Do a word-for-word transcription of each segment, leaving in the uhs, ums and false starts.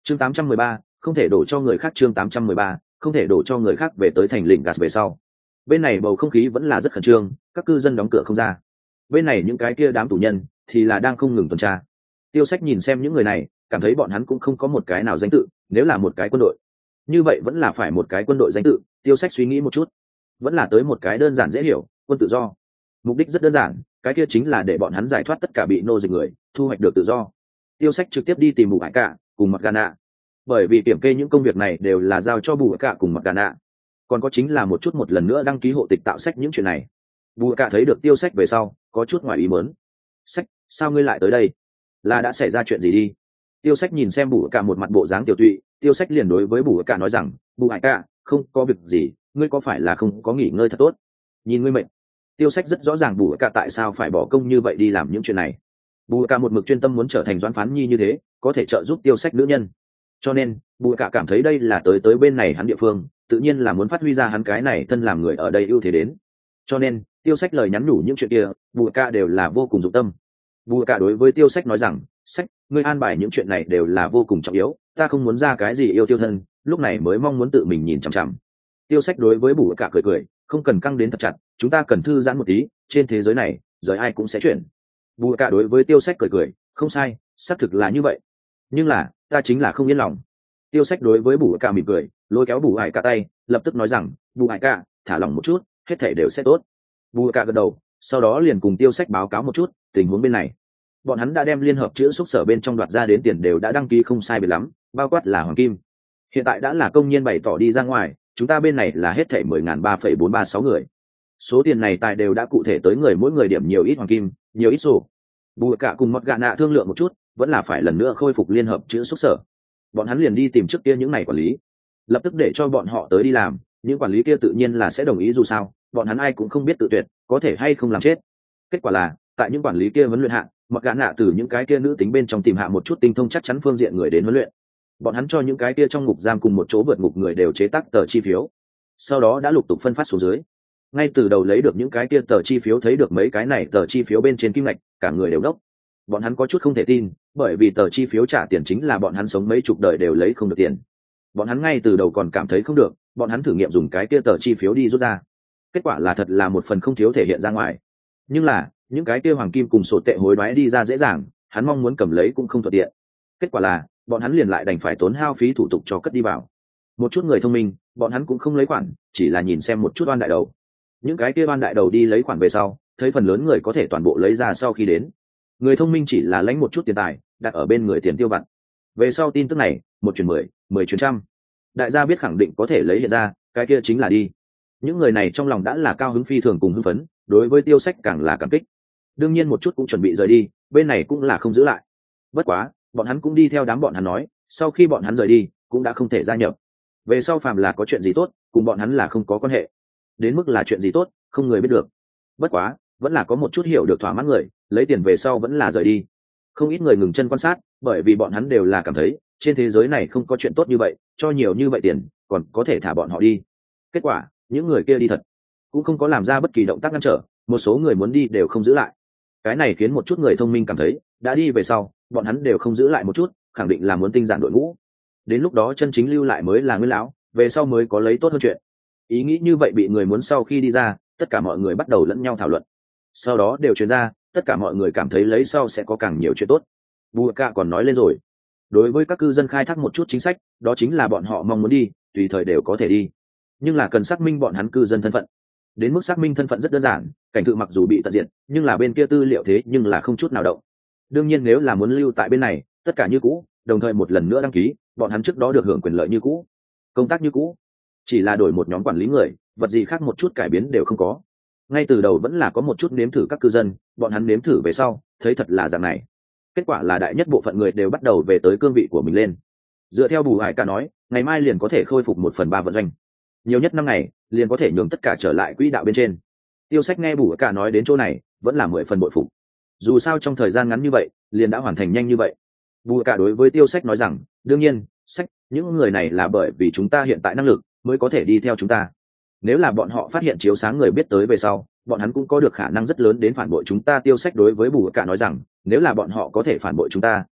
chương tám trăm mười ba, không thể đổ cho người khác. Chương tám trăm mười ba, không thể đổ cho người khác. Về tới thành lĩnh gas về sau, bên này bầu không khí vẫn là rất khẩn trương, các cư dân đóng cửa không ra. Bên này những cái kia đám tù nhân thì là đang không ngừng tuần tra. Tiêu Sách nhìn xem những người này, cảm thấy bọn hắn cũng không có một cái nào danh tự, nếu là một cái quân đội như vậy vẫn là phải một cái quân đội danh tự. Tiêu Sách suy nghĩ một chút, vẫn là tới một cái đơn giản dễ hiểu, quân tự do. Mục đích rất đơn giản, cái kia chính là để bọn hắn giải thoát tất cả bị nô dịch người, thu hoạch được tự do. Tiêu Sách trực tiếp đi tìm Bù Hải Cả cùng Mặt Gana, bởi vì kiểm kê những công việc này đều là giao cho Bù Hải Cả cùng Mặt Gana. Còn có chính là một chút một lần nữa đăng ký hộ tịch tạo sách những chuyện này. Bù Hải Cả thấy được Tiêu Sách về sau, có chút ngoài ý muốn. Sách, sao ngươi lại tới đây? Là đã xảy ra chuyện gì đi? Tiêu Sách nhìn xem Bù Hải Cả một mặt bộ dáng tiểu tụy, Tiêu Sách liền đối với Bù Hải Cả nói rằng, Bù Hải Cả, không có việc gì, ngươi có phải là không có nghỉ ngơi thật tốt? Nhìn ngươi mệt. Tiêu Sách rất rõ ràng Bù Hải Cả tại sao phải bỏ công như vậy đi làm những chuyện này. Bù Hải Cả một mực chuyên tâm muốn trở thành Doãn Phán Nhi như thế, có thể trợ giúp Tiêu Sách nữ nhân. Cho nên, Bù Hải Cả cảm thấy đây là tới tới bên này hắn địa phương, tự nhiên là muốn phát huy ra hắn cái này thân làm người ở đây ưu thế đến. Cho nên, Tiêu Sách lời nhắn nhủ những chuyện kia, Bù Hải Cả đều là vô cùng dụng tâm. Bù Hải Cả đối với Tiêu Sách nói rằng, Sách, ngươi an bài những chuyện này đều là vô cùng trọng yếu, ta không muốn ra cái gì yêu tiêu thân, lúc này mới mong muốn tự mình nhìn chằm chằm. Tiêu Sách đối với Bù Hải Cả cười cười, không cần căng đến thật chặt, chúng ta cần thư giãn một tí, trên thế giới này, giới ai cũng sẽ chuyển. Bù Hải Cả đối với Tiêu Sách cười cười, không sai, xác thực là như vậy. Nhưng là, ta chính là không yên lòng. Tiêu Sách đối với Bù Hải Cả mỉm cười, lôi kéo Bù Hải Cả tay, lập tức nói rằng, Bù Hải Cả, thả lỏng một chút, hết thảy đều sẽ tốt. Bù Hải Cả gật đầu, sau đó liền cùng Tiêu Sách báo cáo một chút tình huống bên này. Bọn hắn đã đem liên hợp chữ xúc sở bên trong đoạt ra đến tiền đều đã đăng ký không sai biệt lắm, bao quát là hoàng kim. Hiện tại đã là công nhiên bày tỏ đi ra ngoài, chúng ta bên này là hết thảy mười nghìn ba phẩy bốn ba sáu người. Số tiền này tài đều đã cụ thể tới người mỗi người điểm nhiều ít hoàng kim, nhiều ít sổ. Bù Hải Cả cùng Mọt Gạ Nạ thương lượng một chút, vẫn là phải lần nữa khôi phục liên hợp chữ xúc sở. Bọn hắn liền đi tìm trước kia những này quản lý, lập tức để cho bọn họ tới đi làm. Những quản lý kia tự nhiên là sẽ đồng ý, dù sao bọn hắn ai cũng không biết tự tuyệt có thể hay không làm chết. Kết quả là tại những quản lý kia huấn luyện hạ, Mọt Gạ Nạ từ những cái kia nữ tính bên trong tìm hạ một chút tinh thông chắc chắn phương diện người đến huấn luyện. Bọn hắn cho những cái kia trong ngục giam cùng một chỗ vượt ngục người đều chế tác tờ chi phiếu, sau đó đã lục tục phân phát xuống dưới. Ngay từ đầu lấy được những cái kia tờ chi phiếu, thấy được mấy cái này tờ chi phiếu bên trên kim ngạch, cả người đều đốc. Bọn hắn có chút không thể tin, bởi vì tờ chi phiếu trả tiền chính là bọn hắn sống mấy chục đời đều lấy không được tiền. Bọn hắn ngay từ đầu còn cảm thấy không được, bọn hắn thử nghiệm dùng cái kia tờ chi phiếu đi rút ra, kết quả là thật là một phần không thiếu thể hiện ra ngoài. Nhưng là những cái kia hoàng kim cùng sổ tệ hối đoái đi ra dễ dàng, hắn mong muốn cầm lấy cũng không thuận tiện. Kết quả là bọn hắn liền lại đành phải tốn hao phí thủ tục cho cất đi vào. Một chút người thông minh, bọn hắn cũng không lấy khoản, chỉ là nhìn xem một chút oan đại đầu. Những cái kia oan đại đầu đi lấy khoản về sau, thấy phần lớn người có thể toàn bộ lấy ra sau khi đến. Người thông minh chỉ là lãnh một chút tiền tài, đặt ở bên người tiền tiêu vặt. Về sau tin tức này, một chuyển mười, mười chuyển trăm. Đại gia biết khẳng định có thể lấy hiện ra, cái kia chính là đi. Những người này trong lòng đã là cao hứng phi thường cùng hưng phấn, đối với Tiêu Sách càng là cảm kích. Đương nhiên một chút cũng chuẩn bị rời đi, bên này cũng là không giữ lại. Bất quá, bọn hắn cũng đi theo đám bọn hắn nói, sau khi bọn hắn rời đi, cũng đã không thể gia nhập. Về sau phàm là có chuyện gì tốt, cùng bọn hắn là không có quan hệ. Đến mức là chuyện gì tốt, không người biết được. Bất quá, vẫn là có một chút hiểu được thỏa mãn người, lấy tiền về sau vẫn là rời đi. Không ít người ngừng chân quan sát, bởi vì bọn hắn đều là cảm thấy, trên thế giới này không có chuyện tốt như vậy, cho nhiều như vậy tiền, còn có thể thả bọn họ đi. Kết quả, những người kia đi thật, cũng không có làm ra bất kỳ động tác ngăn trở, một số người muốn đi đều không giữ lại. Cái này khiến một chút người thông minh cảm thấy, đã đi về sau, bọn hắn đều không giữ lại một chút, khẳng định là muốn tinh giản đội ngũ. Đến lúc đó chân chính lưu lại mới là nguyên lão, về sau mới có lấy tốt hơn chuyện. Ý nghĩ như vậy bị người muốn sau khi đi ra, tất cả mọi người bắt đầu lẫn nhau thảo luận. Sau đó đều truyền ra, tất cả mọi người cảm thấy lấy sau sẽ có càng nhiều chuyện tốt. Bù Cạ còn nói lên rồi, đối với các cư dân khai thác một chút chính sách, đó chính là bọn họ mong muốn đi, tùy thời đều có thể đi, nhưng là cần xác minh bọn hắn cư dân thân phận. Đến mức xác minh thân phận rất đơn giản, cảnh tự mặc dù bị tận diệt, nhưng là bên kia tư liệu thế nhưng là không chút nào động. Đương nhiên nếu là muốn lưu tại bên này, tất cả như cũ, đồng thời một lần nữa đăng ký, bọn hắn trước đó được hưởng quyền lợi như cũ, công tác như cũ, chỉ là đổi một nhóm quản lý người, vật gì khác một chút cải biến đều không có. Ngay từ đầu vẫn là có một chút nếm thử các cư dân, bọn hắn nếm thử về sau, thấy thật là dạng này. Kết quả là đại nhất bộ phận người đều bắt đầu về tới cương vị của mình lên. Dựa theo Bù Hải Cả nói, ngày mai liền có thể khôi phục một phần ba vận doanh, nhiều nhất năm ngày liền có thể nhường tất cả trở lại quỹ đạo bên trên. Tiêu Sách nghe Bù Hải Cả nói đến chỗ này, vẫn là mười phần bội phục. Dù sao trong thời gian ngắn như vậy, liền đã hoàn thành nhanh như vậy. Bù Hải Cả đối với Tiêu Sách nói rằng, đương nhiên, Sách, những người này là bởi vì chúng ta hiện tại năng lực mới có thể đi theo chúng ta. Nếu là bọn họ phát hiện chiếu sáng người biết tới về sau, bọn hắn cũng có được khả năng rất lớn đến phản bội chúng ta. Tiêu Sách đối với Bù Hải Cả nói rằng, nếu là bọn họ có thể phản bội chúng ta,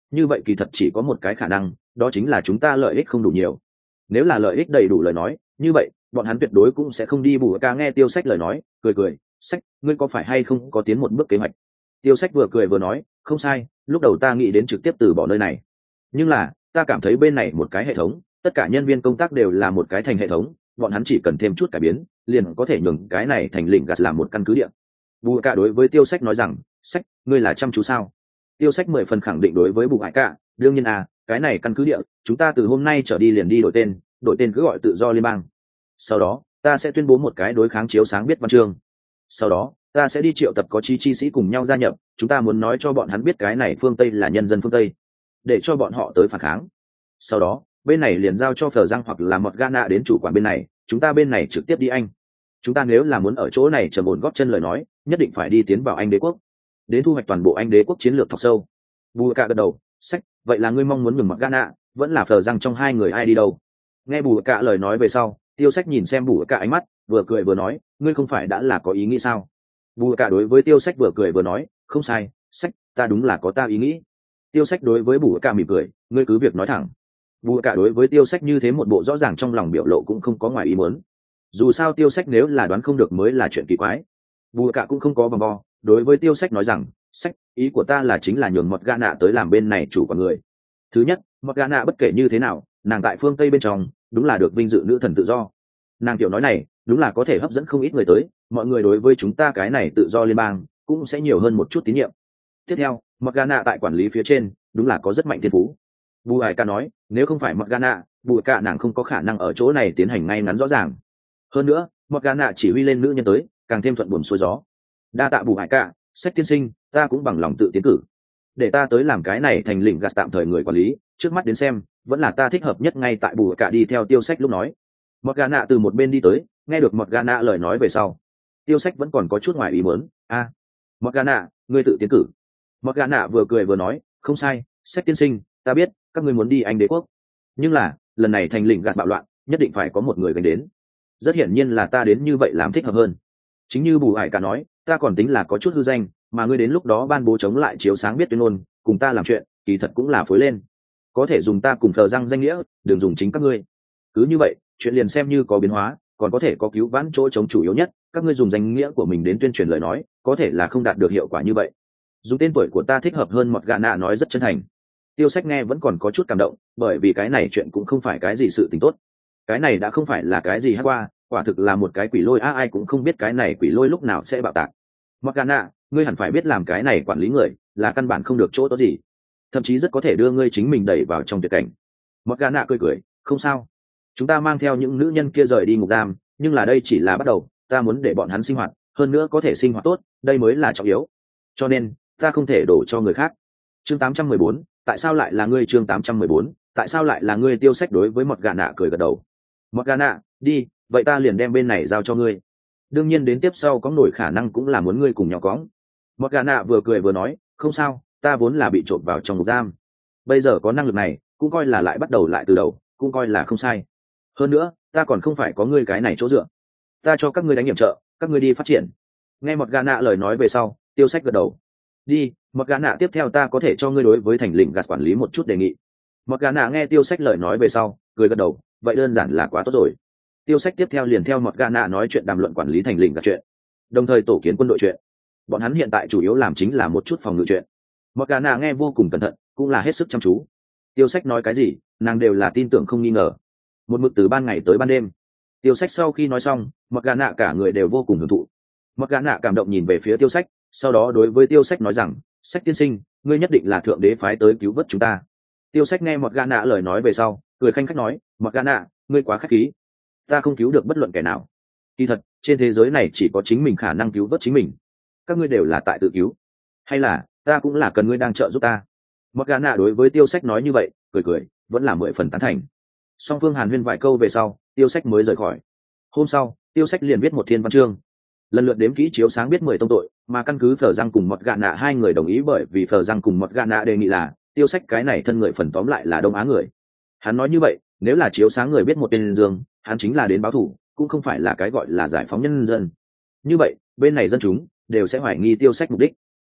như vậy kỳ thật chỉ có một cái khả năng, đó chính là chúng ta lợi ích không đủ nhiều. Nếu là lợi ích đầy đủ lời nói, như vậy bọn hắn tuyệt đối cũng sẽ không đi bù ca. Nghe Tiêu Sách lời nói, cười cười, sách, ngươi có phải hay không có tiến một bước kế hoạch? Tiêu Sách vừa cười vừa nói, không sai, lúc đầu ta nghĩ đến trực tiếp từ bỏ nơi này, nhưng là ta cảm thấy bên này một cái hệ thống, tất cả nhân viên công tác đều là một cái thành hệ thống, bọn hắn chỉ cần thêm chút cải biến liền có thể nhường cái này thành lĩnh gas làm một căn cứ địa. Bù ca đối với Tiêu Sách nói rằng, sách, ngươi là chăm chú sao? Tiêu Sách mười phần khẳng định đối với bù hải ca, đương nhiên à, cái này căn cứ địa chúng ta từ hôm nay trở đi liền đi đổi tên, đổi tên cứ gọi tự do liên bang. Sau đó ta sẽ tuyên bố một cái đối kháng chiếu sáng biết văn chương, sau đó ta sẽ đi triệu tập có chí chi sĩ cùng nhau gia nhập, chúng ta muốn nói cho bọn hắn biết cái này phương Tây là nhân dân phương Tây, để cho bọn họ tới phản kháng. Sau đó bên này liền giao cho Phở Giang hoặc là Mọt Gana đến chủ quản bên này, chúng ta bên này trực tiếp đi Anh. Chúng ta nếu là muốn ở chỗ này trầm ổn góp chân lời nói, nhất định phải đi tiến vào Anh đế quốc, đến thu hoạch toàn bộ Anh đế quốc chiến lược thọc sâu. Bù Cạ gật đầu, sách, vậy là ngươi mong muốn nhường Mọt Gana vẫn là Phở Giang trong hai người ai đi đâu? Nghe Bù Cạ lời nói về sau, Tiêu Sách nhìn xem Bù Cạ ánh mắt, vừa cười vừa nói, ngươi không phải đã là có ý nghĩ sao? Bù Cạ đối với Tiêu Sách vừa cười vừa nói, không sai, sách, ta đúng là có ta ý nghĩ. Tiêu Sách đối với Bù Cạ mỉm cười, ngươi cứ việc nói thẳng. Bù Cạ đối với Tiêu Sách như thế một bộ rõ ràng trong lòng biểu lộ cũng không có ngoài ý muốn. Dù sao Tiêu Sách nếu là đoán không được mới là chuyện kỳ quái. Bù Cạ cũng không có vòng vo, đối với Tiêu Sách nói rằng, sách, ý của ta là chính là nhường Mọt Gana tới làm bên này chủ của người. Thứ nhất, Mọt Gana bất kể như thế nào, nàng tại phương Tây bên trong đúng là được vinh dự nữ thần tự do. Nàng kiểu nói này đúng là có thể hấp dẫn không ít người tới, mọi người đối với chúng ta cái này tự do liên bang cũng sẽ nhiều hơn một chút tín nhiệm. Tiếp theo, Mọt Gana tại quản lý phía trên đúng là có rất mạnh thiên phú. Bù Hải Ca nói, nếu không phải Mọt Gana, Bù Cạ nàng không có khả năng ở chỗ này tiến hành ngay ngắn rõ ràng. Hơn nữa, Mọt Gana chỉ huy lên nữ nhân tới, càng thêm thuận buồm xuôi gió. Đa tạ Bù Hải Ca, Sách tiên sinh, ta cũng bằng lòng tự tiến cử, để ta tới làm cái này thành lĩnh gas tạm thời người quản lý, trước mắt đến xem vẫn là ta thích hợp nhất. Ngay tại Bù Cạ đi theo Tiêu Sách lúc nói, Mọt Gana từ một bên đi tới, nghe được Mọt Gana lời nói về sau, Tiêu Sách vẫn còn có chút ngoài ý muốn. A, à, Mọt Gana, ngươi tự tiến cử? Mọt Gana vừa cười vừa nói, không sai, Sách tiên sinh, ta biết các ngươi muốn đi Anh đế quốc, nhưng là lần này thành lĩnh gas bạo loạn, nhất định phải có một người gánh đến. Rất hiển nhiên là ta đến như vậy làm thích hợp hơn. Chính như Bù Hải Ca nói, ta còn tính là có chút hư danh, mà ngươi đến lúc đó ban bố chống lại chiếu sáng biết tuyên ngôn, cùng ta làm chuyện, kỳ thật cũng là phối lên. Có thể dùng ta cùng Phở Giang danh nghĩa, đừng dùng chính các ngươi. Cứ như vậy, chuyện liền xem như có biến hóa, còn có thể có cứu vãn chỗ chống chủ yếu nhất. Các ngươi dùng danh nghĩa của mình đến tuyên truyền lời nói, có thể là không đạt được hiệu quả như vậy. Dùng tên tuổi của ta thích hợp hơn. Mọt Gana nói rất chân thành. Tiêu Sách nghe vẫn còn có chút cảm động, bởi vì cái này chuyện cũng không phải cái gì sự tình tốt. Cái này đã không phải là cái gì hát qua, quả thực là một cái quỷ lôi, a ai cũng không biết cái này quỷ lôi lúc nào sẽ bạo tạc. Mọt Gana, ngươi hẳn phải biết làm cái này quản lý người là căn bản không được chỗ tốt gì, thậm chí rất có thể đưa ngươi chính mình đẩy vào trong tuyệt cảnh. Mọt Gana cười cười, không sao, chúng ta mang theo những nữ nhân kia rời đi ngục giam, nhưng là đây chỉ là bắt đầu, ta muốn để bọn hắn sinh hoạt, hơn nữa có thể sinh hoạt tốt, đây mới là trọng yếu, cho nên ta không thể đổ cho người khác. Chương tám trăm mười bốn, tại sao lại là ngươi? Chương tám trăm mười bốn, tại sao lại là ngươi? Tiêu Sách đối với Mọt Gana cười gật đầu. Mọt Gana, đi, vậy ta liền đem bên này giao cho ngươi. Đương nhiên đến tiếp sau có nổi khả năng cũng là muốn ngươi cùng nhau cóng. Mọt Gana vừa cười vừa nói, không sao, ta vốn là bị trộm vào trong ngục giam, bây giờ có năng lực này cũng coi là lại bắt đầu lại từ đầu, cũng coi là không sai. Hơn nữa ta còn không phải có ngươi cái này chỗ dựa, ta cho các ngươi đánh nhiệm trợ, các ngươi đi phát triển. Nghe Mọt Gana lời nói về sau, Tiêu Sách gật đầu. Đi, Mọt Gana, tiếp theo ta có thể cho ngươi đối với thành lĩnh gas quản lý một chút đề nghị. Mọt Gana nghe Tiêu Sách lời nói về sau, cười gật đầu, vậy đơn giản là quá tốt rồi. Tiêu Sách tiếp theo liền theo Mọt Gana nói chuyện đàm luận quản lý thành lĩnh gas chuyện, đồng thời tổ kiến quân đội chuyện. Bọn hắn hiện tại chủ yếu làm chính là một chút phòng ngự chuyện. Mọt Gana nghe vô cùng cẩn thận, cũng là hết sức chăm chú. Tiêu Sách nói cái gì, nàng đều là tin tưởng không nghi ngờ. Một mực từ ban ngày tới ban đêm. Tiêu Sách sau khi nói xong, Mọt Gana cả người đều vô cùng hưởng thụ. Mọt Gana cảm động nhìn về phía Tiêu Sách, sau đó đối với Tiêu Sách nói rằng, Sách tiên sinh, ngươi nhất định là thượng đế phái tới cứu vớt chúng ta. Tiêu Sách nghe Mọt Gana lời nói về sau, cười khanh khách nói, Mọt Gana, ngươi quá khách khí, ta không cứu được bất luận kẻ nào. Kỳ thật trên thế giới này chỉ có chính mình khả năng cứu vớt chính mình, các ngươi đều là tại tự cứu, hay là ta cũng là cần ngươi đang trợ giúp ta? Mọt Gana đối với Tiêu Sách nói như vậy, cười cười, vẫn là mười phần tán thành. Song phương hàn huyên vài câu về sau, Tiêu Sách mới rời khỏi. Hôm sau, Tiêu Sách liền viết một thiên văn chương, lần lượt đếm kỹ chiếu sáng biết mười tông tội, mà căn cứ Phở Giang cùng Mọt Gana hai người đồng ý, bởi vì Phở Giang cùng Mọt Gana đề nghị là Tiêu Sách cái này thân người phần tóm lại là Đông Á người. Hắn nói như vậy, nếu là chiếu sáng người biết một tên dương, hắn chính là đến báo thù, cũng không phải là cái gọi là giải phóng nhân dân. Như vậy bên này dân chúng đều sẽ hoài nghi Tiêu Sách mục đích.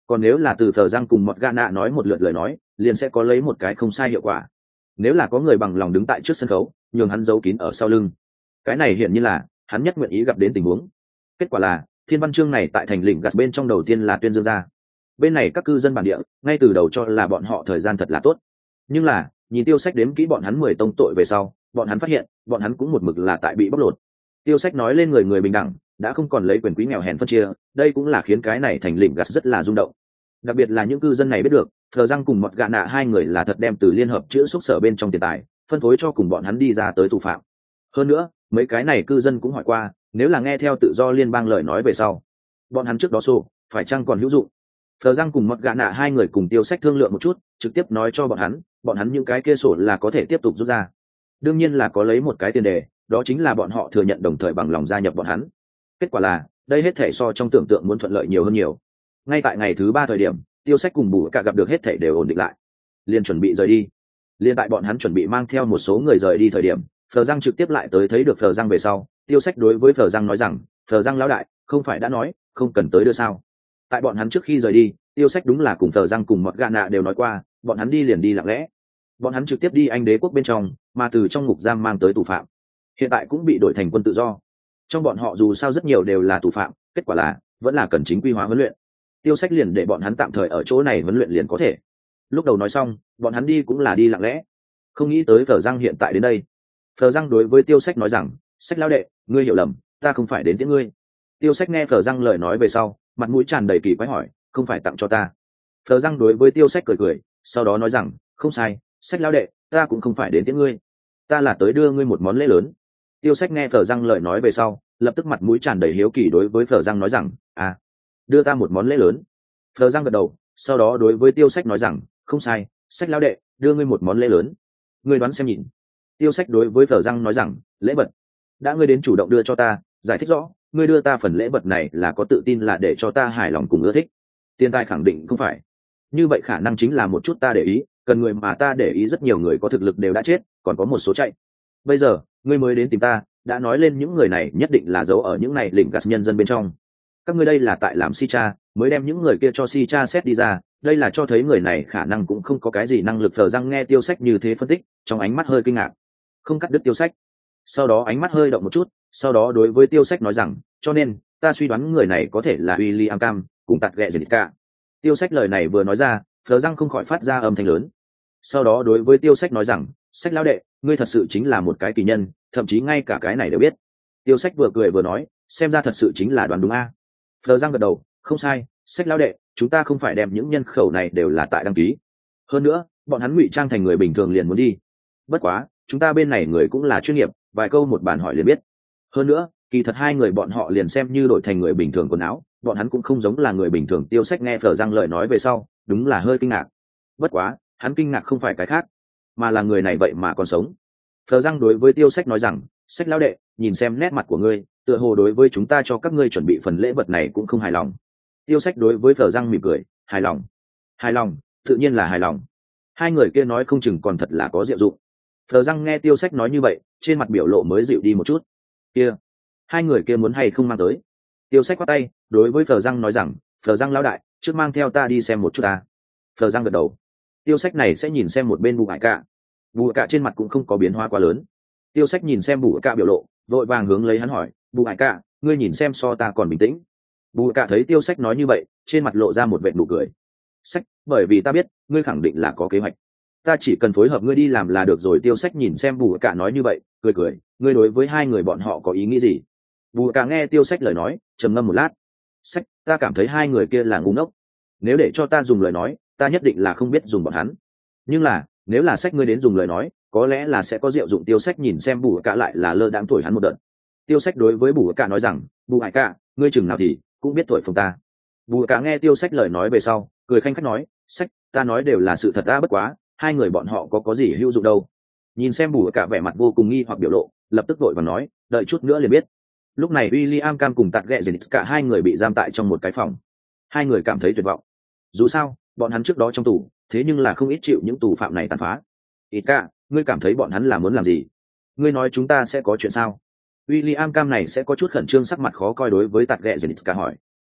còn nếu là từ thờ răng cùng mọt gà nạ nói một lượt lời nói liền sẽ có lấy một cái không sai hiệu quả. Nếu là có người bằng lòng đứng tại trước sân khấu nhường hắn giấu kín ở sau lưng, cái này hiển nhiên là hắn nhất nguyện ý gặp đến tình huống. Kết quả là thiên văn chương này tại thành lĩnh gạt bên trong đầu tiên là tuyên dương ra. Bên này các cư dân bản địa ngay từ đầu cho là bọn họ thời gian thật là tốt, nhưng là nhìn Tiêu Sách đếm kỹ bọn hắn mười tông tội về sau, bọn hắn phát hiện bọn hắn cũng một mực là tại bị bóc lột. Tiêu Sách nói lên người người bình đẳng đã không còn lấy quyền quý nghèo hèn phân chia, đây cũng là khiến cái này thành lĩnh gạt rất là rung động. Đặc biệt là những cư dân này biết được Phờ răng cùng Mọt Gà Nạ hai người là thật đem từ liên hợp chữa xúc sở bên trong tiền tài phân phối cho cùng bọn hắn đi ra tới tù phạm. Hơn nữa mấy cái này cư dân cũng hỏi qua, nếu là nghe theo tự do liên bang lời nói về sau, bọn hắn trước đó sổ phải chăng còn hữu dụng. Phờ răng cùng Mọt Gà Nạ hai người cùng Tiêu Sách thương lượng một chút, trực tiếp nói cho bọn hắn bọn hắn những cái kia sổ là có thể tiếp tục rút ra. Đương nhiên là có lấy một cái tiền đề, đó chính là bọn họ thừa nhận đồng thời bằng lòng gia nhập bọn hắn. Kết quả là đây hết thể so trong tưởng tượng muốn thuận lợi nhiều hơn nhiều. Ngay tại ngày thứ ba thời điểm, Tiêu Sách cùng Bù Cả gặp được hết thể đều ổn định lại, liền chuẩn bị rời đi. Liên tại bọn hắn chuẩn bị mang theo một số người rời đi thời điểm, Phờ răng trực tiếp lại tới thấy được Phờ răng về sau, Tiêu Sách đối với Phờ răng nói rằng, Phờ răng lão đại, không phải đã nói không cần tới đưa sao? Tại bọn hắn trước khi rời đi, Tiêu Sách đúng là cùng Phờ răng cùng Mọt Gà Nạ đều nói qua, bọn hắn đi liền đi lặng lẽ. Bọn hắn trực tiếp đi Anh đế quốc bên trong, mà từ trong ngục giam mang tới tù phạm, hiện tại cũng bị đổi thành quân tự do. Trong bọn họ dù sao rất nhiều đều là tù phạm, kết quả là vẫn là cần chính quy hóa huấn luyện. Tiêu Sách liền để bọn hắn tạm thời ở chỗ này huấn luyện liền có thể. Lúc đầu nói xong, bọn hắn đi cũng là đi lặng lẽ, không nghĩ tới Phờ răng hiện tại đến đây. Phờ răng đối với Tiêu Sách nói rằng, Sách lão đệ, ngươi hiểu lầm, ta không phải đến tiễn ngươi. Tiêu Sách nghe Phờ răng lời nói về sau, mặt mũi tràn đầy kỳ quái hỏi, không phải tặng cho ta? Phờ răng đối với Tiêu Sách cười cười, sau đó nói rằng, không sai, Sách lão đệ, ta cũng không phải đến tiễn ngươi, ta là tới đưa ngươi một món lễ lớn. Tiêu Sách nghe Phờ răng lời nói về sau, lập tức mặt mũi tràn đầy hiếu kỳ đối với Phờ răng nói rằng, à, đưa ta một món lễ lớn. Phờ răng gật đầu, sau đó đối với Tiêu Sách nói rằng, không sai, Sách lão đệ, đưa ngươi một món lễ lớn. Ngươi đoán xem nhìn. Tiêu Sách đối với Phờ răng nói rằng, lễ vật. Đã ngươi đến chủ động đưa cho ta, giải thích rõ, ngươi đưa ta phần lễ vật này là có tự tin là để cho ta hài lòng cùng ưa thích. Tiền tài khẳng định không phải. Như vậy khả năng chính là một chút ta để ý, cần người mà ta để ý rất nhiều người có thực lực đều đã chết, còn có một số chạy. Bây giờ, ngươi mới đến tìm ta, đã nói lên những người này nhất định là giấu ở những này lĩnh gạt nhân dân bên trong. Các ngươi đây là tại làm si cha, mới đem những người kia cho si cha xét đi ra, đây là cho thấy người này khả năng cũng không có cái gì năng lực. Phờ răng nghe Tiêu Sách như thế phân tích, trong ánh mắt hơi kinh ngạc, không cắt đứt Tiêu Sách. Sau đó ánh mắt hơi động một chút, sau đó đối với Tiêu Sách nói rằng, cho nên ta suy đoán người này có thể là William Cam cùng Tạt Ghẹ Jenica. Tiêu Sách lời này vừa nói ra, Phờ răng không khỏi phát ra âm thanh lớn. Sau đó đối với Tiêu Sách nói rằng, Sách lão đệ, ngươi thật sự chính là một cái kỳ nhân, thậm chí ngay cả cái này đều biết. Tiêu Sách vừa cười vừa nói, xem ra thật sự chính là đoán đúng a. Phờ răng gật đầu, không sai, Sách lão đệ, chúng ta không phải đem những nhân khẩu này đều là tại đăng ký. Hơn nữa, bọn hắn ngụy trang thành người bình thường liền muốn đi. Bất quá, chúng ta bên này người cũng là chuyên nghiệp, vài câu một bản hỏi liền biết. Hơn nữa, kỳ thật hai người bọn họ liền xem như đổi thành người bình thường quần áo, bọn hắn cũng không giống là người bình thường. Tiêu Sách nghe Phờ răng lời nói về sau, đúng là hơi kinh ngạc. Bất quá, hắn kinh ngạc không phải cái khác, mà là người này vậy mà còn sống. Phờ răng đối với Tiêu Sách nói rằng, Sách lão đệ, nhìn xem nét mặt của ngươi, tựa hồ đối với chúng ta cho các ngươi chuẩn bị phần lễ vật này cũng không hài lòng. Tiêu Sách đối với Phờ răng mỉm cười, hài lòng, hài lòng, tự nhiên là hài lòng. Hai người kia nói không chừng còn thật là có diệu dụng. Phờ răng nghe Tiêu Sách nói như vậy, trên mặt biểu lộ mới dịu đi một chút. Kia, hai người kia muốn hay không mang tới? Tiêu Sách quát tay, đối với Phờ răng nói rằng, Phờ răng lão đại, trước mang theo ta đi xem một chút ta. Phờ răng gật đầu. Tiêu Sách này sẽ nhìn xem một bên Bù Hải Cạ. Bù Hải Cạ trên mặt cũng không có biến hóa quá lớn. Tiêu Sách nhìn xem Bù Hải Cạ biểu lộ, vội vàng hướng lấy hắn hỏi, Bù Hải Cạ, ngươi nhìn xem so ta còn bình tĩnh. Bù Hải Cạ thấy Tiêu Sách nói như vậy, trên mặt lộ ra một vệt nụ cười. Sách, bởi vì ta biết ngươi khẳng định là có kế hoạch, ta chỉ cần phối hợp ngươi đi làm là được rồi. Tiêu Sách nhìn xem Bù Hải Cạ nói như vậy, cười cười, ngươi đối với hai người bọn họ có ý nghĩ gì? Bù Hải Cạ nghe Tiêu Sách lời nói, trầm ngâm một lát. Sách, ta cảm thấy hai người kia là ngu ngốc, nếu để cho ta dùng lời nói, ta nhất định là không biết dùng bọn hắn. Nhưng là nếu là Sách ngươi đến dùng lời nói, có lẽ là sẽ có diệu dụng. Tiêu Sách nhìn xem Bù Hải Cạ lại là lơ đãng thổi hắn một đợt. Tiêu Sách đối với Bù Hải Cạ nói rằng, Bù Hải Cạ, ngươi chừng nào thì cũng biết thổi phồng ta. Bù Hải Cạ nghe Tiêu Sách lời nói về sau, cười khanh khách nói, Sách, ta nói đều là sự thật, ta bất quá hai người bọn họ có có gì hữu dụng đâu. Nhìn xem Bù Hải Cạ vẻ mặt vô cùng nghi hoặc biểu lộ, lập tức vội và nói, đợi chút nữa liền biết. Lúc này William Cam cùng Tạt Ghẹ Jenica hai người bị giam tại trong một cái phòng. Hai người cảm thấy tuyệt vọng. Dù sao, bọn hắn trước đó trong tù, thế nhưng là không ít chịu những tù phạm này tàn phá. Ít cả, ngươi cảm thấy bọn hắn là muốn làm gì? Ngươi nói chúng ta sẽ có chuyện sao? William Cam này sẽ có chút khẩn trương, sắc mặt khó coi đối với Tạt Ghẹ Jenica hỏi.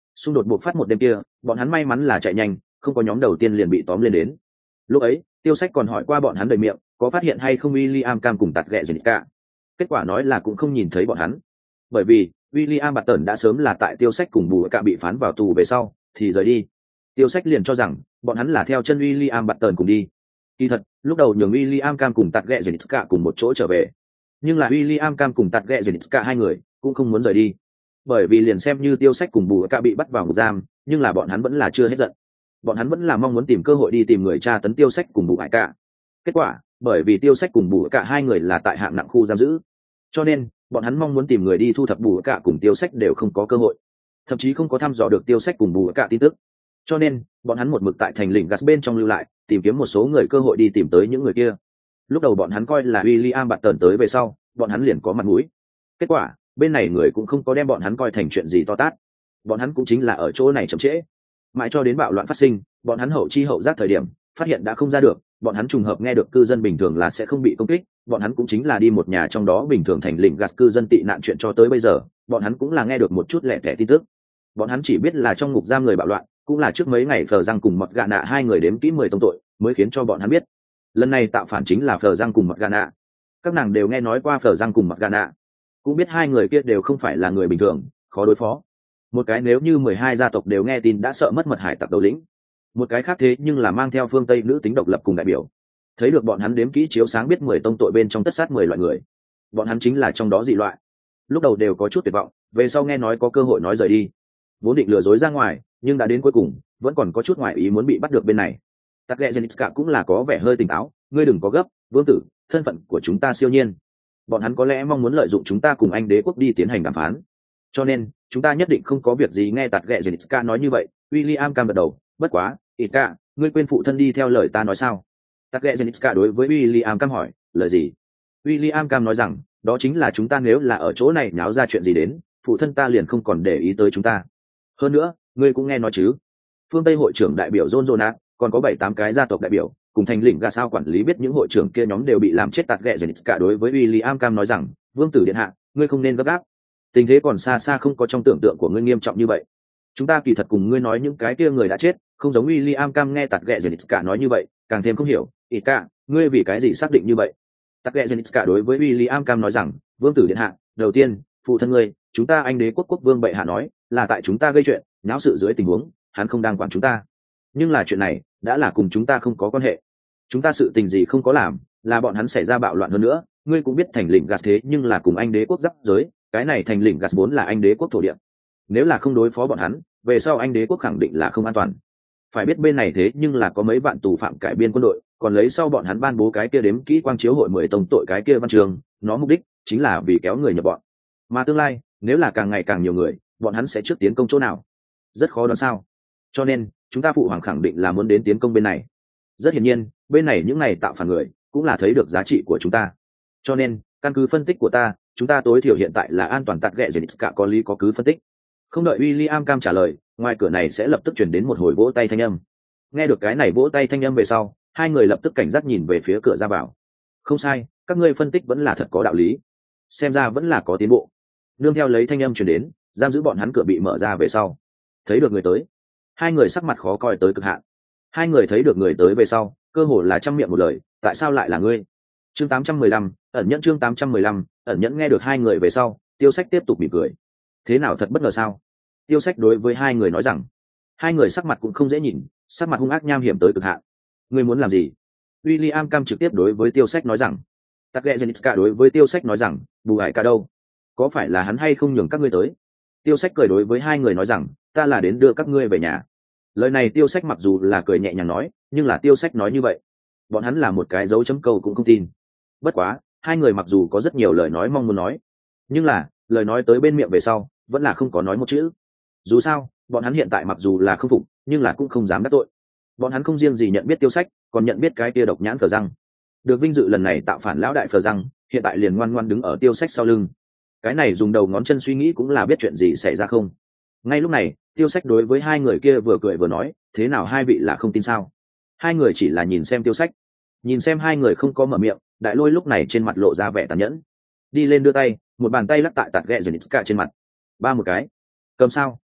xung đột buộc phát một đêm kia, bọn hắn may mắn là chạy nhanh, không có nhóm đầu tiên liền bị tóm lên đến. Lúc ấy Tiêu Sách còn hỏi qua bọn hắn đầy miệng có phát hiện hay không William Cam cùng tạt ghẹ Jenica. Kết quả nói là cũng không nhìn thấy bọn hắn, bởi vì William Barton đã sớm là tại Tiêu Sách cùng bù cả bị phán vào tù về sau thì rời đi. Tiêu Sách liền cho rằng bọn hắn là theo chân William Barton cùng đi. Kỳ thật lúc đầu nhường William Cam cùng tạt ghẹ Jenica cùng một chỗ trở về, nhưng là William Cam cùng tạt ghẹ Jenica hai người cũng không muốn rời đi, bởi vì liền xem như Tiêu Sách cùng bù cả bị bắt vào ngục giam, nhưng là bọn hắn vẫn là chưa hết giận. Bọn hắn vẫn là mong muốn tìm cơ hội đi tìm người tra tấn Tiêu Sách cùng bù hải cả. Kết quả bởi vì Tiêu Sách cùng bù cả hai người là tại hạng nặng khu giam giữ, cho nên bọn hắn mong muốn tìm người đi thu thập bù cả cùng Tiêu Sách đều không có cơ hội, thậm chí không có thăm dò được Tiêu Sách cùng bù cả tin tức. Cho nên bọn hắn một mực tại thành lĩnh gas bên trong lưu lại, tìm kiếm một số người cơ hội đi tìm tới những người kia. Lúc đầu bọn hắn coi là William Barton tới về sau bọn hắn liền có mặt mũi. Kết quả bên này người cũng không có đem bọn hắn coi thành chuyện gì to tát, bọn hắn cũng chính là ở chỗ này chậm trễ, mãi cho đến bạo loạn phát sinh, bọn hắn hậu chi hậu giác thời điểm phát hiện đã không ra được, bọn hắn trùng hợp nghe được cư dân bình thường là sẽ không bị công kích, bọn hắn cũng chính là đi một nhà trong đó bình thường thành lĩnh gas cư dân tị nạn chuyện cho tới bây giờ, bọn hắn cũng là nghe được một chút lẻ tẻ tin tức. Bọn hắn chỉ biết là trong ngục giam người bạo loạn, cũng là trước mấy ngày Phờ Răng cùng Mọt Gà Nạ hai người đếm kỹ mười tông tội mới khiến cho bọn hắn biết lần này tạo phản chính là Phờ Răng cùng Mọt Gà Nạ. Các nàng đều nghe nói qua Phờ Răng cùng Mọt Gà Nạ, cũng biết hai người kia đều không phải là người bình thường, khó đối phó. Một cái nếu như mười hai gia tộc đều nghe tin đã sợ mất mật hải tặc đầu lĩnh, một cái khác thế nhưng là mang theo phương Tây nữ tính độc lập cùng đại biểu. Thấy được bọn hắn đếm kỹ chiếu sáng biết mười tông tội bên trong tất sát mười loại người, bọn hắn chính là trong đó dị loại. Lúc đầu đều có chút tuyệt vọng, về sau nghe nói có cơ hội nói rời đi, vốn định lừa dối ra ngoài, nhưng đã đến cuối cùng vẫn còn có chút ngoại ý muốn bị bắt được bên này. Tắc ghẹ Jenica cũng là có vẻ hơi tỉnh táo, ngươi đừng có gấp, vương tử, thân phận của chúng ta siêu nhiên, bọn hắn có lẽ mong muốn lợi dụng chúng ta cùng anh đế quốc đi tiến hành đàm phán, cho nên chúng ta nhất định không có việc gì. Nghe Tạt ghẹ Jenica nói như vậy, William Cam gật đầu, bất quá Ika, ngươi quên phụ thân đi theo lời ta nói sao? Tạt ghẹ Jenica đối với William Cam hỏi, lời gì? William Cam nói rằng, đó chính là chúng ta nếu là ở chỗ này náo ra chuyện gì đến, phụ thân ta liền không còn để ý tới chúng ta. Hơn nữa ngươi cũng nghe nói chứ, phương Tây hội trưởng đại biểu John Jonas, còn có bảy tám cái gia tộc đại biểu cùng thành lĩnh gà sao quản lý biết những hội trưởng kia nhóm đều bị làm chết. Tạt ghẹ Jenica đối với William Cam nói rằng, vương tử điện hạ, ngươi không nên gấp gáp, tình thế còn xa xa không có trong tưởng tượng của ngươi nghiêm trọng như vậy. Chúng ta kỳ thật cùng ngươi nói những cái kia người đã chết, không giống William Cam. Nghe Tạt ghẹ Jenica nói như vậy, càng thêm không hiểu, Ika, ngươi vì cái gì xác định như vậy? Tạt ghẹ Jenica đối với William Cam nói rằng, vương tử điện hạ, đầu tiên, phụ thân ngươi, chúng ta anh đế quốc quốc vương bệ hạ nói là tại chúng ta gây chuyện náo sự dưới tình huống hắn không đang quản chúng ta, nhưng là chuyện này đã là cùng chúng ta không có quan hệ, chúng ta sự tình gì không có làm, là bọn hắn xảy ra bạo loạn. hơn nữa ngươi cũng biết thành lĩnh gas thế nhưng là cùng anh đế quốc giáp giới, cái này thành lĩnh gas vốn là anh đế quốc thổ địa, nếu là không đối phó bọn hắn, về sau anh đế quốc khẳng định là không an toàn. Phải biết bên này thế nhưng là có mấy vạn tù phạm cải biên quân đội, còn lấy sau bọn hắn ban bố cái kia đếm kỹ quang chiếu hội mười tông tội cái kia văn trường, nó mục đích chính là vì kéo người nhập bọn, mà tương lai nếu là càng ngày càng nhiều người, bọn hắn sẽ trước tiến công chỗ nào, rất khó đoán sao. Cho nên chúng ta phụ hoàng khẳng định là muốn đến tiến công bên này. Rất hiển nhiên bên này những này tạo phản người cũng là thấy được giá trị của chúng ta, cho nên căn cứ phân tích của ta, chúng ta tối thiểu hiện tại là an toàn. Tạt ghẹ Jenica có lý có cứ phân tích. Không đợi William Cam trả lời, ngoài cửa này sẽ lập tức chuyển đến một hồi vỗ tay thanh âm. Nghe được cái này vỗ tay thanh âm về sau, hai người lập tức cảnh giác nhìn về phía cửa ra vào. Không sai, các ngươi phân tích vẫn là thật có đạo lý, xem ra vẫn là có tiến bộ. Nương theo lấy thanh âm chuyển đến, giam giữ bọn hắn cửa bị mở ra về sau, thấy được người tới, hai người sắc mặt khó coi tới cực hạn. Hai người thấy được người tới về sau, cơ hồ là trăm miệng một lời, tại sao lại là ngươi? Chương tám trăm mười lăm, ẩn nhẫn. Chương tám trăm mười lăm, ẩn nhẫn. Nghe được hai người về sau, Tiêu Sách tiếp tục mỉm cười. Thế nào, thật bất ngờ sao? Tiêu Sách đối với hai người nói rằng. Hai người sắc mặt cũng không dễ nhìn, sắc mặt hung ác nham hiểm tới cực hạn. Ngươi muốn làm gì? William Cam trực tiếp đối với Tiêu Sách nói rằng. Tắc ghẹ Jenica đối với Tiêu Sách nói rằng, bù hải cả đâu? Có phải là hắn hay không nhường các ngươi tới? Tiêu Sách cười đối với hai người nói rằng, ta là đến đưa các ngươi về nhà. Lời này Tiêu Sách mặc dù là cười nhẹ nhàng nói, nhưng là Tiêu Sách nói như vậy, bọn hắn là một cái dấu chấm câu cũng không tin. Bất quá hai người mặc dù có rất nhiều lời nói mong muốn nói, nhưng là lời nói tới bên miệng về sau vẫn là không có nói một chữ. Dù sao bọn hắn hiện tại mặc dù là không phục, nhưng là cũng không dám đắc tội. Bọn hắn không riêng gì nhận biết Tiêu Sách, còn nhận biết cái tia độc nhãn Phờ Răng. Được vinh dự lần này tạo phản lão đại Phờ Răng, hiện tại liền ngoan ngoan đứng ở Tiêu Sách sau lưng. Cái này dùng đầu ngón chân suy nghĩ cũng là biết chuyện gì xảy ra không. Ngay lúc này Tiêu Sách đối với hai người kia vừa cười vừa nói, thế nào hai vị là không tin sao? Hai người chỉ là nhìn xem Tiêu Sách, nhìn xem hai người không có mở miệng. Đại Lôi lúc này trên mặt lộ ra vẻ tàn nhẫn, đi lên đưa tay, một bàn tay lắc tại Tạt ghẹ Jenica trên mặt, ba một cái. Cầm sao?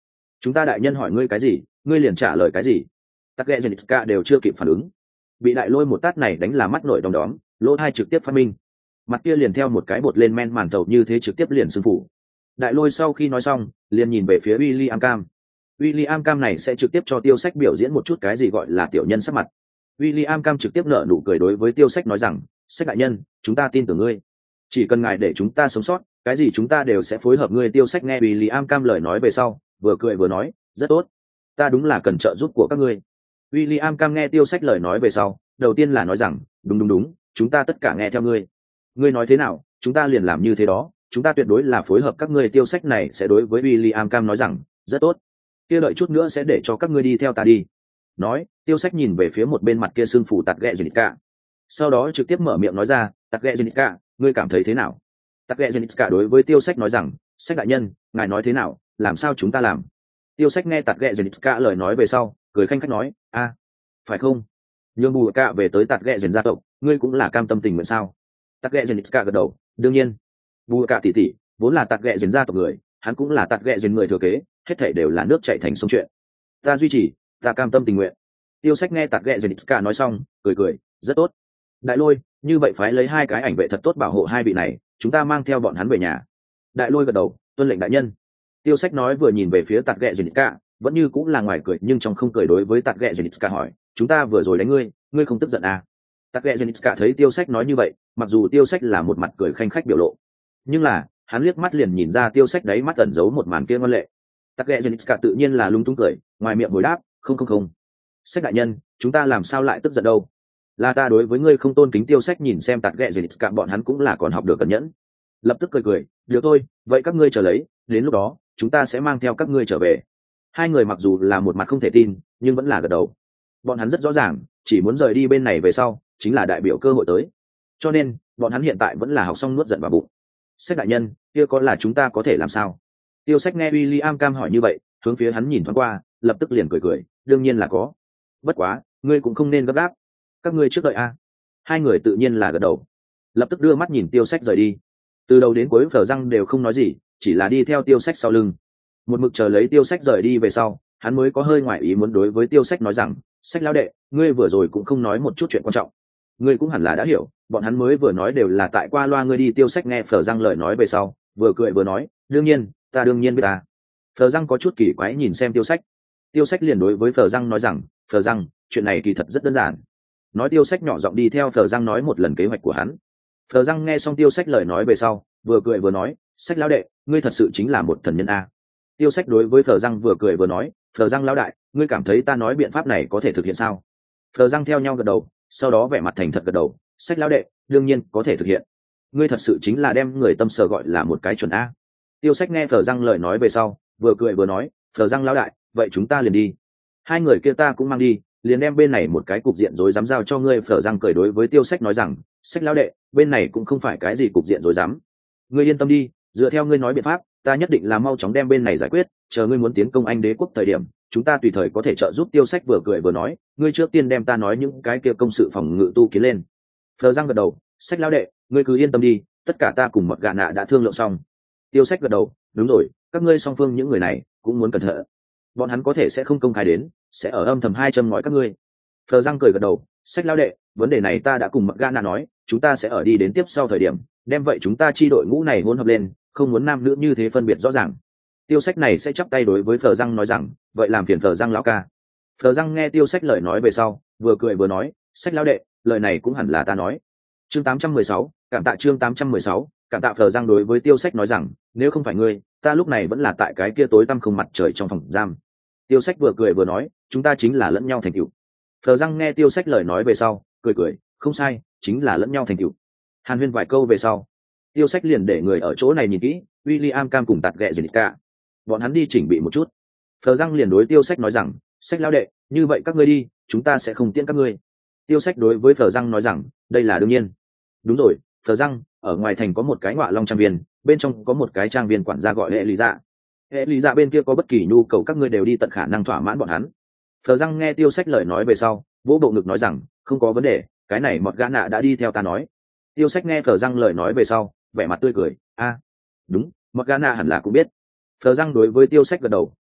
chúng ta đại nhân hỏi ngươi cái gì ngươi liền trả lời cái gì. Tắc ghẹ Zenica đều chưa kịp phản ứng, bị đại lôi một tát này đánh là mắt nổi đom đóm, lỗ hai trực tiếp phát minh, mặt kia liền theo một cái bột lên men màn thầu như thế trực tiếp liền sưng phủ. Đại lôi sau khi nói xong liền nhìn về phía William Cam. William Cam này sẽ trực tiếp cho Tiêu Sách biểu diễn một chút cái gì gọi là tiểu nhân sắc mặt. William Cam trực tiếp nở nụ cười đối với Tiêu Sách nói rằng, Sách đại nhân, chúng ta tin tưởng ngươi, chỉ cần ngài để chúng ta sống sót, cái gì chúng ta đều sẽ phối hợp ngươi. Tiêu Sách nghe William Cam lời nói về sau, vừa cười vừa nói, rất tốt, ta đúng là cần trợ giúp của các ngươi. William Cam nghe Tiêu Sách lời nói về sau, đầu tiên là nói rằng, đúng đúng đúng, chúng ta tất cả nghe theo ngươi. Ngươi nói thế nào, chúng ta liền làm như thế đó, chúng ta tuyệt đối là phối hợp các ngươi. Tiêu Sách này sẽ đối với William Cam nói rằng, rất tốt, kia đợi chút nữa sẽ để cho các ngươi đi theo ta đi. Nói, Tiêu Sách nhìn về phía một bên mặt kia sưng phủ Tạt ghẹ Zenica, sau đó trực tiếp mở miệng nói ra, Tạt ghẹ Zenica, ngươi cảm thấy thế nào? Tạt ghẹ Zenica đối với Tiêu Sách nói rằng, Sách đại nhân, ngài nói thế nào, làm sao chúng ta làm? Tiêu Sách nghe Tạt ghẹ Zenica lời nói về sau, cười khanh khách nói, a, phải không? Nhường bù cả về tới Tạt ghẹ Zenica gia tộc, ngươi cũng là cam tâm tình nguyện sao? Tạt ghẹ Zenica gật đầu, đương nhiên. Bù cả tỷ tỷ vốn là Tạt ghẹ Zenica gia tộc người, hắn cũng là Tạt ghẹ Zenica người thừa kế, hết thảy đều là nước chảy thành sông chuyện. Ta duy trì, ta cam tâm tình nguyện. Tiêu Sách nghe Tạt ghẹ Zenica nói xong, cười cười, rất tốt. Đại lôi, như vậy phái lấy hai cái ảnh vệ thật tốt bảo hộ hai vị này, chúng ta mang theo bọn hắn về nhà. Đại lôi gật đầu, tuân lệnh đại nhân. Tiêu Sách nói vừa nhìn về phía Tạt ghẹ Zenica, vẫn như cũng là ngoài cười nhưng trong không cười đối với Tạt ghẹ Zenica hỏi, chúng ta vừa rồi đánh ngươi, ngươi không tức giận à? Tạt ghẹ Zenica thấy Tiêu Sách nói như vậy, mặc dù Tiêu Sách là một mặt cười khanh khách biểu lộ, nhưng là hắn liếc mắt liền nhìn ra Tiêu Sách đấy mắt ẩn giấu một màn kia ngoan lệ. Tạt ghẹ Zenica tự nhiên là lung tung cười, ngoài miệng hồi đáp, không không không, Sách đại nhân, chúng ta làm sao lại tức giận đâu? Là ta đối với ngươi không tôn kính. Tiêu Sách nhìn xem Tạt ghẹ Zenica bọn hắn cũng là còn học được cẩn nhẫn, lập tức cười cười, được thôi, vậy các ngươi chờ lấy, đến lúc đó chúng ta sẽ mang theo các ngươi trở về. Hai người mặc dù là một mặt không thể tin nhưng vẫn là gật đầu. Bọn hắn rất rõ ràng, chỉ muốn rời đi bên này về sau chính là đại biểu cơ hội tới, cho nên bọn hắn hiện tại vẫn là học xong nuốt giận vào bụng. Sách đại nhân, kia có là chúng ta có thể làm sao? Tiêu Sách nghe William Cam hỏi như vậy, hướng phía hắn nhìn thoáng qua, lập tức liền cười cười, đương nhiên là có. Bất quá, ngươi cũng không nên gấp gáp, các ngươi trước đợi a. Hai người tự nhiên là gật đầu, lập tức đưa mắt nhìn Tiêu Sách rời đi. Từ đầu đến cuối Phở Răng đều không nói gì, chỉ là đi theo Tiêu Sách sau lưng, một mực chờ lấy Tiêu Sách rời đi về sau, hắn mới có hơi ngoại ý muốn đối với Tiêu Sách nói rằng, Sách lão đệ, ngươi vừa rồi cũng không nói một chút chuyện quan trọng, ngươi cũng hẳn là đã hiểu, bọn hắn mới vừa nói đều là tại qua loa ngươi đi. Tiêu Sách nghe Phở Răng lời nói về sau, vừa cười vừa nói, đương nhiên, ta đương nhiên biết ta. Phở Răng có chút kỳ quái nhìn xem Tiêu Sách. Tiêu Sách liền đối với Phở Răng nói rằng, Phở Răng, chuyện này kỳ thật rất đơn giản. Nói Tiêu Sách nhỏ giọng đi theo Phở Răng nói một lần kế hoạch của hắn. Phở Răng nghe xong Tiêu Sách lời nói về sau, vừa cười vừa nói, Sách lão đệ, ngươi thật sự chính là một thần nhân a. Tiêu Sách đối với Phở Răng vừa cười vừa nói, Phở Răng lão đại, ngươi cảm thấy ta nói biện pháp này có thể thực hiện sao? Phở Răng theo nhau gật đầu, sau đó vẻ mặt thành thật gật đầu, Sách lão đệ, đương nhiên có thể thực hiện. Ngươi thật sự chính là đem người tâm sở gọi là một cái chuẩn a. Tiêu Sách nghe Phở Răng lời nói về sau, vừa cười vừa nói, Phở Răng lão đại, vậy chúng ta liền đi. Hai người kia ta cũng mang đi, liền đem bên này một cái cục diện rối rắm giao cho ngươi. Phở Răng cười đối với Tiêu Sách nói rằng, Sách lão đệ, bên này cũng không phải cái gì cục diện rối rắm, ngươi yên tâm đi, dựa theo ngươi nói biện pháp, ta nhất định là mau chóng đem bên này giải quyết, chờ ngươi muốn tiến công Anh Đế quốc thời điểm, chúng ta tùy thời có thể trợ giúp. Tiêu Sách vừa cười vừa nói, ngươi trước tiên đem ta nói những cái kia công sự phòng ngự tu kiến lên. Phở Răng gật đầu, Sách lão đệ, ngươi cứ yên tâm đi, tất cả ta cùng Mọt Gạ Nạ đã thương lượng xong. Tiêu Sách gật đầu, đúng rồi, các ngươi song phương những người này cũng muốn cẩn thận, bọn hắn có thể sẽ không công khai đến, sẽ ở âm thầm hai châm ngòi các ngươi. Phở Răng cười gật đầu, Sách lão đệ, vấn đề này ta đã cùng Mọt Gạ Nạ nói, chúng ta sẽ ở đi đến tiếp sau thời điểm, đem vậy chúng ta chi đội ngũ này hỗn hợp lên, không muốn nam nữ như thế phân biệt rõ ràng. Tiêu Sách này sẽ chắp tay đối với Phở Răng nói rằng, vậy làm phiền Phở Răng lão ca. Phở Răng nghe Tiêu Sách lời nói về sau, vừa cười vừa nói, Sách lão đệ, lời này cũng hẳn là ta nói. Chương tám trăm mười sáu, cảm tạ. Chương tám trăm mười sáu, cảm tạ. Phở Răng đối với Tiêu Sách nói rằng, nếu không phải ngươi, ta lúc này vẫn là tại cái kia tối tăm không mặt trời trong phòng giam. Tiêu Sách vừa cười vừa nói, chúng ta chính là lẫn nhau thành tựu. Phở Răng nghe Tiêu Sách lời nói về sau, cười cười, không sai, chính là lẫn nhau thành tựu. Hàn huyên vài câu về sau, Tiêu Sách liền để người ở chỗ này nhìn kỹ William Cam cùng Tạt ghẹ Zenica, bọn hắn đi chỉnh bị một chút. Phở Răng liền đối Tiêu Sách nói rằng, Sách lão đệ, như vậy các ngươi đi, chúng ta sẽ không tiễn các ngươi. Tiêu Sách đối với Phở Răng nói rằng, đây là đương nhiên. Đúng rồi, Phở Răng, ở ngoài thành có một cái Ngọa Long trang viên, bên trong có một cái trang viên quản gia gọi hệ lý dạ. Hệ lý dạ bên kia có bất kỳ nhu cầu các ngươi đều đi tận khả năng thỏa mãn bọn hắn. Phở Răng nghe Tiêu Sách lời nói về sau, vỗ bộ ngực nói rằng, không có vấn đề, cái này Mọt Gạ Nạ đã đi theo ta nói. Tiêu Sách nghe Phở Răng lời nói về sau, vẻ mặt tươi cười, a, đúng, Mọt Gạ Nạ hẳn là cũng biết. Phở Răng đối với Tiêu Sách gật đầu,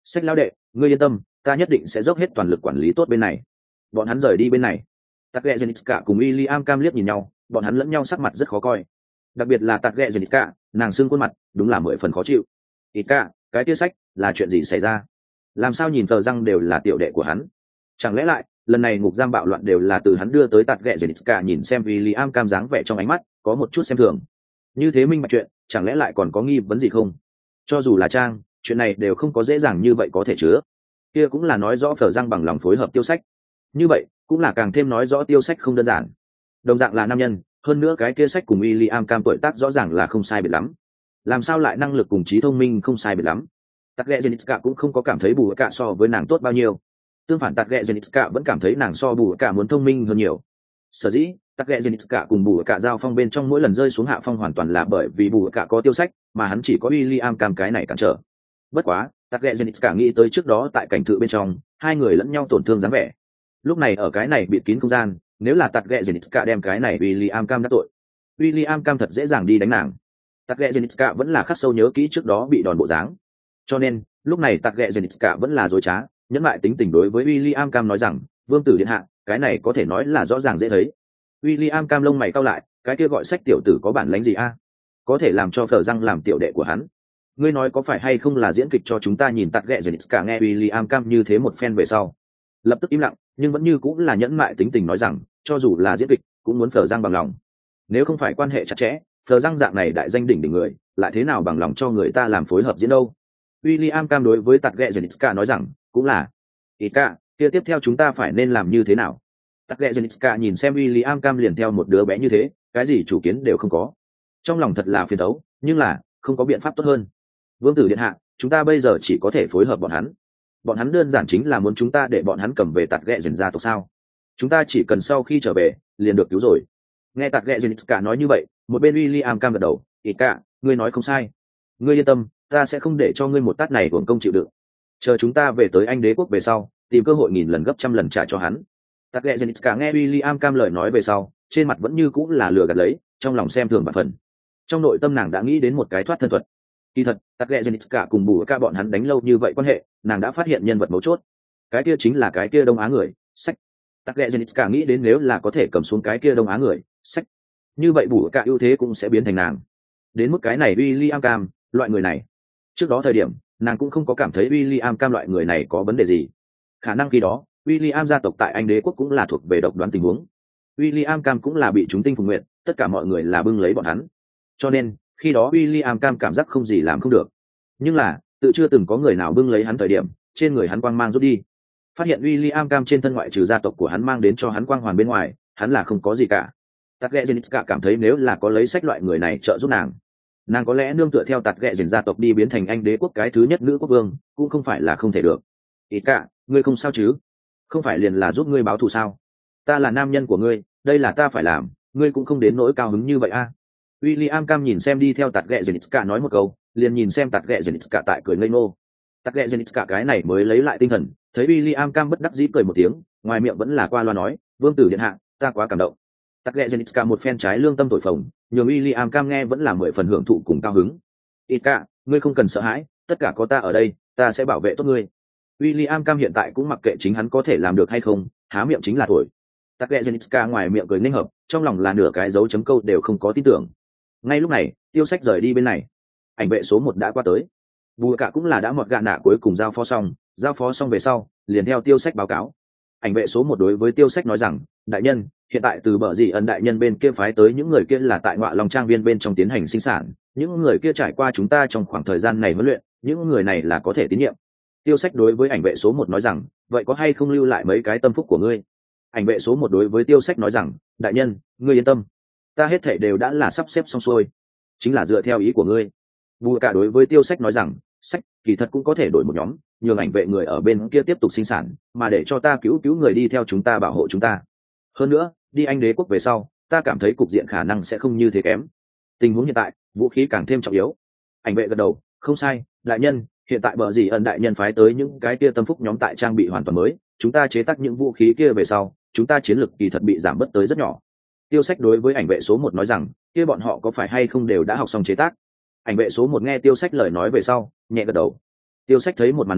Sách lão đệ, ngươi yên tâm, ta nhất định sẽ dốc hết toàn lực quản lý tốt bên này. Bọn hắn rời đi bên này. Tạt ghẹ Zenica cùng William Cam liếc nhìn nhau, bọn hắn lẫn nhau sắc mặt rất khó coi. Đặc biệt là Tạt ghẹ Zenica, nàng sưng khuôn mặt, đúng là mười phần khó chịu. Ít cả, cái kia sách, là chuyện gì xảy ra? Làm sao nhìn tờ răng đều là tiểu đệ của hắn? Chẳng lẽ lại, lần này ngục giam bạo loạn đều là từ hắn đưa tới Tạt ghẹ Zenica, nhìn xem William Cam dáng vẻ trong ánh mắt, có một chút xem thường. Như thế minh bạch chuyện, chẳng lẽ lại còn có nghi vấn gì không? Cho dù là trang, chuyện này đều không có dễ dàng như vậy có thể chứa. Kia cũng là nói rõ Phở Răng bằng lòng phối hợp Tiêu Sách. Như vậy, cũng là càng thêm nói rõ Tiêu Sách không đơn giản. Đồng dạng là nam nhân, hơn nữa cái kia Sách cùng William Cam tuổi tác rõ ràng là không sai biệt lắm. Làm sao lại năng lực cùng trí thông minh không sai biệt lắm? Tạt ghẹ Zenica cũng không có cảm thấy Bù Cả so với nàng tốt bao nhiêu. Tương phản Tạt ghẹ Zenica vẫn cảm thấy nàng so Bù Cả muốn thông minh hơn nhiều. Sở dĩ, Tạt ghẹ Zenica cùng Bù Cả giao phong bên trong mỗi lần rơi xuống hạ phong hoàn toàn là bởi vì Bù Cả có Tiêu Sách, mà hắn chỉ có William Cam cái này cản trở. Bất quá, Tạt ghẹ Zenica nghĩ tới trước đó tại cảnh tự bên trong, hai người lẫn nhau tổn thương dáng vẻ. Lúc này ở cái này bịt kín không gian, nếu là Tạt ghẹ Zenica đem cái này William Cam đắc tội, William Cam thật dễ dàng đi đánh nàng. Tạt ghẹ Zenica vẫn là khắc sâu nhớ kỹ trước đó bị đòn bộ dáng, cho nên lúc này Tạt ghẹ Zenica vẫn là dối trá, nhẫn lại tính tình đối với William Cam nói rằng, vương tử điện hạ, cái này có thể nói là rõ ràng dễ thấy. William Cam lông mày cau lại, cái kia gọi Sách tiểu tử có bản lĩnh gì a? Có thể làm cho Phở Răng làm tiểu đệ của hắn. Ngươi nói có phải hay không là diễn kịch cho chúng ta nhìn? Tạt ghẹ Zenica nghe William Cam như thế một phen về sau, lập tức im lặng, nhưng vẫn như cũng là nhẫn mại tính tình nói rằng, cho dù là diễn kịch, cũng muốn Phở Răng bằng lòng. Nếu không phải quan hệ chặt chẽ, Phở Răng dạng này đại danh đỉnh đỉnh người, lại thế nào bằng lòng cho người ta làm phối hợp diễn đâu? William Cam đối với Tạt ghẹ Zenica nói rằng, cũng là. Ít cả, kia tiếp theo chúng ta phải nên làm như thế nào? Tạt ghẹ Zenica nhìn xem William Cam liền theo một đứa bé như thế, cái gì chủ kiến đều không có. Trong lòng thật là phiền đấu, nhưng là không có biện pháp tốt hơn. Vương tử điện hạ, chúng ta bây giờ chỉ có thể phối hợp bọn hắn. Bọn hắn đơn giản chính là muốn chúng ta để bọn hắn cầm về Tạt ghẹ Zenica gia tộc sao? Chúng ta chỉ cần sau khi trở về, liền được cứu rồi. Nghe Tạt ghẹ Zenica nói như vậy, một bên William Cam gật đầu, ít cả, ngươi nói không sai. Ngươi yên tâm, ta sẽ không để cho ngươi một tát này uổng công chịu đựng. Chờ chúng ta về tới Anh đế quốc về sau, tìm cơ hội nghìn lần gấp trăm lần trả cho hắn. Tạt ghẹ Zenica nghe William Cam lời nói về sau, trên mặt vẫn như cũng là lừa gạt lấy, trong lòng xem thường bạc phần. Trong nội tâm nàng đã nghĩ đến một cái thoát thân thuật. Kỳ thật, Tạt ghẹ Zenica cùng Bù Cả bọn hắn đánh lâu như vậy quan hệ, nàng đã phát hiện nhân vật mấu chốt. Cái kia chính là cái kia Đông Á người, Sách. Tạt ghẹ Zenica nghĩ đến nếu là có thể cầm xuống cái kia Đông Á người, Sách, như vậy Bù Cả ưu thế cũng sẽ biến thành nàng. Đến mức cái này William Cam, loại người này, trước đó thời điểm, nàng cũng không có cảm thấy William Cam loại người này có vấn đề gì. Khả năng khi đó, William gia tộc tại Anh đế quốc cũng là thuộc về độc đoán tình huống. William Cam cũng là bị chúng tinh phùng nguyện, tất cả mọi người là bưng lấy bọn hắn. Cho nên, khi đó William Cam cảm giác không gì làm không được. Nhưng là, tự chưa từng có người nào bưng lấy hắn thời điểm, trên người hắn quang mang rút đi. Phát hiện William Cam trên thân ngoại trừ gia tộc của hắn mang đến cho hắn quang hoàn bên ngoài, hắn là không có gì cả. Tạt ghẹ Zenica cảm thấy nếu là có lấy Sách loại người này trợ giúp nàng, nàng có lẽ nương tựa theo Tạt ghẹ Zenica gia tộc đi biến thành Anh đế quốc cái thứ nhất nữ quốc vương, cũng không phải là không thể được. Ít cả, ngươi không sao chứ? Không phải liền là giúp ngươi báo thù sao? Ta là nam nhân của ngươi, đây là ta phải làm, ngươi cũng không đến nỗi cao hứng như vậy a. À? William Cam nhìn xem đi theo Tạt ghẹ Zenica nói một câu, liền nhìn xem Tạt ghẹ Zenica tại cười ngây ngô. Tạt ghẹ Zenica cái này mới lấy lại tinh thần, thấy William Cam bất đắc dĩ cười một tiếng, ngoài miệng vẫn là qua loa nói, vương tử điện hạ, ta quá cảm động. Tạt ghẹ Zenica một phen trái lương tâm thổi phồng, nhường William Cam nghe vẫn là mười phần hưởng thụ cùng cao hứng. Ít cả, ngươi không cần sợ hãi, tất cả có ta ở đây, ta sẽ bảo vệ tốt ngươi. William Cam hiện tại cũng mặc kệ chính hắn có thể làm được hay không, há miệng chính là thổi. Tạt ghẹ Zenica ngoài miệng cười nghênh hợp, trong lòng là nửa cái dấu chấm câu đều không có tin tưởng. Ngay lúc này, Tiêu Sách rời đi bên này, ảnh vệ số một đã qua tới. Bù Cả cũng là đã mọt gạ nạ cuối cùng giao phó xong, giao phó xong về sau, liền theo Tiêu Sách báo cáo. Ảnh vệ số một đối với Tiêu Sách nói rằng, đại nhân, hiện tại từ bờ gì ẩn đại nhân bên kia phái tới những người kia là tại Ngọa Long trang viên bên trong tiến hành sinh sản, những người kia trải qua chúng ta trong khoảng thời gian này huấn luyện, những người này là có thể tín nhiệm. Tiêu Sách đối với ảnh vệ số một nói rằng, vậy có hay không lưu lại mấy cái tâm phúc của ngươi? Ảnh vệ số một đối với Tiêu Sách nói rằng, đại nhân, ngươi yên tâm, ta hết thảy đều đã là sắp xếp xong xuôi, chính là dựa theo ý của ngươi. Bù Cả đối với Tiêu Sách nói rằng, Sách kỳ thật cũng có thể đổi một nhóm, nhường ảnh vệ người ở bên kia tiếp tục sinh sản, mà để cho ta cứu cứu người đi theo chúng ta bảo hộ chúng ta. Hơn nữa, đi Anh đế quốc về sau, ta cảm thấy cục diện khả năng sẽ không như thế kém. Tình huống hiện tại, vũ khí càng thêm trọng yếu. Ảnh vệ gật đầu, không sai, đại nhân, hiện tại bờ gì ẩn đại nhân phái tới những cái kia tâm phúc nhóm tại trang bị hoàn toàn mới, chúng ta chế tác những vũ khí kia về sau, chúng ta chiến lực kỳ thật bị giảm bớt tới rất nhỏ. Tiêu Sách đối với ảnh vệ số một nói rằng, kia bọn họ có phải hay không đều đã học xong chế tác? Ảnh vệ số một nghe Tiêu Sách lời nói về sau, nhẹ gật đầu. Tiêu Sách thấy một màn này,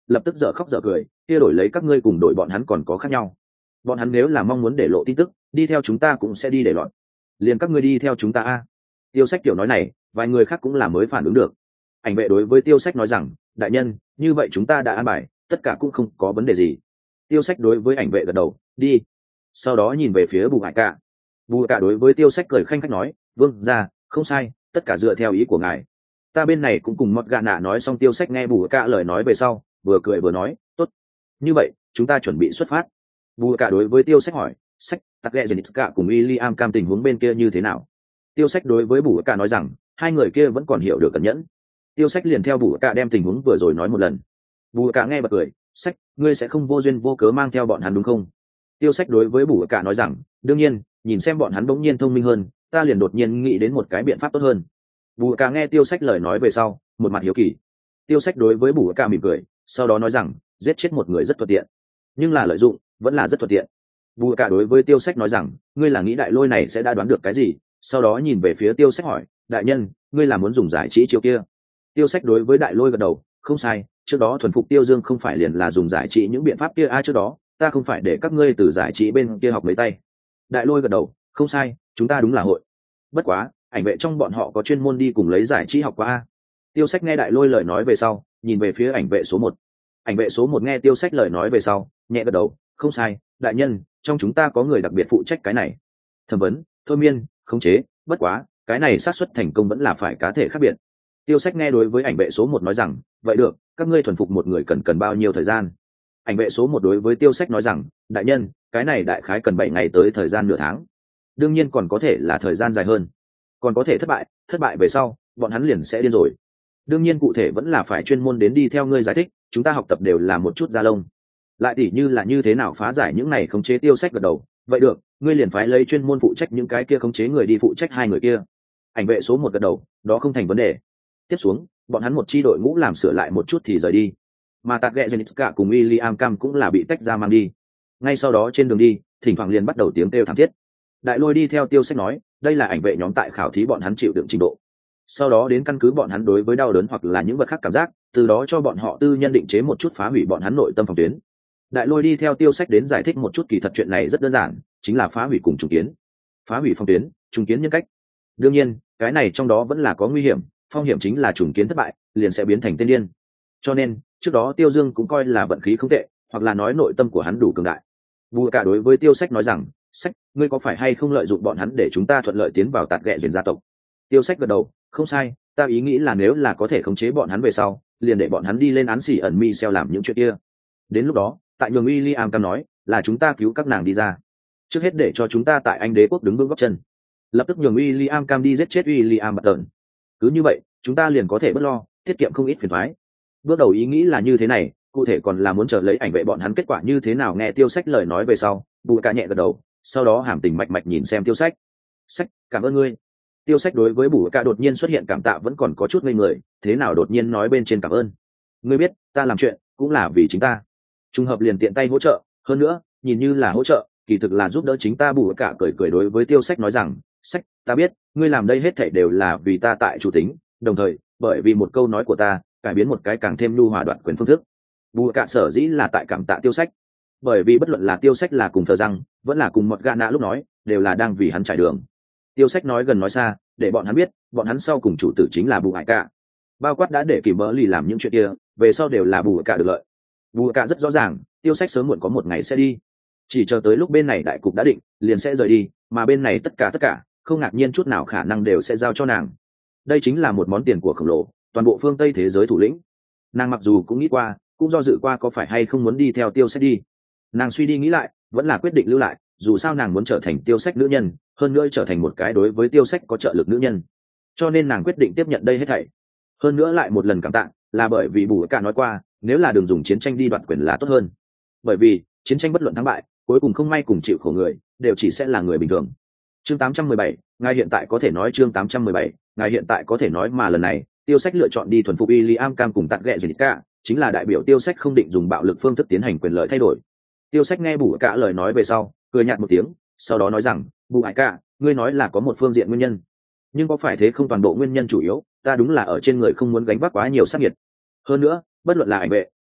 lập tức dở khóc dở cười, kia đổi lấy các ngươi cùng đội bọn hắn còn có khác nhau. Bọn hắn nếu là mong muốn để lộ tin tức, đi theo chúng ta cũng sẽ đi để lọt. Liền các ngươi đi theo chúng ta a. Tiêu Sách kiểu nói này, vài người khác cũng là mới phản ứng được. Ảnh vệ đối với Tiêu Sách nói rằng, đại nhân, như vậy chúng ta đã an bài, tất cả cũng không có vấn đề gì. Tiêu Sách đối với ảnh vệ gật đầu, đi. Sau đó nhìn về phía Bù Hải Cả. Bù Hải Cả đối với Tiêu Sách cười khanh khách nói, vương gia, không sai, tất cả dựa theo ý của ngài. Ta bên này cũng cùng Mọt Gạ Nạ nói xong. Tiêu Sách nghe Bù Hải Cả lời nói về sau, vừa cười vừa nói, tốt. Như vậy, chúng ta chuẩn bị xuất phát. Bù Hải Cả đối với Tiêu Sách hỏi, sách, tắc lệ Jenica cùng William Cam tình huống bên kia như thế nào? Tiêu Sách đối với Bù Hải Cả nói rằng, hai người kia vẫn còn hiểu được cẩn nhẫn. Tiêu Sách liền theo Bù Hải Cả đem tình huống vừa rồi nói một lần. Bù Hải Cả nghe bật cười, sách, ngươi sẽ không vô duyên vô cớ mang theo bọn hắn đúng không? Tiêu Sách đối với Bù Hải Cả nói rằng, đương nhiên, nhìn xem bọn hắn bỗng nhiên thông minh hơn, ta liền đột nhiên nghĩ đến một cái biện pháp tốt hơn. Bù Hải Cả nghe Tiêu Sách lời nói về sau, một mặt hiếu kỳ. Tiêu Sách đối với Bù Hải Cả mỉm cười, sau đó nói rằng, giết chết một người rất thuận tiện, nhưng là lợi dụng vẫn là rất thuận tiện. Bù Hải Cả đối với Tiêu Sách nói rằng, ngươi là nghĩ đại lôi này sẽ đã đoán được cái gì? Sau đó nhìn về phía Tiêu Sách hỏi, đại nhân, ngươi là muốn dùng giải trí chiêu kia? Tiêu Sách đối với đại lôi gật đầu, không sai, trước đó thuần phục Tiêu Dương không phải liền là dùng giải trí những biện pháp kia ai trước đó, ta không phải để các ngươi từ giải trí bên kia học mấy tay. Đại lôi gật đầu, không sai, chúng ta đúng là hội. Bất quá, ảnh vệ trong bọn họ có chuyên môn đi cùng lấy giải trí học qua a. Tiêu Sách nghe đại lôi lời nói về sau, nhìn về phía ảnh vệ số một. Ảnh vệ số một nghe Tiêu Sách lời nói về sau, nhẹ gật đầu, không sai, đại nhân, trong chúng ta có người đặc biệt phụ trách cái này. Thẩm vấn, thôi miên, khống chế, bất quá, cái này xác suất thành công vẫn là phải cá thể khác biệt. Tiêu Sách nghe đối với ảnh vệ số một nói rằng, vậy được, các ngươi thuần phục một người cần cần bao nhiêu thời gian? Ảnh vệ số một đối với Tiêu Sách nói rằng, đại nhân, cái này đại khái cần bảy ngày tới thời gian nửa tháng. Đương nhiên còn có thể là thời gian dài hơn, còn có thể thất bại, thất bại về sau, bọn hắn liền sẽ điên rồi. Đương nhiên cụ thể vẫn là phải chuyên môn đến đi theo ngươi giải thích, chúng ta học tập đều là một chút da lông. Lại tỉ như là như thế nào phá giải những này khống chế. Tiêu Sách gật đầu, vậy được, ngươi liền phái lấy chuyên môn phụ trách những cái kia khống chế người đi phụ trách hai người kia. Ảnh vệ số một gật đầu, đó không thành vấn đề. Tiếp xuống, bọn hắn một chi đội ngũ làm sửa lại một chút thì rời đi. Mà Tạc Ghẹ Jenica cùng William Cam cũng là bị tách ra mang đi. Ngay sau đó trên đường đi, thỉnh thoảng liền bắt đầu tiếng kêu thảm thiết. Đại lôi đi theo Tiêu Sách nói, đây là ảnh vệ nhóm tại khảo thí bọn hắn chịu đựng trình độ. Sau đó đến căn cứ bọn hắn đối với đau đớn hoặc là những vật khác cảm giác, từ đó cho bọn họ tư nhân định chế một chút phá hủy bọn hắn nội tâm phòng tuyến. Đại lôi đi theo Tiêu Sách đến giải thích một chút, kỳ thật chuyện này rất đơn giản, chính là phá hủy cùng trùng kiến. Phá hủy phòng tuyến, trùng kiến nhân cách. Đương nhiên, cái này trong đó vẫn là có nguy hiểm, phong hiểm chính là trùng kiến thất bại, liền sẽ biến thành tên điên. Cho nên, trước đó Tiêu Dương cũng coi là vận khí không tệ, hoặc là nói nội tâm của hắn đủ cường đại. Bù Cả đối với Tiêu Sách nói rằng, sách, ngươi có phải hay không lợi dụng bọn hắn để chúng ta thuận lợi tiến vào Tạt Ghẹ Dền gia tộc? Tiêu Sách gật đầu, không sai, ta ý nghĩ là nếu là có thể khống chế bọn hắn về sau, liền để bọn hắn đi lên án xỉ ẩn mi xeo làm những chuyện kia. Đến lúc đó, tại nhường William Cam nói, là chúng ta cứu các nàng đi ra. Trước hết để cho chúng ta tại Anh Đế quốc đứng vững gót chân. Lập tức nhường William Cam đi giết chết William Button. Cứ như vậy, chúng ta liền có thể bớt lo, tiết kiệm không ít phiền toái. Bước đầu ý nghĩ là như thế này, cụ thể còn là muốn chờ lấy ảnh vệ bọn hắn kết quả như thế nào. Nghe Tiêu Sách lời nói về sau, Bù Cả nhẹ gật đầu, sau đó hàm tình mạch mạch nhìn xem Tiêu Sách. Sách, cảm ơn ngươi. Tiêu Sách đối với Bù Cả đột nhiên xuất hiện cảm tạ vẫn còn có chút ngây người, thế nào đột nhiên nói bên trên cảm ơn? Ngươi biết, ta làm chuyện cũng là vì chính ta. Trùng hợp liền tiện tay hỗ trợ, hơn nữa, nhìn như là hỗ trợ, kỳ thực là giúp đỡ chính ta. Bù Cả cười cười đối với Tiêu Sách nói rằng, sách, ta biết, ngươi làm đây hết thảy đều là vì ta tại chủ tính, đồng thời, bởi vì một câu nói của ta, cải biến một cái càng thêm nhu hòa đoạn quyền phương thức. Bù Cả sở dĩ là tại cảm tạ Tiêu Sách, bởi vì bất luận là Tiêu Sách là cùng thờ răng, vẫn là cùng Mọt Gạ Nạ lúc nói, đều là đang vì hắn trải đường. Tiêu Sách nói gần nói xa, để bọn hắn biết, bọn hắn sau cùng chủ tử chính là Bù Hải Cả. Bao quát đã để Kìm Bỡ Lì làm những chuyện kia, về sau đều là Bù Cả được lợi. Bù Cả rất rõ ràng, Tiêu Sách sớm muộn có một ngày sẽ đi, chỉ chờ tới lúc bên này đại cục đã định, liền sẽ rời đi, mà bên này tất cả tất cả, không ngạc nhiên chút nào khả năng đều sẽ giao cho nàng. Đây chính là một món tiền của khổng lồ, toàn bộ phương Tây thế giới thủ lĩnh. Nàng mặc dù cũng nghĩ qua, cũng do dự qua có phải hay không muốn đi theo Tiêu Sách đi. Nàng suy đi nghĩ lại, vẫn là quyết định lưu lại, dù sao nàng muốn trở thành Tiêu Sách nữ nhân, hơn nữa trở thành một cái đối với Tiêu Sách có trợ lực nữ nhân. Cho nên nàng quyết định tiếp nhận đây hết thảy. Hơn nữa lại một lần cảm tạ, là bởi vì Bù Cả nói qua, nếu là đường dùng chiến tranh đi đoạt quyền là tốt hơn. Bởi vì, chiến tranh bất luận thắng bại, cuối cùng không may cùng chịu khổ người, đều chỉ sẽ là người bình thường. Chương tám trăm mười bảy, ngài hiện tại có thể nói chương tám trăm mười bảy, ngài hiện tại có thể nói mà lần này, Tiêu Sách lựa chọn đi thuần phục William Cam cùng Tạt Ghẹ Jenica, chính là đại biểu Tiêu Sách không định dùng bạo lực phương thức tiến hành quyền lợi thay đổi. Tiêu Sách nghe Bù Cả lời nói về sau, cười nhạt một tiếng, sau đó nói rằng, Bù Hải Cả, ngươi nói là có một phương diện nguyên nhân, nhưng có phải thế không toàn bộ nguyên nhân chủ yếu, ta đúng là ở trên người không muốn gánh vác quá nhiều sát nhiệt. Hơn nữa, bất luận là ảnh vệ,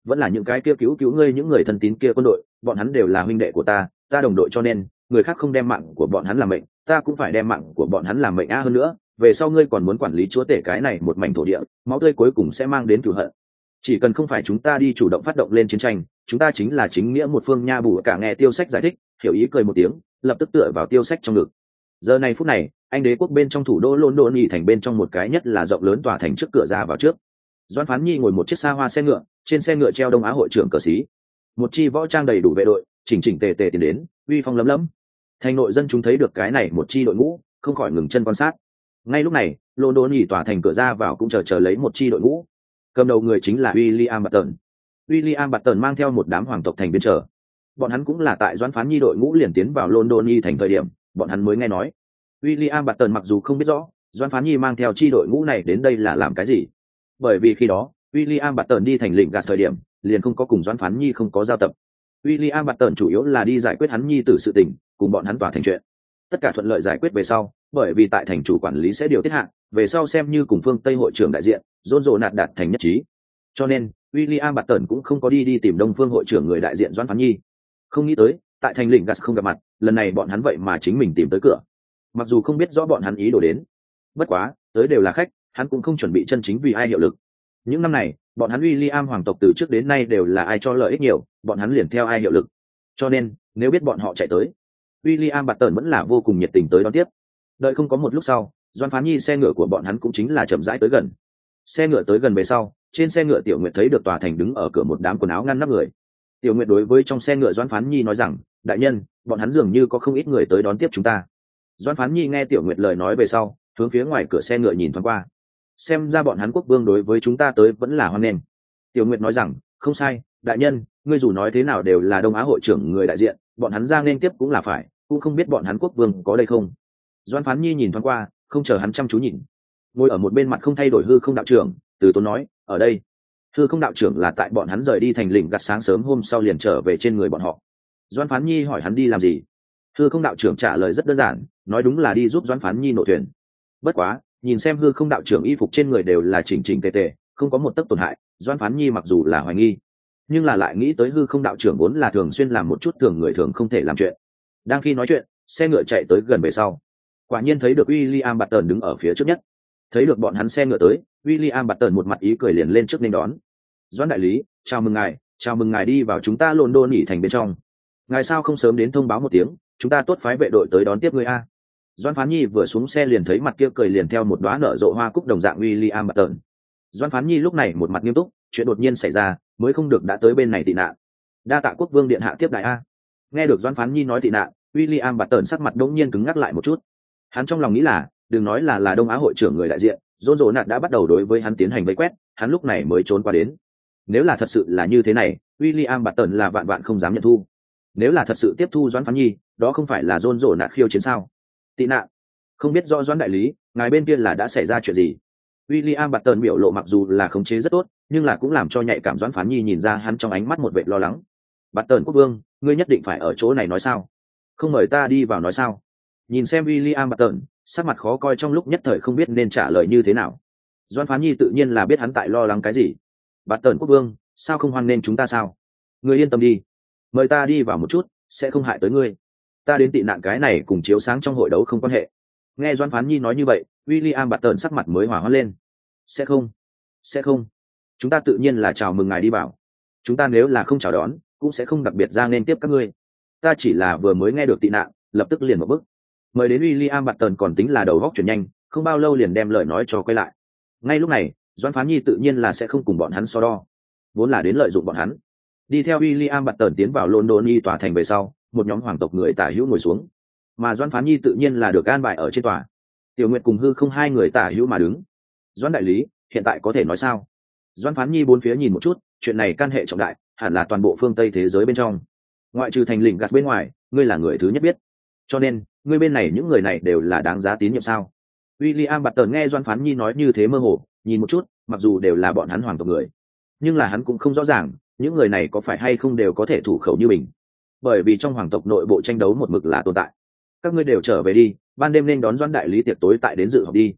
vẫn là những cái kia cứu cứu ngươi những người thân tín kia quân đội, bọn hắn đều là huynh đệ của ta, ta đồng đội, cho nên người khác không đem mạng của bọn hắn làm mệnh, ta cũng phải đem mạng của bọn hắn làm mệnh a. Hơn nữa về sau ngươi còn muốn quản lý chúa tể cái này một mảnh thổ địa, máu tươi cuối cùng sẽ mang đến cửu hận. Chỉ cần không phải chúng ta đi chủ động phát động lên chiến tranh, chúng ta chính là chính nghĩa một phương nha. Bù cả nghe Tiêu Sách giải thích, hiểu ý cười một tiếng, lập tức tựa vào Tiêu Sách trong ngực. Giờ này phút này, anh đế quốc bên trong thủ đô London nhì thành bên trong một cái nhất là rộng lớn tòa thành trước cửa ra vào trước. Doãn Phán Nhi ngồi một chiếc xa hoa xe ngựa, trên xe ngựa treo Đông Á hội trưởng cờ xí. Một chi võ trang đầy đủ vệ đội, chỉnh chỉnh tề tề tiến đến, uy phong lấm lấm. Thành nội dân chúng thấy được cái này một chi đội ngũ, không khỏi ngừng chân quan sát. Ngay lúc này, London nhì tòa thành cửa ra vào cũng chờ chờ lấy một chi đội ngũ. Cầm đầu người chính là William Barton. William Barton mang theo một đám hoàng tộc thành viên chờ. Bọn hắn cũng là tại Doãn Phán Nhi đội ngũ liền tiến vào London nhì thành thời điểm, bọn hắn mới nghe nói. William Barton mặc dù không biết rõ Doãn Phán Nhi mang theo chi đội ngũ này đến đây là làm cái gì, bởi vì khi đó William Barton đi thành lĩnh gạt thời điểm liền không có cùng Doãn Phán Nhi không có giao tập. William Barton chủ yếu là đi giải quyết hắn nhi tử sự tình, cùng bọn hắn tỏa thành chuyện. Tất cả thuận lợi giải quyết về sau, bởi vì tại thành chủ quản lý sẽ điều tiết hạn, về sau xem như cùng phương Tây hội trưởng đại diện, John Rồ nạt đạt thành nhất trí. Cho nên, William Barton cũng không có đi đi tìm Đông Phương hội trưởng người đại diện Doãn Phán Nhi. Không nghĩ tới, tại thành lĩnh gạt không gặp mặt, lần này bọn hắn vậy mà chính mình tìm tới cửa. Mặc dù không biết rõ bọn hắn ý đồ đến, bất quá tới đều là khách, hắn cũng không chuẩn bị chân chính vì ai hiệu lực. Những năm này, bọn hắn William hoàng tộc từ trước đến nay đều là ai cho lợi ích nhiều, bọn hắn liền theo ai hiệu lực. Cho nên, nếu biết bọn họ chạy tới, William Barton vẫn là vô cùng nhiệt tình tới đón tiếp. Đợi không có một lúc sau, Doãn Phán Nhi xe ngựa của bọn hắn cũng chính là chậm rãi tới gần. Xe ngựa tới gần về sau, trên xe ngựa Tiểu Nguyệt thấy được tòa thành đứng ở cửa một đám quần áo ngăn nắp người. Tiểu Nguyệt đối với trong xe ngựa Doãn Phán Nhi nói rằng, đại nhân, bọn hắn dường như có không ít người tới đón tiếp chúng ta. Doãn Phán Nhi nghe Tiểu Nguyệt lời nói về sau, hướng phía ngoài cửa xe ngựa nhìn thoáng qua. Xem ra bọn hắn quốc vương đối với chúng ta tới vẫn là hoan nghênh. Tiểu Nguyệt nói rằng, không sai, đại nhân, ngươi dù nói thế nào đều là Đông Á hội trưởng người đại diện, bọn hắn ra nên tiếp cũng là phải, cũng không biết bọn hắn quốc vương có đây không. Doãn Phán Nhi nhìn thoáng qua, không chờ hắn chăm chú nhìn. Ngồi ở một bên mặt không thay đổi Hư Không đạo trưởng, từ tốn nói, ở đây. Hư Không đạo trưởng là tại bọn hắn rời đi thành lĩnh gạt sáng sớm hôm sau liền trở về trên người bọn họ. Doãn Phán Nhi hỏi hắn đi làm gì. Hư Không đạo trưởng trả lời rất đơn giản, nói đúng là đi giúp Doãn Phán Nhi nổ thuyền. Bất quá, nhìn xem Hư Không đạo trưởng y phục trên người đều là chỉnh chỉnh tề tề, không có một tấc tổn hại, Doãn Phán Nhi mặc dù là hoài nghi, nhưng là lại nghĩ tới Hư Không đạo trưởng vốn là thường xuyên làm một chút thường người thường không thể làm chuyện. Đang khi nói chuyện, xe ngựa chạy tới gần về sau, quả nhiên thấy được William Barton đứng ở phía trước nhất. Thấy được bọn hắn xe ngựa tới, William Barton một mặt ý cười liền lên trước nên đón. Doãn đại lý, chào mừng ngài, chào mừng ngài đi vào chúng ta London nghỉ thành bên trong. Ngài sao không sớm đến thông báo một tiếng, chúng ta tốt phái vệ đội tới đón tiếp ngươi a. Doãn Phán Nhi vừa xuống xe liền thấy mặt kia cười liền theo một đóa nở rộ hoa cúc đồng dạng William Barton. Doãn Phán Nhi lúc này một mặt nghiêm túc, chuyện đột nhiên xảy ra, mới không được đã tới bên này tị nạn. Đa tạ quốc vương điện hạ tiếp đại a. Nghe được Doãn Phán Nhi nói tị nạn, William Barton sắc mặt đống nhiên cứng ngắc lại một chút. Hắn trong lòng nghĩ là, đừng nói là là Đông Á hội trưởng người đại diện, John Rồ nạt đã bắt đầu đối với hắn tiến hành vây quét, hắn lúc này mới trốn qua đến. Nếu là thật sự là như thế này, William Barton là vạn vạn không dám nhận thu. Nếu là thật sự tiếp thu Doãn Phán Nhi, đó không phải là John Rồ nạt khiêu chiến sao? Tị nạn? Không biết rõ Doãn đại lý, ngài bên kia là đã xảy ra chuyện gì? William Barton biểu lộ mặc dù là khống chế rất tốt, nhưng là cũng làm cho nhạy cảm Doãn Phán Nhi nhìn ra hắn trong ánh mắt một vẻ lo lắng. Barton quốc vương, ngươi nhất định phải ở chỗ này nói sao? Không mời ta đi vào nói sao? Nhìn xem William Barton, sắc mặt khó coi trong lúc nhất thời không biết nên trả lời như thế nào. Doãn Phán Nhi tự nhiên là biết hắn tại lo lắng cái gì. Barton quốc vương, sao không hoan nên chúng ta sao? Ngươi yên tâm đi, mời ta đi vào một chút, sẽ không hại tới ngươi. Ta đến tị nạn cái này cùng chiếu sáng trong hội đấu không quan hệ. Nghe Doãn Phán Nhi nói như vậy, William Barton sắc mặt mới hỏa hoãn lên. Sẽ không, sẽ không. Chúng ta tự nhiên là chào mừng ngài đi vào. Chúng ta nếu là không chào đón, cũng sẽ không đặc biệt ra nên tiếp các ngươi. Ta chỉ là vừa mới nghe được tị nạn, lập tức liền một bước. Mời đến William Barton còn tính là đầu góc chuyển nhanh, không bao lâu liền đem lời nói cho quay lại. Ngay lúc này, Doãn Phán Nhi tự nhiên là sẽ không cùng bọn hắn so đo, vốn là đến lợi dụng bọn hắn. Đi theo William Barton tiến vào London y tòa thành về sau, một nhóm hoàng tộc người tả hữu ngồi xuống, mà Doãn Phán Nhi tự nhiên là được an bài ở trên tòa. Tiểu Nguyệt cùng Hư Không hai người tả hữu mà đứng. Doãn đại lý, hiện tại có thể nói sao? Doãn Phán Nhi bốn phía nhìn một chút, chuyện này can hệ trọng đại, hẳn là toàn bộ phương Tây thế giới bên trong, ngoại trừ thành lĩnh gạt bên ngoài, ngươi là người thứ nhất biết, cho nên ngươi bên này những người này đều là đáng giá tín nhiệm sao? William Barton nghe Doãn Phán Nhi nói như thế mơ hồ, nhìn một chút, mặc dù đều là bọn hắn hoàng tộc người, nhưng là hắn cũng không rõ ràng những người này có phải hay không đều có thể thủ khẩu như mình, bởi vì trong hoàng tộc nội bộ tranh đấu một mực là tồn tại. Các ngươi đều trở về đi, ban đêm nên đón Doãn đại lý tiệc tối tại đến dự họp đi.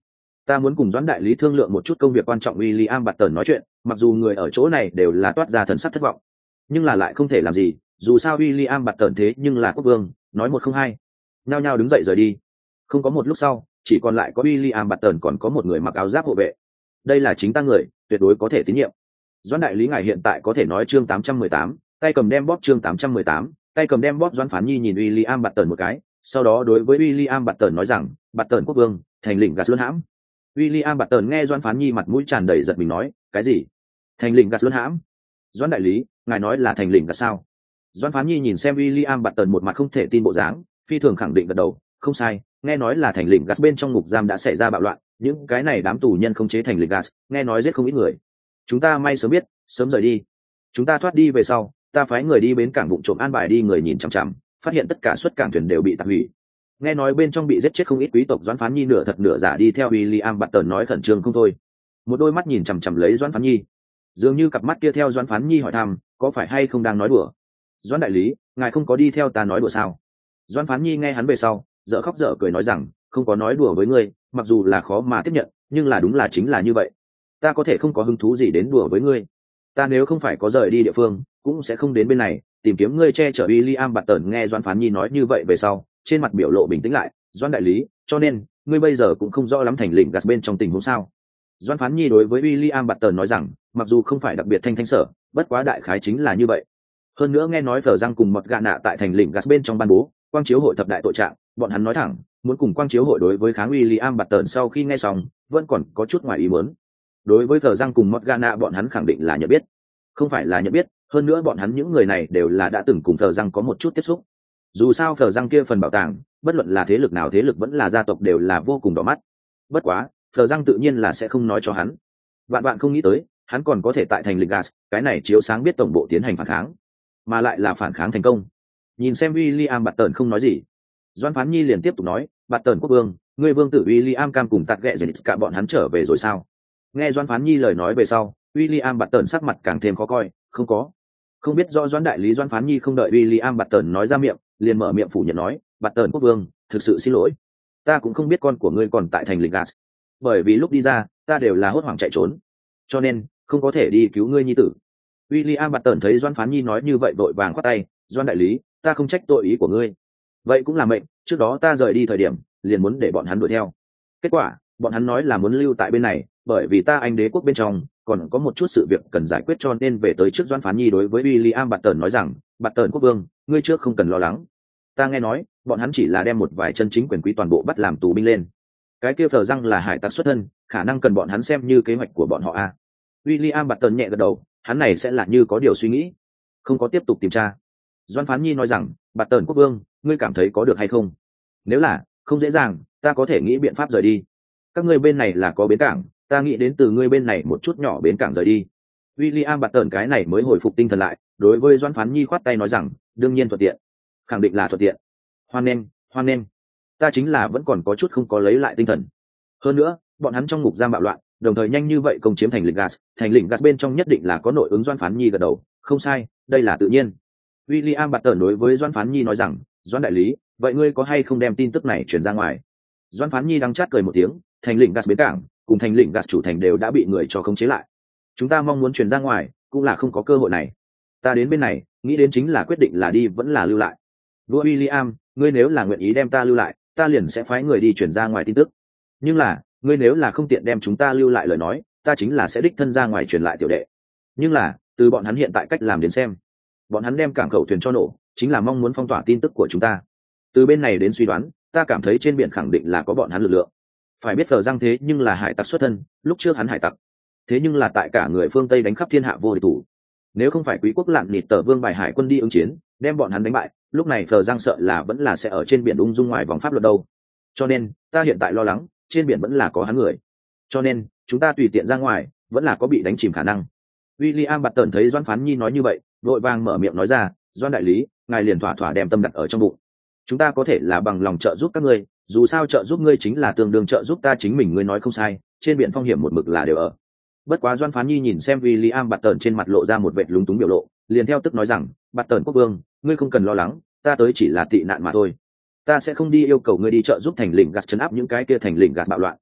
Ta muốn cùng Doãn đại lý thương lượng một chút công việc quan trọng. William Barton nói chuyện, mặc dù người ở chỗ này đều là toát ra thần sắc thất vọng, nhưng là lại không thể làm gì, dù sao William Barton thế nhưng là quốc vương, nói một không hai. Nhao nhao đứng dậy rời đi. Không có một lúc sau, chỉ còn lại có William Barton còn có một người mặc áo giáp hộ vệ. Đây là chính ta người, tuyệt đối có thể tín nhiệm. Doãn đại lý ngài hiện tại có thể nói chương tám trăm mười tám, tay cầm đem bóp chương tám trăm mười tám, tay cầm đem bóp. Doãn Phán Nhi nhìn William Barton một cái, sau đó đối với William Barton nói rằng, Barton quốc vương, thành lĩnh gas luân hãm. William Barton nghe Doãn Phán Nhi mặt mũi tràn đầy giật mình nói, cái gì? Thành lĩnh gas luân hãm? Doãn đại lý, ngài nói là thành lĩnh gas sao? Doãn Phán Nhi nhìn xem William Barton một mặt không thể tin bộ dáng, phi thường khẳng định gật đầu, không sai, nghe nói là thành lĩnh gas bên trong ngục giam đã xảy ra bạo loạn, những cái này đám tù nhân không chế thành lĩnh gas, nghe nói giết không ít người. Chúng ta may sớm biết, sớm rời đi. Chúng ta thoát đi về sau, ta phái người đi bến cảng vụng trộm an bài đi người nhìn chằm chằm, phát hiện tất cả xuất cảng thuyền đều bị tạc hủy. Nghe nói bên trong bị giết chết không ít quý tộc. Doãn Phán Nhi nửa thật nửa giả đi theo William Barton nói khẩn trương không thôi, một đôi mắt nhìn chằm chằm lấy Doãn Phán Nhi, dường như cặp mắt kia theo Doãn Phán Nhi hỏi thăm, có phải hay không đang nói đùa? Doãn đại lý, ngài không có đi theo ta nói đùa sao? Doãn Phán Nhi nghe hắn về sau, dở khóc dở cười nói rằng, không có nói đùa với ngươi, mặc dù là khó mà tiếp nhận, nhưng là đúng là chính là như vậy. Ta có thể không có hứng thú gì đến đùa với ngươi. Ta nếu không phải có rời đi địa phương, cũng sẽ không đến bên này tìm kiếm ngươi che chở. William Barton nghe Doãn Phán Nhi nói như vậy về sau, trên mặt biểu lộ bình tĩnh lại. Doãn đại lý, cho nên ngươi bây giờ cũng không rõ lắm thành lĩnh gas bên trong tình huống sao? Doãn Phán Nhi đối với William Barton nói rằng, mặc dù không phải đặc biệt thanh thanh sở, bất quá đại khái chính là như vậy. Hơn nữa nghe nói Phở Răng cùng Mọt Gạ Nạ tại thành lĩnh gas bên trong ban bố quang chiếu hội thập đại tội trạng, bọn hắn nói thẳng muốn cùng quang chiếu hội đối với kháng. William Barton sau khi nghe xong, vẫn còn có chút ngoài ý muốn. Đối với Phở Răng cùng Mọt Gạ Nạ bọn hắn khẳng định là nhận biết, không phải là nhận biết, hơn nữa bọn hắn những người này đều là đã từng cùng Phở Răng có một chút tiếp xúc. Dù sao Phở Răng kia phần bảo tàng, bất luận là thế lực nào thế lực vẫn là gia tộc đều là vô cùng đỏ mắt. Bất quá, Phở Răng tự nhiên là sẽ không nói cho hắn. Bạn bạn không nghĩ tới, hắn còn có thể tại thành lĩnh gas, cái này chiếu sáng biết tổng bộ tiến hành phản kháng, mà lại là phản kháng thành công. Nhìn xem William Barton không nói gì, Doãn Phán Nhi liền tiếp tục nói, Barton quốc vương, ngươi vương tử William Cam cùng tạt ghẹ dệt cả bọn hắn trở về rồi sao? Nghe Doãn Phán Nhi lời nói về sau, William Barton sắc mặt càng thêm khó coi, không có. Không biết do Doãn đại lý. Doãn Phán Nhi không đợi William Barton nói ra miệng, liền mở miệng phủ nhận nói, Barton quốc vương, thực sự xin lỗi, ta cũng không biết con của ngươi còn tại thành lĩnh gas, bởi vì lúc đi ra, ta đều là hốt hoảng chạy trốn, cho nên không có thể đi cứu ngươi nhi tử. William Barton thấy Doãn Phán Nhi nói như vậy vội vàng khoát tay, Doãn đại lý, ta không trách tội ý của ngươi, vậy cũng là mệnh, trước đó ta rời đi thời điểm liền muốn để bọn hắn đuổi theo, kết quả bọn hắn nói là muốn lưu tại bên này, bởi vì ta Anh đế quốc bên trong còn có một chút sự việc cần giải quyết cho nên về tới trước. Doãn Phán Nhi đối với William Barton nói rằng, Barton quốc vương, ngươi trước không cần lo lắng, ta nghe nói bọn hắn chỉ là đem một vài chân chính quyền quý toàn bộ bắt làm tù binh lên, cái kia Phở Răng là hải tặc xuất thân, khả năng cần bọn hắn xem như kế hoạch của bọn họ a. William Barton nhẹ gật đầu, hắn này sẽ là như có điều suy nghĩ, không có tiếp tục tìm tra. Doãn Phán Nhi nói rằng, Barton quốc vương, ngươi cảm thấy có được hay không? Nếu là không dễ dàng, ta có thể nghĩ biện pháp rời đi. Các ngươi bên này là có bến cảng, ta nghĩ đến từ ngươi bên này một chút nhỏ bến cảng rời đi. William Barton cái này mới hồi phục tinh thần lại, đối với Doãn Phán Nhi khoát tay nói rằng, đương nhiên thuận tiện, khẳng định là thuận tiện. Hoan nghênh, hoan nghênh. Ta chính là vẫn còn có chút không có lấy lại tinh thần. Hơn nữa, bọn hắn trong ngục giam bạo loạn, đồng thời nhanh như vậy công chiếm thành lĩnh gas, thành lĩnh gas bên trong nhất định là có nội ứng. Doãn Phán Nhi gật đầu, không sai, đây là tự nhiên. William Barton đối với Doãn Phán Nhi nói rằng, Doãn đại lý, vậy ngươi có hay không đem tin tức này truyền ra ngoài? Doãn Phán Nhi đắng chát cười một tiếng, thành lĩnh gas bến cảng cùng thành lĩnh gas chủ thành đều đã bị người cho khống chế lại, chúng ta mong muốn truyền ra ngoài cũng là không có cơ hội này. Ta đến bên này nghĩ đến chính là quyết định là đi vẫn là lưu lại. Vua William, ngươi nếu là nguyện ý đem ta lưu lại, ta liền sẽ phái người đi truyền ra ngoài tin tức, nhưng là ngươi nếu là không tiện đem chúng ta lưu lại lời nói, ta chính là sẽ đích thân ra ngoài truyền lại tiểu đệ. Nhưng là từ bọn hắn hiện tại cách làm đến xem, bọn hắn đem cảng khẩu thuyền cho nổ chính là mong muốn phong tỏa tin tức của chúng ta. Từ bên này đến suy đoán, ta cảm thấy trên biển khẳng định là có bọn hắn lực lượng. Phải biết Phở Răng thế nhưng là hải tặc xuất thân, lúc trước hắn hải tặc, thế nhưng là tại cả người phương Tây đánh khắp thiên hạ vô địch thủ. Nếu không phải Quý quốc Lạn Nịt Tở Vương bài hải quân đi ứng chiến, đem bọn hắn đánh bại, lúc này Phở Răng sợ là vẫn là sẽ ở trên biển ung dung ngoài vòng pháp luật đâu. Cho nên ta hiện tại lo lắng, trên biển vẫn là có hắn người, cho nên chúng ta tùy tiện ra ngoài vẫn là có bị đánh chìm khả năng. William Barton thấy Doãn Phán Nhi nói như vậy, vội vàng mở miệng nói ra, Doãn đại lý, ngài liền thỏa thỏa đem tâm đặt ở trong bụng, chúng ta có thể là bằng lòng trợ giúp các ngươi, dù sao trợ giúp ngươi chính là tương đương trợ giúp ta chính mình. Ngươi nói không sai, trên biển phong hiểm một mực là đều ở. Bất quá Doãn Phán Nhi nhìn xem William Barton trên mặt lộ ra một vệt lúng túng biểu lộ, liền theo tức nói rằng, Barton quốc vương, ngươi không cần lo lắng, ta tới chỉ là tị nạn mà thôi, ta sẽ không đi yêu cầu ngươi đi trợ giúp thành lĩnh gas trấn áp những cái kia thành lĩnh gas bạo loạn.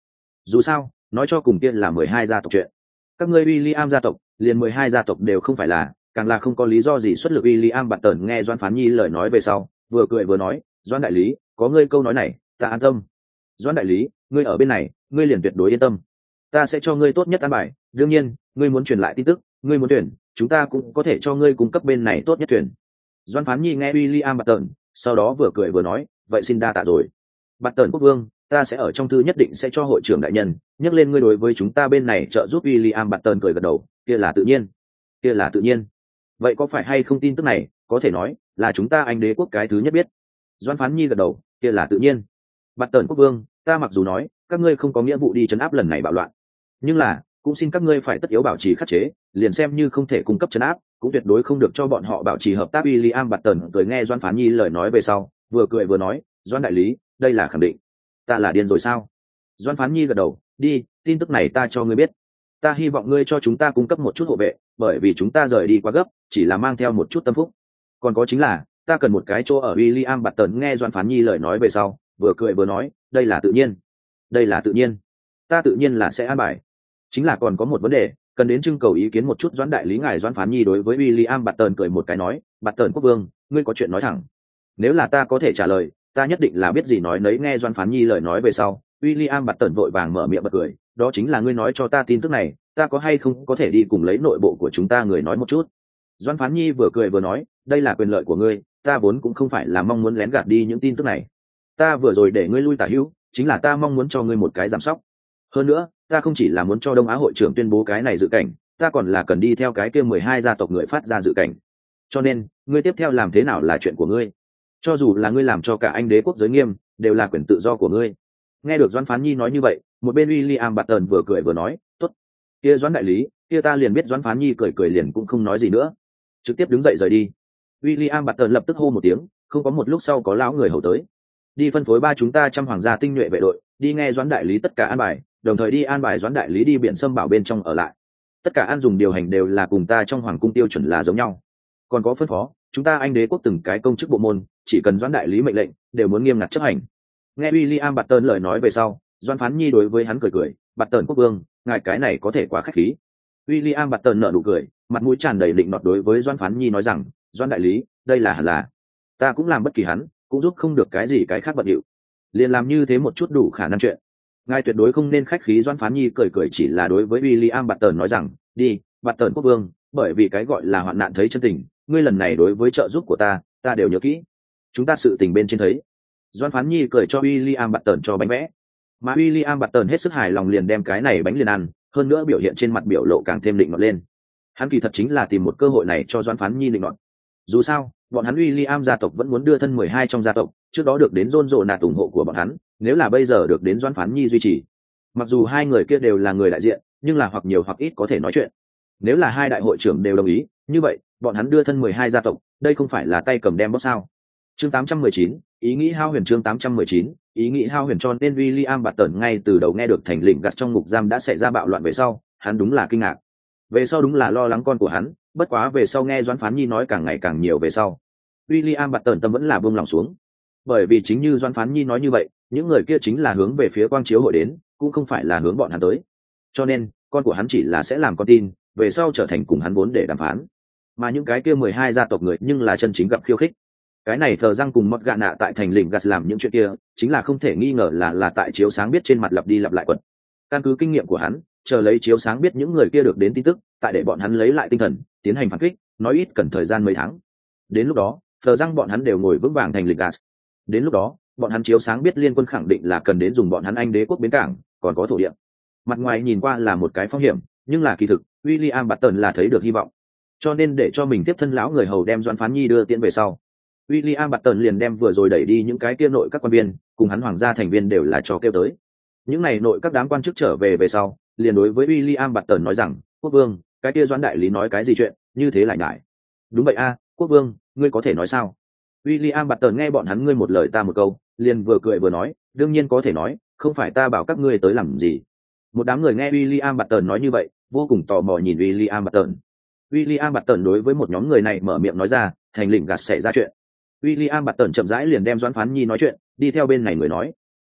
Dù sao nói cho cùng kia là mười hai gia tộc chuyện, các ngươi William gia tộc liền mười hai gia tộc đều không phải là, càng là không có lý do gì xuất lực. William bạt tần nghe Doãn Phán Nhi lời nói về sau vừa cười vừa nói, Doãn đại lý, có ngươi câu nói này ta an tâm. Doãn đại lý, ngươi ở bên này ngươi liền tuyệt đối yên tâm, ta sẽ cho ngươi tốt nhất an bài. Đương nhiên ngươi muốn truyền lại tin tức, ngươi muốn tuyển, chúng ta cũng có thể cho ngươi cung cấp bên này tốt nhất tuyển. Doãn Phán Nhi nghe William bạt tần sau đó vừa cười vừa nói, vậy xin đa tạ rồi bạt tần quốc vương, ta sẽ ở trong thư nhất định sẽ cho hội trưởng đại nhân nhắc lên ngươi đối với chúng ta bên này trợ giúp. William bạt tần cười gật đầu, kia là tự nhiên, kia là tự nhiên. Vậy có phải hay không tin tức này có thể nói là chúng ta Anh đế quốc cái thứ nhất biết? Doãn Phán Nhi gật đầu, kia là tự nhiên. Bạt tần quốc vương, ta mặc dù nói các ngươi không có nghĩa vụ đi trấn áp lần này bạo loạn, nhưng là cũng xin các ngươi phải tất yếu bảo trì khắc chế, liền xem như không thể cung cấp trấn áp cũng tuyệt đối không được cho bọn họ bảo trì hợp tác. William bạt tần cười nghe Doãn Phán Nhi lời nói về sau vừa cười vừa nói, Doãn đại lý, đây là khẳng định. Ta là điên rồi sao? Doãn Phán Nhi gật đầu, đi, tin tức này ta cho ngươi biết. Ta hy vọng ngươi cho chúng ta cung cấp một chút hộ vệ, bởi vì chúng ta rời đi quá gấp, chỉ là mang theo một chút tâm phúc. Còn có chính là ta cần một cái chỗ ở. William bạt tần nghe Doãn Phán Nhi lời nói về sau vừa cười vừa nói, đây là tự nhiên, đây là tự nhiên, ta tự nhiên là sẽ an bài. Chính là còn có một vấn đề cần đến trưng cầu ý kiến một chút. Doãn đại lý ngài. Doãn Phán Nhi đối với William bạt tần cười một cái nói, bạt tần quốc vương, ngươi có chuyện nói thẳng, nếu là ta có thể trả lời ta nhất định là biết gì nói nấy. Nghe Doãn Phán Nhi lời nói về sau William bạt tần vội vàng mở miệng bật cười, đó chính là ngươi nói cho ta tin tức này ta có hay không có thể đi cùng lấy nội bộ của chúng ta người nói một chút? Doãn Phán Nhi vừa cười vừa nói, đây là quyền lợi của ngươi, ta vốn cũng không phải là mong muốn lén gạt đi những tin tức này, ta vừa rồi để ngươi lui tả hữu chính là ta mong muốn cho ngươi một cái giảm sóc. Hơn nữa ta không chỉ là muốn cho Đông Á hội trưởng tuyên bố cái này dự cảnh, ta còn là cần đi theo cái kia mười hai gia tộc người phát ra dự cảnh, cho nên ngươi tiếp theo làm thế nào là chuyện của ngươi, cho dù là ngươi làm cho cả Anh đế quốc giới nghiêm đều là quyền tự do của ngươi. Nghe được Doãn Phán Nhi nói như vậy một bên William bạt tần vừa cười vừa nói, tốt, kia Doãn đại lý, kia ta liền biết. Doãn Phán Nhi cười cười liền cũng không nói gì nữa, trực tiếp đứng dậy rời đi. William bạt tần lập tức hô một tiếng, không có một lúc sau có lão người hầu tới, đi phân phối ba chúng ta trăm hoàng gia tinh nhuệ vệ đội đi nghe Doãn đại lý tất cả an bài, đồng thời đi an bài Doãn đại lý đi biển Sâm Bảo bên trong ở lại, tất cả ăn dùng điều hành đều là cùng ta trong hoàng cung tiêu chuẩn là giống nhau. Còn có phân phó chúng ta Anh đế quốc từng cái công chức bộ môn chỉ cần Doãn đại lý mệnh lệnh đều muốn nghiêm ngặt chấp hành. Nghe William bạt tần lời nói về sau Doãn Phán Nhi đối với hắn cười cười, bạt tần quốc vương, ngài cái này có thể quá khách khí. William bạt tần nở nụ cười, mặt mũi tràn đầy định nọt đối với Doãn Phán Nhi nói rằng, Doãn đại lý, đây là hẳn là, ta cũng làm bất kỳ hắn cũng giúp không được cái gì cái khác bận điệu, liền làm như thế một chút đủ khả năng chuyện, ngài tuyệt đối không nên khách khí. Doãn Phán Nhi cười cười chỉ là đối với William bạt tần nói rằng, đi bạt tần quốc vương, bởi vì cái gọi là hoạn nạn thấy chân tình, ngươi lần này đối với trợ giúp của ta ta đều nhớ kỹ, chúng ta sự tình bên trên thấy. Doãn Phán Nhi cười cho William bạt tần cho bánh vẽ, mà William bạt tần hết sức hài lòng liền đem cái này bánh liền ăn, hơn nữa biểu hiện trên mặt biểu lộ càng thêm định nọt lên. Hắn kỳ thật chính là tìm một cơ hội này cho Doãn Phán Nhi định nọt. Dù sao bọn hắn William gia tộc vẫn muốn đưa thân mười hai trong gia tộc, trước đó được đến John rộ nạt ủng hộ của bọn hắn, nếu là bây giờ được đến Doãn Phán Nhi duy trì, mặc dù hai người kia đều là người đại diện nhưng là hoặc nhiều hoặc ít có thể nói chuyện. Nếu là hai đại hội trưởng đều đồng ý như vậy bọn hắn đưa thân mười hai gia tộc, đây không phải là tay cầm đem bóp sao? Chương tám trăm mười chín, ý nghĩ hao huyền. Chương tám trăm mười chín, ý nghĩ hao huyền. Cho nên William bạt tần ngay từ đầu nghe được thành lĩnh gạt trong ngục giam đã xảy ra bạo loạn về sau hắn đúng là kinh ngạc, về sau đúng là lo lắng con của hắn, bất quá về sau nghe Doãn Phán Nhi nói càng ngày càng nhiều về sau William bạt tần tâm vẫn là buông lòng xuống, bởi vì chính như Doãn Phán Nhi nói như vậy những người kia chính là hướng về phía quang chiếu hội đến, cũng không phải là hướng bọn hắn tới, cho nên con của hắn chỉ là sẽ làm con tin về sau trở thành cùng hắn vốn để đàm phán, mà những cái kia mười hai gia tộc người nhưng là chân chính gặp khiêu khích. Cái này thờ răng cùng mót gạ nạ tại thành lĩnh gas làm những chuyện kia chính là không thể nghi ngờ là là tại chiếu sáng biết trên mặt lặp đi lặp lại quật. Căn cứ kinh nghiệm của hắn chờ lấy chiếu sáng biết những người kia được đến tin tức tại để bọn hắn lấy lại tinh thần tiến hành phản kích, nói ít cần thời gian mấy tháng. Đến lúc đó thờ răng bọn hắn đều ngồi vững vàng thành lĩnh gas, đến lúc đó bọn hắn chiếu sáng biết liên quân khẳng định là cần đến dùng bọn hắn Anh đế quốc bến cảng còn có thổ địa. Mặt ngoài nhìn qua là một cái phong hiểm nhưng là kỳ thực William bạt tần là thấy được hy vọng, cho nên để cho mình tiếp thân lão người hầu đem Doãn Phán Nhi đưa tiễn về sau William bạt tần liền đem vừa rồi đẩy đi những cái kia nội các quan viên cùng hắn hoàng gia thành viên đều là cho kêu tới. Những này nội các đám quan chức trở về về sau liền đối với William bạt tần nói rằng, quốc vương, cái kia Doãn đại lý nói cái gì chuyện như thế lại ngại? Đúng vậy a, quốc vương, ngươi có thể nói sao? William bạt tần nghe bọn hắn ngươi một lời ta một câu liền vừa cười vừa nói, đương nhiên có thể nói, không phải ta bảo các ngươi tới làm gì. Một đám người nghe William bạt tần nói như vậy vô cùng tò mò nhìn William bạt tần. William bạt tần đối với một nhóm người này mở miệng nói ra, thành lĩnh gạt xảy ra chuyện. William bạt tần chậm rãi liền đem Doãn Phán Nhi nói chuyện đi theo bên này người nói,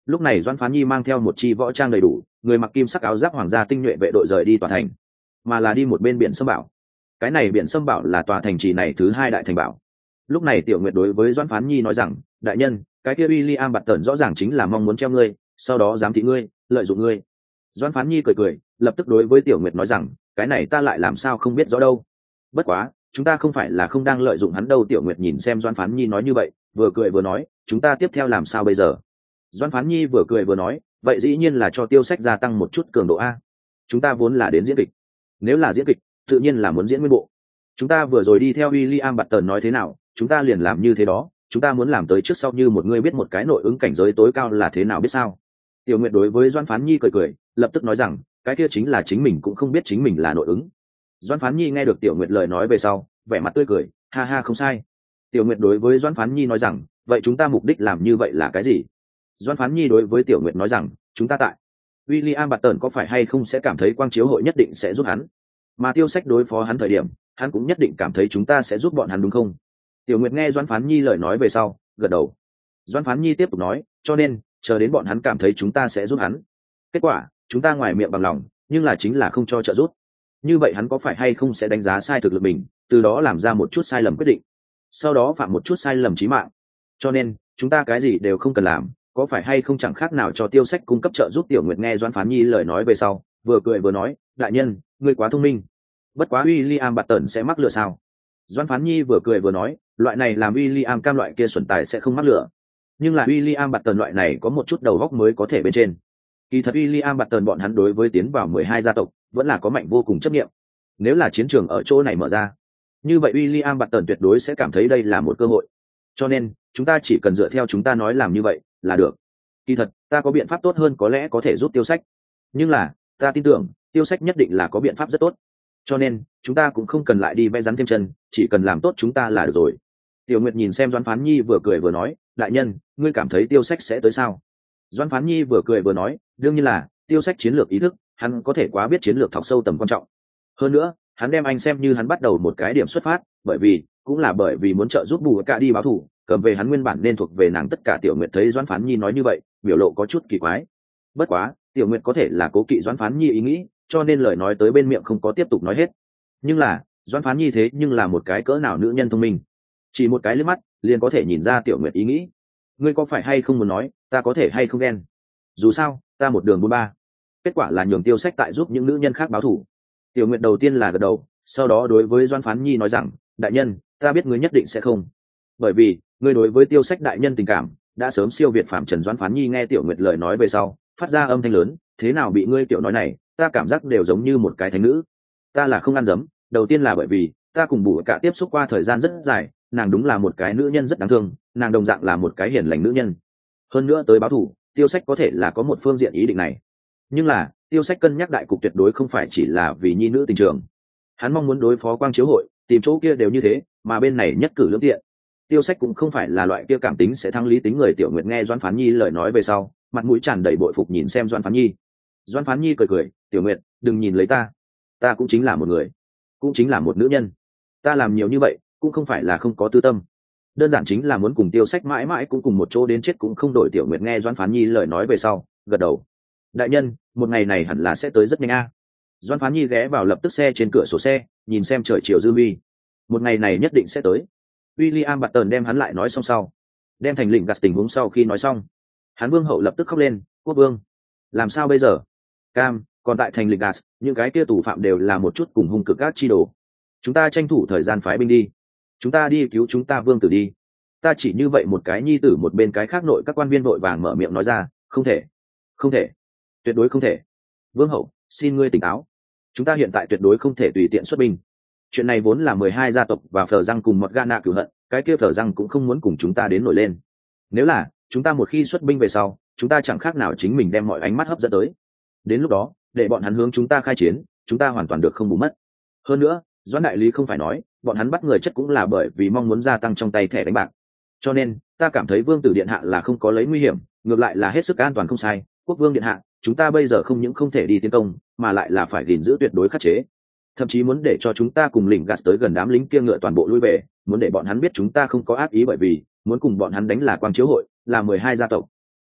Lúc này Doãn Phán Nhi mang theo một chi võ trang đầy đủ, người mặc kim sắc áo giáp hoàng gia tinh nhuệ vệ đội rời đi tòa thành, mà là đi một bên biển Sâm Bảo. Cái này biển Sâm Bảo là tòa thành trì này thứ hai đại thành bảo. Lúc này Tiểu Nguyệt đối với Doãn Phán Nhi nói rằng, đại nhân, cái kia William bạt tần rõ ràng chính là mong muốn treo ngươi, sau đó giám thị ngươi, lợi dụng ngươi. Doãn Phán Nhi cười cười, lập tức đối với Tiểu Nguyệt nói rằng, cái này ta lại làm sao không biết rõ đâu. Bất quá, chúng ta không phải là không đang lợi dụng hắn đâu. Tiểu Nguyệt nhìn xem Doãn Phán Nhi nói như vậy, vừa cười vừa nói, chúng ta tiếp theo làm sao bây giờ? Doãn Phán Nhi vừa cười vừa nói, vậy dĩ nhiên là cho Tiêu Sách gia tăng một chút cường độ a. Chúng ta vốn là đến diễn kịch, nếu là diễn kịch, tự nhiên là muốn diễn nguyên bộ. Chúng ta vừa rồi đi theo William Button nói thế nào, chúng ta liền làm như thế đó. Chúng ta muốn làm tới trước sau như một người biết một cái nội ứng cảnh giới tối cao là thế nào biết sao? Tiểu Nguyệt đối với Doãn Phán Nhi cười cười, lập tức nói rằng, cái kia chính là chính mình cũng không biết chính mình là nội ứng. Doãn Phán Nhi nghe được Tiểu Nguyệt lời nói về sau, vẻ mặt tươi cười, ha ha không sai. Tiểu Nguyệt đối với Doãn Phán Nhi nói rằng, vậy chúng ta mục đích làm như vậy là cái gì? Doãn Phán Nhi đối với Tiểu Nguyệt nói rằng, chúng ta tại William Button có phải hay không sẽ cảm thấy quang chiếu hội nhất định sẽ giúp hắn, mà Tiêu Sách đối phó hắn thời điểm, hắn cũng nhất định cảm thấy chúng ta sẽ giúp bọn hắn đúng không? Tiểu Nguyệt nghe Doãn Phán Nhi lời nói về sau, gật đầu. Doãn Phán Nhi tiếp tục nói, cho nên chờ đến bọn hắn cảm thấy chúng ta sẽ giúp hắn, kết quả chúng ta ngoài miệng bằng lòng, nhưng là chính là không cho trợ giúp, như vậy hắn có phải hay không sẽ đánh giá sai thực lực mình, từ đó làm ra một chút sai lầm quyết định, sau đó phạm một chút sai lầm chí mạng. Cho nên chúng ta cái gì đều không cần làm, có phải hay không chẳng khác nào cho Tiêu Sách cung cấp trợ giúp. Tiểu Nguyệt nghe Doãn Phán Nhi lời nói về sau, vừa cười vừa nói, đại nhân, ngươi quá thông minh. Bất quá William Button sẽ mắc lừa sao? Doãn Phán Nhi vừa cười vừa nói, loại này làm William cam loại kia xuẩn tài sẽ không mắc lừa, nhưng là William Button loại này có một chút đầu óc mới có thể bên trên. Kỳ thật William Button bọn hắn đối với tiến vào mười hai gia tộc vẫn là có mạnh vô cùng chấp niệm. Nếu là chiến trường ở chỗ này mở ra, như vậy William Button tuyệt đối sẽ cảm thấy đây là một cơ hội. Cho nên chúng ta chỉ cần dựa theo chúng ta nói làm như vậy là được. Kỳ thật ta có biện pháp tốt hơn có lẽ có thể giúp Tiêu Sách, nhưng là ta tin tưởng Tiêu Sách nhất định là có biện pháp rất tốt, cho nên chúng ta cũng không cần lại đi vẽ rắn thêm chân, chỉ cần làm tốt chúng ta là được rồi. Tiểu Nguyệt nhìn xem Doãn Phán Nhi vừa cười vừa nói, đại nhân, ngươi cảm thấy Tiêu Sách sẽ tới sao? Doãn Phán Nhi vừa cười vừa nói, đương nhiên là Tiêu Sách chiến lược ý thức, hắn có thể quá biết chiến lược thọc sâu tầm quan trọng. Hơn nữa, hắn đem anh xem như hắn bắt đầu một cái điểm xuất phát, bởi vì cũng là bởi vì muốn trợ giúp bù cả đi báo thù, cầm về hắn nguyên bản nên thuộc về nàng tất cả. Tiểu Nguyệt thấy Doãn Phán Nhi nói như vậy, biểu lộ có chút kỳ quái. Bất quá, Tiểu Nguyệt có thể là cố kỵ Doãn Phán Nhi ý nghĩ, cho nên lời nói tới bên miệng không có tiếp tục nói hết. Nhưng là, Doãn Phán Nhi thế nhưng là một cái cỡ nào nữ nhân thông minh, chỉ một cái liếc mắt liền có thể nhìn ra Tiểu Nguyệt ý nghĩ. Ngươi có phải hay không muốn nói, ta có thể hay không ghen? Dù sao, ta một đường buôn ba, kết quả là nhường Tiêu Sách tại giúp những nữ nhân khác báo thù. Tiểu Nguyệt đầu tiên là gật đầu, sau đó đối với Doãn Phán Nhi nói rằng, đại nhân, ta biết ngươi nhất định sẽ không, bởi vì ngươi đối với Tiêu Sách đại nhân tình cảm đã sớm siêu việt phạm trần. Doãn Phán Nhi nghe Tiểu Nguyệt lời nói về sau, phát ra âm thanh lớn, thế nào bị ngươi tiểu nói này, ta cảm giác đều giống như một cái thánh nữ. Ta là không ăn dấm, đầu tiên là bởi vì ta cùng bù cả tiếp xúc qua thời gian rất dài, nàng đúng là một cái nữ nhân rất đáng thương, nàng đồng dạng là một cái hiền lành nữ nhân. Hơn nữa tới báo thù, Tiêu Sách có thể là có một phương diện ý định này, nhưng là Tiêu Sách cân nhắc đại cục tuyệt đối không phải chỉ là vì nhi nữ tình trường, hắn mong muốn đối phó quang chiếu hội, tìm chỗ kia đều như thế, mà bên này nhất cử lưỡng tiện. Tiêu Sách cũng không phải là loại kia cảm tính sẽ thắng lý tính người. Tiểu Nguyệt nghe Doãn Phán Nhi lời nói về sau, mặt mũi tràn đầy bội phục nhìn xem Doãn Phán Nhi. Doãn Phán Nhi cười cười, Tiểu Nguyệt, đừng nhìn lấy ta, ta cũng chính là một người, cũng chính là một nữ nhân, ta làm nhiều như vậy cũng không phải là không có tư tâm, đơn giản chính là muốn cùng Tiêu Sách mãi mãi cũng cùng một chỗ đến chết cũng không đổi. Tiểu Nguyệt nghe Doãn Phán Nhi lời nói về sau, gật đầu, đại nhân, một ngày này hẳn là sẽ tới rất nhanh a. Doãn Phán Nhi ghé vào lập tức xe trên cửa sổ xe, nhìn xem trời chiều dư huy, một ngày này nhất định sẽ tới. William Button đem hắn lại nói xong sau, đem thành lĩnh gạt tình huống sau khi nói xong, hắn vương hậu lập tức khóc lên, quốc vương, làm sao bây giờ? Cam, còn tại thành lĩnh gạt, những cái kia tù phạm đều là một chút cùng hung cực các chi đồ, chúng ta tranh thủ thời gian phái binh đi, chúng ta đi cứu chúng ta vương tử đi. Ta chỉ như vậy một cái nhi tử, một bên cái khác nội các quan viên vội vàng mở miệng nói ra, không thể, không thể, tuyệt đối không thể. Vương hậu, xin ngươi tỉnh táo, chúng ta hiện tại tuyệt đối không thể tùy tiện xuất binh. Chuyện này vốn là mười hai gia tộc và Phở Răng cùng một Ghana cửu hận, cái kia Phở Răng cũng không muốn cùng chúng ta đến nổi lên. Nếu là chúng ta một khi xuất binh về sau, chúng ta chẳng khác nào chính mình đem mọi ánh mắt hấp dẫn tới. Đến lúc đó, để bọn hắn hướng chúng ta khai chiến, chúng ta hoàn toàn được không bù mất. Hơn nữa, Doãn đại lý không phải nói, bọn hắn bắt người chất cũng là bởi vì mong muốn gia tăng trong tay thẻ đánh bạc. Cho nên, ta cảm thấy Vương tử điện hạ là không có lấy nguy hiểm, ngược lại là hết sức an toàn không sai. Quốc vương điện hạ, chúng ta bây giờ không những không thể đi tiến công, mà lại là phải gìn giữ tuyệt đối khắc chế, thậm chí muốn để cho chúng ta cùng lĩnh gạt tới gần đám lính kia ngựa toàn bộ lui về, muốn để bọn hắn biết chúng ta không có ác ý, bởi vì muốn cùng bọn hắn đánh là quang chiếu hội, là mười hai gia tộc.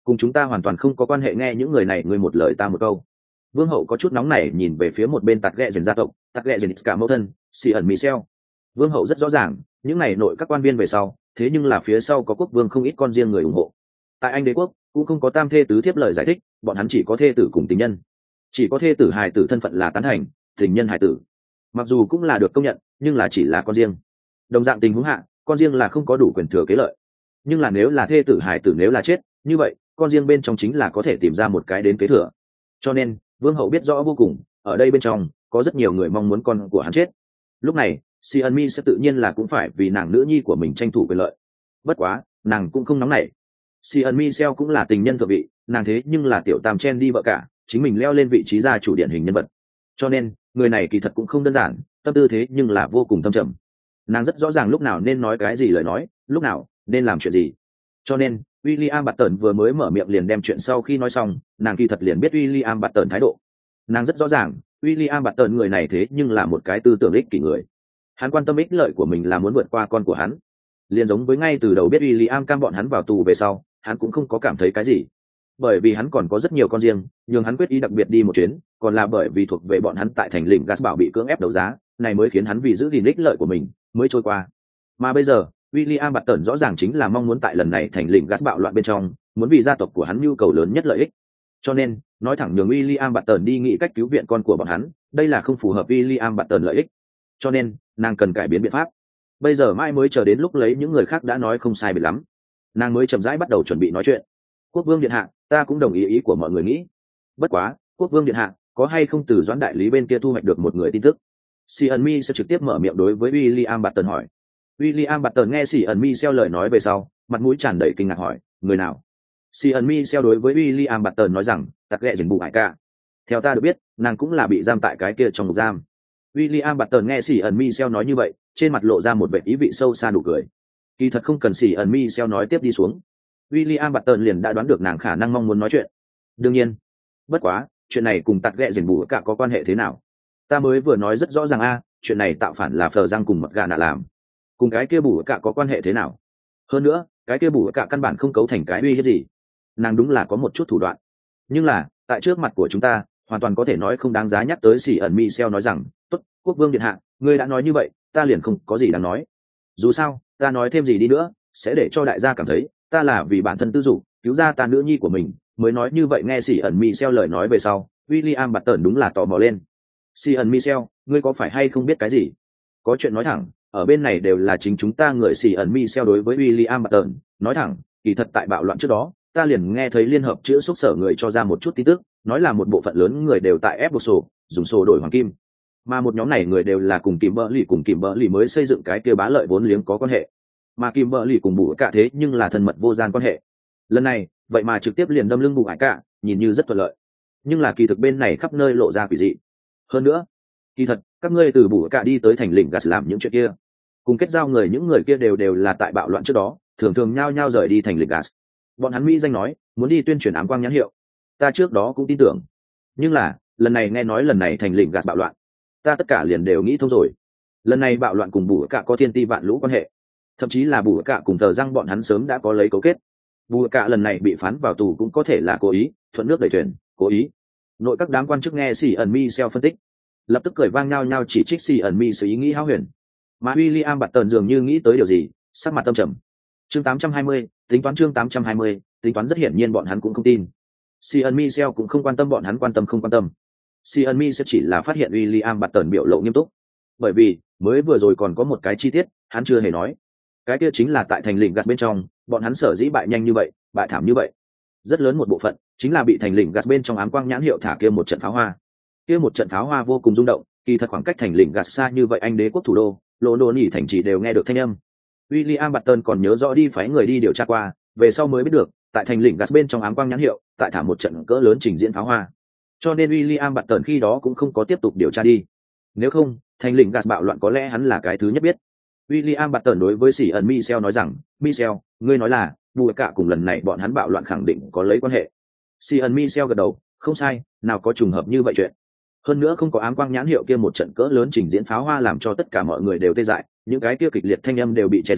cùng chúng ta hoàn toàn không có quan hệ, nghe những người này ngươi một lời ta một câu. Vương hậu có chút nóng nảy nhìn về phía một bên tạt ghẹ dền gia tộc, tạt ghẹ dền cả mẫu thân xì ẩn Michel. Vương hậu rất rõ ràng những này nội các quan viên về sau, thế nhưng là phía sau có quốc vương không ít con riêng người ủng hộ. Tại Anh đế quốc cũng không có tam thê tứ thiếp lời giải thích, bọn hắn chỉ có thê tử cùng tình nhân, chỉ có thê tử hài tử thân phận là tán thành, tình nhân hài tử mặc dù cũng là được công nhận nhưng là chỉ là con riêng. Đồng dạng tình huống hạ, con riêng là không có đủ quyền thừa kế lợi, nhưng là nếu là thê tử hài tử nếu là chết, như vậy con riêng bên trong chính là có thể tìm ra một cái đến kế thừa. Cho nên vương hậu biết rõ vô cùng, ở đây bên trong có rất nhiều người mong muốn con của hắn chết. Lúc này si ân mi sẽ tự nhiên là cũng phải vì nàng nữ nhi của mình tranh thủ quyền lợi. Bất quá nàng cũng không nóng nảy. si ân mi seo cũng là tình nhân thượng vị, nàng thế nhưng là tiểu tam chen đi vợ cả, chính mình leo lên vị trí gia chủ điển hình nhân vật, cho nên người này kỳ thật cũng không đơn giản, tâm tư thế nhưng là vô cùng thâm trầm. Nàng rất rõ ràng lúc nào nên nói cái gì lời nói, lúc nào nên làm chuyện gì. Cho nên William Barton vừa mới mở miệng liền đem chuyện sau khi nói xong, nàng kỳ thật liền biết William Barton thái độ. Nàng rất rõ ràng William Barton người này thế nhưng là một cái tư tưởng ích kỷ người, hắn quan tâm ích lợi của mình là muốn vượt qua con của hắn. Liền giống với ngay từ đầu biết William cam bọn hắn vào tù về sau, hắn cũng không có cảm thấy cái gì, bởi vì hắn còn có rất nhiều con riêng, nhưng hắn quyết ý đặc biệt đi một chuyến, còn là bởi vì thuộc về bọn hắn tại thành lĩnh gas bảo bị cưỡng ép đấu giá, này mới khiến hắn vì giữ gìn ích lợi của mình mới trôi qua. Mà bây giờ William Barton rõ ràng chính là mong muốn tại lần này thành lĩnh gas bạo loạn bên trong, muốn vì gia tộc của hắn nhu cầu lớn nhất lợi ích, cho nên nói thẳng nhường William Barton đi nghĩ cách cứu viện con của bọn hắn, đây là không phù hợp William Barton lợi ích, cho nên nàng cần cải biến biện pháp. Bây giờ mai mới chờ đến lúc lấy những người khác đã nói không sai biệt lắm, nàng mới chậm rãi bắt đầu chuẩn bị nói chuyện. Quốc vương điện hạ, ta cũng đồng ý ý của mọi người nghĩ, bất quá quốc vương điện hạ có hay không từ doãn đại lý bên kia thu hoạch được một người tin tức? Si ẩn mi sẽ trực tiếp mở miệng đối với William Barton hỏi. William Barton nghe Si ẩn mi xeo lời nói về sau, mặt mũi tràn đầy kinh ngạc hỏi, người nào? Si ẩn mi xeo đối với William Barton nói rằng, tặc ghẹ dình bù hải ca. Theo ta được biết, nàng cũng là bị giam tại cái kia trong ngục giam. William Barton nghe Si ẩn mi xeo nói như vậy, trên mặt lộ ra một vẻ ý vị sâu xa nụ cười. Kỳ thật không cần Si ẩn mi xeo nói tiếp đi xuống, William Barton liền đã đoán được nàng khả năng mong muốn nói chuyện. Đương nhiên, bất quá chuyện này cùng tặc ghẹ dình bù cả có quan hệ thế nào? Ta mới vừa nói rất rõ ràng a, chuyện này tạo phản là phờ răng cùng mật gà nạ làm, cùng cái kia bù cả có quan hệ thế nào? Hơn nữa cái kia bù cả căn bản không cấu thành cái uy hiếp gì, nàng đúng là có một chút thủ đoạn, nhưng là tại trước mặt của chúng ta hoàn toàn có thể nói không đáng giá nhắc tới. Si ẩn mi xeo nói rằng, tốt, quốc vương điện hạ, ngươi đã nói như vậy, ta liền không có gì đáng nói. Dù sao ta nói thêm gì đi nữa sẽ để cho đại gia cảm thấy ta là vì bản thân tư dục cứu ra ta nữ nhi của mình mới nói như vậy. Nghe Si ẩn mi xeo lời nói về sau, William Barton đúng là tò mò lên. Si ẩn mi xeo, ngươi có phải hay không biết cái gì? Có chuyện nói thẳng, ở bên này đều là chính chúng ta người. Si ẩn mi xeo đối với William Barton nói thẳng, kỳ thật tại bạo loạn trước đó ta liền nghe thấy liên hợp chữa xúc sở người cho ra một chút tin tức, nói là một bộ phận lớn người đều tại ép buộc sổ dùng sổ đổi hoàng kim, mà một nhóm này người đều là cùng Kim Bơ Lì cùng Kim Bơ Lì mới xây dựng cái kia bá lợi vốn liếng có quan hệ, mà Kim Bơ Lì cùng bù cả thế nhưng là thân mật vô gian quan hệ. Lần này vậy mà trực tiếp liền đâm lưng bù hải cả, nhìn như rất thuận lợi, nhưng là kỳ thực bên này khắp nơi lộ ra quỷ dị. Hơn nữa kỳ thật các ngươi từ bù cả đi tới thành lĩnh gas làm những chuyện kia, cùng kết giao người những người kia đều đều là tại bạo loạn trước đó thường thường nhao nhao rời đi thành lĩnh gas. Bọn hắn mỹ danh nói muốn đi tuyên truyền ám quang nhãn hiệu, ta trước đó cũng tin tưởng, nhưng là lần này nghe nói lần này thành lĩnh gas bạo loạn, ta tất cả liền đều nghĩ thông rồi. Lần này bạo loạn cùng bù cả có thiên ti vạn lũ quan hệ, thậm chí là bù cả cùng tờ răng bọn hắn sớm đã có lấy cấu kết. Bù cả lần này bị phán vào tù cũng có thể là cố ý thuận nước đẩy thuyền, cố ý. Nội các đám quan chức nghe Si ẩn mi xeo phân tích, lập tức cười vang nhau nhau chỉ trích Si ẩn mi sự ý nghĩ hão huyền, mà William Barton dường như nghĩ tới điều gì, sắc mặt tâm trầm. Chương tám trăm hai mươi, tính toán chương tám trăm hai mươi, tính toán rất hiển nhiên bọn hắn cũng không tin. Si ẩn mi xeo cũng không quan tâm bọn hắn quan tâm không quan tâm. Si ẩn mi sẽ chỉ là phát hiện William Barton biểu lộ nghiêm túc, bởi vì mới vừa rồi còn có một cái chi tiết hắn chưa hề nói, cái kia chính là tại thành lĩnh gas bên trong bọn hắn sở dĩ bại nhanh như vậy, bại thảm như vậy, rất lớn một bộ phận chính là bị thành lĩnh gas bên trong ám quang nhãn hiệu thả kia một trận pháo hoa. Kia một trận pháo hoa vô cùng rung động, kỳ thật khoảng cách thành lĩnh gas xa như vậy, Anh đế quốc thủ đô lô đô nhỉ thành chỉ đều nghe được thanh âm. William Barton còn nhớ rõ đi phái người đi điều tra qua, về sau mới biết được tại thành lĩnh gas bên trong ám quang nhãn hiệu tại thả một trận cỡ lớn trình diễn pháo hoa, cho nên William Barton khi đó cũng không có tiếp tục điều tra đi, nếu không thành lĩnh gas bạo loạn có lẽ hắn là cái thứ nhất biết. William Barton đối với Si ẩn Michel nói rằng, Michel, ngươi nói là bù cả cùng lần này bọn hắn bạo loạn khẳng định có lấy quan hệ. Si ẩn Michel gật đầu, không sai, nào có trùng hợp như vậy chuyện. Hơn nữa không có ám quang nhãn hiệu kia một trận cỡ lớn trình diễn pháo hoa làm cho tất cả mọi người đều tê dại, những cái kia kịch liệt thanh âm đều bị che giấu,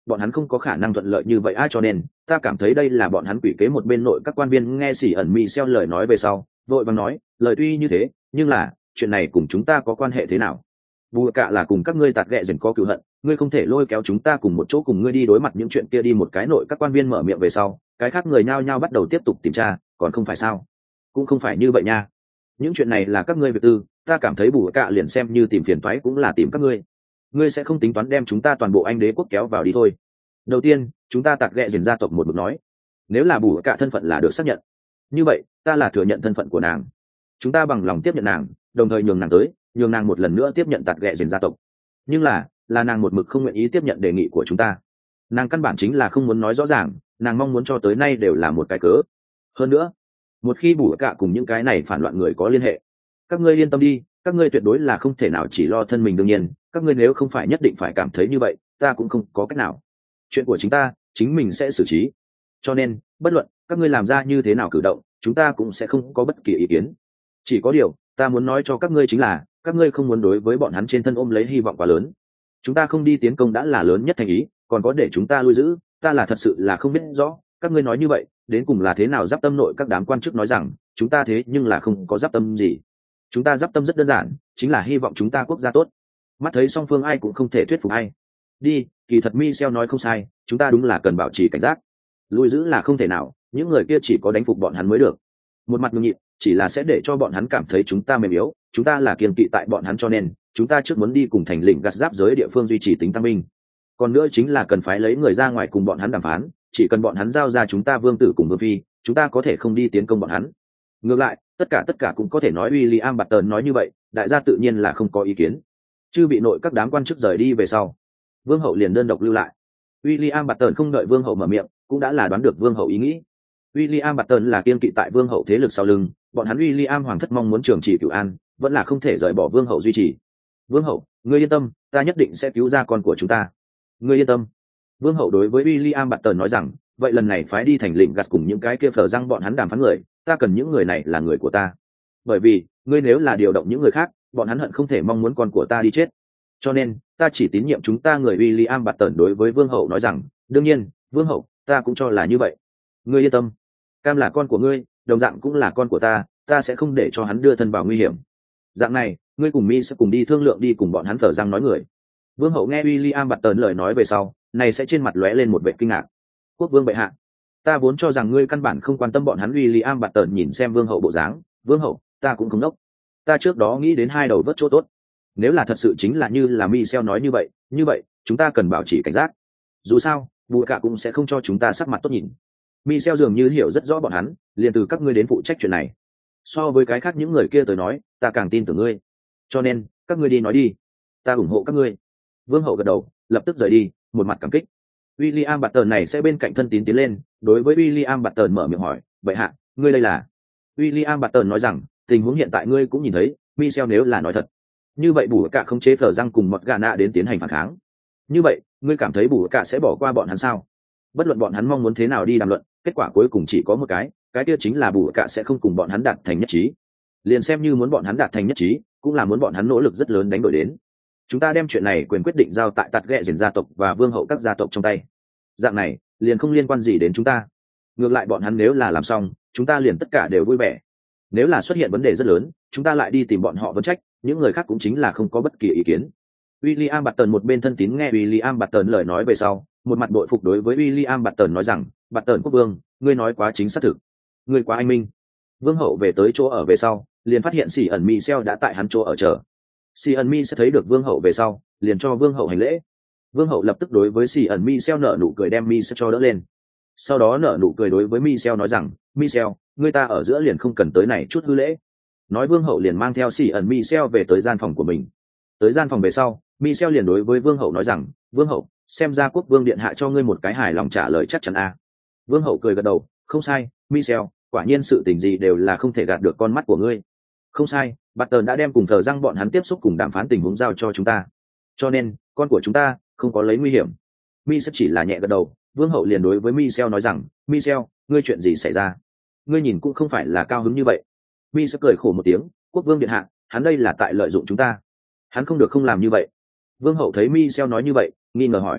bọn hắn không có khả năng thuận lợi như vậy ai cho nên ta cảm thấy đây là bọn hắn quỷ kế một bên nội các quan viên nghe xỉ ẩn Michel lời nói về sau vội vàng nói lời tuy như thế nhưng là chuyện này cùng chúng ta có quan hệ thế nào? Bù cạ là cùng các ngươi tạt ghẹ dần có cựu hận, ngươi không thể lôi kéo chúng ta cùng một chỗ cùng ngươi đi đối mặt những chuyện kia đi một cái nội các quan viên mở miệng về sau, cái khác người nhao nhao bắt đầu tiếp tục tìm tra, còn không phải sao? Cũng không phải như vậy nha. Những chuyện này là các ngươi việc tư, ta cảm thấy bù cạ liền xem như tìm phiền toái cũng là tìm các ngươi. Ngươi sẽ không tính toán đem chúng ta toàn bộ Anh đế quốc kéo vào đi thôi. Đầu tiên, chúng ta tạt ghẹ dần gia tộc một mực nói, nếu là bù cạ thân phận là được xác nhận, như vậy ta là thừa nhận thân phận của nàng. Chúng ta bằng lòng tiếp nhận nàng, đồng thời nhường nàng tới nhường nàng một lần nữa tiếp nhận tạt ghẹ dền gia tộc, nhưng là là nàng một mực không nguyện ý tiếp nhận đề nghị của chúng ta. Nàng căn bản chính là không muốn nói rõ ràng, nàng mong muốn cho tới nay đều là một cái cớ. Hơn nữa, một khi bù cạ cùng những cái này phản loạn người có liên hệ, các ngươi yên tâm đi, các ngươi tuyệt đối là không thể nào chỉ lo thân mình. Đương nhiên các ngươi nếu không phải nhất định phải cảm thấy như vậy, ta cũng không có cách nào, chuyện của chúng ta chính mình sẽ xử trí. Cho nên bất luận các ngươi làm ra như thế nào cử động, chúng ta cũng sẽ không có bất kỳ ý kiến. Chỉ có điều ta muốn nói cho các ngươi chính là các ngươi không muốn đối với bọn hắn trên thân ôm lấy hy vọng quá lớn. Chúng ta không đi tiến công đã là lớn nhất thành ý, còn có để chúng ta lui giữ, ta là thật sự là không biết rõ các ngươi nói như vậy đến cùng là thế nào. Giáp tâm nội các đám quan chức nói rằng chúng ta thế nhưng là không có giáp tâm gì. Chúng ta giáp tâm rất đơn giản, chính là hy vọng chúng ta quốc gia tốt. Mắt thấy song phương ai cũng không thể thuyết phục ai. Đi, kỳ thật Michel nói không sai, chúng ta đúng là cần bảo trì cảnh giác. Lui giữ là không thể nào, những người kia chỉ có đánh phục bọn hắn mới được. Một mặt nhường nhịn chỉ là sẽ để cho bọn hắn cảm thấy chúng ta mềm yếu, chúng ta là kiêng kỵ tại bọn hắn, cho nên chúng ta trước muốn đi cùng thành lĩnh gạt giáp giới địa phương duy trì tính tăng minh. Còn nữa chính là cần phải lấy người ra ngoài cùng bọn hắn đàm phán, chỉ cần bọn hắn giao ra chúng ta vương tử cùng vương phi, chúng ta có thể không đi tiến công bọn hắn. Ngược lại tất cả tất cả cũng có thể nói William Barton nói như vậy, đại gia tự nhiên là không có ý kiến. Chứ bị nội các đám quan chức rời đi về sau, vương hậu liền đơn độc lưu lại. William Barton không đợi vương hậu mở miệng cũng đã là đoán được vương hậu ý nghĩ. William Barton là kiêng kỵ tại vương hậu thế lực sau lưng, bọn hắn William hoàng thất mong muốn trường trì cửu an, vẫn là không thể rời bỏ vương hậu duy trì. Vương hậu, ngươi yên tâm, ta nhất định sẽ cứu ra con của chúng ta. Ngươi yên tâm. Vương hậu đối với William Barton nói rằng, vậy lần này phái đi thành lĩnh gạt cùng những cái kia phở răng bọn hắn đàm phán người, ta cần những người này là người của ta. Bởi vì, ngươi nếu là điều động những người khác, bọn hắn hận không thể mong muốn con của ta đi chết. Cho nên, ta chỉ tín nhiệm chúng ta người. William Barton đối với vương hậu nói rằng, đương nhiên, vương hậu, ta cũng cho là như vậy. Ngươi yên tâm. Cam là con của ngươi, đồng dạng cũng là con của ta, ta sẽ không để cho hắn đưa thân vào nguy hiểm. Dạng này, ngươi cùng Mi sẽ cùng đi thương lượng đi cùng bọn hắn phở răng nói người. Vương hậu nghe William Barton lời nói về sau, này sẽ trên mặt lóe lên một vẻ kinh ngạc. Quốc vương bệ hạ, ta vốn cho rằng ngươi căn bản không quan tâm bọn hắn. William Barton nhìn xem vương hậu bộ dáng, vương hậu, ta cũng không đốc. Ta trước đó nghĩ đến hai đầu vớt chỗ tốt. Nếu là thật sự chính là như là Michel nói như vậy, như vậy, chúng ta cần bảo trì cảnh giác. Dù sao, bùa cả cũng sẽ không cho chúng ta sắc mặt tốt nhìn. Michel dường như hiểu rất rõ bọn hắn, liền từ các ngươi đến phụ trách chuyện này. So với cái khác những người kia tới nói, ta càng tin tưởng ngươi. Cho nên, các ngươi đi nói đi. Ta ủng hộ các ngươi. Vương hậu gật đầu, lập tức rời đi, một mặt cảm kích. William Barton này sẽ bên cạnh thân tín tiến lên, đối với William Barton mở miệng hỏi, vậy hạ, ngươi đây là? William Barton nói rằng, tình huống hiện tại ngươi cũng nhìn thấy, Michel nếu là nói thật, như vậy bù cả không chế phở răng cùng mọt gà nạ đến tiến hành phản kháng. Như vậy, ngươi cảm thấy bù cả sẽ bỏ qua bọn hắn sao? Bất luận bọn hắn mong muốn thế nào đi đàm luận, kết quả cuối cùng chỉ có một cái, cái kia chính là bù cả sẽ không cùng bọn hắn đạt thành nhất trí. Liền xem như muốn bọn hắn đạt thành nhất trí, cũng là muốn bọn hắn nỗ lực rất lớn đánh đổi đến. Chúng ta đem chuyện này quyền quyết định giao tại tạt ghẹ diền gia tộc và vương hậu các gia tộc trong tay. Dạng này liền không liên quan gì đến chúng ta. Ngược lại bọn hắn nếu là làm xong, chúng ta liền tất cả đều vui vẻ. Nếu là xuất hiện vấn đề rất lớn, chúng ta lại đi tìm bọn họ vấn trách, những người khác cũng chính là không có bất kỳ ý kiến. William Barton một bên thân tín nghe William Barton lời nói về sau, một mặt đội phục đối với William Barton nói rằng, Barton quốc vương, ngươi nói quá chính xác thực, ngươi quá anh minh. Vương hậu về tới chỗ ở về sau, liền phát hiện Sĩ ẩn Michel đã tại hắn chỗ ở chờ. Sĩ ẩn Mi sẽ thấy được vương hậu về sau, liền cho vương hậu hành lễ. Vương hậu lập tức đối với Sĩ ẩn Michel nở nụ cười đem Mi sẽ cho đỡ lên. Sau đó nở nụ cười đối với Michel nói rằng, Michel, ngươi ta ở giữa liền không cần tới này chút hư lễ. Nói vương hậu liền mang theo Sĩ ẩn Michel về tới gian phòng của mình. Tới gian phòng về sau, Michel liền đối với vương hậu nói rằng, vương hậu, xem ra quốc vương điện hạ cho ngươi một cái hài lòng trả lời chắc chắn a. À. Vương hậu cười gật đầu, không sai, Michel, quả nhiên sự tình gì đều là không thể gạt được con mắt của ngươi. Không sai, Barton đã đem cùng thờ răng bọn hắn tiếp xúc cùng đàm phán tình huống giao cho chúng ta. Cho nên, con của chúng ta không có lấy nguy hiểm. Mi sẽ chỉ là nhẹ gật đầu, vương hậu liền đối với Michel nói rằng, Michel, ngươi chuyện gì xảy ra? Ngươi nhìn cũng không phải là cao hứng như vậy. Mi sẽ cười khổ một tiếng, quốc vương điện hạ, hắn đây là tại lợi dụng chúng ta. Hắn không được không làm như vậy. Vương hậu thấy Michel nói như vậy, nghi ngờ hỏi,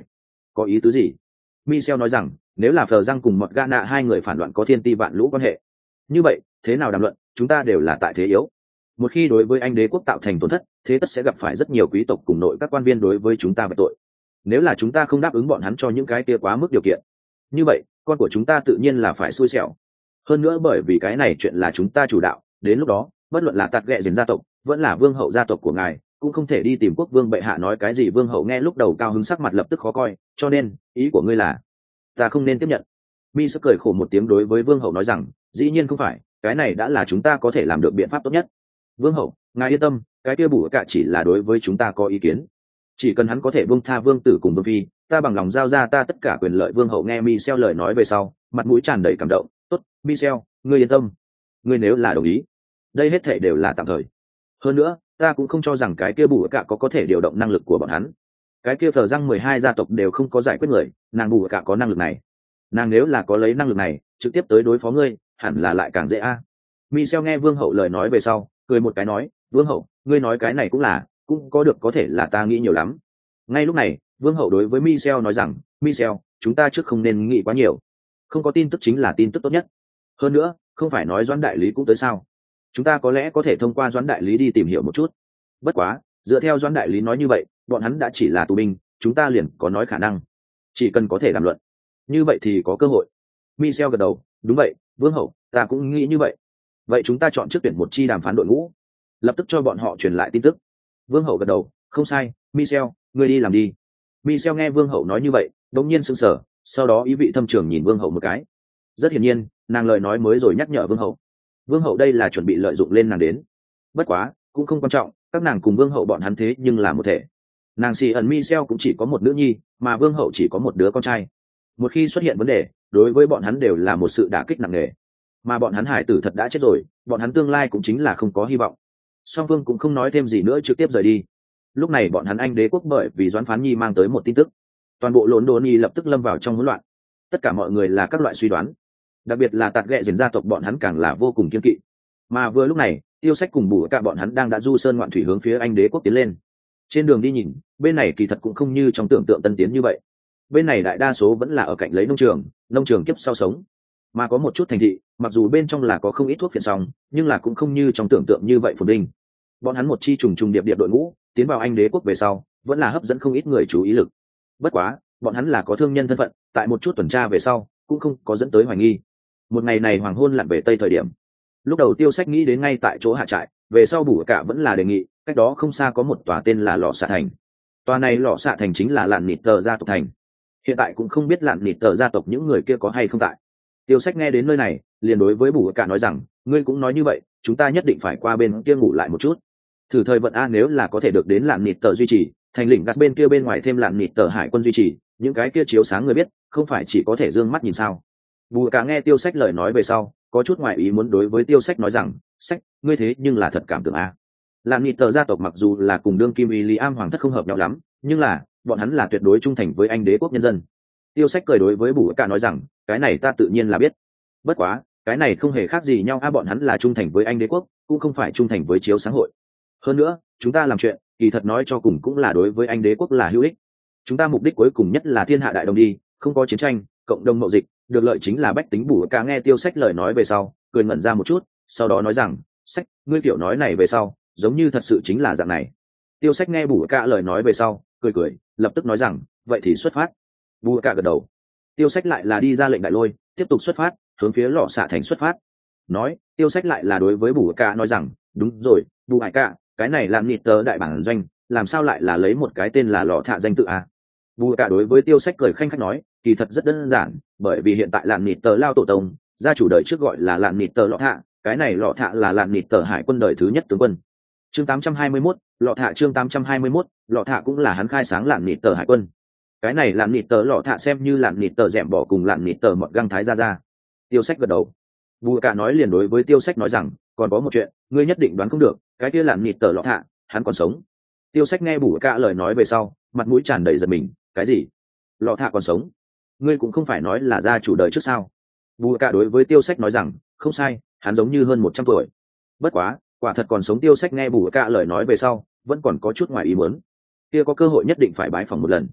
Có ý tứ gì? Michel nói rằng nếu là phờ răng cùng mọt Ghana hai người phản loạn có thiên ti vạn lũ quan hệ, như vậy thế nào đàm luận, chúng ta đều là tại thế yếu. Một khi đối với anh đế quốc tạo thành tổn thất, thế tất sẽ gặp phải rất nhiều quý tộc cùng nội các quan viên đối với chúng ta về tội. Nếu là chúng ta không đáp ứng bọn hắn cho những cái kia quá mức điều kiện, như vậy con của chúng ta tự nhiên là phải xui xẻo. Hơn nữa bởi vì cái này chuyện là chúng ta chủ đạo, đến lúc đó bất luận là tạt ghẹ diền gia tộc vẫn là vương hậu gia tộc của ngài cũng không thể đi tìm quốc vương bệ hạ nói cái gì. Vương hậu nghe lúc đầu cao hứng sắc mặt lập tức khó coi, cho nên ý của ngươi là ta không nên tiếp nhận. Mi sẽ cười khổ một tiếng đối với vương hậu nói rằng dĩ nhiên không phải, cái này đã là chúng ta có thể làm được biện pháp tốt nhất. Vương hậu ngài yên tâm, cái kia bù cả chỉ là đối với chúng ta có ý kiến, chỉ cần hắn có thể buông tha vương tử cùng vương phi, ta bằng lòng giao ra ta tất cả quyền lợi. Vương hậu nghe Michel lời nói về sau, mặt mũi tràn đầy cảm động. Tốt, Michel, ngươi yên tâm, ngươi nếu là đồng ý, đây hết thảy đều là tạm thời. Hơn nữa ta cũng không cho rằng cái kia bù cả có có thể điều động năng lực của bọn hắn. Cái kia phờ răng mười hai gia tộc đều không có giải quyết người, nàng bù cả có năng lực này. Nàng nếu là có lấy năng lực này trực tiếp tới đối phó ngươi, hẳn là lại càng dễ a. À. Michel nghe vương hậu lời nói về sau, cười một cái nói, vương hậu, ngươi nói cái này cũng là, cũng có được có thể là ta nghĩ nhiều lắm. Ngay lúc này vương hậu đối với Michel nói rằng, Michel, chúng ta trước không nên nghĩ quá nhiều, không có tin tức chính là tin tức tốt nhất. Hơn nữa không phải nói Doãn đại lý cũng tới sao, chúng ta có lẽ có thể thông qua Doãn đại lý đi tìm hiểu một chút. Bất quá dựa theo Doãn đại lý nói như vậy, bọn hắn đã chỉ là tù binh, chúng ta liền có nói khả năng, chỉ cần có thể đàm luận như vậy thì có cơ hội. Michel gật đầu, đúng vậy vương hậu, ta cũng nghĩ như vậy. Vậy chúng ta chọn trước tuyển một chi đàm phán đội ngũ, lập tức cho bọn họ truyền lại tin tức. Vương hậu gật đầu, không sai, Michel, ngươi đi làm đi. Michel nghe vương hậu nói như vậy đột nhiên sững sờ, sau đó ý vị thâm trường nhìn vương hậu một cái. Rất hiển nhiên nàng lời nói mới rồi nhắc nhở vương hậu, vương hậu đây là chuẩn bị lợi dụng lên nàng đến. Bất quá cũng không quan trọng, các nàng cùng vương hậu bọn hắn thế nhưng là một thể. Nàng xì ẩn Michel cũng chỉ có một nữ nhi, mà vương hậu chỉ có một đứa con trai. Một khi xuất hiện vấn đề, đối với bọn hắn đều là một sự đả kích nặng nề. Mà bọn hắn hải tử thật đã chết rồi, bọn hắn tương lai cũng chính là không có hy vọng. Song Vương cũng không nói thêm gì nữa, trực tiếp rời đi. Lúc này bọn hắn Anh đế quốc bởi vì Doãn Phán Nhi mang tới một tin tức, toàn bộ London Đồn Nhi lập tức lâm vào trong hỗn loạn. Tất cả mọi người là các loại suy đoán, đặc biệt là tạt ghẹ diền gia tộc bọn hắn càng là vô cùng kiên kỵ. Mà vừa lúc này Tiêu Sách cùng Bù cả bọn hắn đang đã du sơn ngoạn thủy hướng phía Anh đế quốc tiến lên. Trên đường đi nhìn, bên này kỳ thật cũng không như trong tưởng tượng tân tiến như vậy. Bên này đại đa số vẫn là ở cạnh lấy nông trường, nông trường kiếp sau sống. Mà có một chút thành thị, mặc dù bên trong là có không ít thuốc phiện xong, nhưng là cũng không như trong tưởng tượng như vậy phồn vinh. Bọn hắn một chi trùng trùng điệp điệp đội ngũ tiến vào Anh đế quốc về sau, vẫn là hấp dẫn không ít người chú ý lực. Bất quá bọn hắn là có thương nhân thân phận, tại một chút tuần tra về sau cũng không có dẫn tới hoài nghi. Một ngày này hoàng hôn lặn về tây thời điểm, lúc đầu Tiêu Sách nghĩ đến ngay tại chỗ hạ trại, về sau Bù cả vẫn là đề nghị cách đó không xa có một tòa tên là Lọ Xạ Thành. Tòa này Lọ Xạ Thành chính là Lạn Nịt Tờ gia tộc thành. Hiện tại cũng không biết Lạn Nịt Tờ gia tộc những người kia có hay không tại. Tiêu Sách nghe đến nơi này liền đối với Bù cả nói rằng, ngươi cũng nói như vậy, chúng ta nhất định phải qua bên kia ngủ lại một chút, thử thời vận a. Nếu là có thể được đến Lạn Nịt Tờ duy trì, thành lĩnh gas bên kia bên ngoài thêm Lạn Nịt Tờ hải quân duy trì, những cái kia chiếu sáng người biết, không phải chỉ có thể dương mắt nhìn sao. Bù cả nghe Tiêu Sách lời nói về sau có chút ngoại ý muốn đối với Tiêu Sách nói rằng, sách, ngươi thế nhưng là thật cảm tưởng a. Lạn Nịt Tờ gia tộc mặc dù là cùng đương kim William hoàng thất không hợp nhau lắm, nhưng là bọn hắn là tuyệt đối trung thành với Anh đế quốc nhân dân. Tiêu Sách cười đối với Bù cả nói rằng, cái này ta tự nhiên là biết. Bất quá cái này không hề khác gì nhau a, bọn hắn là trung thành với Anh đế quốc, cũng không phải trung thành với chiếu sáng hội. Hơn nữa chúng ta làm chuyện kỳ thật nói cho cùng cũng là đối với Anh đế quốc là hữu ích. Chúng ta mục đích cuối cùng nhất là thiên hạ đại đồng đi, không có chiến tranh, cộng đồng mậu dịch, được lợi chính là bách tính. Bù cả nghe Tiêu Sách lời nói về sau cười ngẩn ra một chút, sau đó nói rằng, sách, ngươi kiểu nói này về sau giống như thật sự chính là dạng này. Tiêu Sách nghe Bù cả lời nói về sau cười cười, lập tức nói rằng, vậy thì xuất phát. Bù cả gật đầu. Tiêu Sách lại là đi ra lệnh đại lôi, tiếp tục xuất phát hướng phía Lọ Xạ Thành xuất phát. Nói Tiêu Sách lại là đối với Bù cả nói rằng, đúng rồi Bù hải cả, cái này làm Nịt Tờ đại bản doanh làm sao lại là lấy một cái tên là Lọ Thạ danh tự à? Bù cả đối với Tiêu Sách cười khanh khách nói, kỳ thật rất đơn giản, bởi vì hiện tại Lạn Nịt Tờ lao tổ tông gia chủ đời trước gọi là Lạn Nịt Tờ Lọ Thạ, cái này Lọ Thạ là Lạn Nịt Tờ hải quân đời thứ nhất tướng quân. Chương tám trăm hai mươi mốt, Lọ Thạ. Chương tám trăm hai mươi mốt, Lọ Thạ cũng là hắn khai sáng Lạn Nịt Tờ hải quân. Cái này Lạn Nịt Tờ Lọ Thạ xem như Lạn Nịt Tờ dẻm bỏ cùng Lạn Nịt Tờ mọt găng thái ra ra. Tiêu Sách gật đầu. Bù cả nói liền đối với Tiêu Sách nói rằng, còn có một chuyện ngươi nhất định đoán không được, cái kia Lạn Nịt Tờ Lọ Thạ hắn còn sống. Tiêu Sách nghe Bù cả lời nói về sau mặt mũi tràn đầy giật mình, cái gì? Lọ Thạ còn sống? Ngươi cũng không phải nói là gia chủ đời trước sao? Bù cả đối với Tiêu Sách nói rằng, không sai, hắn giống như hơn một trăm tuổi. Bất quá quả thật còn sống. Tiêu Sách nghe Bù cả lời nói về sau vẫn còn có chút ngoài ý muốn, kia có cơ hội nhất định phải bái phỏng một lần.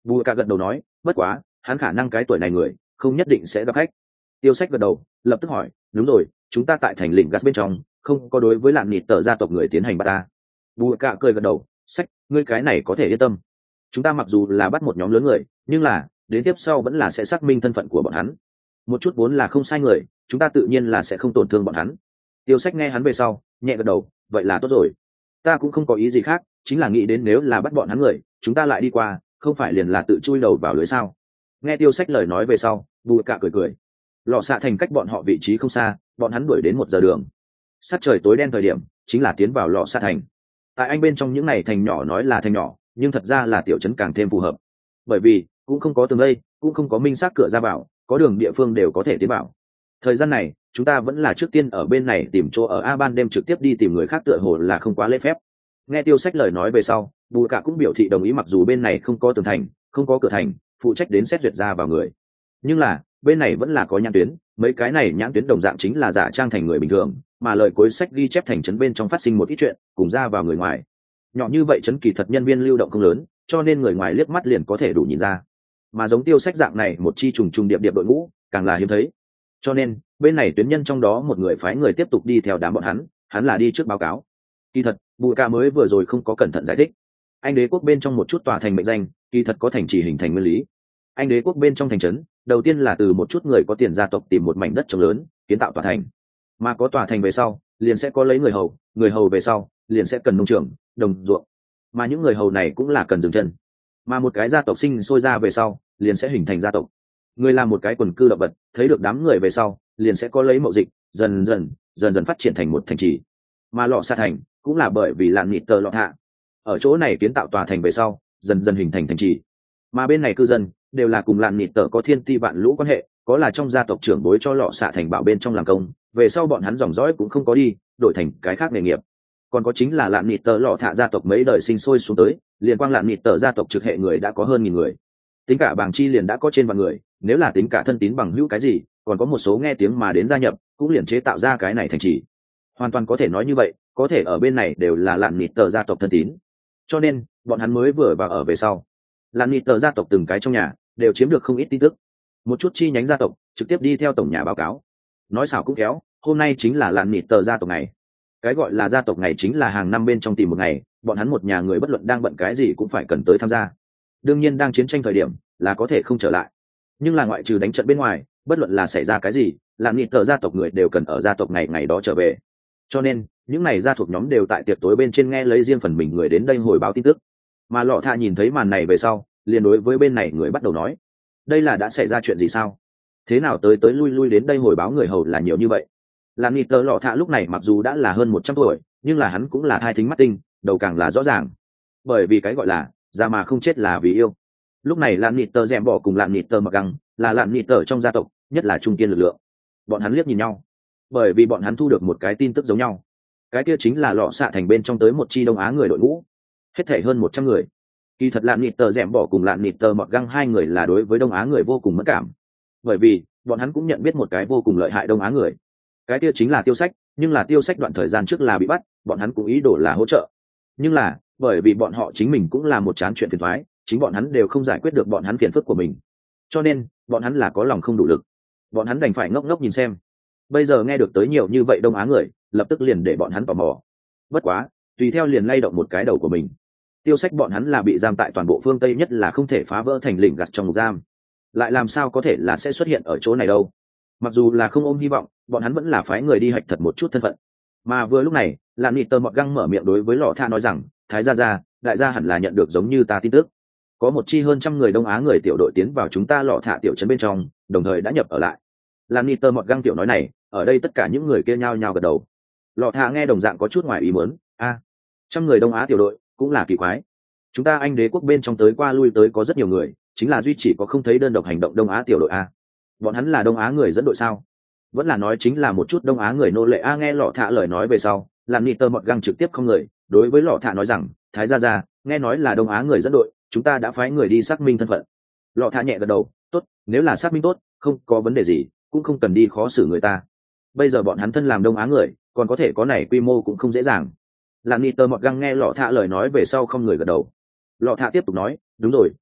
Bù cả gật đầu nói, bất quá hắn khả năng cái tuổi này người không nhất định sẽ gặp khách. Tiêu Sách gật đầu lập tức hỏi, đúng rồi, chúng ta tại thành lĩnh gas bên trong không có đối với lạn nịt tờ gia tộc người tiến hành bắt ta. Bù cả cười gật đầu, Sách, ngươi cái này có thể yên tâm, chúng ta mặc dù là bắt một nhóm lớn người, nhưng là đến tiếp sau vẫn là sẽ xác minh thân phận của bọn hắn. Một chút vốn là không sai người, chúng ta tự nhiên là sẽ không tổn thương bọn hắn. Tiêu Sách nghe hắn về sau nhẹ gật đầu, vậy là tốt rồi, ta cũng không có ý gì khác, chính là nghĩ đến nếu là bắt bọn hắn người, chúng ta lại đi qua, không phải liền là tự chui đầu vào lưới sao? Nghe Tiêu Sách lời nói về sau, Bù cả cười cười. Lọ xạ thành cách bọn họ vị trí không xa, bọn hắn đuổi đến một giờ đường. Sát trời tối đen thời điểm chính là tiến vào lọ xạ thành. Tại anh bên trong những này thành nhỏ nói là thành nhỏ, nhưng thật ra là tiểu trấn càng thêm phù hợp, bởi vì cũng không có tường lây, cũng không có minh xác cửa ra vào, có đường địa phương đều có thể tiến vào. Thời gian này chúng ta vẫn là trước tiên ở bên này tìm chỗ ở, a ban đêm trực tiếp đi tìm người khác tựa hồ là không quá lễ phép. Nghe Tiêu Sách lời nói về sau, Bù cả cũng biểu thị đồng ý, mặc dù bên này không có tường thành, không có cửa thành phụ trách đến xét duyệt ra vào người, nhưng là bên này vẫn là có nhãn tuyến, mấy cái này nhãn tuyến đồng dạng chính là giả trang thành người bình thường, mà lời cuối sách ghi chép thành trấn bên trong phát sinh một ít chuyện cùng ra vào người ngoài. Nhỏ như vậy trấn kỳ thật nhân viên lưu động không lớn, cho nên người ngoài liếc mắt liền có thể đủ nhìn ra, mà giống Tiêu Sách dạng này một chi trùng trùng điệp điệp đội ngũ càng là hiếm thấy, cho nên bên này tuyến nhân trong đó một người phái người tiếp tục đi theo đám bọn hắn, hắn là đi trước báo cáo. Kỳ thật Bùi Ca mới vừa rồi không có cẩn thận giải thích, anh đế quốc bên trong một chút tòa thành mệnh danh kỳ thật có thành trì hình thành nguyên lý. Anh đế quốc bên trong thành trấn đầu tiên là từ một chút người có tiền gia tộc tìm một mảnh đất trống lớn kiến tạo tòa thành, mà có tòa thành về sau liền sẽ có lấy người hầu, người hầu về sau liền sẽ cần nông trường, đồng ruộng, mà những người hầu này cũng là cần dừng chân, mà một cái gia tộc sinh sôi ra về sau liền sẽ hình thành gia tộc. Người làm một cái quần cư động vật, thấy được đám người về sau liền sẽ có lấy mậu dịch, dần dần dần dần phát triển thành một thành trì. Mà lọ xạ thành cũng là bởi vì lạn nịt tờ lọ hạ ở chỗ này kiến tạo tòa thành về sau dần dần hình thành thành trì, mà bên này cư dân đều là cùng lạn nịt tờ có thiên ti vạn lũ quan hệ, có là trong gia tộc trưởng bối cho lọ xạ thành bảo bên trong làm công, về sau bọn hắn dòng dõi cũng không có đi đổi thành cái khác nghề nghiệp. Còn có chính là lạn nịt tờ lọ thạ gia tộc mấy đời sinh sôi xuống tới, liền quang lạn nịt tờ gia tộc trực hệ người đã có hơn nghìn người, tính cả bảng chi liền đã có trên vạn người, nếu là tính cả thân tín bằng hữu cái gì, còn có một số nghe tiếng mà đến gia nhập, cũng liền chế tạo ra cái này thành trì. Hoàn toàn có thể nói như vậy, có thể ở bên này đều là lạn nịt tờ gia tộc thân tín, cho nên bọn hắn mới vừa vào ở về sau, lạn nịt tờ gia tộc từng cái trong nhà đều chiếm được không ít tin tức. Một chút chi nhánh gia tộc trực tiếp đi theo tổng nhà báo cáo, nói xảo cũng kéo, hôm nay chính là lạn nịt tờ gia tộc ngày. Cái gọi là gia tộc ngày chính là hàng năm bên trong tìm một ngày, bọn hắn một nhà người bất luận đang bận cái gì cũng phải cần tới tham gia. Đương nhiên đang chiến tranh thời điểm là có thể không trở lại, nhưng là ngoại trừ đánh trận bên ngoài, bất luận là xảy ra cái gì, lạn nịt tờ gia tộc người đều cần ở gia tộc ngày ngày đó trở về. Cho nên những này gia thuộc nhóm đều tại tiệc tối bên trên nghe lấy riêng phần mình người đến đây hồi báo tin tức. Mà lọ thạ nhìn thấy màn này về sau liền đối với bên này người bắt đầu nói, đây là đã xảy ra chuyện gì sao, thế nào tới tới lui lui đến đây hồi báo người hầu là nhiều như vậy. Lạn nịt tờ lọ thạ lúc này mặc dù đã là hơn một trăm tuổi, nhưng là hắn cũng là thai thính mắt tinh, đầu càng là rõ ràng, bởi vì cái gọi là già mà không chết là vì yêu. Lúc này lạn nịt tờ dẻm bỏ cùng lạn nịt tờ mặc găng là lạn nịt tờ trong gia tộc nhất là trung kiên lực lượng. Bọn hắn liếc nhìn nhau, bởi vì bọn hắn thu được một cái tin tức giống nhau, cái kia chính là lọ xạ thành bên trong tới một chi đông á người đội ngũ, hết thể hơn một trăm người. Kỳ thật lạn nịt tờ dẻm bỏ cùng lạn nịt tờ mặc găng hai người là đối với đông á người vô cùng mất cảm, bởi vì bọn hắn cũng nhận biết một cái vô cùng lợi hại đông á người, cái kia chính là Tiêu Sách. Nhưng là Tiêu Sách đoạn thời gian trước là bị bắt, bọn hắn cũng ý đồ là hỗ trợ, nhưng là bởi vì bọn họ chính mình cũng là một chán chuyện phiền toái, chính bọn hắn đều không giải quyết được bọn hắn phiền phức của mình, cho nên bọn hắn là có lòng không đủ lực, bọn hắn đành phải ngốc ngốc nhìn xem. Bây giờ nghe được tới nhiều như vậy đông á người, lập tức liền để bọn hắn tò mò. Bất quá tùy theo liền lay động một cái đầu của mình. Tiêu Sách bọn hắn là bị giam tại toàn bộ phương Tây, nhất là không thể phá vỡ thành lĩnh gạt trong ngục giam, lại làm sao có thể là sẽ xuất hiện ở chỗ này đâu. Mặc dù là không ôm hy vọng, bọn hắn vẫn là phái người đi hạch thật một chút thân phận. Mà vừa lúc này lạn nịt tờ mọt găng mở miệng đối với lọ tha nói rằng, thái gia gia, đại gia hẳn là nhận được giống như ta tin tức, có một chi hơn trăm người đông á người tiểu đội tiến vào chúng ta lọ thả tiểu trấn bên trong, đồng thời đã nhập ở lại. Lạn nịt tờ mọt găng tiểu nói này, ở đây tất cả những người kia nhao nhao gật đầu. Lọ thả nghe đồng dạng có chút ngoài ý muốn, a trăm người đông á tiểu đội cũng là kỳ quái, chúng ta anh đế quốc bên trong tới qua lui tới có rất nhiều người, chính là duy chỉ có không thấy đơn độc hành động đông á tiểu đội a. Bọn hắn là đông á người dẫn đội sao, vẫn là nói chính là một chút đông á người nô lệ a. Nghe lọ thạ lời nói về sau, làm nịt tơ mọt găng trực tiếp không người đối với lọ thạ nói rằng, thái gia gia, nghe nói là đông á người dẫn đội, chúng ta đã phái người đi xác minh thân phận. Lọ thạ nhẹ gật đầu, tốt, nếu là xác minh tốt, không có vấn đề gì, cũng không cần đi khó xử người ta. Bây giờ bọn hắn thân làm đông á người, còn có thể có này quy mô cũng không dễ dàng. Làm nịt tơ mọt găng nghe lọ thạ lời nói về sau không người gật đầu. Lọ thạ tiếp tục nói, đúng rồi,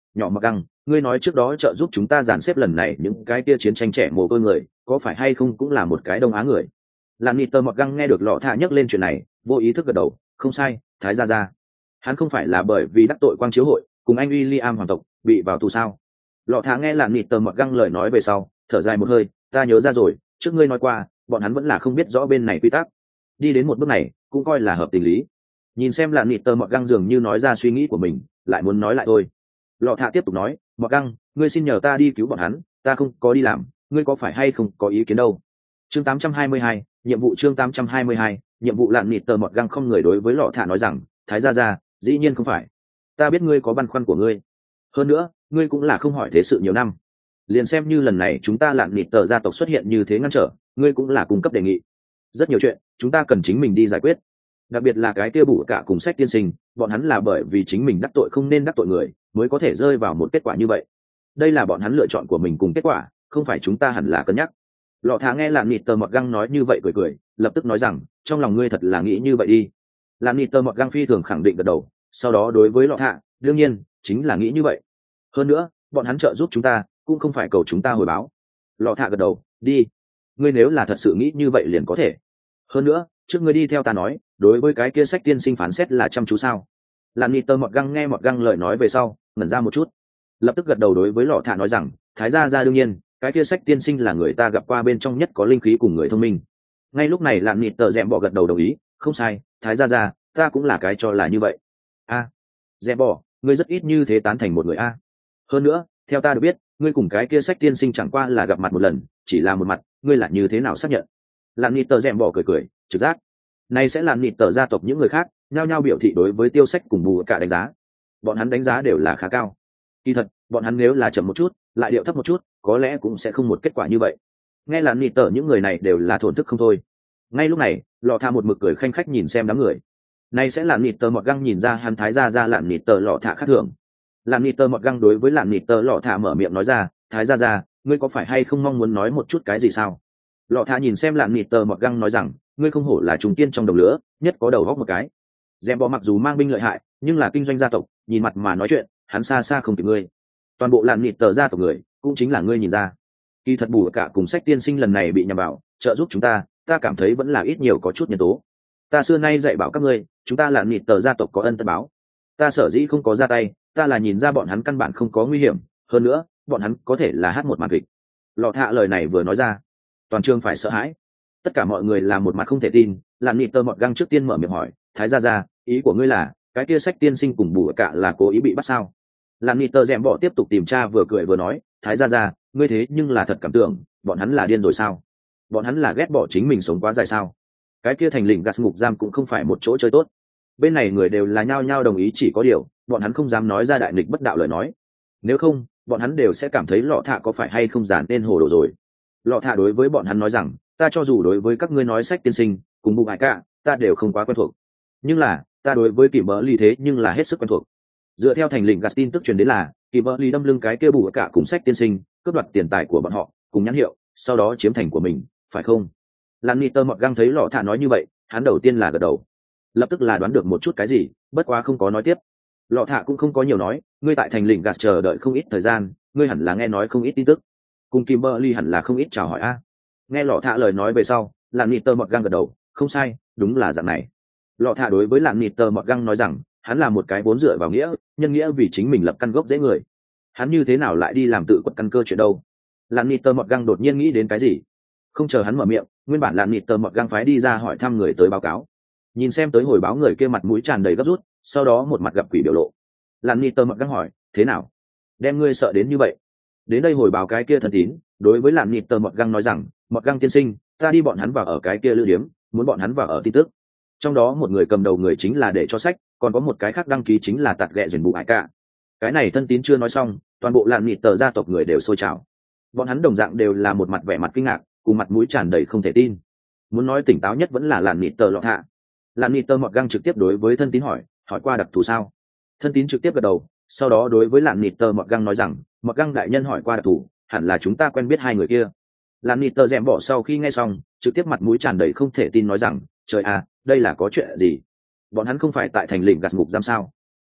nhỏ mặc găng, ngươi nói trước đó trợ giúp chúng ta dàn xếp lần này những cái kia chiến tranh trẻ mồ côi người có phải hay không cũng là một cái đông á người. Lạn nịt tờ mặc găng nghe được lọ thạ nhắc lên chuyện này vô ý thức gật đầu, không sai, thái gia gia. Hắn không phải là bởi vì đắc tội quang chiếu hội cùng anh William hoàng tộc bị vào tù sao? Lọ thạ nghe lạn nịt tờ mặc găng lời nói về sau thở dài một hơi, ta nhớ ra rồi, trước ngươi nói qua bọn hắn vẫn là không biết rõ bên này quy tắc, đi đến một bước này cũng coi là hợp tình lý. Nhìn xem lạn nịt tờ mặc găng dường như nói ra suy nghĩ của mình, lại muốn nói lại thôi. Lọ thạ tiếp tục nói, mặc găng, ngươi xin nhờ ta đi cứu bọn hắn, ta không có đi làm, ngươi có phải hay không có ý kiến đâu? Chương tám trăm hai mươi hai, nhiệm vụ chương tám trăm hai mươi hai, nhiệm vụ. Lạn nịt tờ mặc găng không người đối với lọ thạ nói rằng, thái gia gia, dĩ nhiên không phải, ta biết ngươi có băn khoăn của ngươi, hơn nữa ngươi cũng là không hỏi thế sự nhiều năm, liền xem như lần này chúng ta lạn nịt tờ gia tộc xuất hiện như thế ngăn trở, ngươi cũng là cung cấp đề nghị. Rất nhiều chuyện chúng ta cần chính mình đi giải quyết, đặc biệt là cái kia bù cả cùng sách tiên sinh, bọn hắn là bởi vì chính mình đắc tội không nên đắc tội người mới có thể rơi vào một kết quả như vậy. Đây là bọn hắn lựa chọn của mình cùng kết quả, không phải chúng ta hẳn là cân nhắc. Lọ thả nghe lạn nịt tờ mọt găng nói như vậy cười cười, lập tức nói rằng, trong lòng ngươi thật là nghĩ như vậy đi. Lạn nịt tờ mọt găng phi thường khẳng định gật đầu, sau đó đối với lọ thả, đương nhiên chính là nghĩ như vậy, hơn nữa bọn hắn trợ giúp chúng ta cũng không phải cầu chúng ta hồi báo. Lọ thả gật đầu, đi, ngươi nếu là thật sự nghĩ như vậy liền có thể, hơn nữa trước ngươi đi theo ta nói, đối với cái kia sách tiên sinh phán xét là chăm chú sao? Lạn nịt tờ mọt găng nghe mọt găng lời nói về sau ngẩn ra một chút, lập tức gật đầu đối với lọ thả nói rằng, thái gia gia, đương nhiên cái kia sách tiên sinh là người ta gặp qua bên trong nhất có linh khí cùng người thông minh. Ngay lúc này lạn nịt tờ dẹm bỏ gật đầu đồng ý, không sai, thái gia gia, ta cũng là cái cho là như vậy. A, à, dẹm bỏ, ngươi rất ít như thế tán thành một người a. Hơn nữa theo ta được biết, ngươi cùng cái kia sách tiên sinh chẳng qua là gặp mặt một lần, chỉ là một mặt, ngươi là như thế nào xác nhận? Lạn nịt tờ dẹm bỏ cười cười, trực giác này sẽ là nịt tờ gia tộc những người khác nhao nhao biểu thị đối với tiêu sách cùng bù cả đánh giá, bọn hắn đánh giá đều là khá cao. Kỳ thật bọn hắn nếu là chậm một chút lại điệu thấp một chút có lẽ cũng sẽ không một kết quả như vậy. Nghe là nịt tờ những người này đều là thổn thức không thôi. Ngay lúc này lọ thạ một mực cười khanh khách nhìn xem đám người, này sẽ là nịt tờ mọt găng nhìn ra hắn thái gia ra lạn nịt tờ lọ thạ khác thường. Lạn nịt tờ mọt găng đối với lạn nịt tờ lọ thạ mở miệng nói ra, thái gia ra, ngươi có phải hay không mong muốn nói một chút cái gì sao? Lọ thạ nhìn xem lạn nịt tờ mọt găng nói rằng, ngươi không hổ là trùng tiên trong đồng lửa, nhất có đầu góc một cái. Dẹm bò mặc dù mang binh lợi hại nhưng là kinh doanh gia tộc, nhìn mặt mà nói chuyện hắn xa xa không kịp ngươi. Toàn bộ lạn nịt tờ gia tộc người cũng chính là ngươi nhìn ra. Kỳ thật bù cả cùng sách tiên sinh lần này bị nhằm vào trợ giúp chúng ta, ta cảm thấy vẫn là ít nhiều có chút nhân tố. Ta xưa nay dạy bảo các ngươi, chúng ta lạn nịt tờ gia tộc có ân tất báo. Ta sở dĩ không có ra tay, ta là nhìn ra bọn hắn căn bản không có nguy hiểm, hơn nữa bọn hắn có thể là hát một màn kịch. Lọ thạ lời này vừa nói ra, toàn trường phải sợ hãi, tất cả mọi người là một mặt không thể tin. Lạn nịt tờ mọt găng trước tiên mở miệng hỏi, thái gia gia, ý của ngươi là cái kia sách tiên sinh cùng bù cả là cố ý bị bắt sao? Lạn nịt tờ dẹm bỏ tiếp tục tìm tra vừa cười vừa nói, thái gia gia, ngươi thế nhưng là thật cảm tưởng bọn hắn là điên rồi sao? Bọn hắn là ghét bỏ chính mình sống quá dài sao? Cái kia thành lĩnh gas ngục giam cũng không phải một chỗ chơi tốt. Bên này người đều là nhao nhao đồng ý, chỉ có điều bọn hắn không dám nói ra đại nghịch bất đạo lời nói, nếu không bọn hắn đều sẽ cảm thấy lọ thạ có phải hay không giản tên hồ đồ rồi. Lọ thạ đối với bọn hắn nói rằng, ta cho dù đối với các ngươi nói sách tiên sinh cùng bù hải cả ta đều không quá quen thuộc, nhưng là ta đối với kỳ bỡ ly thế nhưng là hết sức quen thuộc. Dựa theo thành lĩnh gas tin tức truyền đến là kỳ bỡ ly đâm lưng cái kia bù cả cùng sách tiên sinh, cướp đoạt tiền tài của bọn họ cùng nhãn hiệu, sau đó chiếm thành của mình, phải không? Lan Niter mọt găng thấy lọ thạ nói như vậy, hắn đầu tiên là gật đầu, lập tức là đoán được một chút cái gì, bất quá không có nói tiếp. Lọ thạ cũng không có nhiều nói, ngươi tại thành lĩnh gas chờ đợi không ít thời gian, ngươi hẳn là nghe nói không ít tin tức, cùng Kimberly hẳn là không ít chào hỏi a. Nghe lọ thạ lời nói về sau, Lan Niter mọt găng gật đầu, không sai, đúng là dạng này. Lọ thạ đối với Lan Niter mọt găng nói rằng, hắn là một cái vốn dựa vào nghĩa nhân nghĩa vì chính mình lập căn gốc dễ người, hắn như thế nào lại đi làm tự quật căn cơ chuyện đâu? Lan Niter mọt găng đột nhiên nghĩ đến cái gì, không chờ hắn mở miệng, nguyên bản Lan Niter mọt găng phái đi ra hỏi thăm người tới báo cáo. Nhìn xem tới hồi báo người kia mặt mũi tràn đầy gấp rút, sau đó một mặt gặp quỷ biểu lộ. Lan Niter mọt găng hỏi, thế nào, đem ngươi sợ đến như vậy? Đến đây hồi báo cái kia thần tín đối với Lan Niter mọt găng nói rằng, mọt găng tiên sinh, ta đi bọn hắn vào ở cái kia lưu điếm, muốn bọn hắn vào ở tin tức. Trong đó một người cầm đầu người chính là để cho sách, còn có một cái khác đăng ký chính là tạt ghẹ dền bù ải cả. Cái này thân tín chưa nói xong, toàn bộ Lan Niter gia tộc người đều sôi trào. Bọn hắn đồng dạng đều là một mặt vẻ mặt kinh ngạc, cùng mặt mũi tràn đầy không thể tin. Muốn nói tỉnh táo nhất vẫn là Lan Niter lọ thạ. Lan Niter mọt găng trực tiếp đối với thân tín hỏi, hỏi qua đặc thù sao? Thân tín trực tiếp gật đầu, sau đó đối với Lan Niter mọt găng nói rằng, mọt găng đại nhân hỏi qua đặc thù, hẳn là chúng ta quen biết hai người kia. Lan Niter dẻm bỏ sau khi nghe xong, trực tiếp mặt mũi tràn đầy không thể tin nói rằng, trời à, đây là có chuyện gì? Bọn hắn không phải tại thành lĩnh gạt ngục giam sao?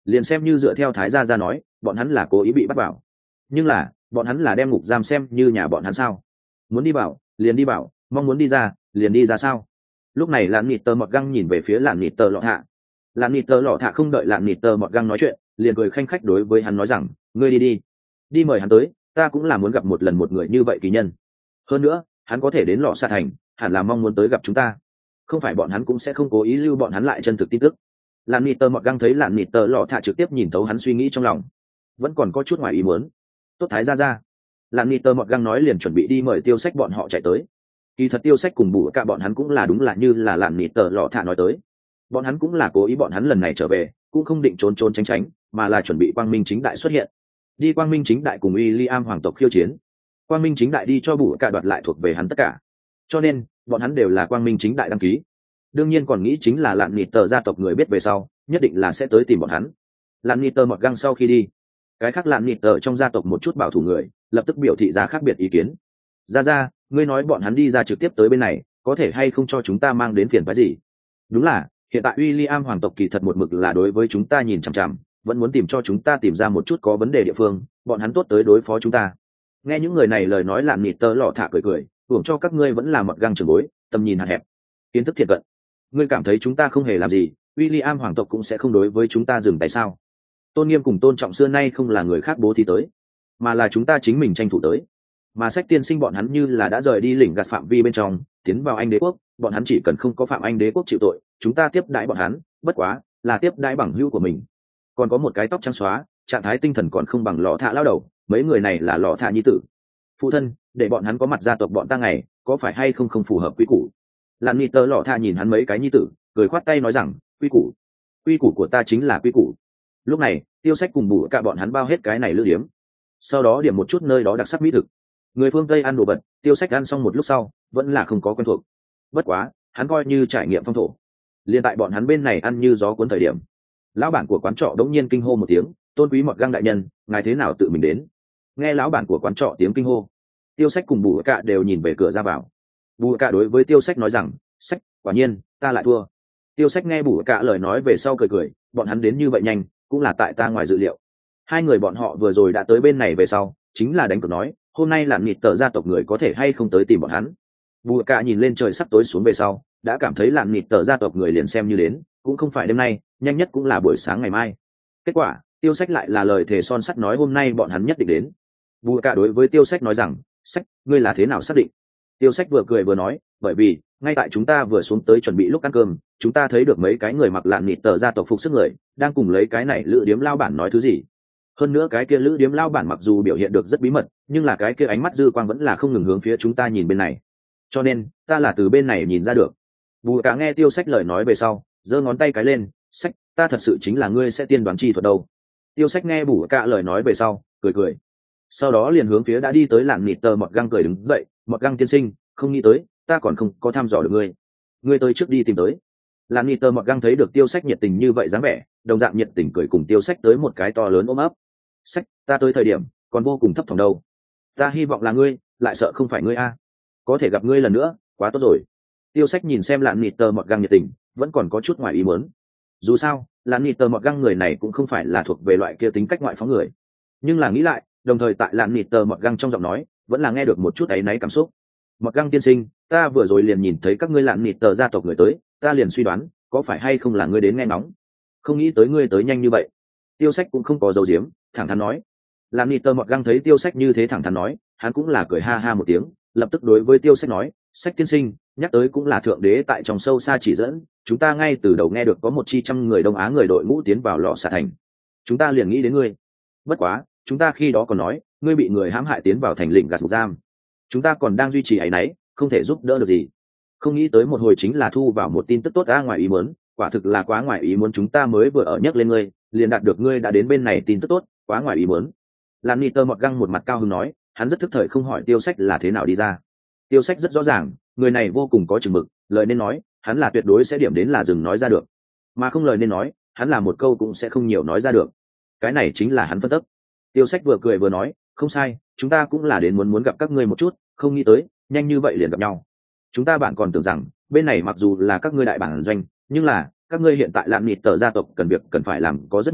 liền xem như dựa theo thái gia ra nói bọn hắn là cố ý bị bắt vào, nhưng là bọn hắn là đem ngục giam xem như nhà bọn hắn sao? Muốn đi vào liền đi vào, mong muốn đi ra liền đi ra sao? Lúc này lạn nịt tờ mọt găng nhìn về phía lạn nịt tờ lọ thạ. Lạn nịt tờ lọ thạ không đợi lạn nịt tờ mọt găng nói chuyện, liền cười khanh khách đối với hắn nói rằng, ngươi đi đi đi mời hắn tới, ta cũng là muốn gặp một lần một người như vậy kỳ nhân. Hơn nữa hắn có thể đến lọ xạ thành hẳn là mong muốn tới gặp chúng ta, không phải bọn hắn cũng sẽ không cố ý lưu bọn hắn lại chân thực tin tức. Lạn nịt tờ mọt găng thấy lạn nịt tờ lọ thạ trực tiếp nhìn thấu hắn suy nghĩ trong lòng, vẫn còn có chút ngoài ý muốn. Tốt thái ra ra. Lạn nịt tờ mọt găng nói liền chuẩn bị đi mời tiêu sách bọn họ chạy tới. Kỳ thật tiêu sách cùng bù cả bọn hắn cũng là đúng là như là lạn nịt tờ lọ thạ nói tới, bọn hắn cũng là cố ý bọn hắn lần này trở về cũng không định trốn trốn tránh tránh, mà là chuẩn bị quang minh chính đại xuất hiện, đi quang minh chính đại cùng William hoàng tộc khiêu chiến. Quang minh chính đại đi cho bù cả đoạt lại thuộc về hắn tất cả, cho nên bọn hắn đều là quang minh chính đại đăng ký. Đương nhiên còn nghĩ chính là lạn nịt tờ gia tộc người biết về sau nhất định là sẽ tới tìm bọn hắn. Lạn nịt tờ mọt găng sau khi đi, cái khác lạn nịt tờ trong gia tộc một chút bảo thủ người lập tức biểu thị ra khác biệt ý kiến. Ra ra, ngươi nói bọn hắn đi ra trực tiếp tới bên này có thể hay không cho chúng ta mang đến phiền phái gì? Đúng là hiện tại William hoàng tộc kỳ thật một mực là đối với chúng ta nhìn chằm chằm, vẫn muốn tìm cho chúng ta tìm ra một chút có vấn đề địa phương, bọn hắn tốt tới đối phó chúng ta. Nghe những người này lời nói lạn nịt tờ lọ thạ cười cười, hưởng cho các ngươi vẫn là mọt găng trường bối, tầm nhìn hạn hẹp, kiến thức thiệt cận. Ngươi cảm thấy chúng ta không hề làm gì, William hoàng tộc cũng sẽ không đối với chúng ta dừng tay sao? Tôn nghiêm cùng tôn trọng xưa nay không là người khác bố thí tới, mà là chúng ta chính mình tranh thủ tới. Mà sách tiên sinh bọn hắn như là đã rời đi lĩnh gạt phạm vi bên trong tiến vào Anh đế quốc, bọn hắn chỉ cần không có phạm Anh đế quốc chịu tội, chúng ta tiếp đãi bọn hắn bất quá là tiếp đãi bằng hữu của mình. Còn có một cái tóc trắng xóa, trạng thái tinh thần còn không bằng lọ thạ lao đầu, mấy người này là lọ thạ nhi tử. Phụ thân, để bọn hắn có mặt gia tộc bọn ta ngày có phải hay không không phù hợp quy củ? Lạn nịt tờ lọ thạ nhìn hắn mấy cái nhi tử cười khoát tay nói rằng, quy củ quy củ của ta chính là quy củ. Lúc này tiêu sách cùng bù cả bọn hắn bao hết cái này lữ điếm, sau đó điểm một chút nơi đó đặc sắc mỹ thực. Người phương Tây ăn đồ vật, tiêu sách ăn xong một lúc sau vẫn là không có quen thuộc, bất quá hắn coi như trải nghiệm phong thổ. Liên tại bọn hắn bên này ăn như gió cuốn thời điểm, lão bản của quán trọ đống nhiên kinh hô một tiếng, tôn quý mọt găng đại nhân, ngài thế nào tự mình đến? Nghe lão bản của quán trọ tiếng kinh hô, tiêu sách cùng bù cả đều nhìn về cửa ra vào. Bù cả đối với tiêu sách nói rằng, sách, quả nhiên ta lại thua. Tiêu sách nghe bù cả lời nói về sau cười cười, bọn hắn đến như vậy nhanh cũng là tại ta ngoài dự liệu. Hai người bọn họ vừa rồi đã tới bên này về sau chính là đánh cược nói hôm nay làm nịt tờ gia tộc người có thể hay không tới tìm bọn hắn. Bù cả nhìn lên trời sắp tối xuống về sau đã cảm thấy làm nịt tờ gia tộc người liền xem như đến cũng không phải đêm nay, nhanh nhất cũng là buổi sáng ngày mai. Kết quả tiêu sách lại là lời thề son sắt nói hôm nay bọn hắn nhất định đến. Bù cả đối với tiêu sách nói rằng, sách, ngươi là thế nào xác định? Tiêu sách vừa cười vừa nói, bởi vì ngay tại chúng ta vừa xuống tới chuẩn bị lúc ăn cơm, chúng ta thấy được mấy cái người mặc lạn nịt tờ gia tộc phục sức người đang cùng lấy cái này lữ điếm lao bản nói thứ gì. Hơn nữa cái kia lữ điếm lao bản mặc dù biểu hiện được rất bí mật, nhưng là cái kia ánh mắt dư quang vẫn là không ngừng hướng phía chúng ta nhìn bên này, cho nên ta là từ bên này nhìn ra được. Bù cả nghe tiêu sách lời nói về sau giơ ngón tay cái lên, sách, ta thật sự chính là ngươi sẽ tiên đoán chi thuật đâu. Tiêu sách nghe bù cả lời nói về sau cười cười, sau đó liền hướng phía đã đi tới lạn nịt tờ mọt găng cười đứng dậy, mọt găng tiên sinh, không nghĩ tới ta còn không có thăm dò được ngươi, ngươi tới trước đi tìm tới. Lạn nịt tờ mọt găng thấy được tiêu sách nhiệt tình như vậy dáng vẻ, đồng dạng nhiệt tình cười cùng tiêu sách tới một cái to lớn ôm ấp. Sách, ta tới thời điểm còn vô cùng thấp thỏm đâu, ta hy vọng là ngươi, lại sợ không phải ngươi a. Có thể gặp ngươi lần nữa quá tốt rồi. Tiêu sách nhìn xem lạn nịt tờ mọt găng nhiệt tình vẫn còn có chút ngoài ý muốn, dù sao lạn nịt tờ mọt găng người này cũng không phải là thuộc về loại kia tính cách ngoại phóng người, nhưng là nghĩ lại đồng thời tại lạn nịt tờ mọt găng trong giọng nói vẫn là nghe được một chút áy náy cảm xúc. Mọt găng tiên sinh, ta vừa rồi liền nhìn thấy các ngươi lạn nịt tờ gia tộc người tới, ta liền suy đoán có phải hay không là ngươi đến nghe ngóng, không nghĩ tới ngươi tới nhanh như vậy. Tiêu sách cũng không có dấu diếm, thẳng thắn nói. Lạn nịt tờ mọt găng thấy tiêu sách như thế thẳng thắn nói, hắn cũng là cười ha ha một tiếng, lập tức đối với tiêu sách nói, sách tiên sinh, nhắc tới cũng là thượng đế tại trong sâu xa chỉ dẫn, chúng ta ngay từ đầu nghe được có một chi trăm người đông á người đội ngũ tiến vào lò xả thành, chúng ta liền nghĩ đến ngươi. Bất quá chúng ta khi đó còn nói ngươi bị người hãm hại tiến vào thành lĩnh gạt ngục giam, chúng ta còn đang duy trì áy náy, không thể giúp đỡ được gì. Không nghĩ tới một hồi chính là thu vào một tin tức tốt ra ngoài ý muốn, quả thực là quá ngoài ý muốn, chúng ta mới vừa ở nhắc lên ngươi liền đạt được ngươi đã đến bên này tin tức tốt, quá ngoài ý muốn. Làm nịt tờ mọt găng một mặt cao hứng nói, hắn rất thức thời không hỏi tiêu sách là thế nào đi ra. Tiêu sách rất rõ ràng người này vô cùng có chừng mực, lời nên nói hắn là tuyệt đối sẽ điểm đến là dừng nói ra được, mà không lời nên nói hắn là một câu cũng sẽ không nhiều nói ra được, cái này chính là hắn phân tích. Tiêu sách vừa cười vừa nói, không sai, chúng ta cũng là đến muốn muốn gặp các ngươi một chút, không nghĩ tới nhanh như vậy liền gặp nhau. Chúng ta bạn còn tưởng rằng bên này mặc dù là các ngươi đại bản doanh, nhưng là các ngươi hiện tại lạn nịt tờ gia tộc cần việc cần phải làm có rất nhiều,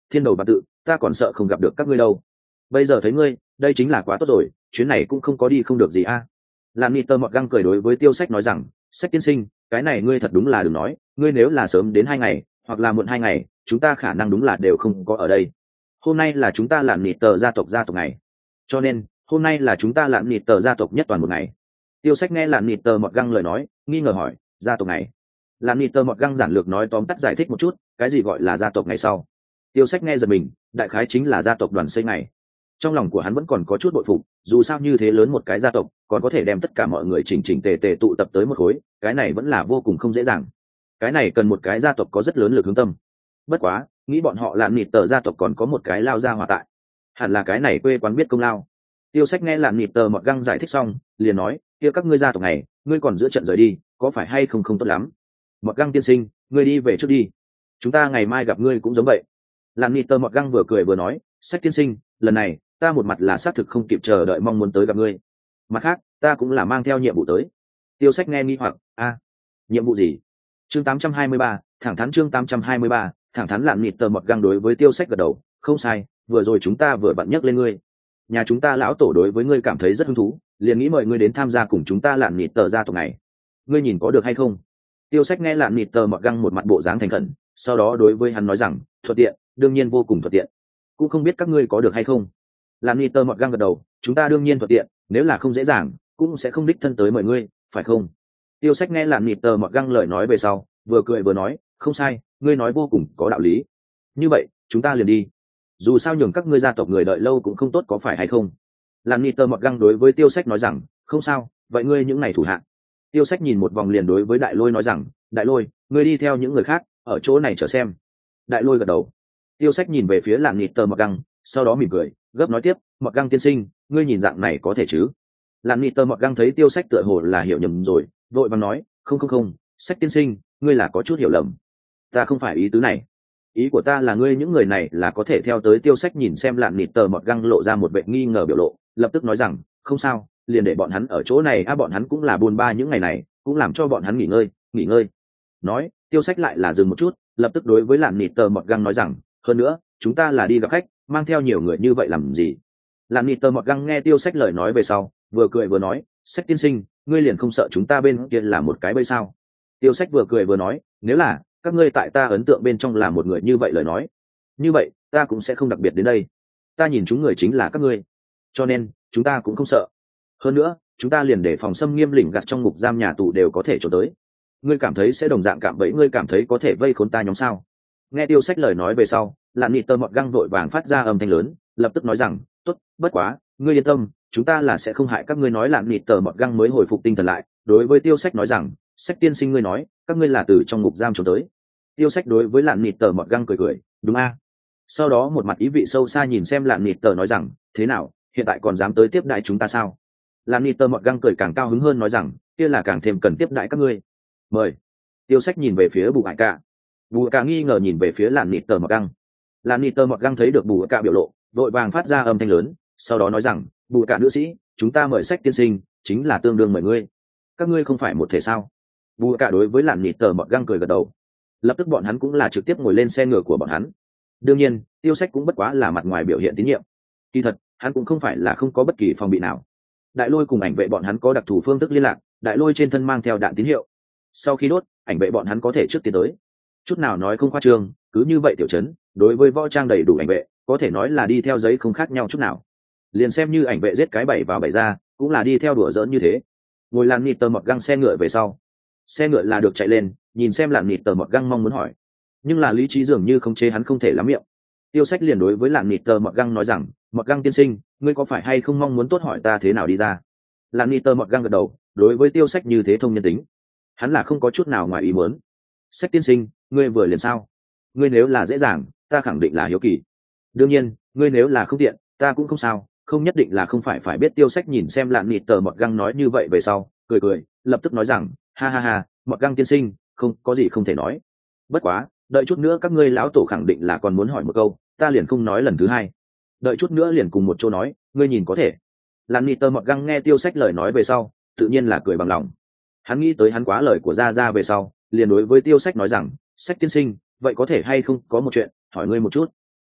thiên đầu bạc tự, ta còn sợ không gặp được các ngươi đâu. Bây giờ thấy ngươi, đây chính là quá tốt rồi, chuyến này cũng không có đi không được gì a. À. Lan Nịt Tơ mọt găng cười đối với Tiêu Sách nói rằng, Sách tiên sinh, cái này ngươi thật đúng là đừng nói, ngươi nếu là sớm đến hai ngày, hoặc là muộn hai ngày, chúng ta khả năng đúng là đều không có ở đây. Hôm nay là chúng ta Lan Nịt Tơ gia tộc gia tộc ngày, cho nên hôm nay là chúng ta Lan Nịt Tơ gia tộc nhất toàn một ngày. Tiêu Sách nghe Lan Nịt Tơ mọt găng lời nói, nghi ngờ hỏi, gia tộc ngày? Lan Nịt Tơ mọt găng giản lược nói tóm tắt giải thích một chút, cái gì gọi là gia tộc ngày sau. Tiêu Sách nghe giật mình, đại khái chính là gia tộc đoàn xây ngày. Trong lòng của hắn vẫn còn có chút bội phục, dù sao như thế lớn một cái gia tộc còn có thể đem tất cả mọi người chỉnh chỉnh tề tề tụ tập tới một khối, cái này vẫn là vô cùng không dễ dàng. Cái này cần một cái gia tộc có rất lớn lực hướng tâm. Bất quá, nghĩ bọn họ Lan Nịt Tơ gia tộc còn có một cái lao gia hỏa tại, hẳn là cái này quê quán biết công lao. Tiêu Sách nghe Lan Nịt Tơ mọt găng giải thích xong, liền nói, kia các ngươi gia tộc này, ngươi còn giữa trận rời đi, có phải hay không không tốt lắm. Mọt găng tiên sinh, ngươi đi về trước đi, chúng ta ngày mai gặp ngươi cũng giống vậy. Lan Nịt Tơ mọt găng vừa cười vừa nói, Sách tiên sinh, lần này ta một mặt là xác thực không kịp chờ đợi mong muốn tới gặp ngươi, mặt khác ta cũng là mang theo nhiệm vụ tới. Tiêu Sách nghe nghi hoặc, a, nhiệm vụ gì? Chương tám trăm hai mươi ba, thẳng thắn chương tám trăm hai mươi ba, thẳng thắn. Lan Nịt Tơ mọt găng đối với Tiêu Sách gật đầu, không sai, vừa rồi chúng ta vừa bận nhắc lên ngươi, nhà chúng ta lão tổ đối với ngươi cảm thấy rất hứng thú, liền nghĩ mời ngươi đến tham gia cùng chúng ta Lan Nịt Tơ gia tộc này, ngươi nhìn có được hay không? Tiêu Sách nghe Lan Nịt Tơ mọt găng một mặt bộ dáng thành khẩn, sau đó đối với hắn nói rằng, thuận tiện, đương nhiên vô cùng thuận tiện, cũng không biết các ngươi có được hay không. Lan Nịt Tơ mọt găng gật đầu, chúng ta đương nhiên thuận tiện, nếu là không dễ dàng cũng sẽ không đích thân tới mời ngươi, phải không? Tiêu Sách nghe Lan Nịt Tơ mọt găng lời nói về sau, vừa cười vừa nói, không sai, ngươi nói vô cùng có đạo lý. Như vậy chúng ta liền đi, dù sao nhường các ngươi gia tộc người đợi lâu cũng không tốt, có phải hay không? Lan Nịt Tơ mọt găng đối với Tiêu Sách nói rằng, không sao, vậy ngươi những này thủ hạ. Tiêu Sách nhìn một vòng liền đối với Đại Lôi nói rằng, Đại Lôi, ngươi đi theo những người khác ở chỗ này chờ xem. Đại Lôi gật đầu. Tiêu Sách nhìn về phía Lan Nịt Tơ mọt găng, sau đó mỉm cười, gấp nói tiếp, mọt găng tiên sinh, ngươi nhìn dạng này có thể chứ? Lan Nịt Tơ mọt găng thấy Tiêu Sách tựa hồ là hiểu nhầm rồi, vội vàng nói, không không không, Sách tiên sinh, ngươi là có chút hiểu lầm, ta không phải ý tứ này, ý của ta là ngươi những người này là có thể theo tới. Tiêu Sách nhìn xem Lan Nịt Tơ mọt găng lộ ra một vẻ nghi ngờ biểu lộ, lập tức nói rằng, không sao, liền để bọn hắn ở chỗ này a, à, bọn hắn cũng là buồn ba những ngày này, cũng làm cho bọn hắn nghỉ ngơi nghỉ ngơi. Nói, Tiêu Sách lại là dừng một chút, lập tức đối với Lan Nịt Tơ mọt găng nói rằng, hơn nữa chúng ta là đi gặp khách, mang theo nhiều người như vậy làm gì? Lan Nịt Tơ mọt găng nghe Tiêu Sách lời nói về sau, vừa cười vừa nói, Sách tiên sinh, ngươi liền không sợ chúng ta bên kia là một cái bẫy sao? Tiêu Sách vừa cười vừa nói, nếu là các ngươi tại ta ấn tượng bên trong là một người như vậy lời nói, như vậy ta cũng sẽ không đặc biệt đến đây, ta nhìn chúng người chính là các ngươi, cho nên chúng ta cũng không sợ. Hơn nữa chúng ta liền để phòng xâm nghiêm lỉnh gạt trong ngục giam nhà tù đều có thể trốn tới, ngươi cảm thấy sẽ đồng dạng cảm bẫy, ngươi cảm thấy có thể vây khốn ta nhóm sao? Nghe Tiêu Sách lời nói về sau, Lan Nịt Tơ mọt găng vội vàng phát ra âm thanh lớn, lập tức nói rằng, tốt, bất quá ngươi yên tâm, chúng ta là sẽ không hại các ngươi. Nói Lan Nịt Tơ mọt găng mới hồi phục tinh thần lại, đối với Tiêu Sách nói rằng, Sách tiên sinh, ngươi nói các ngươi là từ trong ngục giam trốn tới. Tiêu Sách đối với Lan Nịt Tơ mọt găng cười cười, đúng a. Sau đó một mặt ý vị sâu xa nhìn xem Lan Nịt Tơ nói rằng, thế nào, hiện tại còn dám tới tiếp đãi chúng ta sao? Lan Nịt Tơ mọt găng cười càng cao hứng hơn nói rằng, kia là càng thêm cần tiếp đãi các ngươi, mời. Tiêu Sách nhìn về phía Bù Hải Cả, Bù Cả nghi ngờ nhìn về phía Lan Nịt Tơ mọt găng. Lan Nịt Tơ mọt găng thấy được Bù Cả biểu lộ, đội vàng phát ra âm thanh lớn, sau đó nói rằng, Bù Cả nữ sĩ, chúng ta mời Sách tiên sinh chính là tương đương mời ngươi, các ngươi không phải một thể sao? Bù Cả đối với Lan Nịt Tơ mọt găng cười gật đầu. Lập tức bọn hắn cũng là trực tiếp ngồi lên xe ngựa của bọn hắn. Đương nhiên Tiêu Sách cũng bất quá là mặt ngoài biểu hiện tín nhiệm, kỳ thật hắn cũng không phải là không có bất kỳ phòng bị nào. Đại Lôi cùng ảnh vệ bọn hắn có đặc thù phương thức liên lạc, Đại Lôi trên thân mang theo đạn tín hiệu, sau khi đốt, ảnh vệ bọn hắn có thể trước tiến tới, chút nào nói không khoa trương. Cứ như vậy tiểu trấn đối với võ trang đầy đủ ảnh vệ có thể nói là đi theo giấy không khác nhau chút nào, liền xem như ảnh vệ giết cái bảy vào bảy ra cũng là đi theo đùa giỡn như thế. Ngồi Lan Nịt Tơ mọt găng xe ngựa về sau, xe ngựa là được chạy lên, nhìn xem Lan Nịt Tơ mọt găng mong muốn hỏi, nhưng là lý trí dường như không chế hắn không thể lắm miệng. Tiêu Sách liền đối với Lan Nịt Tơ mọt găng nói rằng, mọt găng tiên sinh, ngươi có phải hay không mong muốn tốt hỏi ta thế nào đi ra? Lan Nịt Tơ mọt găng gật đầu, đối với Tiêu Sách như thế thông nhân tính, hắn là không có chút nào ngoài ý muốn. Sách tiên sinh, ngươi vừa liền sao? Ngươi nếu là dễ dàng, ta khẳng định là hiếu kỳ, đương nhiên ngươi nếu là không tiện, ta cũng không sao, không nhất định là không phải phải biết. Tiêu Sách nhìn xem Lan Nịt Tơ mọt găng nói như vậy về sau, cười cười, lập tức nói rằng, ha ha ha, mọt găng tiên sinh, không có gì không thể nói, bất quá đợi chút nữa các ngươi lão tổ khẳng định là còn muốn hỏi một câu, ta liền không nói lần thứ hai, đợi chút nữa liền cùng một chỗ nói, ngươi nhìn có thể? Lan Nịt Tơ mọt găng nghe Tiêu Sách lời nói về sau, tự nhiên là cười bằng lòng. Hắn nghĩ tới hắn quá lời của Gia Gia về sau, liền đối với Tiêu Sách nói rằng, Sách tiên sinh, vậy có thể hay không có một chuyện hỏi ngươi một chút?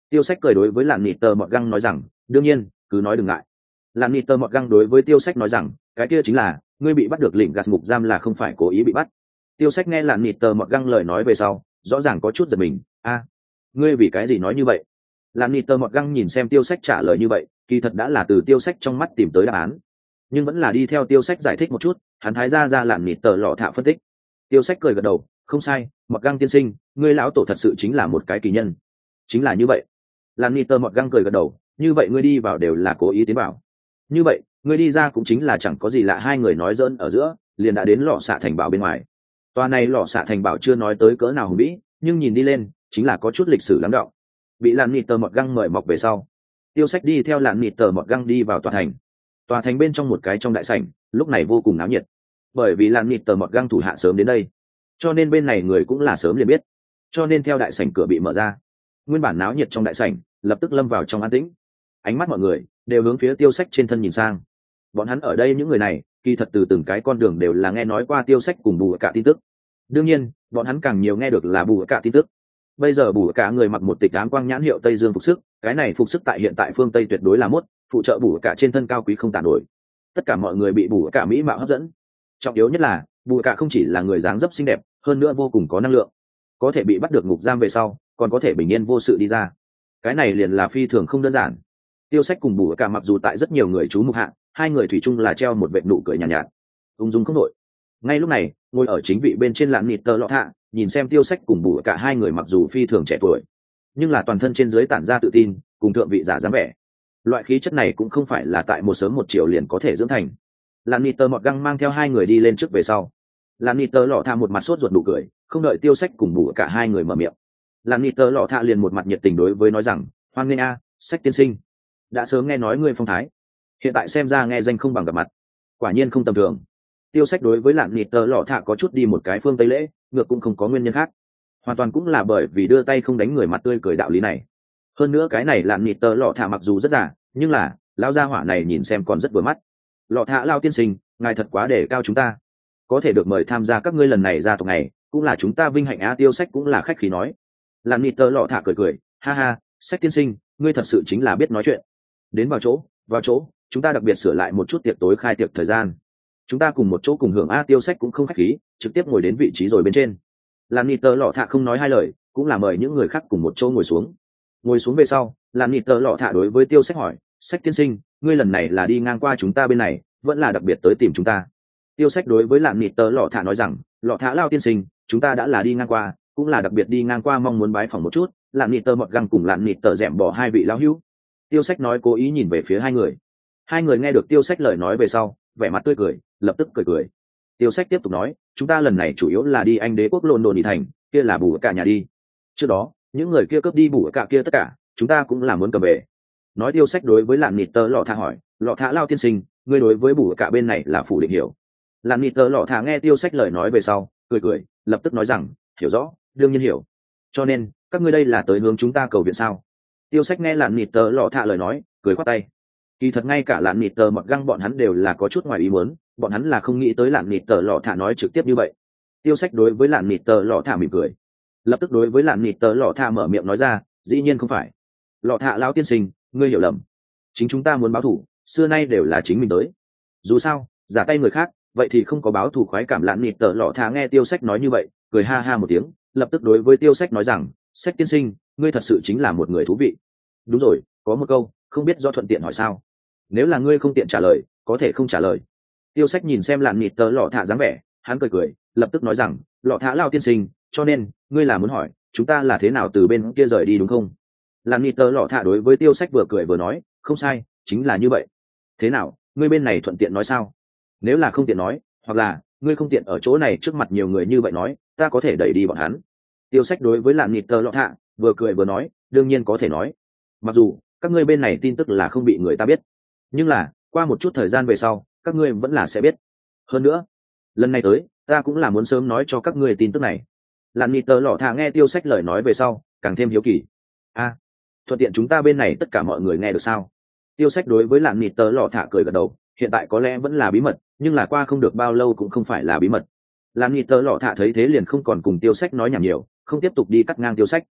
Tiêu sách cười đối với lạn nịt tờ mọt găng nói rằng đương nhiên cứ nói đừng ngại. Lạn nịt tờ mọt găng đối với tiêu sách nói rằng cái kia chính là ngươi bị bắt được lĩnh gạt ngục giam là không phải cố ý bị bắt. Tiêu sách nghe lạn nịt tờ mọt găng lời nói về sau rõ ràng có chút giật mình. A, ngươi vì cái gì nói như vậy? Lạn nịt tờ mọt găng nhìn xem tiêu sách trả lời như vậy kỳ thật đã là từ tiêu sách trong mắt tìm tới đáp án, nhưng vẫn là đi theo tiêu sách giải thích một chút. Hắn thái ra ra lạn nịt tờ lọ thạ phân tích. Tiêu sách cười gật đầu không sai, mọt găng tiên sinh, ngươi lão tổ thật sự chính là một cái kỳ nhân. Chính là như vậy. Lạn nịt tờ mọt găng cười gật đầu, như vậy ngươi đi vào đều là cố ý tiến vào. Như vậy ngươi đi ra cũng chính là chẳng có gì lạ. Hai người nói dỡn ở giữa liền đã đến lò xạ thành bảo bên ngoài. Tòa này lò xạ thành bảo chưa nói tới cỡ nào hùng vĩ, nhưng nhìn đi lên chính là có chút lịch sử lắm đọng. Bị lạn nịt tờ mọt găng mời mọc về sau, tiêu sách đi theo lạn nịt tờ mọt găng đi vào tòa thành. Tòa thành bên trong một cái trong đại sảnh lúc này vô cùng náo nhiệt, bởi vì lạn nịt tờ mọt găng thủ hạ sớm đến đây, cho nên bên này người cũng là sớm liền biết, cho nên theo đại sảnh cửa bị mở ra, nguyên bản náo nhiệt trong đại sảnh lập tức lâm vào trong an tĩnh. Ánh mắt mọi người đều hướng phía tiêu sách trên thân nhìn sang. Bọn hắn ở đây những người này kỳ thật từ từng cái con đường đều là nghe nói qua tiêu sách cùng bù cả tin tức. Đương nhiên bọn hắn càng nhiều nghe được là bù cả tin tức. Bây giờ bù cả người mặc một tịch ám quang nhãn hiệu Tây Dương phục sức, cái này phục sức tại hiện tại phương Tây tuyệt đối là mốt, phụ trợ bù cả trên thân cao quý không tàn nổi. Tất cả mọi người bị bù cả mỹ mạo hấp dẫn. Trọng yếu nhất là bù cả không chỉ là người dáng dấp xinh đẹp, hơn nữa vô cùng có năng lượng, có thể bị bắt được ngục giam về sau còn có thể bình yên vô sự đi ra. Cái này liền là phi thường không đơn giản. Tiêu sách cùng bù cả mặc dù tại rất nhiều người chú mục hạ, hai người thủy chung là treo một vệt nụ cười nhàn nhạt, nhạt ung dung không đội. Ngay lúc này ngồi ở chính vị bên trên lạn nịt tờ lọ thạ nhìn xem tiêu sách cùng bù cả hai người mặc dù phi thường trẻ tuổi, nhưng là toàn thân trên dưới tản ra tự tin cùng thượng vị giả dáng vẻ. Loại khí chất này cũng không phải là tại một sớm một chiều liền có thể dưỡng thành. Lạn nịt tờ mọt găng mang theo hai người đi lên trước về sau. Lạn nịt tờ lọ thạ một mặt sốt ruột nụ cười, không đợi tiêu sách cùng bù cả hai người mở miệng, Lạn nịt tờ lọ thạ liền một mặt nhiệt tình đối với nói rằng hoan nghênh a, sách tiên sinh, đã sớm nghe nói ngươi phong thái, hiện tại xem ra nghe danh không bằng gặp mặt, quả nhiên không tầm thường. Tiêu sách đối với lạn nịt tờ lọ thạ có chút đi một cái phương tây lễ, ngược cũng không có nguyên nhân khác, hoàn toàn cũng là bởi vì đưa tay không đánh người mặt tươi cười đạo lý này. Hơn nữa cái này lạn nịt tờ lọ thạ mặc dù rất giả, nhưng là lão gia hỏa này nhìn xem còn rất vừa mắt. Lọ thạ lao tiên sinh, ngài thật quá để cao chúng ta, có thể được mời tham gia các ngươi lần này ra tộc này cũng là chúng ta vinh hạnh á. Tiêu sách cũng là khách khí nói. Lạn nịt tờ lọ thạ cười cười, ha ha, sách tiên sinh, ngươi thật sự chính là biết nói chuyện. Đến vào chỗ, vào chỗ, chúng ta đặc biệt sửa lại một chút tiệc tối khai tiệc thời gian, chúng ta cùng một chỗ cùng hưởng a. Tiêu sách cũng không khách khí, trực tiếp ngồi đến vị trí rồi bên trên. Lạn nịt tờ lọ thạ không nói hai lời, cũng là mời những người khác cùng một chỗ ngồi xuống. Ngồi xuống về sau, Lạn nịt tờ lọ thạ đối với tiêu sách hỏi, sách tiên sinh, ngươi lần này là đi ngang qua chúng ta bên này vẫn là đặc biệt tới tìm chúng ta? Tiêu sách đối với Lạn nịt tờ lọ thạ nói rằng, lọ thạ lao tiên sinh, chúng ta đã là đi ngang qua, cũng là đặc biệt đi ngang qua, mong muốn bái phỏng một chút Lạn nịt tờ mọt găng cùng Lạn nịt tờ dẻm bỏ hai vị lão hữu. Tiêu sách nói cố ý nhìn về phía hai người. Hai người nghe được tiêu sách lời nói về sau vẻ mặt tươi cười, lập tức cười cười. Tiêu sách tiếp tục nói, chúng ta lần này chủ yếu là đi Anh đế quốc London đi thành, kia là bù cả nhà đi. Trước đó những người kia cướp đi bù cả kia tất cả, chúng ta cũng là muốn cầm về. Nói tiêu sách đối với Lạn nịt tờ lọ thạ hỏi, lọ thạ lao tiên sinh, ngươi đối với bù cả bên này là phủ định hiểu? Lạn nịt tờ lọ thạ nghe tiêu sách lời nói về sau cười cười, lập tức nói rằng, hiểu rõ, đương nhiên hiểu. Cho nên các ngươi đây là tới hướng chúng ta cầu viện sao? Tiêu sách nghe Lạn nịt tờ lọ thạ lời nói cười khoát tay. Kỳ thật ngay cả Lạn nịt tờ mọt găng bọn hắn đều là có chút ngoài ý muốn, bọn hắn là không nghĩ tới Lạn nịt tờ lọ thạ nói trực tiếp như vậy. Tiêu sách đối với Lạn nịt tờ lọ thạ mỉm cười, lập tức đối với Lạn nịt tờ lọ thạ mở miệng nói ra, dĩ nhiên không phải. Lọ thạ lão tiên sinh, ngươi hiểu lầm, chính chúng ta muốn báo thù xưa nay đều là chính mình tới, dù sao giả tay người khác vậy thì không có báo thù khoái cảm. Lạn nịt tờ lọ thạ nghe tiêu sách nói như vậy cười ha ha một tiếng, lập tức đối với tiêu sách nói rằng, sách tiên sinh, ngươi thật sự chính là một người thú vị. Đúng rồi, có một câu không biết do thuận tiện hỏi sao? Nếu là ngươi không tiện trả lời có thể không trả lời. Tiêu sách nhìn xem Lạn nịt tờ lọ thạ dáng vẻ, hắn cười cười, lập tức nói rằng, lọ thạ lao tiên sinh, cho nên ngươi là muốn hỏi chúng ta là thế nào từ bên kia rời đi đúng không? Lạn nịt tờ lọ thạ đối với tiêu sách vừa cười vừa nói, không sai, chính là như vậy. Thế nào, ngươi bên này thuận tiện nói sao? Nếu là không tiện nói, hoặc là ngươi không tiện ở chỗ này trước mặt nhiều người như vậy nói, ta có thể đẩy đi bọn hắn. Tiêu sách đối với Lạn nịt tờ lọ thạ vừa cười vừa nói, đương nhiên có thể nói. Mặc dù các ngươi bên này tin tức là không bị người ta biết, nhưng là qua một chút thời gian về sau các ngươi vẫn là sẽ biết. Hơn nữa lần này tới ta cũng là muốn sớm nói cho các ngươi tin tức này. Lạn nịt tờ lọ thạ nghe tiêu sách lời nói về sau càng thêm hiếu kỳ. A, thuận tiện chúng ta bên này tất cả mọi người nghe được sao? Tiêu sách đối với Lạn nịt tờ lọ thạ cười gật đầu, hiện tại có lẽ vẫn là bí mật, nhưng là qua không được bao lâu cũng không phải là bí mật. Lạn nịt tờ lọ thạ thấy thế liền không còn cùng tiêu sách nói nhảm nhiều, không tiếp tục đi cắt ngang tiêu sách.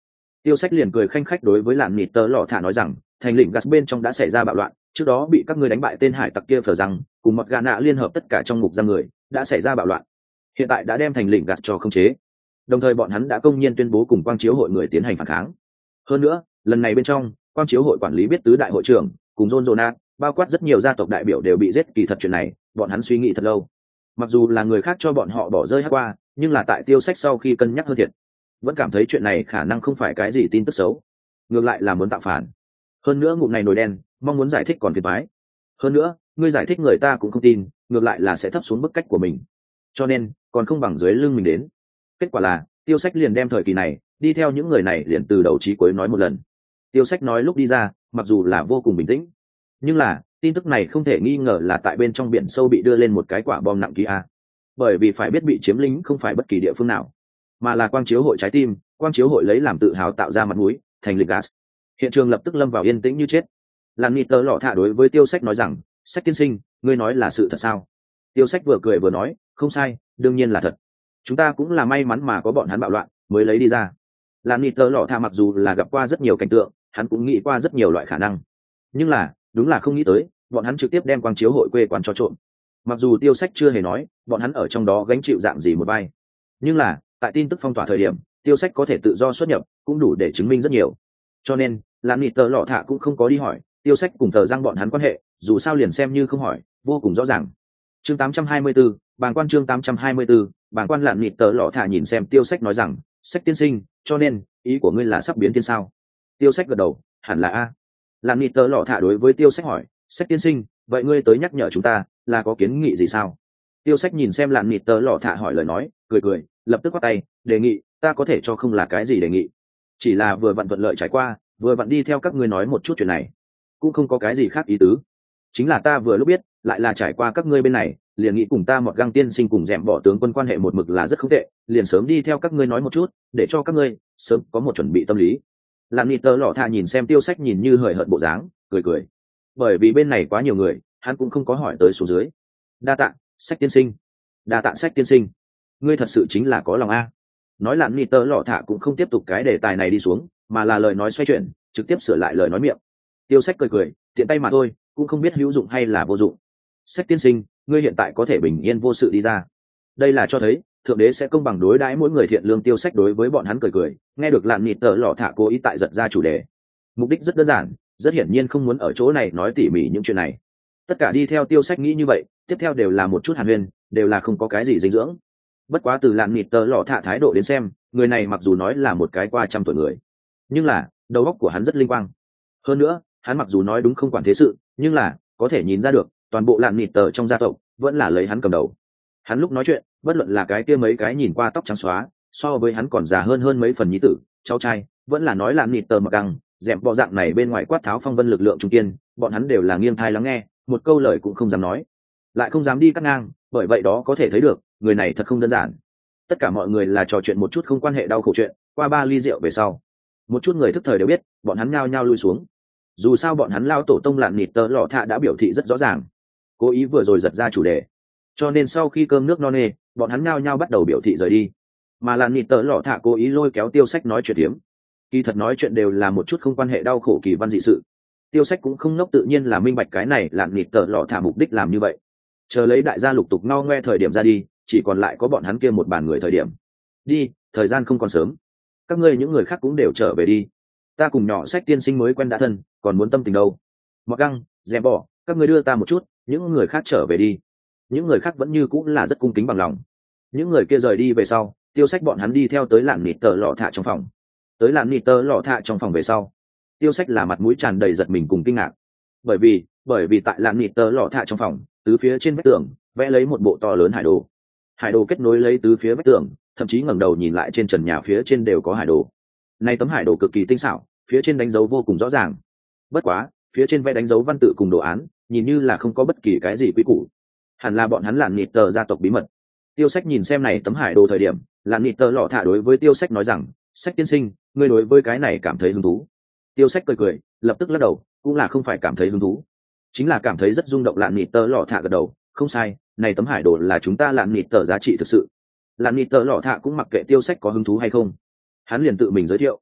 Tiêu Sách liền cười khanh khách đối với lạn nịt tờ lọ thả nói rằng thành lĩnh gas bên trong đã xảy ra bạo loạn, trước đó bị các ngươi đánh bại tên hải tặc kia phở rằng cùng một gà nạ liên hợp tất cả trong ngục giam người đã xảy ra bạo loạn, hiện tại đã đem thành lĩnh gas cho khống chế, đồng thời bọn hắn đã công nhiên tuyên bố cùng quang chiếu hội người tiến hành phản kháng. Hơn nữa lần này bên trong quang chiếu hội quản lý biết tứ đại hội trưởng cùng John Jonah, bao quát rất nhiều gia tộc đại biểu đều bị giết. Kỳ thật chuyện này bọn hắn suy nghĩ thật lâu, mặc dù là người khác cho bọn họ bỏ rơi hát qua, nhưng là tại Tiêu Sách sau khi cân nhắc hơn thiệt, vẫn cảm thấy chuyện này khả năng không phải cái gì tin tức xấu, ngược lại là muốn tạo phản. Hơn nữa ngụm này nổi đen mong muốn giải thích còn phiền toái, hơn nữa ngươi giải thích người ta cũng không tin, ngược lại là sẽ thấp xuống bức cách của mình, cho nên còn không bằng dưới lưng mình đến. Kết quả là Tiêu Sách liền đem thời kỳ này đi theo những người này liền từ đầu chí cuối nói một lần. Tiêu Sách nói lúc đi ra mặc dù là vô cùng bình tĩnh, nhưng là tin tức này không thể nghi ngờ là tại bên trong biển sâu bị đưa lên một cái quả bom nặng ký a. Bởi vì phải biết bị chiếm lĩnh không phải bất kỳ địa phương nào, mà là quang chiếu hội trái tim, quang chiếu hội lấy làm tự hào tạo ra mặt mũi thành lịch gas. Hiện trường lập tức lâm vào yên tĩnh như chết. Làn nịt tờ lọ thả đối với Tiêu Sách nói rằng, Sách tiên sinh, ngươi nói là sự thật sao? Tiêu Sách vừa cười vừa nói, không sai, đương nhiên là thật. Chúng ta cũng là may mắn mà có bọn hắn bạo loạn mới lấy đi ra. Làn nịt tờ lọ thả mặc dù là gặp qua rất nhiều cảnh tượng, hắn cũng nghĩ qua rất nhiều loại khả năng, nhưng là đúng là không nghĩ tới bọn hắn trực tiếp đem quang chiếu hội quê quán cho trộm. Mặc dù Tiêu Sách chưa hề nói bọn hắn ở trong đó gánh chịu dạng gì một vai, nhưng là tại tin tức phong tỏa thời điểm Tiêu Sách có thể tự do xuất nhập cũng đủ để chứng minh rất nhiều, cho nên làm nịt tờ lọ thạ cũng không có đi hỏi Tiêu Sách cùng tờ răng bọn hắn quan hệ, dù sao liền xem như không hỏi vô cùng rõ ràng. Chương tám trăm hai mươi 824, bàng quan chương tám trăm hai mươi 824, bàng quan làm nịt tờ lọ thạ nhìn xem Tiêu Sách nói rằng, Sách tiên sinh, cho nên ý của ngươi là sắp biến thiên sao? Tiêu Sách gật đầu, hẳn là a. Làm nịt tờ lọ thạ đối với Tiêu Sách hỏi, Sách tiên sinh, vậy ngươi tới nhắc nhở chúng ta là có kiến nghị gì sao? Tiêu Sách nhìn xem lạn nịt tờ lọ thạ hỏi lời nói, cười cười, lập tức quát tay, đề nghị, ta có thể cho không là cái gì đề nghị, chỉ là vừa vặn thuận lợi trải qua, vừa vặn đi theo các ngươi nói một chút chuyện này, cũng không có cái gì khác ý tứ. Chính là ta vừa lúc biết, lại là trải qua các ngươi bên này, liền nghĩ cùng ta một găng tiên sinh cùng dẹm bỏ tướng quân quan hệ một mực là rất không tệ, liền sớm đi theo các ngươi nói một chút, để cho các ngươi sớm có một chuẩn bị tâm lý. Lạn nịt tờ lọ thạ nhìn xem Tiêu Sách nhìn như hời hợt bộ dáng, cười cười, bởi vì bên này quá nhiều người, hắn cũng không có hỏi tới số dưới. Đa tạ, Sách tiên sinh. Đa tạ Sách tiên sinh, ngươi thật sự chính là có lòng a. Nói lạn nịt tờ lọ thạ cũng không tiếp tục cái đề tài này đi xuống, mà là lời nói xoay chuyển, trực tiếp sửa lại lời nói miệng. Tiêu Sách cười cười, tiện tay mà thôi, cũng không biết hữu dụng hay là vô dụng. Sách tiên sinh, ngươi hiện tại có thể bình yên vô sự đi ra, đây là cho thấy thượng đế sẽ công bằng đối đãi mỗi người thiện lương. Tiêu Sách đối với bọn hắn cười cười, nghe được lạn nịt tờ lọ thạ cố ý tại giật ra chủ đề, mục đích rất đơn giản, rất hiển nhiên không muốn ở chỗ này nói tỉ mỉ những chuyện này. Tất cả đi theo Tiêu Sách nghĩ như vậy, tiếp theo đều là một chút hàn huyên, đều là không có cái gì dinh dưỡng. Bất quá từ lạn nịt tờ lọ thạ thái độ đến xem, người này mặc dù nói là một cái qua trăm tuổi người, nhưng là đầu óc của hắn rất linh quang. Hơn nữa hắn mặc dù nói đúng không quản thế sự, nhưng là có thể nhìn ra được toàn bộ lạn nịt tờ trong gia tộc vẫn là lấy hắn cầm đầu. Hắn lúc nói chuyện, bất luận là cái kia mấy cái nhìn qua tóc trắng xóa, so với hắn còn già hơn hơn mấy phần nhi tử, cháu trai, vẫn là nói lạn nịt tờ mặc găng dẹp bọ dạng này bên ngoài quát tháo phong vân lực lượng trung kiên, bọn hắn đều là nghiêng thai lắng nghe, một câu lời cũng không dám nói, lại không dám đi cắt ngang. Bởi vậy đó có thể thấy được người này thật không đơn giản. Tất cả mọi người là trò chuyện một chút không quan hệ đau khổ chuyện, qua ba ly rượu về sau, một chút người thức thời đều biết, bọn hắn nhao nhao lui xuống. Dù sao bọn hắn lao tổ tông lạn nịt tờ lọ thạ đã biểu thị rất rõ ràng, cố ý vừa rồi giật ra chủ đề, cho nên sau khi cơm nước no nê, bọn hắn nhao nhao bắt đầu biểu thị rời đi. Mà lạn nịt tờ lọ thạ cố ý lôi kéo Tiêu Sách nói chuyện tiếm, kỳ thật nói chuyện đều là một chút không quan hệ đau khổ kỳ văn dị sự. Tiêu Sách cũng không ngốc, tự nhiên là minh bạch cái này lạn nịt tờ lọ thạ mục đích làm như vậy, chờ lấy đại gia lục tục no ngoe thời điểm ra đi, chỉ còn lại có bọn hắn kia một bàn người thời điểm đi, thời gian không còn sớm, các ngươi những người khác cũng đều trở về đi, ta cùng nhỏ Sách tiên sinh mới quen đã thân, còn muốn tâm tình đâu. Mặc găng dè bỏ, các ngươi đưa ta một chút, những người khác trở về đi. Những người khác vẫn như cũng là rất cung kính bằng lòng. Những người kia rời đi về sau, Tiêu Sách bọn hắn đi theo tới lạn nịt tờ lọ thạ trong phòng. Tới lạn nịt tờ lọ thạ trong phòng về sau, Tiêu Sách là mặt mũi tràn đầy giật mình cùng kinh ngạc, bởi vì bởi vì tại lạn nịt tờ lọ thạ trong phòng, tứ phía trên vách tường vẽ lấy một bộ to lớn hải đồ. Hải đồ kết nối lấy tứ phía vách tường, thậm chí ngẩng đầu nhìn lại trên trần nhà phía trên đều có hải đồ. Này tấm hải đồ cực kỳ tinh xảo, phía trên đánh dấu vô cùng rõ ràng. Bất quá phía trên vẽ đánh dấu văn tự cùng đồ án nhìn như là không có bất kỳ cái gì quý củ, hẳn là bọn hắn lạn nịt tờ gia tộc bí mật. Tiêu Sách nhìn xem này tấm hải đồ thời điểm, lạn nịt tờ lọ thạ đối với Tiêu Sách nói rằng, Sách tiên sinh, ngươi đối với cái này cảm thấy hứng thú? Tiêu Sách cười cười, lập tức lắc đầu, cũng là không phải cảm thấy hứng thú, chính là cảm thấy rất rung động. Lạn nịt tờ lọ thạ gật đầu, không sai, này tấm hải đồ là chúng ta lạn nịt tờ giá trị thực sự. Lạn nịt tờ lọ thạ cũng mặc kệ Tiêu Sách có hứng thú hay không, hắn liền tự mình giới thiệu.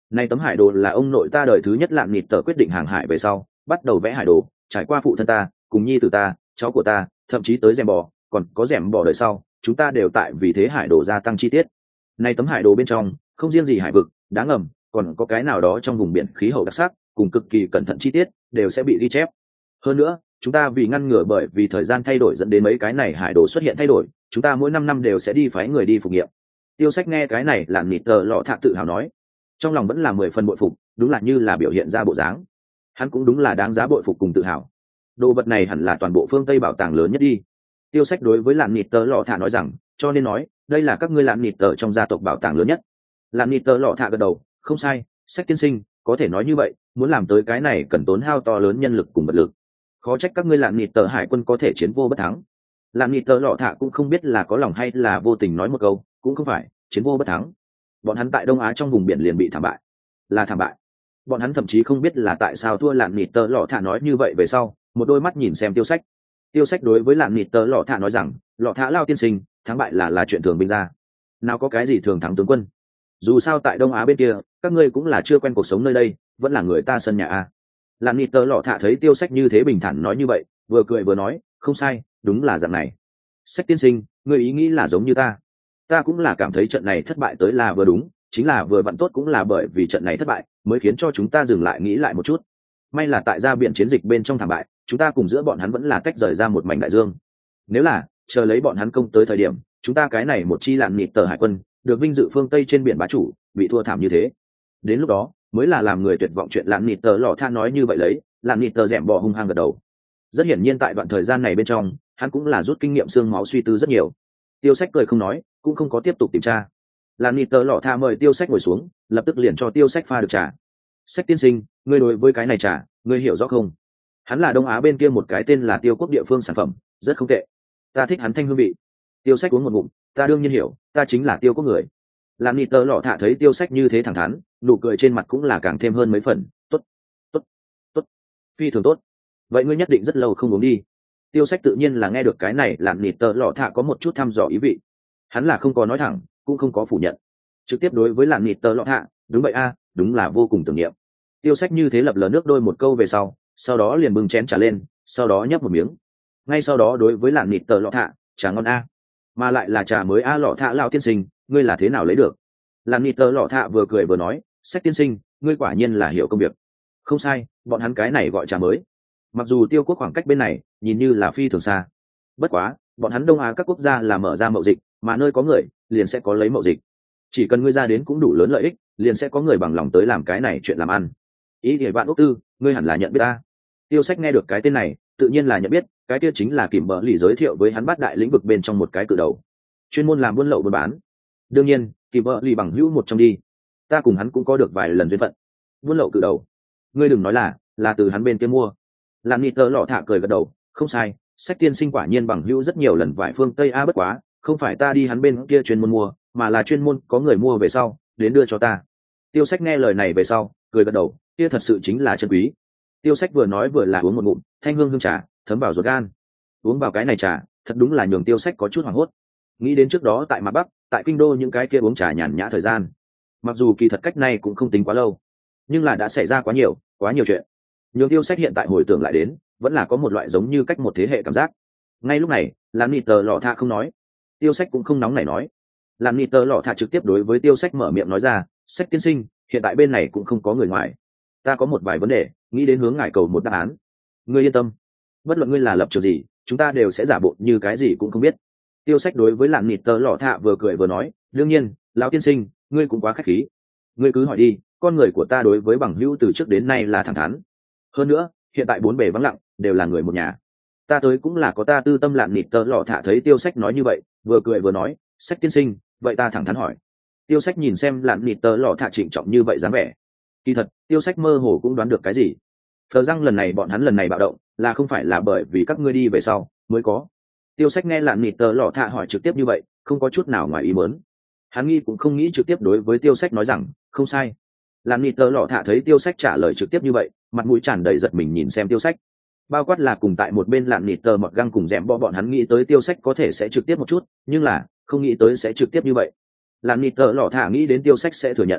Này tấm hải đồ là ông nội ta đời thứ nhất lạn nịt tờ quyết định hàng hải về sau bắt đầu vẽ hải đồ, trải qua phụ thân ta cùng nhi tử ta cháu của ta thậm chí tới rèm bò, còn có rèm bò đời sau, chúng ta đều tại vì thế hải đồ gia tăng chi tiết. Này tấm hải đồ bên trong không riêng gì hải vực đá ngầm, còn có cái nào đó trong vùng biển khí hậu đặc sắc cùng cực kỳ cẩn thận chi tiết đều sẽ bị ghi chép. Hơn nữa chúng ta vì ngăn ngừa bởi vì thời gian thay đổi dẫn đến mấy cái này hải đồ xuất hiện thay đổi, chúng ta mỗi năm năm đều sẽ đi phái người đi phục nghiệm. Tiêu Sách nghe cái này làm nịt tờ lọ thạ tự hào nói, trong lòng vẫn là mười phần bội phục, đúng là như là biểu hiện ra bộ dáng. Hắn cũng đúng là đáng giá bội phục cùng tự hào. Đồ vật này hẳn là toàn bộ phương Tây bảo tàng lớn nhất đi. Tiêu Sách đối với lạn nịt tờ lọ thạ nói rằng, cho nên nói đây là các ngươi lạn nịt tờ trong gia tộc bảo tàng lớn nhất. Lạn nịt tờ lọ thạ gật đầu, không sai, Sách tiên sinh có thể nói như vậy, muốn làm tới cái này cần tốn hao to lớn nhân lực cùng vật lực. Khó trách các ngươi lạn nịt tờ hải quân có thể chiến vô bất thắng. Lạn nịt tờ lọ thạ cũng không biết là có lòng hay là vô tình nói một câu, cũng không phải chiến vô bất thắng. Bọn hắn tại Đông Á trong vùng biển liền bị thảm bại, là thảm bại. Bọn hắn thậm chí không biết là tại sao thua. Lạn nịt tờ lọ thạ nói như vậy về sau, một đôi mắt nhìn xem Tiêu Sách. Tiêu Sách đối với lạn nịt tờ lọ thạ nói rằng, lọ thạ lao tiên sinh, thắng bại là là chuyện thường binh ra, nào có cái gì thường thắng tướng quân. Dù sao tại Đông Á bên kia các ngươi cũng là chưa quen cuộc sống nơi đây, vẫn là người ta sân nhà a. Lạn nịt tờ lọ thạ thấy Tiêu Sách như thế bình thản nói như vậy, vừa cười vừa nói, không sai, đúng là dạng này. Sách tiên sinh, ngươi ý nghĩ là giống như ta. Ta cũng là cảm thấy trận này thất bại tới là vừa đúng, chính là vừa vặn tốt, cũng là bởi vì trận này thất bại mới khiến cho chúng ta dừng lại nghĩ lại một chút. May là tại ra biển chiến dịch bên trong thảm bại, chúng ta cùng giữa bọn hắn vẫn là cách rời ra một mảnh đại dương. Nếu là chờ lấy bọn hắn công tới thời điểm, chúng ta cái này một chi lạn nịt tờ hải quân được vinh dự phương Tây trên biển bá chủ, bị thua thảm như thế, đến lúc đó mới là làm người tuyệt vọng chuyện. Lạn nịt tờ lọ tha nói như vậy lấy, lạn nịt tờ dẻm bò hung hăng gật đầu. Rất hiển nhiên tại đoạn thời gian này bên trong, hắn cũng là rút kinh nghiệm xương máu suy tư rất nhiều. Tiêu Sách cười không nói, cũng không có tiếp tục tìm tra. Lạn nịt tờ lọ tha mời Tiêu Sách ngồi xuống, lập tức liền cho Tiêu Sách pha được trà. Sách tiên sinh, ngươi đối với cái này trà, ngươi hiểu rõ không? Hắn là Đông Á bên kia một cái tên là Tiêu Quốc địa phương sản phẩm, rất không tệ. Ta thích hắn thanh hương vị. Tiêu Sách uống một ngụm, ta đương nhiên hiểu, ta chính là Tiêu Quốc người. Lạn nịt tờ lọ thạ thấy Tiêu Sách như thế thẳng thắn, nụ cười trên mặt cũng là càng thêm hơn mấy phần. Tốt, tốt, tốt, phi thường tốt. Vậy ngươi nhất định rất lâu không uống đi. Tiêu Sách tự nhiên là nghe được cái này, lạn nịt tờ lọ thạ có một chút thăm dò ý vị. Hắn là không có nói thẳng, cũng không có phủ nhận, trực tiếp đối với lạn nịt tờ lọ thạ, đúng vậy a, đúng là vô cùng tưởng niệm. Tiêu Sách như thế lập lờ nước đôi một câu về sau, sau đó liền bưng chén trà lên, sau đó nhấp một miếng. Ngay sau đó đối với lạn nịt tờ lọ thạ, trà ngon a, mà lại là trà mới a. Lọ thạ lão tiên sinh, ngươi là thế nào lấy được? Lạn nịt tờ lọ thạ vừa cười vừa nói, Sách tiên sinh, ngươi quả nhiên là hiểu công việc. Không sai, bọn hắn cái này gọi trà mới. Mặc dù Tiêu Quốc khoảng cách bên này nhìn như là phi thường xa, bất quá bọn hắn Đông Á các quốc gia là mở ra mậu dịch, mà nơi có người liền sẽ có lấy mậu dịch. Chỉ cần ngươi ra đến cũng đủ lớn lợi ích, liền sẽ có người bằng lòng tới làm cái này chuyện làm ăn. Ý thì bạn Úc Tư, ngươi hẳn là nhận biết ta. Tiêu Sách nghe được cái tên này, tự nhiên là nhận biết, cái kia chính là Kìm Bờ Lì giới thiệu với hắn bát đại lĩnh vực bên trong một cái cự đầu, chuyên môn làm buôn lậu buôn bán. Đương nhiên, Kìm Bờ Lì bằng hữu một trong đi, ta cùng hắn cũng có được vài lần duyên phận. Buôn lậu cự đầu, ngươi đừng nói là là từ hắn bên kia mua. Lạn nịt tờ lọ thạ cười gật đầu, không sai, Sách tiên sinh quả nhiên bằng hữu rất nhiều lần vải phương Tây a, bất quá không phải ta đi hắn bên kia chuyên môn mua, mà là chuyên môn có người mua về sau đến đưa cho ta. Tiêu Sách nghe lời này về sau cười gật đầu, kia thật sự chính là chân quý. Tiêu Sách vừa nói vừa là uống một ngụm thanh hương hương trà, thấm vào ruột gan. Uống vào cái này trà, thật đúng là nhường Tiêu Sách có chút hoảng hốt. Nghĩ đến trước đó tại Mạc Bắc, tại kinh đô những cái kia uống trà nhàn nhã thời gian, mặc dù kỳ thật cách này cũng không tính quá lâu, nhưng là đã xảy ra quá nhiều quá nhiều chuyện, nhường Tiêu Sách hiện tại hồi tưởng lại đến, vẫn là có một loại giống như cách một thế hệ cảm giác. Ngay lúc này, Lạn nịt tờ lọ thạ không nói, Tiêu Sách cũng không nóng nảy nói. Lạn nịt tờ lọ thạ trực tiếp đối với Tiêu Sách mở miệng nói ra, Sách tiên sinh, hiện tại bên này cũng không có người ngoài, ta có một vài vấn đề, nghĩ đến hướng ngài cầu một đáp án. Ngươi yên tâm, bất luận ngươi là lập trường gì, chúng ta đều sẽ giả bộ như cái gì cũng không biết. Tiêu Sách đối với Lạn nịt tờ lọ thạ vừa cười vừa nói, đương nhiên, lão tiên sinh, ngươi cũng quá khách khí. Ngươi cứ hỏi đi, con người của ta đối với bằng hữu từ trước đến nay là thẳng thắn. Hơn nữa, hiện tại bốn bề vắng lặng, đều là người một nhà. Ta tới cũng là có ta tư tâm. Lạn nịt tờ lọ thạ thấy Tiêu Sách nói như vậy, vừa cười vừa nói, Sách tiên sinh, vậy ta thẳng thắn hỏi. Tiêu Sách nhìn xem Lạn nịt tờ lọ thạ trịnh trọng như vậy dáng vẻ, kỳ thật Tiêu Sách mơ hồ cũng đoán được cái gì. Phờ răng lần này bọn hắn lần này bạo động là không phải là bởi vì các ngươi đi về sau mới có. Tiêu Sách nghe Lạn nịt tờ lọ thạ hỏi trực tiếp như vậy, không có chút nào ngoài ý muốn. Hắn nghĩ cũng không nghĩ trực tiếp đối với Tiêu Sách nói rằng không sai. Lạn nịt tờ lọ thạ thấy Tiêu Sách trả lời trực tiếp như vậy, mặt mũi tràn đầy giật mình nhìn xem Tiêu Sách. Bao quát là cùng tại một bên Lạn nịt tờ mọt găng cùng dẻm bọ bọn hắn nghĩ tới Tiêu Sách có thể sẽ trực tiếp một chút, nhưng là không nghĩ tới sẽ trực tiếp như vậy. Lạn nịt tờ lọ thạ nghĩ đến Tiêu Sách sẽ thừa nhận.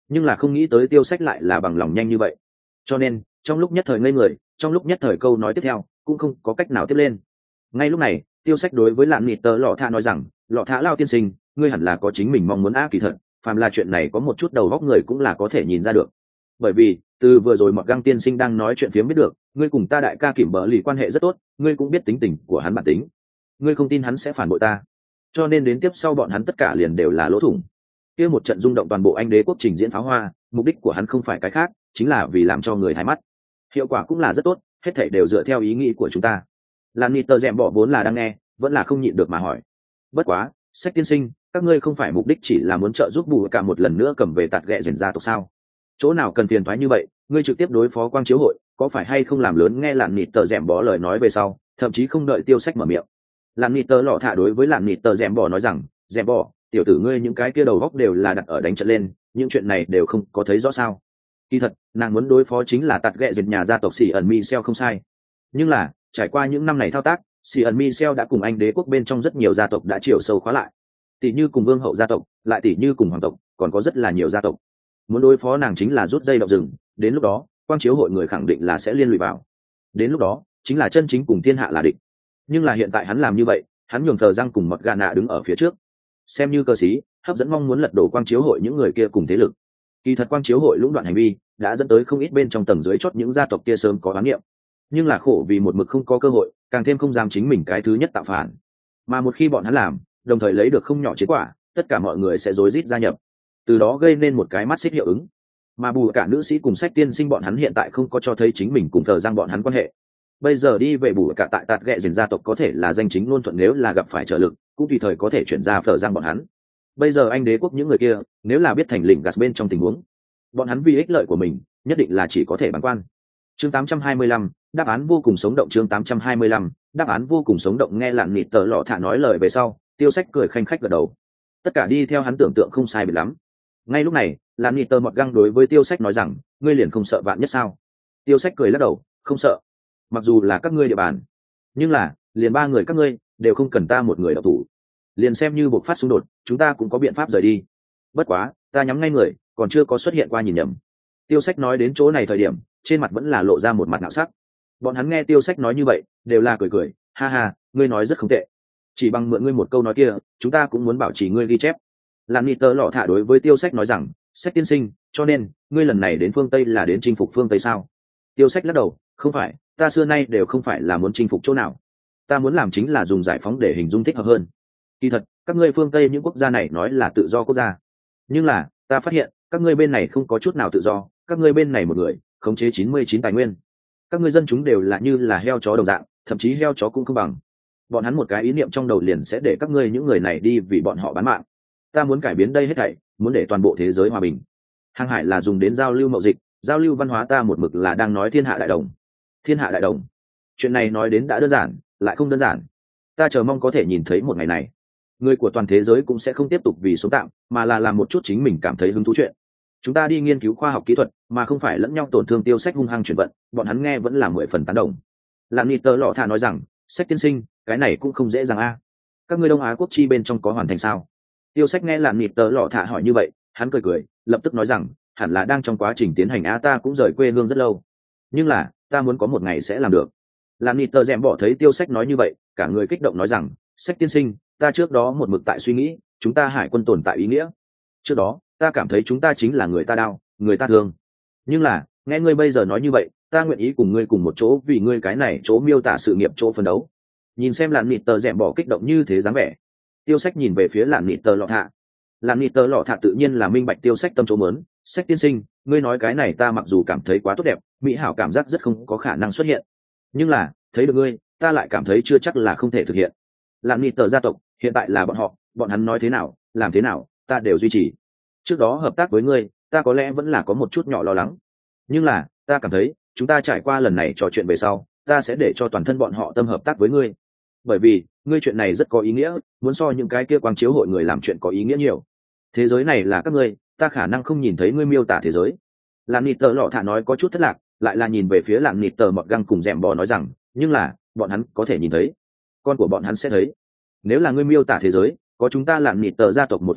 nhưng là không nghĩ tới Tiêu Sách lại là bằng lòng nhanh như vậy, cho nên trong lúc nhất thời ngây người, trong lúc nhất thời câu nói tiếp theo cũng không có cách nào tiếp lên. Ngay lúc này Tiêu Sách đối với Lạn Nịt Tờ Lọ Thạ nói rằng, Lọ Thạ lao tiên sinh, ngươi hẳn là có chính mình mong muốn á, kỳ thật phàm là chuyện này có một chút đầu góc người cũng là có thể nhìn ra được. Bởi vì từ vừa rồi Mọt Găng tiên sinh đang nói chuyện phiếm biết được, ngươi cùng ta đại ca Kiểm Bờ Lì quan hệ rất tốt, ngươi cũng biết tính tình của hắn bản tính, ngươi không tin hắn sẽ phản bội ta, cho nên đến tiếp sau bọn hắn tất cả liền đều là lỗ thủng. Kia một trận rung động toàn bộ Anh đế quốc trình diễn pháo hoa, mục đích của hắn không phải cái khác, chính là vì làm cho người thái mắt. Hiệu quả cũng là rất tốt, hết thảy đều dựa theo ý nghĩ của chúng ta. Lan Nịt Tờ Dẹm bỏ vốn là đang nghe, vẫn là không nhịn được mà hỏi. Bất quá, Sách tiên sinh, các ngươi không phải mục đích chỉ là muốn trợ giúp bù cả một lần nữa cầm về tạt ghẹ dền gia tộc sao? Chỗ nào cần phiền toái như vậy, ngươi trực tiếp đối phó quang chiếu hội, có phải hay không làm lớn? Nghe Lạn Nịt Tờ Dẹm bỏ lời nói về sau, thậm chí không đợi Tiêu Sách mở miệng. Lạn Nịt Tờ Lọ Thạ đối với Lạn Nịt Tờ Dẹm bỏ nói rằng, Dẹm bỏ, tiểu tử ngươi những cái kia đầu góc đều là đặt ở đánh trận lên, những chuyện này đều không có thấy rõ sao? Kỳ thật, nàng muốn đối phó chính là tạt ghẹ dền nhà gia tộc Sĩ ẩn Michel không sai. Nhưng là, trải qua những năm này thao tác, Sĩ ẩn Michel đã cùng Anh đế quốc bên trong rất nhiều gia tộc đã chiều sâu khóa lại. Tỷ như cùng vương hậu gia tộc, lại tỷ như cùng hoàng tộc, còn có rất là nhiều gia tộc. Muốn đối phó nàng chính là rút dây động rừng, đến lúc đó quang chiếu hội người khẳng định là sẽ liên lụy vào, đến lúc đó chính là chân chính cùng thiên hạ là địch. Nhưng là hiện tại hắn làm như vậy, hắn nhường thờ răng cùng Mọt Gà Nạ đứng ở phía trước, xem như cơ sĩ hấp dẫn mong muốn lật đổ quang chiếu hội những người kia cùng thế lực. Kỳ thật quang chiếu hội lũng đoạn hành vi đã dẫn tới không ít bên trong tầng dưới chót những gia tộc kia sớm có oán niệm, nhưng là khổ vì một mực không có cơ hội, càng thêm không dám chính mình cái thứ nhất tạo phản. Mà một khi bọn hắn làm, đồng thời lấy được không nhỏ chiến quả, tất cả mọi người sẽ rối rít gia nhập, từ đó gây nên một cái mắt xích hiệu ứng. Mà bù cả nữ sĩ cùng Sách tiên sinh bọn hắn hiện tại không có cho thấy chính mình cùng thờ giang bọn hắn quan hệ, bây giờ đi về bù cả tại tạt ghẹ dền gia tộc có thể là danh chính ngôn thuận, nếu là gặp phải trợ lực cũng tùy thời có thể chuyển ra thờ giang bọn hắn. Bây giờ Anh đế quốc những người kia nếu là biết thành lĩnh gas bên trong tình huống, bọn hắn vì ích lợi của mình nhất định là chỉ có thể bán quan. Chương tám trăm hai mươi lăm, đáp án vô cùng sống động. Chương tám trăm hai mươi lăm, đáp án vô cùng sống động. Nghe Lạn Nịt Tờ Lọ Thạ nói lời về sau, Tiêu Sách cười khanh khách gật đầu, tất cả đi theo hắn tưởng tượng không sai biệt lắm. Ngay lúc này Lạn Nịt Tờ Mọt Găng đối với Tiêu Sách nói rằng, ngươi liền không sợ vạn nhất sao? Tiêu Sách cười lắc đầu, không sợ, mặc dù là các ngươi địa bàn, nhưng là liền ba người các ngươi đều không cần ta một người đậu thủ, liền xem như buộc phát xung đột chúng ta cũng có biện pháp rời đi. Bất quá ta nhắm ngay người còn chưa có xuất hiện qua nhìn nhầm. Tiêu Sách nói đến chỗ này thời điểm trên mặt vẫn là lộ ra một mặt ngạo sắc. Bọn hắn nghe Tiêu Sách nói như vậy đều là cười cười, ha ha, ngươi nói rất không tệ, chỉ bằng mượn ngươi một câu nói kia chúng ta cũng muốn bảo trì ngươi ghi chép. Lạn Nịt Tờ Lọ Thạ đối với Tiêu Sách nói rằng, Sách tiên sinh, cho nên ngươi lần này đến phương Tây là đến chinh phục phương Tây sao? Tiêu Sách lắc đầu, không phải, ta xưa nay đều không phải là muốn chinh phục chỗ nào, ta muốn làm chính là dùng giải phóng để hình dung thích hợp hơn. Kỳ thật các ngươi phương Tây những quốc gia này nói là tự do quốc gia, nhưng là ta phát hiện các ngươi bên này không có chút nào tự do, các ngươi bên này một người khống chế chín mươi chín tài nguyên, các ngươi dân chúng đều là như là heo chó đồng dạng, thậm chí heo chó cũng không bằng. Bọn hắn một cái ý niệm trong đầu liền sẽ để các ngươi những người này đi vì bọn họ bán mạng. Ta muốn cải biến đây hết thảy, muốn để toàn bộ thế giới hòa bình. Hàng hải là dùng đến giao lưu mậu dịch, giao lưu văn hóa, ta một mực là đang nói thiên hạ đại đồng. Thiên hạ đại đồng, chuyện này nói đến đã đơn giản, lại không đơn giản. Ta chờ mong có thể nhìn thấy một ngày này, người của toàn thế giới cũng sẽ không tiếp tục vì sống tạm, mà là làm một chút chính mình cảm thấy hứng thú chuyện. Chúng ta đi nghiên cứu khoa học kỹ thuật, mà không phải lẫn nhau tổn thương. Tiêu Sách hung hăng chuyển vận, bọn hắn nghe vẫn là mười phần tán đồng. Lạn Nịt Tờ Lọ Thạ nói rằng, Sách tiên sinh, cái này cũng không dễ dàng a. Các ngươi Đông Á quốc chi bên trong có hoàn thành sao? Tiêu Sách nghe Lạn Nịt Tờ Lọ Thạ hỏi như vậy, hắn cười cười, lập tức nói rằng, hẳn là đang trong quá trình tiến hành a, ta cũng rời quê hương rất lâu, nhưng là ta muốn có một ngày sẽ làm được. Lạn Nịt Tờ Dẹm bỏ thấy Tiêu Sách nói như vậy, cả người kích động nói rằng, Sách tiên sinh, ta trước đó một mực tại suy nghĩ, chúng ta hải quân tồn tại ý nghĩa. Trước đó ta cảm thấy chúng ta chính là người ta đau, người ta thương, nhưng là nghe ngươi bây giờ nói như vậy, ta nguyện ý cùng ngươi cùng một chỗ, vì ngươi cái này chỗ miêu tả sự nghiệp chỗ phấn đấu. Nhìn xem Lạn Nịt Tờ Dẹm bỏ kích động như thế dáng vẻ, Tiêu Sách nhìn về phía Lạn Nịt Tờ Lọ Thạ. Lạn Nịt Tờ Lọ Thạ tự nhiên là minh bạch Tiêu Sách tâm chỗ mớn. Sách tiên sinh, ngươi nói cái này ta mặc dù cảm thấy quá tốt đẹp, mỹ hảo cảm giác rất không có khả năng xuất hiện, nhưng là thấy được ngươi, ta lại cảm thấy chưa chắc là không thể thực hiện. Lạn Nịt Tờ gia tộc hiện tại là bọn họ, bọn hắn nói thế nào, làm thế nào, ta đều duy trì. Trước đó hợp tác với ngươi, ta có lẽ vẫn là có một chút nhỏ lo lắng, nhưng là ta cảm thấy chúng ta trải qua lần này trò chuyện về sau, ta sẽ để cho toàn thân bọn họ tâm hợp tác với ngươi, bởi vì ngươi chuyện này rất có ý nghĩa, muốn so những cái kia quang chiếu hội người làm chuyện có ý nghĩa nhiều. Thế giới này là các ngươi, ta khả năng không nhìn thấy ngươi miêu tả thế giới. Lạn Nịt Tờ Lọ Thạ nói có chút thất lạc, lại là nhìn về phía Lạn Nịt Tờ Mọt Găng cùng Dẹm bò nói rằng, nhưng là bọn hắn có thể nhìn thấy, con của bọn hắn sẽ thấy. Nếu là ngươi miêu tả thế giới có chúng ta Lạn Nịt Tờ gia tộc một phần lực,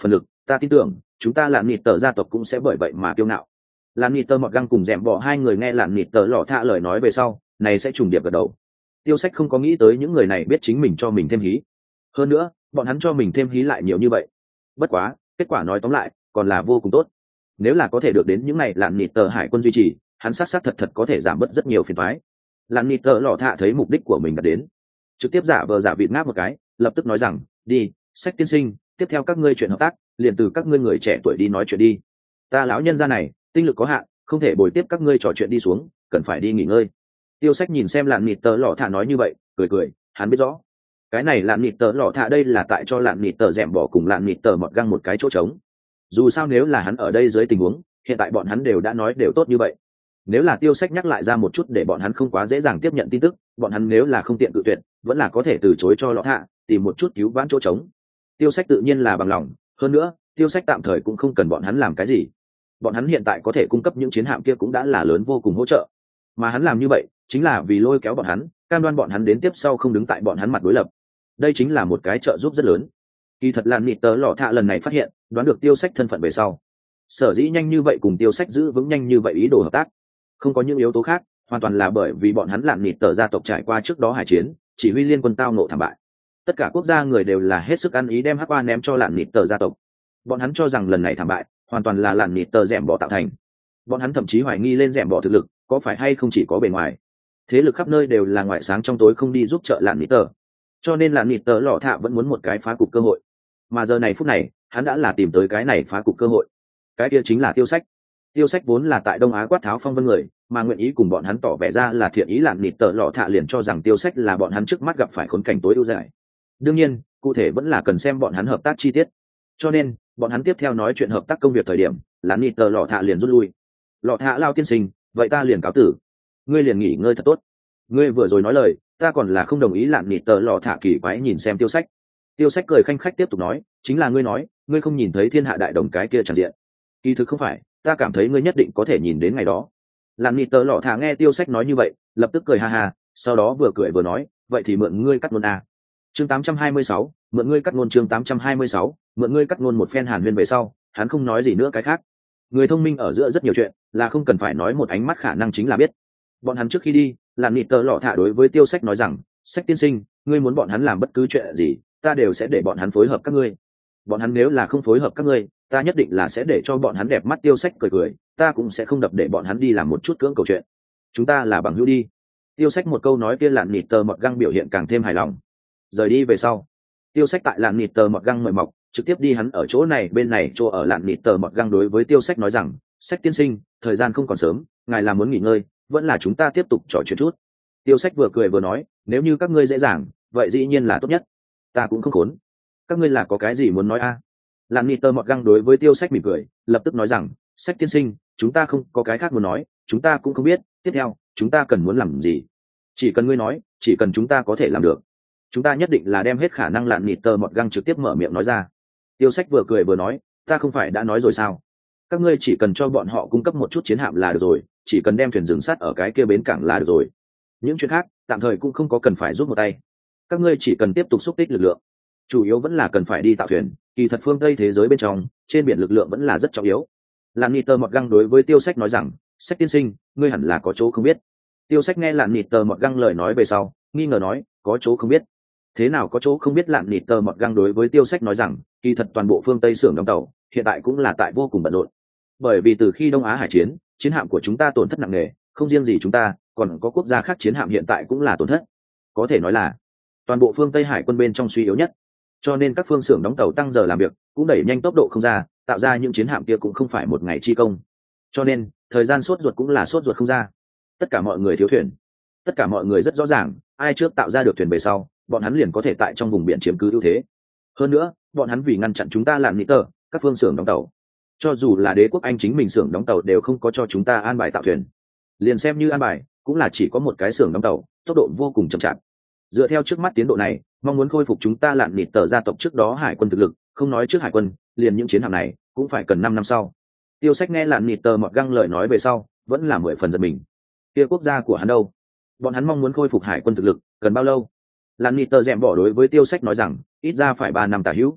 ta tin tưởng chúng ta lạn nịt tờ gia tộc cũng sẽ bởi vậy mà kiêu ngạo. Lạn nịt tờ mọt găng cùng dẻm bỏ hai người nghe lạn nịt tờ lọ thạ lời nói về sau này sẽ trùng điệp gật đầu. Tiêu Sách không có nghĩ tới những người này biết chính mình cho mình thêm hí, hơn nữa bọn hắn cho mình thêm hí lại nhiều như vậy. Bất quá kết quả nói tóm lại còn là vô cùng tốt. Nếu là có thể được đến những này lạn nịt tờ hải quân duy trì, hắn sát sát thật thật có thể giảm bớt rất nhiều phiền toái. Lạn nịt tờ lọ thạ thấy mục đích của mình đạt đến, trực tiếp giả vờ giả vịt ngáp một cái, lập tức nói rằng đi, Sách tiên sinh, tiếp theo các ngươi chuyện hợp tác liền từ các ngươi người trẻ tuổi đi nói chuyện đi. Ta lão nhân gia này tinh lực có hạn, không thể bồi tiếp các ngươi trò chuyện đi xuống, cần phải đi nghỉ ngơi. Tiêu Sách nhìn xem lạn nịt tờ lọ thạ nói như vậy, cười cười, hắn biết rõ cái này lạn nịt tờ lọ thạ đây là tại cho lạn nịt tờ dẻm bỏ cùng lạn nịt tờ mọt găng một cái chỗ trống. Dù sao nếu là hắn ở đây dưới tình huống hiện tại bọn hắn đều đã nói đều tốt như vậy, nếu là Tiêu Sách nhắc lại ra một chút để bọn hắn không quá dễ dàng tiếp nhận tin tức, bọn hắn nếu là không tiện cự tuyệt vẫn là có thể từ chối cho lọ thạ tìm một chút cứu vãn chỗ trống. Tiêu Sách tự nhiên là bằng lòng, hơn nữa Tiêu Sách tạm thời cũng không cần bọn hắn làm cái gì, bọn hắn hiện tại có thể cung cấp những chiến hạm kia cũng đã là lớn vô cùng hỗ trợ, mà hắn làm như vậy chính là vì lôi kéo bọn hắn, cam đoan bọn hắn đến tiếp sau không đứng tại bọn hắn mặt đối lập. Đây chính là một cái trợ giúp rất lớn. Kỳ thật lạn nịt tờ lọ thạ lần này phát hiện đoán được Tiêu Sách thân phận về sau, sở dĩ nhanh như vậy cùng Tiêu Sách giữ vững nhanh như vậy ý đồ hợp tác, không có những yếu tố khác, hoàn toàn là bởi vì bọn hắn lạn nịt tờ gia tộc trải qua trước đó hải chiến chỉ huy liên quân tao nộ thảm bại, tất cả quốc gia người đều là hết sức ăn ý đem hắc qua ném cho lạn nịt tờ gia tộc. Bọn hắn cho rằng lần này thảm bại hoàn toàn là lạn nịt tờ dẻm bỏ tạo thành, bọn hắn thậm chí hoài nghi lên dẻm bỏ thực lực có phải hay không chỉ có bề ngoài, thế lực khắp nơi đều là ngoại sáng trong tối không đi giúp trợ lạn nịt tờ, cho nên lạn nịt tờ lọ thạ vẫn muốn một cái phá cục cơ hội, mà giờ này phút này hắn đã là tìm tới cái này phá cục cơ hội. Cái kia chính là Tiêu Sách. Tiêu Sách vốn là tại Đông Á quát tháo phong vân người, mà nguyện ý cùng bọn hắn tỏ vẻ ra là thiện ý lạn nịt tờ lọ thạ liền cho rằng Tiêu Sách là bọn hắn trước mắt gặp phải khốn cảnh tối ưu giải. Đương nhiên cụ thể vẫn là cần xem bọn hắn hợp tác chi tiết, cho nên bọn hắn tiếp theo nói chuyện hợp tác công việc thời điểm lạn nịt tờ lọ thạ liền rút lui. Lọ thạ lao tiên sinh, vậy ta liền cáo tử, ngươi liền nghỉ ngơi thật tốt. Ngươi vừa rồi nói lời ta còn là không đồng ý. Lạn nịt tờ lọ thạ kỳ quái nhìn xem Tiêu Sách. Tiêu Sách cười khanh khách tiếp tục nói, chính là ngươi nói ngươi không nhìn thấy thiên hạ đại đồng cái kia tràn diện, kỳ thực không phải, ta cảm thấy ngươi nhất định có thể nhìn đến ngày đó. Lạn nịt tờ lọ thạ nghe Tiêu Sách nói như vậy lập tức cười ha ha, sau đó vừa cười vừa nói, vậy thì mượn ngươi cắt ngôn a. Chương tám trăm hai mươi sáu, mượn ngươi cắt ngôn. Chương tám trăm hai mươi sáu, mượn ngươi cắt ngôn. Một phen hàn huyên về sau hắn không nói gì nữa cái khác. Người thông minh ở giữa rất nhiều chuyện là không cần phải nói một ánh mắt khả năng chính là biết. Bọn hắn trước khi đi lạn nịt tờ lọ thạ đối với Tiêu Sách nói rằng, Sách tiên sinh, ngươi muốn bọn hắn làm bất cứ chuyện gì ta đều sẽ để bọn hắn phối hợp các ngươi, bọn hắn nếu là không phối hợp các ngươi ta nhất định là sẽ để cho bọn hắn đẹp mắt. Tiêu Sách cười cười, ta cũng sẽ không đập để bọn hắn đi làm một chút cưỡng cầu chuyện, chúng ta là bằng hữu đi. Tiêu Sách một câu nói kia lạn nịt tờ mọt găng biểu hiện càng thêm hài lòng. Rời đi về sau Tiêu Sách tại lạn nịt tờ mọt găng mời mọc trực tiếp đi hắn ở chỗ này bên này chỗ ở. Lạn nịt tờ mọt găng đối với Tiêu Sách nói rằng, Sách tiên sinh, thời gian không còn sớm, ngài là muốn nghỉ ngơi vẫn là chúng ta tiếp tục trò chuyện chút. Tiêu Sách vừa cười vừa nói, nếu như các ngươi dễ dàng vậy dĩ nhiên là tốt nhất, ta cũng không khốn, các ngươi là có cái gì muốn nói a? À? Lạn nịt tờ mọt găng đối với Tiêu Sách mỉm cười lập tức nói rằng, Sách tiên sinh, chúng ta không có cái khác muốn nói, chúng ta cũng không biết tiếp theo chúng ta cần muốn làm gì, chỉ cần ngươi nói, chỉ cần chúng ta có thể làm được chúng ta nhất định là đem hết khả năng. Lạn nịt tờ mọt găng trực tiếp mở miệng nói ra. Tiêu Sách vừa cười vừa nói, ta không phải đã nói rồi sao, các ngươi chỉ cần cho bọn họ cung cấp một chút chiến hạm là được rồi, chỉ cần đem thuyền dừng sát ở cái kia bến cảng là được rồi, những chuyện khác tạm thời cũng không có cần phải giúp một tay, các ngươi chỉ cần tiếp tục xúc tích lực lượng, chủ yếu vẫn là cần phải đi tạo thuyền. Kỳ thật phương Tây thế giới bên trong trên biển lực lượng vẫn là rất trọng yếu. Lạn nịt tờ mọt găng đối với Tiêu Sách nói rằng, Sách tiên sinh, ngươi hẳn là có chỗ không biết. Tiêu Sách nghe lạn nịt tờ mọt găng lời nói về sau nghi ngờ nói, có chỗ không biết? Thế nào có chỗ không biết? Lạn nịt tờ mọt găng đối với Tiêu Sách nói rằng, kỳ thật toàn bộ phương Tây xưởng đóng tàu hiện tại cũng là tại vô cùng bận rộn, bởi vì từ khi Đông Á hải chiến chiến hạm của chúng ta tổn thất nặng nề, không riêng gì chúng ta, còn có quốc gia khác chiến hạm hiện tại cũng là tổn thất, có thể nói là toàn bộ phương Tây hải quân bên trong suy yếu nhất, cho nên các phương xưởng đóng tàu tăng giờ làm việc cũng đẩy nhanh tốc độ không ra, tạo ra những chiến hạm kia cũng không phải một ngày chi công, cho nên thời gian sốt ruột cũng là sốt ruột không ra. Tất cả mọi người thiếu thuyền, tất cả mọi người rất rõ ràng ai trước tạo ra được thuyền về sau bọn hắn liền có thể tại trong vùng biển chiếm cứ ưu thế. Hơn nữa bọn hắn vì ngăn chặn chúng ta làm nịt tờ các phương xưởng đóng tàu, cho dù là đế quốc Anh chính mình xưởng đóng tàu đều không có cho chúng ta an bài tạo thuyền, liền xem như an bài cũng là chỉ có một cái xưởng đóng tàu, tốc độ vô cùng chậm chạp. Dựa theo trước mắt tiến độ này, mong muốn khôi phục chúng ta lạn nịt tờ gia tộc trước đó hải quân thực lực, không nói trước hải quân, liền những chiến hạm này cũng phải cần năm năm sau. Tiêu Sách nghe lạn nịt tờ mọt găng lời nói về sau vẫn là mười phần giật mình. Kia quốc gia của hắn đâu? Bọn hắn mong muốn khôi phục hải quân thực lực cần bao lâu? Lạn nịt tờ dẹm bỏ đối với Tiêu Sách nói rằng, ít ra phải ba năm tả hữu.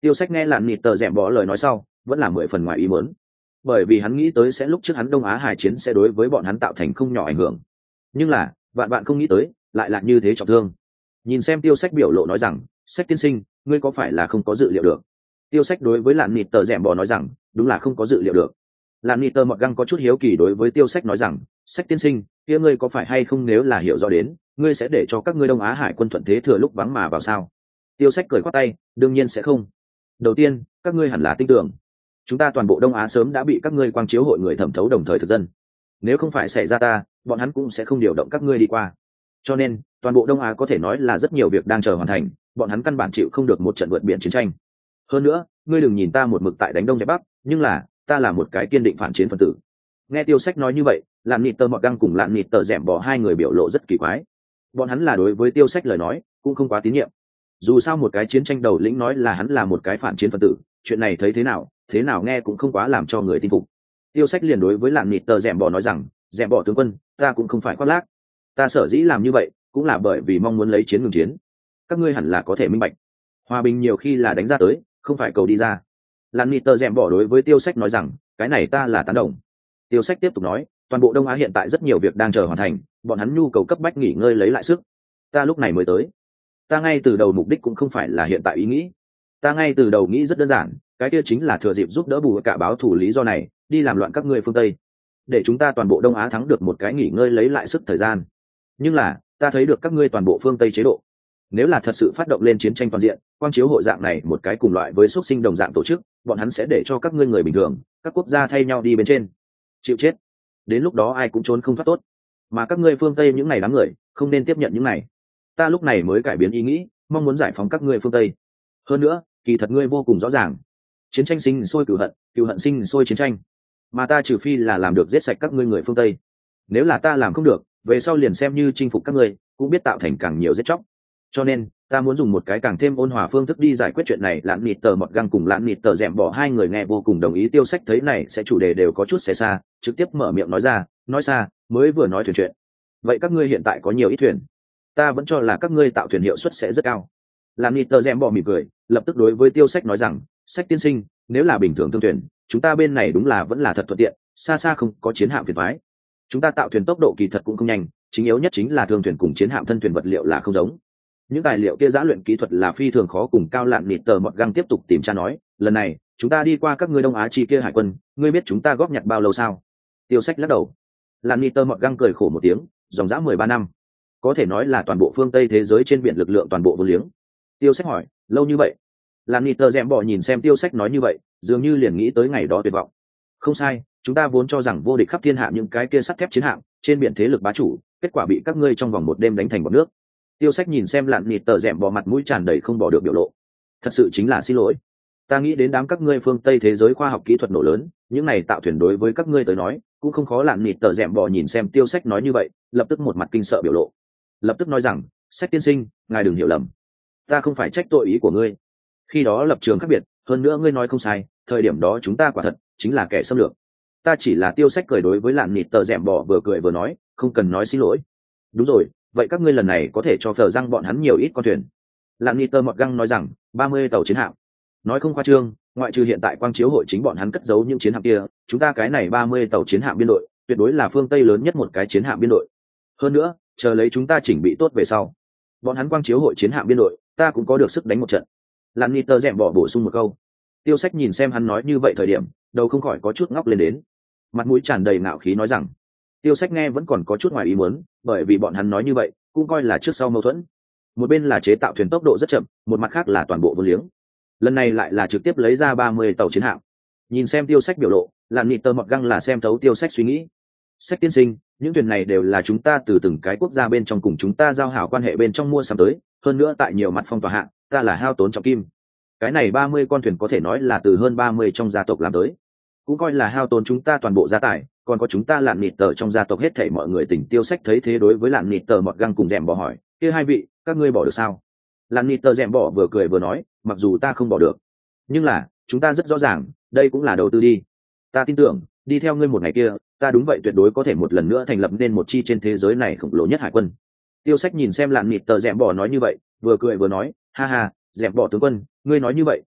Tiêu Sách nghe lạn nịt tờ dẻm bỏ lời nói sau vẫn là mười phần ngoài ý muốn, bởi vì hắn nghĩ tới sẽ lúc trước hắn Đông Á hải chiến sẽ đối với bọn hắn tạo thành không nhỏ ảnh hưởng, nhưng là vạn bạn không nghĩ tới lại là như thế trọng thương. Nhìn xem Tiêu Sách biểu lộ nói rằng, Sách tiên sinh, ngươi có phải là không có dự liệu được? Tiêu Sách đối với lạn nịt tờ dẻm bỏ nói rằng, đúng là không có dự liệu được. Lạn nịt tờ mọt găng có chút hiếu kỳ đối với Tiêu Sách nói rằng, Sách tiên sinh, kia ngươi có phải hay không, nếu là hiểu rõ đến, ngươi sẽ để cho các ngươi Đông Á hải quân thuận thế thừa lúc vắng mà vào sao? Tiêu Sách cười khoát tay, đương nhiên sẽ không. Đầu tiên, các ngươi hẳn là tin tưởng, chúng ta toàn bộ Đông Á sớm đã bị các ngươi quang chiếu hội người thẩm thấu đồng thời thực dân. Nếu không phải xảy ra ta, bọn hắn cũng sẽ không điều động các ngươi đi qua. Cho nên, toàn bộ Đông Á có thể nói là rất nhiều việc đang chờ hoàn thành, bọn hắn căn bản chịu không được một trận vượt biển chiến tranh. Hơn nữa, ngươi đừng nhìn ta một mực tại đánh đông dẹp bắc, nhưng là ta là một cái kiên định phản chiến phân tử. Nghe Tiêu Sách nói như vậy, lạn nịt tờ mọt găng cùng lạn nịt tờ dẻm bỏ hai người biểu lộ rất kỳ quái. Bọn hắn là đối với Tiêu Sách lời nói cũng không quá tín nhiệm. Dù sao một cái chiến tranh đầu lĩnh nói là hắn là một cái phản chiến phân tử, chuyện này thấy thế nào thế nào nghe cũng không quá làm cho người tin phục. Tiêu Sách liền đối với lạn nịt tờ dẻm bỏ nói rằng, dẻm bỏ tướng quân, ta cũng không phải khoác lác, ta sở dĩ làm như vậy cũng là bởi vì mong muốn lấy chiến ngừng chiến. Các ngươi hẳn là có thể minh bạch, hòa bình nhiều khi là đánh ra tới, không phải cầu đi ra. Lạn nịt tờ dẻm bỏ đối với Tiêu Sách nói rằng, cái này ta là tán đồng. Tiêu Sách tiếp tục nói, toàn bộ Đông Á hiện tại rất nhiều việc đang chờ hoàn thành, bọn hắn nhu cầu cấp bách nghỉ ngơi lấy lại sức. Ta lúc này mới tới, ta ngay từ đầu mục đích cũng không phải là hiện tại ý nghĩ, ta ngay từ đầu nghĩ rất đơn giản, cái kia chính là thừa dịp giúp đỡ bù cả báo thủ lý do này, đi làm loạn các ngươi phương Tây, để chúng ta toàn bộ Đông Á thắng được một cái nghỉ ngơi lấy lại sức thời gian. Nhưng là ta thấy được các ngươi toàn bộ phương Tây chế độ, nếu là thật sự phát động lên chiến tranh toàn diện, quang chiếu hội dạng này một cái cùng loại với xuất sinh đồng dạng tổ chức, bọn hắn sẽ để cho các ngươi người bình thường, các quốc gia thay nhau đi bên trên chịu chết, đến lúc đó ai cũng trốn không thoát tốt. Mà các ngươi phương Tây những này đám người không nên tiếp nhận những này. Ta lúc này mới cải biến ý nghĩ, mong muốn giải phóng các ngươi phương Tây. Hơn nữa, kỳ thật ngươi vô cùng rõ ràng, chiến tranh sinh sôi cửu hận, cửu hận sinh sôi chiến tranh, mà ta trừ phi là làm được giết sạch các ngươi người phương Tây. Nếu là ta làm không được, về sau liền xem như chinh phục các ngươi, cũng biết tạo thành càng nhiều giết chóc. Cho nên ta muốn dùng một cái càng thêm ôn hòa phương thức đi giải quyết chuyện này. Lạn nịt tờ mọt găng cùng lạn nịt tờ dẻm bỏ hai người nghe vô cùng đồng ý. Tiêu Sách thấy này sẽ chủ đề đều có chút xé xa, trực tiếp mở miệng nói ra, nói xa mới vừa nói thuyền chuyện. Vậy các ngươi hiện tại có nhiều ít thuyền? Ta vẫn cho là các ngươi tạo thuyền hiệu suất sẽ rất cao. Lạn nịt tờ dẻm bỏ mỉm cười, lập tức đối với Tiêu Sách nói rằng, Sách tiên sinh, nếu là bình thường thương thuyền, chúng ta bên này đúng là vẫn là thật thuận tiện, xa xa không có chiến hạm phiền toái. Chúng ta tạo thuyền tốc độ kỳ thật cũng không nhanh, chính yếu nhất chính là thương thuyền cùng chiến hạm thân thuyền vật liệu là không giống. Những tài liệu kia giã luyện kỹ thuật là phi thường khó cùng cao. Lạn nịt tờ mọt găng tiếp tục tìm tra nói, lần này chúng ta đi qua các ngươi Đông Á chi kia hải quân, ngươi biết chúng ta góp nhặt bao lâu sao? Tiêu Sách lắc đầu. Lạn nịt tờ mọt găng cười khổ một tiếng, dòng dã mười ba năm, có thể nói là toàn bộ phương Tây thế giới trên biển lực lượng toàn bộ vô liếng. Tiêu Sách hỏi, lâu như vậy? Lạn nịt tờ dẻm bỏ nhìn xem Tiêu Sách nói như vậy, dường như liền nghĩ tới ngày đó tuyệt vọng. Không sai, chúng ta vốn cho rằng vô địch khắp thiên hạ những cái kia sắt thép chiến hạm trên biển thế lực bá chủ, kết quả bị các ngươi trong vòng một đêm đánh thành bọt nước. Tiêu Sách nhìn xem lạn nịt tờ dẻm bỏ mặt mũi tràn đầy không bỏ được biểu lộ. Thật sự chính là xin lỗi, ta nghĩ đến đám các ngươi phương Tây thế giới khoa học kỹ thuật nổ lớn, những này tạo thuyền đối với các ngươi tới nói cũng không khó. Lạn nịt tờ dẻm bỏ nhìn xem Tiêu Sách nói như vậy, lập tức một mặt kinh sợ biểu lộ, lập tức nói rằng, Sách tiên sinh, ngài đừng hiểu lầm, ta không phải trách tội ý của ngươi, khi đó lập trường khác biệt, hơn nữa ngươi nói không sai, thời điểm đó chúng ta quả thật chính là kẻ xâm lược. Ta chỉ là Tiêu Sách cười đối với lạn nịt tờ dẻm bỏ vừa cười vừa nói, không cần nói xin lỗi. Đúng rồi, vậy các ngươi lần này có thể cho phờ răng bọn hắn nhiều ít con thuyền? Lạn nịt tờ mọt găng nói rằng, ba mươi tàu chiến hạm. Nói không khoa trương, ngoại trừ hiện tại quang chiếu hội chính bọn hắn cất giấu những chiến hạm kia, chúng ta cái này ba mươi tàu chiến hạm biên đội tuyệt đối là phương Tây lớn nhất một cái chiến hạm biên đội. Hơn nữa, chờ lấy chúng ta chỉnh bị tốt về sau, bọn hắn quang chiếu hội chiến hạm biên đội ta cũng có được sức đánh một trận. Lạn nịt tờ dẻm bỏ bổ sung một câu. Tiêu Sách nhìn xem hắn nói như vậy thời điểm, đầu không khỏi có chút ngóc lên đến, mặt mũi tràn đầy ngạo khí nói rằng. Tiêu Sách nghe vẫn còn có chút ngoài ý muốn, bởi vì bọn hắn nói như vậy cũng coi là trước sau mâu thuẫn, một bên là chế tạo thuyền tốc độ rất chậm, một mặt khác là toàn bộ vô liếng, lần này lại là trực tiếp lấy ra ba mươi tàu chiến hạm. Nhìn xem Tiêu Sách biểu lộ, lạn nịt tờ mọt găng là xem thấu Tiêu Sách suy nghĩ. Sách tiên sinh, những thuyền này đều là chúng ta từ từng cái quốc gia bên trong cùng chúng ta giao hảo quan hệ bên trong mua sắm tới, hơn nữa tại nhiều mặt phong tỏa hạng, ta là hao tốn trọng kim. Cái này ba mươi con thuyền có thể nói là từ hơn ba mươi trong gia tộc làm tới, cũng coi là hao tốn chúng ta toàn bộ gia tài, còn có chúng ta lạn nịt tờ trong gia tộc hết thảy mọi người tỉnh. Tiêu Sách thấy thế đối với lạn nịt tờ mọt găng cùng dẻm bỏ hỏi, kia hai vị, các ngươi bỏ được sao? Lạn nịt tờ dẻm bỏ vừa cười vừa nói, mặc dù ta không bỏ được, nhưng là chúng ta rất rõ ràng, đây cũng là đầu tư đi. Ta tin tưởng, đi theo ngươi một ngày kia, ta đúng vậy tuyệt đối có thể một lần nữa thành lập nên một chi trên thế giới này khổng lồ nhất hải quân. Tiêu Sách nhìn xem lạn nịt tờ dẻm bỏ nói như vậy, vừa cười vừa nói, ha ha, dẻm bỏ tướng quân, ngươi nói như vậy,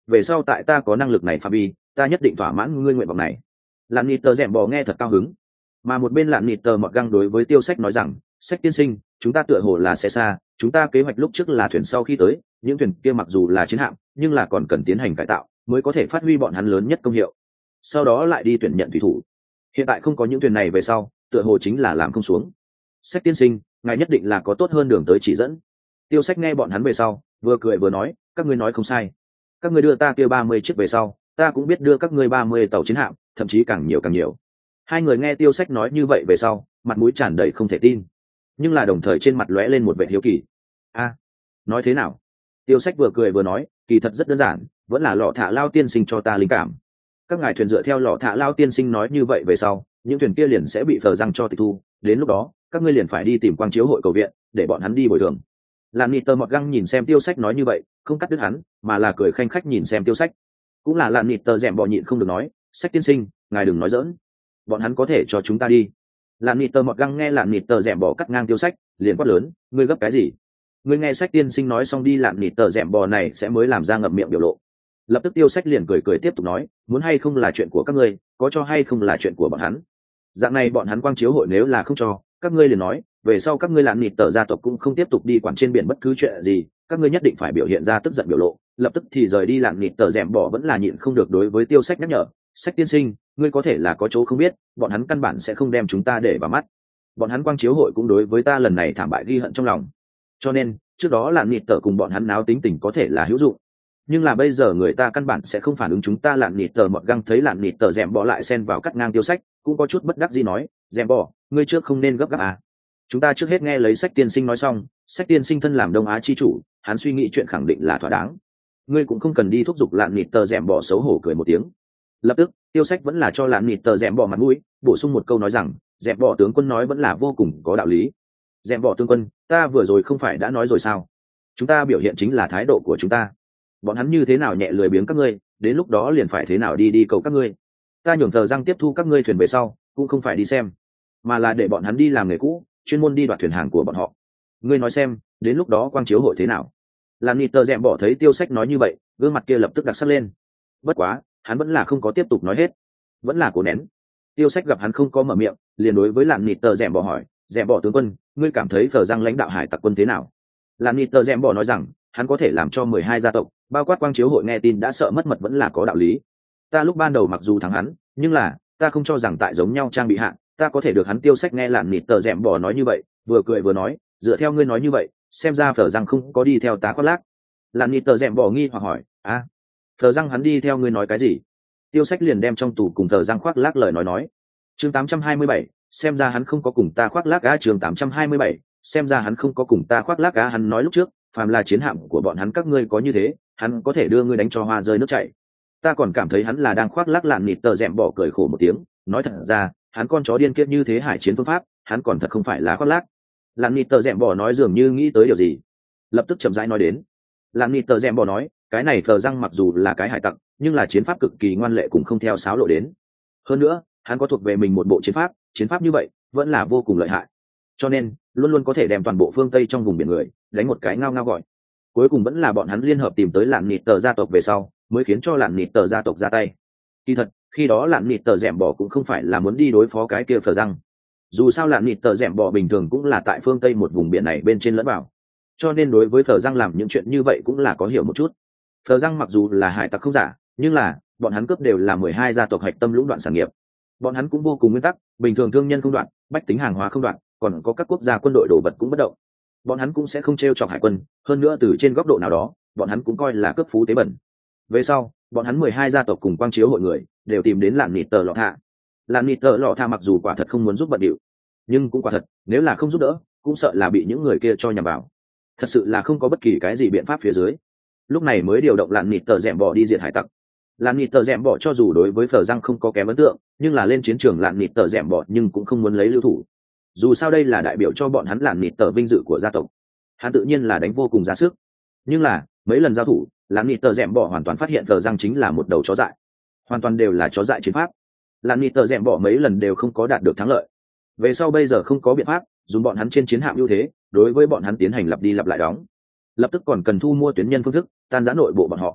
về sau tại ta có năng lực này phạm vi ta nhất định thỏa mãn ngươi nguyện vọng này. Lạn nịt tờ rèm bò nghe thật cao hứng, mà một bên lạn nịt tờ mọt găng đối với tiêu sách nói rằng, sách tiên sinh, chúng ta tựa hồ là xe xa, chúng ta kế hoạch lúc trước là thuyền sau khi tới, những thuyền kia mặc dù là chiến hạm nhưng là còn cần tiến hành cải tạo mới có thể phát huy bọn hắn lớn nhất công hiệu, sau đó lại đi tuyển nhận thủy thủ. Hiện tại không có những thuyền này về sau tựa hồ chính là làm không xuống. Sách tiên sinh, ngài nhất định là có tốt hơn đường tới chỉ dẫn. Tiêu sách nghe bọn hắn về sau vừa cười vừa nói, các ngươi nói không sai, các ngươi đưa ta kia ba mươi chiếc về sau ta cũng biết đưa các ngươi ba mươi tàu chiến hạm, thậm chí càng nhiều càng nhiều. Hai người nghe tiêu sách nói như vậy về sau mặt mũi tràn đầy không thể tin, nhưng là đồng thời trên mặt lóe lên một vẻ hiếu kỳ. A, nói thế nào? Tiêu sách vừa cười vừa nói, kỳ thật rất đơn giản, vẫn là lọ thả lao tiên sinh cho ta linh cảm. Các ngài thuyền dựa theo lọ thả lao tiên sinh nói như vậy về sau những thuyền kia liền sẽ bị phờ răng cho tịch thu, đến lúc đó các ngươi liền phải đi tìm quang chiếu hội cầu viện để bọn hắn đi bồi thường. Làm nịt tờ mọt găng nhìn xem tiêu sách nói như vậy không cắt đứt hắn, mà là cười khanh khách nhìn xem tiêu sách. Cũng là làm nịt tờ rèm bò nhịn không được nói, sách tiên sinh, ngài đừng nói dỡn, bọn hắn có thể cho chúng ta đi. Làm nịt tờ mọt găng nghe làm nịt tờ rèm bò cắt ngang tiêu sách liền quát lớn, ngươi gấp cái gì? Ngươi nghe sách tiên sinh nói xong đi, làm nịt tờ rèm bò này sẽ mới làm ra ngậm miệng biểu lộ. Lập tức tiêu sách liền cười cười tiếp tục nói, muốn hay không là chuyện của các ngươi, có cho hay không là chuyện của bọn hắn. Dạng này bọn hắn quang chiếu hội nếu là không cho các ngươi liền nói, về sau các ngươi làm nịt tờ gia tộc cũng không tiếp tục đi quản trên biển bất cứ chuyện gì, các ngươi nhất định phải biểu hiện ra tức giận biểu lộ. Lập tức thì rời đi. Làm nịt tờ rèm bò vẫn là nhịn không được đối với tiêu sách nhắc nhở, sách tiên sinh, ngươi có thể là có chỗ không biết, bọn hắn căn bản sẽ không đem chúng ta để vào mắt, bọn hắn quang chiếu hội cũng đối với ta lần này thảm bại ghi hận trong lòng, cho nên trước đó làm nịt tờ cùng bọn hắn náo tính tình có thể là hữu dụng, nhưng là bây giờ người ta căn bản sẽ không phản ứng chúng ta. Làm nịt tờ mọt găng thấy làm nịt tờ rèm bò lại xen vào cắt ngang tiêu sách cũng có chút bất đắc dĩ nói, rèm bò, ngươi trước không nên gấp gáp à, chúng ta trước hết nghe lấy sách tiên sinh nói xong, sách tiên sinh thân làm đông á chi chủ, hắn suy nghĩ chuyện khẳng định là thỏa đáng, ngươi cũng không cần đi thúc giục. Làm nịt tờ rèm bò xấu hổ cười một tiếng. Lập tức tiêu sách vẫn là cho làm nịt tờ rèm bò mặt mũi, bổ sung một câu nói rằng, rèm bò tướng quân nói vẫn là vô cùng có đạo lý. Rèm bò tướng quân, ta vừa rồi không phải đã nói rồi sao, chúng ta biểu hiện chính là thái độ của chúng ta, bọn hắn như thế nào nhẹ lười biếng các ngươi, đến lúc đó liền phải thế nào đi đi cầu các ngươi. Ta nhường thờ răng tiếp thu các ngươi thuyền về sau cũng không phải đi xem, mà là để bọn hắn đi làm nghề cũ, chuyên môn đi đoạt thuyền hàng của bọn họ. Ngươi nói xem đến lúc đó quang chiếu hội thế nào. Làm nịt tờ rèm bò thấy tiêu sách nói như vậy gương mặt kia lập tức đặc sắc lên, bất quá hắn vẫn là không có tiếp tục nói hết, vẫn là cố nén. Tiêu sách gặp hắn không có mở miệng liền đối với làm nịt tờ rèm bò hỏi, rèm bò tướng quân, ngươi cảm thấy thờ răng lãnh đạo hải tặc quân thế nào? Làm nịt tờ rèm bò nói rằng, hắn có thể làm cho mười hai gia tộc bao quát quang chiếu hội nghe tin đã sợ mất mật vẫn là có đạo lý. Ta lúc ban đầu mặc dù thắng hắn, nhưng là ta không cho rằng tại giống nhau trang bị hạn ta có thể được hắn. Tiêu sách nghe Làm nịt tờ rèm bò nói như vậy vừa cười vừa nói, dựa theo ngươi nói như vậy xem ra phở răng không có đi theo tá khoác lác. Làm nịt tờ rèm bò nghi hoặc hỏi, a à, phở răng hắn đi theo ngươi nói cái gì? Tiêu sách liền đem trong tù cùng phở răng khoác lác lời nói nói. Chương tám trăm hai mươi bảy, xem ra hắn không có cùng ta khoác lác á. Chương tám trăm hai mươi bảy, xem ra hắn không có cùng ta khoác lác á. Hắn nói lúc trước phàm là chiến hạm của bọn hắn các ngươi có như thế hắn có thể đưa ngươi đánh cho hoa rơi nước chảy. Ta còn cảm thấy hắn là đang khoác lác. Làm nịt tờ rèm bò cười khổ một tiếng nói, thật ra hắn con chó điên kiệt như thế hải chiến phương pháp hắn còn thật không phải là khoác lác. Làm nịt tờ rèm bò nói dường như nghĩ tới điều gì, lập tức chậm rãi nói đến. Làm nịt tờ rèm bò nói, cái này phờ răng mặc dù là cái hải tặc nhưng là chiến pháp cực kỳ ngoan lệ, cũng không theo sáo lộ đến. Hơn nữa hắn có thuộc về mình một bộ chiến pháp, chiến pháp như vậy vẫn là vô cùng lợi hại, cho nên luôn luôn có thể đem toàn bộ phương Tây trong vùng biển người đánh một cái ngao ngao gọi. Cuối cùng vẫn là bọn hắn liên hợp tìm tới Làm nịt tờ gia tộc về sau mới khiến cho Làm nịt tờ gia tộc ra tay. Kỳ thật khi đó Làm nịt tờ rèm bò cũng không phải là muốn đi đối phó cái kia phờ răng, dù sao Làm nịt tờ rèm bò bình thường cũng là tại phương Tây một vùng biển này bên trên lẫn vào, cho nên đối với phờ răng làm những chuyện như vậy cũng là có hiểu một chút. Phờ răng mặc dù là hải tặc không giả, nhưng là bọn hắn cướp đều là mười hai gia tộc hạch tâm lũng đoạn sản nghiệp, bọn hắn cũng vô cùng nguyên tắc, bình thường thương nhân không đoạn, bách tính hàng hóa không đoạn, còn có các quốc gia quân đội đổ vật cũng bất động, bọn hắn cũng sẽ không t r e o chọc hải quân. Hơn nữa từ trên góc độ nào đó bọn hắn cũng coi là cướp phú tế bẩn. Về sau bọn hắn mười hai gia tộc cùng quang chiếu hội người đều tìm đến Làm nịt tờ lọ thạ. Làm nịt tờ lọ thạ mặc dù quả thật không muốn giúp bận điệu, nhưng cũng quả thật nếu là không giúp đỡ cũng sợ là bị những người kia cho nhằm vào, thật sự là không có bất kỳ cái gì biện pháp phía dưới, lúc này mới điều động Làm nịt tờ rèm bò đi diệt hải tặc. Làm nịt tờ rèm bò cho dù đối với phờ răng không có kém ấn tượng, nhưng là lên chiến trường Làm nịt tờ rèm bò nhưng cũng không muốn lấy lưu thủ, dù sao đây là đại biểu cho bọn hắn Làm nịt tờ vinh dự của gia tộc, hắn tự nhiên là đánh vô cùng ra sức. Nhưng là mấy lần giao thủ Làm nịt tờ rèm bò hoàn toàn phát hiện phờ răng chính là một đầu chó dại, hoàn toàn đều là chó dại chiến pháp. Làm nịt tờ rèm bò mấy lần đều không có đạt được thắng lợi. Về sau bây giờ không có biện pháp dùng bọn hắn trên chiến hạm ưu thế đối với bọn hắn tiến hành lặp đi lặp lại đóng, lập tức còn cần thu mua tuyến nhân phương thức tan giã nội bộ bọn họ.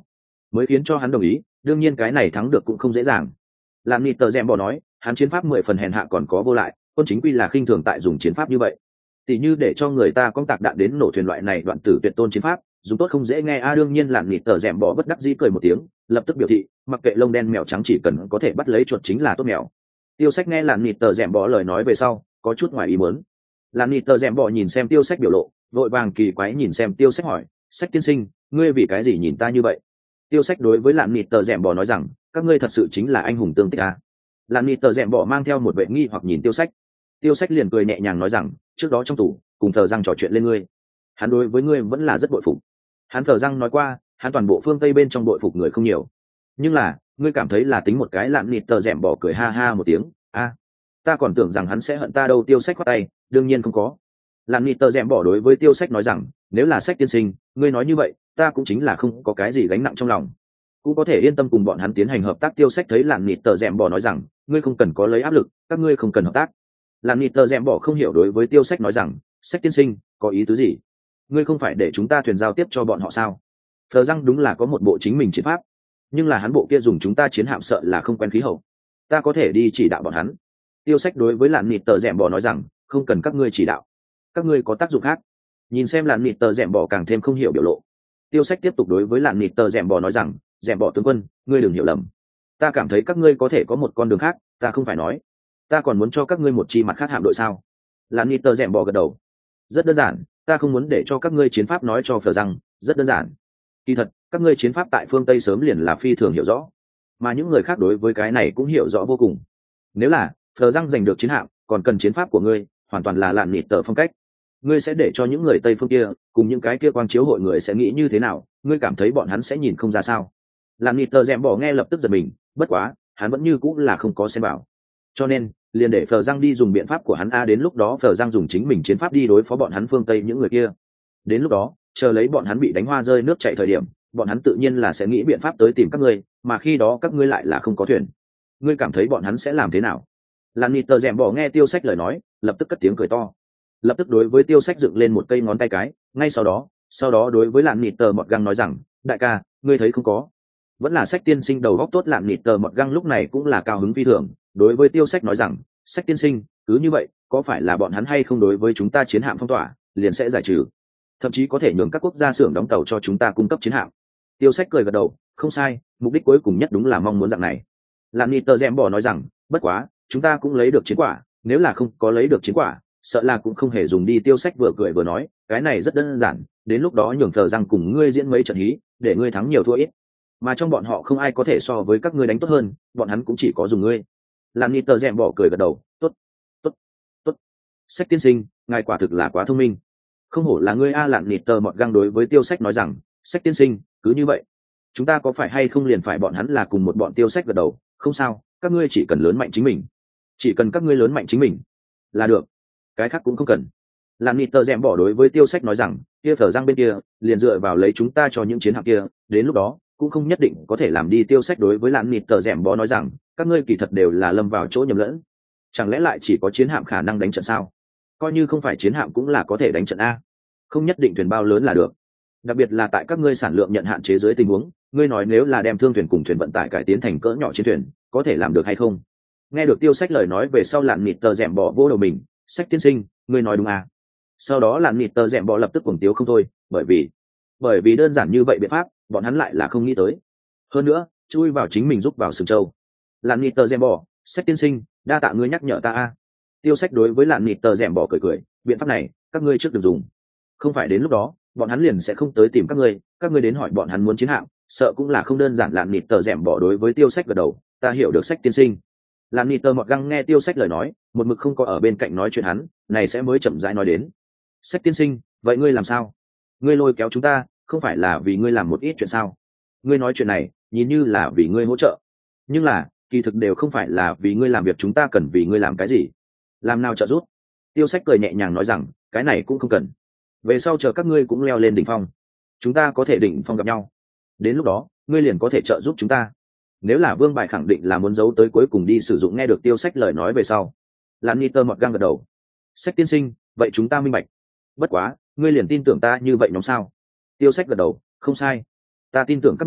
mới khiến cho hắn đồng ý. Đương nhiên cái này thắng được cũng không dễ dàng. Làm nịt tờ rèm bỏ nói, hắn chiến pháp mười phần hèn hạ còn có vô lại, quân chính quy là khinh thường tại dùng chiến pháp như vậy. Tỷ như để cho người ta con tạc đạn đến nổ thuyền loại này đoạn tử tuyệt tôn chiến pháp, dùng tốt không dễ nghe a. Đương nhiên làm nịt tờ rèm bỏ bất đắc dĩ cười một tiếng, lập tức biểu thị, mặc kệ lông đen mèo trắng chỉ cần có thể bắt lấy chuột chính là tốt mèo. Tiêu Sách nghe làm nịt tờ rèm bỏ lời nói về sau, có chút ngoài ý muốn. Làm nịt tờ rèm bỏ nhìn xem Tiêu Sách biểu lộ, vội vàng kỳ quái nhìn xem Tiêu Sách hỏi, Sách tiên sinh, ngươi vì cái gì nhìn ta như vậy? Tiêu Sách đối với làm nịt tờ rèm bỏ nói rằng, các ngươi thật sự chính là anh hùng tương tích a. Làm nịt tờ rèm bỏ mang theo một vệ nghi hoặc nhìn Tiêu Sách. Tiêu Sách liền cười nhẹ nhàng nói rằng, trước đó trong tủ cùng thờ răng trò chuyện lên ngươi, hắn đối với ngươi vẫn là rất bội phục. Hắn thờ răng nói qua, hắn toàn bộ phương Tây bên trong bội phục người không nhiều, nhưng là ngươi cảm thấy là tính một cái. Lạn nịt tờ rèm bỏ cười ha ha một tiếng, a, ta còn tưởng rằng hắn sẽ hận ta đâu. Tiêu Sách khoát tay, đương nhiên không có. Lạn nịt tờ rèm bỏ đối với Tiêu Sách nói rằng, nếu là Sách tiên sinh, ngươi nói như vậy, ta cũng chính là không có cái gì gánh nặng trong lòng, cũng có thể yên tâm cùng bọn hắn tiến hành hợp tác. Tiêu Sách thấy Lạn nịt tờ rèm bỏ nói rằng, ngươi không cần có lấy áp lực, các ngươi không cần hợp tác. Lạn nịt tờ rèm bỏ không hiểu đối với Tiêu Sách nói rằng, Sách tiên sinh có ý tứ gì? Ngươi không phải để chúng ta thuyền giao tiếp cho bọn họ sao? Phờ răng đúng là có một bộ chính mình chiến pháp, nhưng là hắn bộ kia dùng chúng ta chiến hạm sợ là không quen khí hậu, ta có thể đi chỉ đạo bọn hắn. Tiêu Sách đối với Lạn nịt tờ rèm bỏ nói rằng, không cần các ngươi chỉ đạo, các ngươi có tác dụng khác. Nhìn xem Lạn nịt tờ rèm bỏ càng thêm không hiểu biểu lộ, Tiêu Sách tiếp tục đối với Lạn nịt tờ rèm bỏ nói rằng, rèm bỏ tướng quân, ngươi đừng hiểu lầm, ta cảm thấy các ngươi có thể có một con đường khác, ta không phải nói ta còn muốn cho các ngươi một chi mặt khác hạm đội sao? Lạn nịt tờ rèm bỏ gật đầu, rất đơn giản, ta không muốn để cho các ngươi chiến pháp nói cho Phờ rằng, rất đơn giản. Kỳ thật, các ngươi chiến pháp tại phương Tây sớm liền là phi thường hiểu rõ, mà những người khác đối với cái này cũng hiểu rõ vô cùng. Nếu là Phờ rằng giành được chiến hạm, còn cần chiến pháp của ngươi, hoàn toàn là Lạn nịt tờ phong cách. Ngươi sẽ để cho những người Tây phương kia cùng những cái kia quang chiếu hội người sẽ nghĩ như thế nào? Ngươi cảm thấy bọn hắn sẽ nhìn không ra sao? Lạn nịt tờ rèm bỏ nghe lập tức giật mình, bất quá hắn vẫn như cũng là không có xen vào, cho nên liền để Phờ Giang đi dùng biện pháp của hắn a. Đến lúc đó Phờ Giang dùng chính mình chiến pháp đi đối phó bọn hắn phương Tây những người kia. Đến lúc đó chờ lấy bọn hắn bị đánh hoa rơi nước chảy thời điểm, bọn hắn tự nhiên là sẽ nghĩ biện pháp tới tìm các ngươi, mà khi đó các ngươi lại là không có thuyền. Ngươi cảm thấy bọn hắn sẽ làm thế nào? Lạn nịt tờ rèm bỏ nghe Tiêu Sách lời nói, lập tức cất tiếng cười to, lập tức đối với Tiêu Sách dựng lên một cây ngón tay cái. Ngay sau đó sau đó đối với Lạn nịt tờ mọt găng nói rằng, đại ca, ngươi thấy không có, vẫn là Sách tiên sinh đầu góc tốt. Lạn nịt tờ mọt găng lúc này cũng là cao hứng phi thường, đối với Tiêu Sách nói rằng, Sách tiên sinh, cứ như vậy, có phải là bọn hắn hay không đối với chúng ta chiến hạm phong tỏa, liền sẽ giải trừ, thậm chí có thể nhường các quốc gia xưởng đóng tàu cho chúng ta cung cấp chiến hạm? Tiêu Sách cười gật đầu, không sai, mục đích cuối cùng nhất đúng là mong muốn dạng này. Lạn nịt tờ rèm bỏ nói rằng, bất quá chúng ta cũng lấy được chiến quả, nếu là không có lấy được chiến quả, sợ là cũng không hề dùng đi. Tiêu Sách vừa cười vừa nói, cái này rất đơn giản, đến lúc đó nhường Phờ Giang cùng ngươi diễn mấy trận hí, để ngươi thắng nhiều thua ít, mà trong bọn họ không ai có thể so với các ngươi đánh tốt hơn, bọn hắn cũng chỉ có dùng ngươi. Lạn nịt tờ rèm bỏ cười gật đầu, tốt tốt tốt, Sách tiên sinh, ngài quả thực là quá thông minh, không hổ là ngươi a. Lạn nịt tờ mọt găng đối với Tiêu Sách nói rằng, Sách tiên sinh, cứ như vậy, chúng ta có phải hay không liền phải bọn hắn là cùng một bọn? Tiêu Sách gật đầu, không sao, các ngươi chỉ cần lớn mạnh chính mình, chỉ cần các ngươi lớn mạnh chính mình là được, cái khác cũng không cần. Lạn nịt tờ rèm bỏ đối với Tiêu Sách nói rằng, kia Phờ Giang bên kia liền dựa vào lấy chúng ta cho những chiến hạm kia, đến lúc đó cũng không nhất định có thể làm đi. Tiêu Sách đối với Lạn nịt tờ rèm bỏ nói rằng, các ngươi kỳ thật đều là lâm vào chỗ nhầm lẫn, chẳng lẽ lại chỉ có chiến hạm khả năng đánh trận sao? Coi như không phải chiến hạm cũng là có thể đánh trận a, không nhất định thuyền bao lớn là được, đặc biệt là tại các ngươi sản lượng nhận hạn chế dưới tình huống. Ngươi nói nếu là đem thương thuyền cùng thuyền vận tải cải tiến thành cỡ nhỏ chiến thuyền, có thể làm được hay không? Nghe được Tiêu Sách lời nói về sau, Lạn nịt tờ rèm bỏ vô đầu mình, Sách tiên sinh, ngươi nói đúng à? Sau đó Lạn nịt tờ rèm bỏ lập tức cuồng tiếu không thôi, bởi vì bởi vì đơn giản như vậy biện pháp bọn hắn lại là không nghĩ tới, hơn nữa chui vào chính mình giúp vào sừng châu. Lạn nịt tờ rèm bỏ, Sách tiên sinh, đa tạ ngươi nhắc nhở ta a. Tiêu Sách đối với Lạn nịt tờ rèm bỏ cười cười, biện pháp này các ngươi trước đừng dùng, không phải đến lúc đó bọn hắn liền sẽ không tới tìm các ngươi, các ngươi đến hỏi bọn hắn muốn chiến hạm, sợ cũng là không đơn giản. Lạn nịt tờ rèm bỏ đối với Tiêu Sách gật đầu, ta hiểu được Sách tiên sinh. Lạn nịt tờ mọt găng nghe Tiêu Sách lời nói, một mực không có ở bên cạnh nói chuyện hắn, này sẽ mới chậm rãi nói đến, Sách tiên sinh, vậy ngươi làm sao? Ngươi lôi kéo chúng ta, không phải là vì ngươi làm một ít chuyện sao? Ngươi nói chuyện này, nhìn như là vì ngươi hỗ trợ, nhưng là kỳ thực đều không phải là vì ngươi làm việc. Chúng ta cần vì ngươi làm cái gì? Làm nào trợ giúp? Tiêu Sách cười nhẹ nhàng nói rằng, cái này cũng không cần, về sau chờ các ngươi cũng leo lên đỉnh phong, chúng ta có thể đỉnh phong gặp nhau, đến lúc đó ngươi liền có thể trợ giúp chúng ta. Nếu là vương bài khẳng định là muốn giấu tới cuối cùng đi sử dụng. Nghe được Tiêu Sách lời nói về sau, Lạn nịt tờ mọt găng gật đầu, Sách tiên sinh, vậy chúng ta minh bạch, bất quá ngươi liền tin tưởng ta như vậy nhóm sao? Tiêu Sách gật đầu, không sai, ta tin tưởng các ngươi,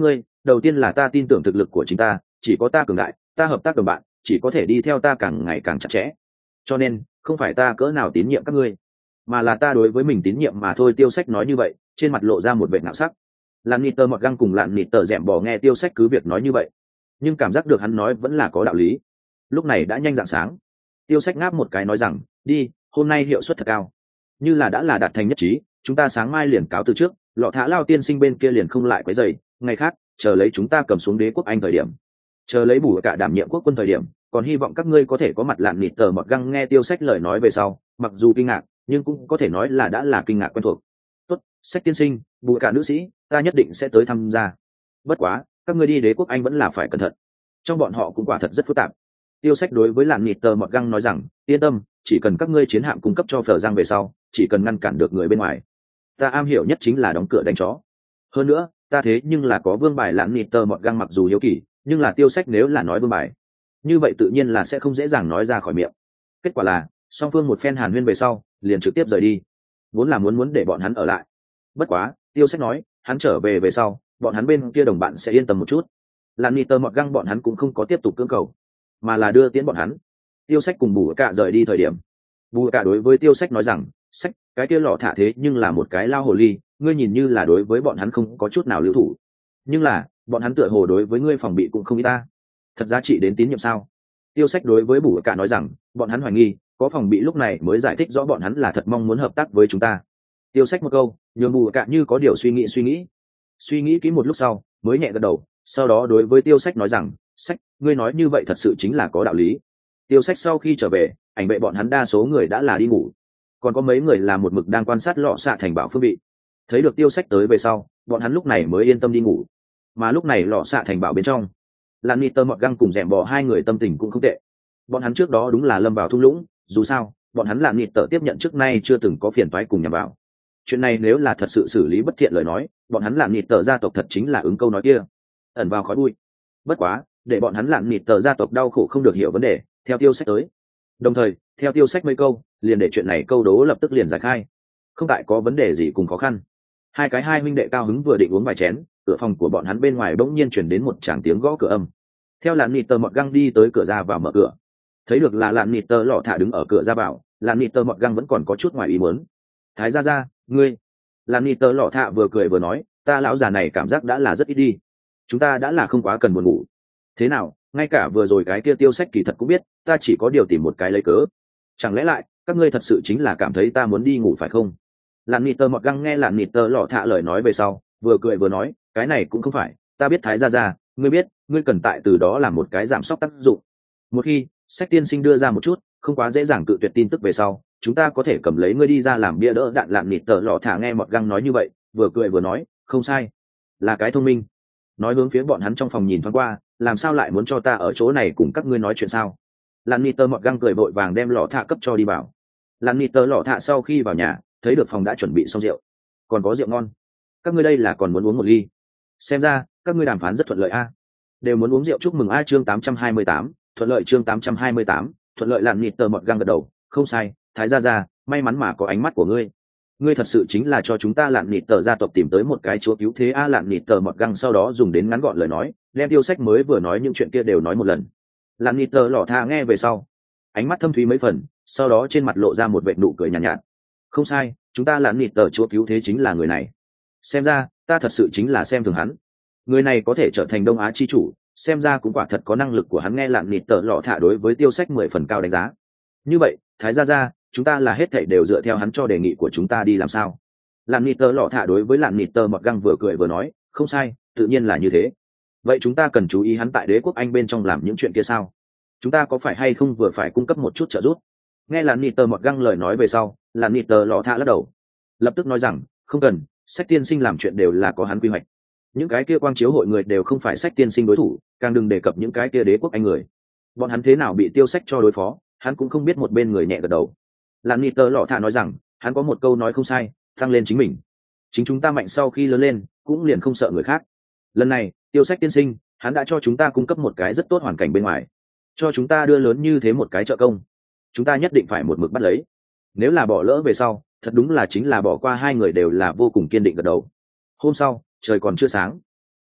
đầu tiên là ta tin tưởng thực lực của chính ta, chỉ có ta cường đại, ta hợp tác đồng bạn chỉ có thể đi theo ta càng ngày càng chặt chẽ, cho nên không phải ta cỡ nào tín nhiệm các ngươi, mà là ta đối với mình tín nhiệm mà thôi. Tiêu Sách nói như vậy, trên mặt lộ ra một vẻ ngạo sắc. Lạn Nịt Tơ Mọt Găng cùng Lạn Nịt Tơ Dẻm Bò nghe Tiêu Sách cứ việc nói như vậy, nhưng cảm giác được hắn nói vẫn là có đạo lý. Lúc này đã nhanh rạng sáng, Tiêu Sách ngáp một cái nói rằng, đi, hôm nay hiệu suất thật cao, như là đã là đạt thành nhất trí, chúng ta sáng mai liền cáo từ trước, Lọ Thả Lao tiên sinh bên kia liền không lại quấy rầy, ngày khác chờ lấy chúng ta cầm xuống đế quốc Anh thời điểm, chờ lấy bù cả đảm nhiệm quốc quân thời điểm, còn hy vọng các ngươi có thể có mặt. Lạn Nịt Tơ Mọt Găng nghe Tiêu Sách lời nói về sau, mặc dù kinh ngạc, nhưng cũng có thể nói là đã là kinh ngạc quen thuộc. Tốt, Sách tiên sinh, bù cả nữ sĩ, ta nhất định sẽ tới tham gia. Bất quá, các ngươi đi đế quốc Anh vẫn là phải cẩn thận, trong bọn họ cũng quả thật rất phức tạp. Tiêu Sách đối với Lạn Nịt Tơ Mọt Găng nói rằng, yên tâm, chỉ cần các ngươi chiến hạm cung cấp cho Phở Giang về sau, chỉ cần ngăn cản được người bên ngoài, ta am hiểu nhất chính là đóng cửa đánh chó. Hơn nữa, ta thế nhưng là có vương bài. Lạn Nịt Tơ Mọt Găng mặc dù hiếu kỳ, nhưng là Tiêu Sách nếu là nói vương bài, như vậy tự nhiên là sẽ không dễ dàng nói ra khỏi miệng. Kết quả là song phương một phen hàn huyên về sau, liền trực tiếp rời đi, vốn là muốn muốn để bọn hắn ở lại. Bất quá Tiêu Sách nói, hắn trở về về sau, bọn hắn bên kia đồng bạn sẽ yên tâm một chút. Lạn Nịt Tơ Mọt Găng bọn hắn cũng không có tiếp tục cưỡng cầu, mà là đưa tiễn bọn hắn. Tiêu Sách cùng Bù Cả rời đi thời điểm, Bù Cả đối với Tiêu Sách nói rằng, Sách, cái kia Lọ Thả thế nhưng là một cái lao hồ ly, ngươi nhìn như là đối với bọn hắn không có chút nào lưu thủ, nhưng là bọn hắn tựa hồ đối với ngươi phòng bị cũng không ít ta. Thật giá trị đến tín nhiệm sao? Tiêu Sách đối với Bù Cả nói rằng, bọn hắn hoài nghi có phòng bị, lúc này mới giải thích rõ bọn hắn là thật mong muốn hợp tác với chúng ta. Tiêu Sách một câu, nhường Bù Cả như có điều suy nghĩ suy nghĩ suy nghĩ kỹ một lúc sau mới nhẹ gật đầu, sau đó đối với Tiêu Sách nói rằng, Sách, ngươi nói như vậy thật sự chính là có đạo lý. Tiêu Sách sau khi trở về, ảnh vệ bọn hắn đa số người đã là đi ngủ, còn có mấy người là một mực đang quan sát Lọ Xạ thành bảo phương vị. Thấy được Tiêu Sách tới về sau, bọn hắn lúc này mới yên tâm đi ngủ. Mà lúc này Lọ Xạ thành bảo bên trong, Lạn Nịt Tơ Mọt Găng cùng Dẻm Bò hai người tâm tình cũng không tệ. Bọn hắn trước đó đúng là lâm vào thung lũng, dù sao bọn hắn Lạn Nịt Tơ tiếp nhận trước nay chưa từng có phiền toái cùng nhằm vào. Chuyện này nếu là thật sự xử lý bất thiện lời nói, bọn hắn Lạn Nịt Tơ gia tộc thật chính là ứng câu nói kia, ẩn vào khói bụi. Bất quá, để bọn hắn Lạn Nịt Tơ gia tộc đau khổ không được hiểu vấn đề, theo Tiêu Sách tới. Đồng thời, theo Tiêu Sách mấy câu, liền để chuyện này câu đố lập tức liền giải khai. Không tại có vấn đề gì cùng khó khăn. Hai cái hai huynh đệ cao hứng vừa định uống vài chén, cửa phòng của bọn hắn bên ngoài bỗng nhiên chuyển đến một tràng tiếng gõ cửa âm. Theo Lạn Nịt Tơ Mọt Găng đi tới cửa ra vào mở cửa, thấy được là Lạn Nịt Tơ Lọ Thả đứng ở cửa ra vào. Lạn Nịt Tơ Mọt Găng vẫn còn có chút ngoài ý muốn. Thái gia gia, ngươi. Lạn Nịt Tơ Lọ Thả vừa cười vừa nói, ta lão già này cảm giác đã là rất ít đi, chúng ta đã là không quá cần buồn ngủ. Thế nào, ngay cả vừa rồi cái kia Tiêu Sách kỳ thật cũng biết ta chỉ có điều tìm một cái lấy cớ, chẳng lẽ lại các ngươi thật sự chính là cảm thấy ta muốn đi ngủ phải không? Lạn Nịt Tơ Mọt Găng nghe Lạn Nịt Tơ Lọ Thả lời nói về sau, vừa cười vừa nói, cái này cũng không phải, ta biết Thái gia gia, ngươi biết, ngươi cần tại từ đó làm một cái giảm sóc tác dụng. Một khi Sách tiên sinh đưa ra một chút không quá dễ dàng cự tuyệt tin tức về sau, chúng ta có thể cầm lấy ngươi đi ra làm bia đỡ đạn. Lạn Nịt Tơ Lọ Thả nghe Mọt Găng nói như vậy, vừa cười vừa nói, không sai, là cái thông minh. Nói hướng phía bọn hắn trong phòng nhìn thoáng qua, làm sao lại muốn cho ta ở chỗ này cùng các ngươi nói chuyện sao? Lạn Nịt Tơ Mọt Găng cười vội vàng đem Lọ Thả cấp cho đi vào. Lạn Nịt Tơ Lọ Thả sau khi vào nhà, thấy được phòng đã chuẩn bị xong rượu, còn có rượu ngon, các ngươi đây là còn muốn uống một ly? Xem ra các ngươi đàm phán rất thuận lợi a, đều muốn uống rượu chúc mừng a. Chương tám trăm hai mươi tám, thuận lợi. Chương tám trăm hai mươi tám, thuận lợi. Lạn Nịt Tơ Mọt Găng gật đầu, không sai, Thái gia gia, may mắn mà có ánh mắt của ngươi, ngươi thật sự chính là cho chúng ta Lạn Nịt Tơ gia tộc tìm tới một cái chúa cứu thế a. Lạn Nịt Tơ Mọt Găng sau đó dùng đến ngắn gọn lời nói, đem Tiêu Sách mới vừa nói những chuyện kia đều nói một lần. Lạn Nịt Tơ Lọ Thả nghe về sau, ánh mắt thâm thúy mấy phần, sau đó trên mặt lộ ra một vệt nụ cười nhàn nhạt, nhạt. Không sai, chúng ta Lạn Nịt Tơ chúa cứu thế chính là người này. Xem ra ta thật sự chính là xem thường hắn, người này có thể trở thành Đông Á chi chủ, xem ra cũng quả thật có năng lực của hắn. Nghe Lạn Nịt Tơ Lọ Thả đối với Tiêu Sách mười phần cao đánh giá. Như vậy Thái gia gia, chúng ta là hết thảy đều dựa theo hắn cho đề nghị của chúng ta đi làm sao? Lạn Nịt Tơ Lọ Thả đối với Lạn Nịt Tơ Mọt Găng vừa cười vừa nói, không sai, tự nhiên là như thế. Vậy chúng ta cần chú ý hắn tại đế quốc Anh bên trong làm những chuyện kia sao? Chúng ta có phải hay không vừa phải cung cấp một chút trợ giúp? Nghe Lạn Nịt Tơ Mọt Găng lời nói về sau, Lạn Nịt Tơ Lọ Thả lắc đầu, lập tức nói rằng, không cần, Sách tiên sinh làm chuyện đều là có hắn quy hoạch. Những cái kia quang chiếu hội người đều không phải Sách tiên sinh đối thủ, càng đừng đề cập những cái kia đế quốc Anh người. Bọn hắn thế nào bị Tiêu Sách cho đối phó, hắn cũng không biết. Một bên người nhẹ gật đầu. Lạn Nịt Tơ Lọ Thả nói rằng, hắn có một câu nói không sai, tăng lên chính mình, chính chúng ta mạnh sau khi lớn lên cũng liền không sợ người khác. Lần này Tiêu Sách tiên sinh, hắn đã cho chúng ta cung cấp một cái rất tốt hoàn cảnh bên ngoài, cho chúng ta đưa lớn như thế một cái trợ công, chúng ta nhất định phải một mực bắt lấy. Nếu là bỏ lỡ về sau, thật đúng là chính là bỏ qua. Hai người đều là vô cùng kiên định gật đầu. Hôm sau trời còn chưa sáng,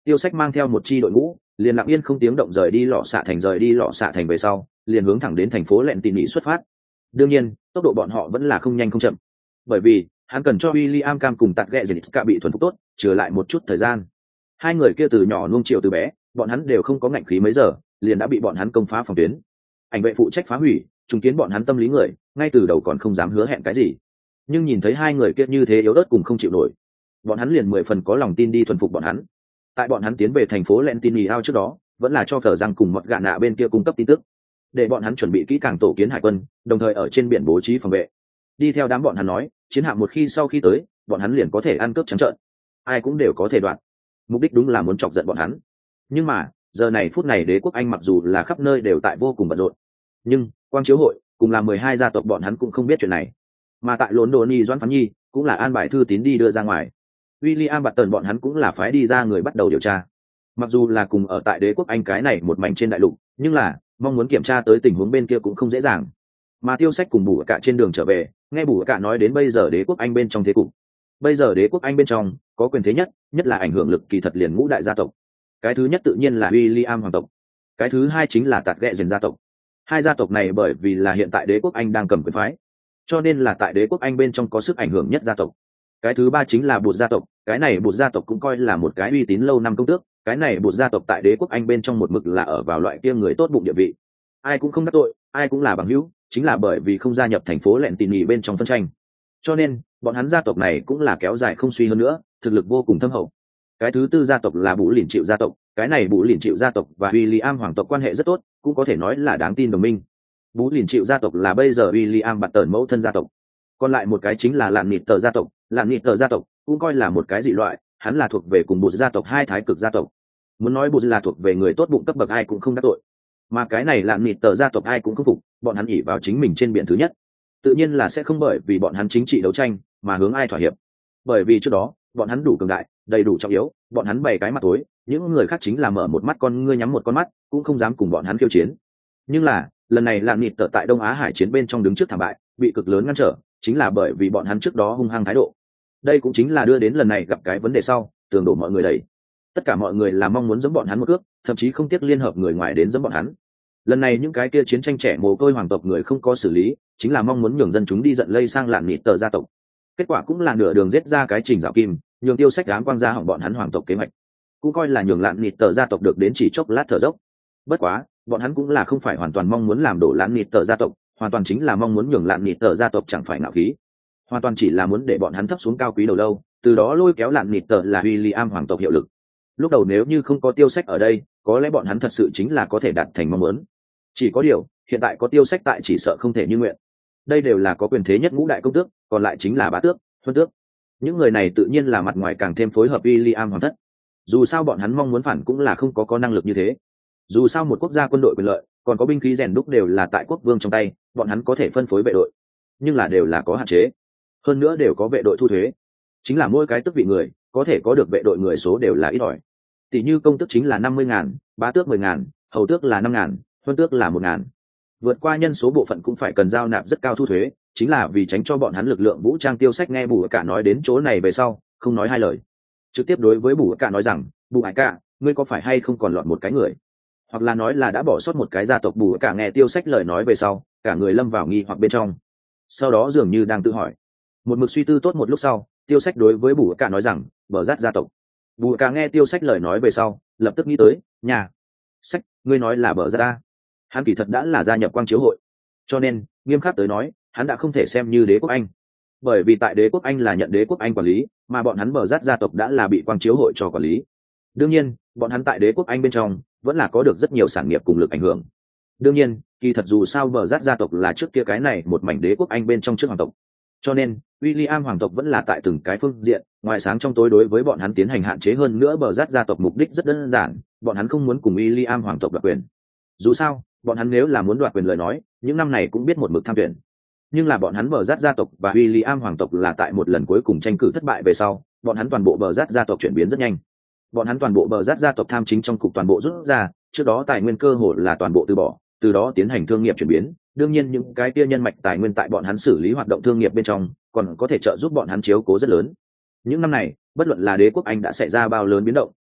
Tiêu Sách mang theo một chi đội ngũ, liền lặng yên không tiếng động rời đi lọ xạ thành rời đi lọ xạ thành về sau, liền hướng thẳng đến thành phố Lẹn Tỉ Nỉ xuất phát. Đương nhiên, tốc độ bọn họ vẫn là không nhanh không chậm, bởi vì hắn cần cho William Cam cùng Tạt Ghẹ Dịch bị thuần phục tốt, trừ lại một chút thời gian. Hai người kia từ nhỏ nuông chiều từ bé, bọn hắn đều không có ngạnh khí mấy giờ, liền đã bị bọn hắn công phá phòng tuyến. Ảnh vệ phụ trách phá hủy, trùng kiến bọn hắn tâm lý người, ngay từ đầu còn không dám hứa hẹn cái gì. Nhưng nhìn thấy hai người kia như thế yếu ớt cùng không chịu nổi, bọn hắn liền mười phần có lòng tin đi thuần phục bọn hắn. Tại bọn hắn tiến về thành phố Lentini trước đó, vẫn là cho Phở Răng cùng một gạ nạ bên kia cung cấp tin tức, để bọn hắn chuẩn bị kỹ càng tổ kiến hải quân, đồng thời ở trên biển bố trí phòng vệ. Đi theo đám bọn hắn nói, chiến hạm một khi sau khi tới, bọn hắn liền có thể ăn cướp trắng trợn, ai cũng đều có thể đoạt. Mục đích đúng là muốn chọc giận bọn hắn. Nhưng mà giờ này phút này đế quốc Anh mặc dù là khắp nơi đều tại vô cùng bận rộn, nhưng quang chiếu hội cùng là mười hai gia tộc bọn hắn cũng không biết chuyện này. Mà tại London Doãn Phán Nhi cũng là an bài thư tín đi đưa ra ngoài. William Barton bọn hắn cũng là phái đi ra người bắt đầu điều tra. Mặc dù là cùng ở tại đế quốc Anh cái này một mảnh trên đại lục, nhưng là mong muốn kiểm tra tới tình huống bên kia cũng không dễ dàng. Mà Tiêu Sách cùng Bù Cả trên đường trở về, nghe Bù Cả nói đến bây giờ đế quốc Anh bên trong thế cục. Bây giờ đế quốc Anh bên trong có quyền thế nhất, nhất là ảnh hưởng lực kỳ thật liền ngũ đại gia tộc. Cái thứ nhất tự nhiên là William hoàng tộc, cái thứ hai chính là Tạt Ghẹ Dền gia tộc. Hai gia tộc này bởi vì là hiện tại đế quốc Anh đang cầm quyền phái, cho nên là tại đế quốc Anh bên trong có sức ảnh hưởng nhất gia tộc. Cái thứ ba chính là Bụt gia tộc, cái này Bụt gia tộc cũng coi là một cái uy tín lâu năm công tước, cái này Bụt gia tộc tại đế quốc Anh bên trong một mực là ở vào loại kia người tốt bụng địa vị, ai cũng không đắc tội, ai cũng là bằng hữu, chính là bởi vì không gia nhập thành phố Lẹn Tỉ Nỉ bên trong phân tranh, cho nên bọn hắn gia tộc này cũng là kéo dài không suy hơn nữa, thực lực vô cùng thâm hậu. Cái thứ tư gia tộc là Bú Lìn Chịu gia tộc, cái này Bú Lìn Chịu gia tộc và William hoàng tộc quan hệ rất tốt, cũng có thể nói là đáng tin đồng minh. Bú Lìn Chịu gia tộc là bây giờ William bạt tờn mẫu thân gia tộc. Còn lại một cái chính là Lạn Nịt Tờ gia tộc, Lạn Nịt Tờ gia tộc cũng coi là một cái dị loại, hắn là thuộc về cùng Bụt gia tộc hai thái cực gia tộc. Muốn nói Bụt là thuộc về người tốt bụng cấp bậc ai cũng không đắc tội, mà cái này Lạn Nịt Tờ gia tộc ai cũng không phục, bọn hắn ỷ vào chính mình trên biển thứ nhất, tự nhiên là sẽ không bởi vì bọn hắn chính trị đấu tranh mà hướng ai thỏa hiệp. Bởi vì trước đó bọn hắn đủ cường đại, đầy đủ trọng yếu, bọn hắn bày cái mặt tối, những người khác chính là mở một mắt con ngươi nhắm một con mắt, cũng không dám cùng bọn hắn khiêu chiến. Nhưng là lần này Lạn Nịt Tờ tại Đông Á Hải chiến bên trong đứng trước thảm bại, bị cực lớn ngăn trở, chính là bởi vì bọn hắn trước đó hung hăng thái độ. Đây cũng chính là đưa đến lần này gặp cái vấn đề sau, tường đổ mọi người đẩy. Tất cả mọi người là mong muốn giẫm bọn hắn một cước, thậm chí không tiếc liên hợp người ngoài đến giẫm bọn hắn. Lần này những cái kia chiến tranh trẻ mồ côi hoàng tộc người không có xử lý, chính là mong muốn nhường dân chúng đi giận lây sang Lạn Nịt Tờ gia tộc. Kết quả cũng là nửa đường giết ra cái trình rào kim, nhường Tiêu Sách ám quang ra hỏng bọn hắn hoàng tộc kế hoạch, cũng coi là nhường Lạn Nịt Tờ gia tộc được đến chỉ chốc lát thở dốc. Bất quá bọn hắn cũng là không phải hoàn toàn mong muốn làm đổ Lạn Nịt Tờ gia tộc, hoàn toàn chính là mong muốn nhường Lạn Nịt Tờ gia tộc chẳng phải ngạo khí, hoàn toàn chỉ là muốn để bọn hắn thấp xuống cao quý đầu lâu, từ đó lôi kéo Lạn Nịt Tờ là William hoàng tộc hiệu lực. Lúc đầu nếu như không có Tiêu Sách ở đây, có lẽ bọn hắn thật sự chính là có thể đạt thành mong muốn. Chỉ có điều hiện tại có Tiêu Sách tại, chỉ sợ không thể như nguyện. Đây đều là có quyền thế nhất ngũ đại công tước, còn lại chính là bá tước, huân tước. Những người này tự nhiên là mặt ngoài càng thêm phối hợp William hoàng thất. Dù sao bọn hắn mong muốn phản cũng là không có có năng lực như thế. Dù sao một quốc gia quân đội quyền lợi, còn có binh khí rèn đúc đều là tại quốc vương trong tay, bọn hắn có thể phân phối vệ đội, nhưng là đều là có hạn chế. Hơn nữa đều có vệ đội thu thuế, chính là mỗi cái tước vị người có thể có được vệ đội người số đều là ít ỏi. Tỷ như công tước chính là năm mươi ngàn, bá tước mười ngàn, hầu tước là năm ngàn, huân tước là một ngàn. Vượt qua nhân số bộ phận cũng phải cần giao nạp rất cao thu thuế, chính là vì tránh cho bọn hắn lực lượng vũ trang. Tiêu Sách nghe Bù Cả nói đến chỗ này về sau, không nói hai lời, trực tiếp đối với Bù Cả nói rằng, Bù Hải Cả, ngươi có phải hay không còn lọt một cái người, hoặc là nói là đã bỏ sót một cái gia tộc? Bù Cả nghe Tiêu Sách lời nói về sau, cả người lâm vào nghi hoặc bên trong, sau đó dường như đang tự hỏi. Một mực suy tư tốt một lúc sau, Tiêu Sách đối với Bù Cả nói rằng, Bờ Rát gia tộc. Bù Cả nghe Tiêu Sách lời nói về sau, lập tức nghĩ tới, nhà Sách, ngươi nói là Bờ Rát ta. Hắn kỳ thật đã là gia nhập Quang Chiếu hội, cho nên nghiêm khắc tới nói, hắn đã không thể xem như đế quốc Anh, bởi vì tại đế quốc Anh là nhận đế quốc Anh quản lý, mà bọn hắn Bờ Rát gia tộc đã là bị Quang Chiếu hội cho quản lý. Đương nhiên bọn hắn tại đế quốc Anh bên trong vẫn là có được rất nhiều sản nghiệp cùng lực ảnh hưởng. Đương nhiên kỳ thật dù sao Bờ Rát gia tộc là trước kia cái này một mảnh đế quốc Anh bên trong trước hoàng tộc, cho nên William hoàng tộc vẫn là tại từng cái phương diện ngoài sáng trong tối đối với bọn hắn tiến hành hạn chế. Hơn nữa Bờ Rát gia tộc mục đích rất đơn giản, bọn hắn không muốn cùng William hoàng tộc đoạt quyền. Dù sao bọn hắn nếu là muốn đoạt quyền lời nói, những năm này cũng biết một mực tham tuyển. Nhưng là bọn hắn Bờ Rát gia tộc và William hoàng tộc là tại một lần cuối cùng tranh cử thất bại về sau, bọn hắn toàn bộ Bờ Rát gia tộc chuyển biến rất nhanh. Bọn hắn toàn bộ Bờ Rát gia tộc tham chính trong cục toàn bộ rút ra, trước đó tài nguyên cơ hội là toàn bộ từ bỏ, từ đó tiến hành thương nghiệp chuyển biến. Đương nhiên những cái kia nhân mạch tài nguyên tại bọn hắn xử lý hoạt động thương nghiệp bên trong, còn có thể trợ giúp bọn hắn chiếu cố rất lớn. Những năm này bất luận là đế quốc Anh đã xảy ra bao lớn biến động,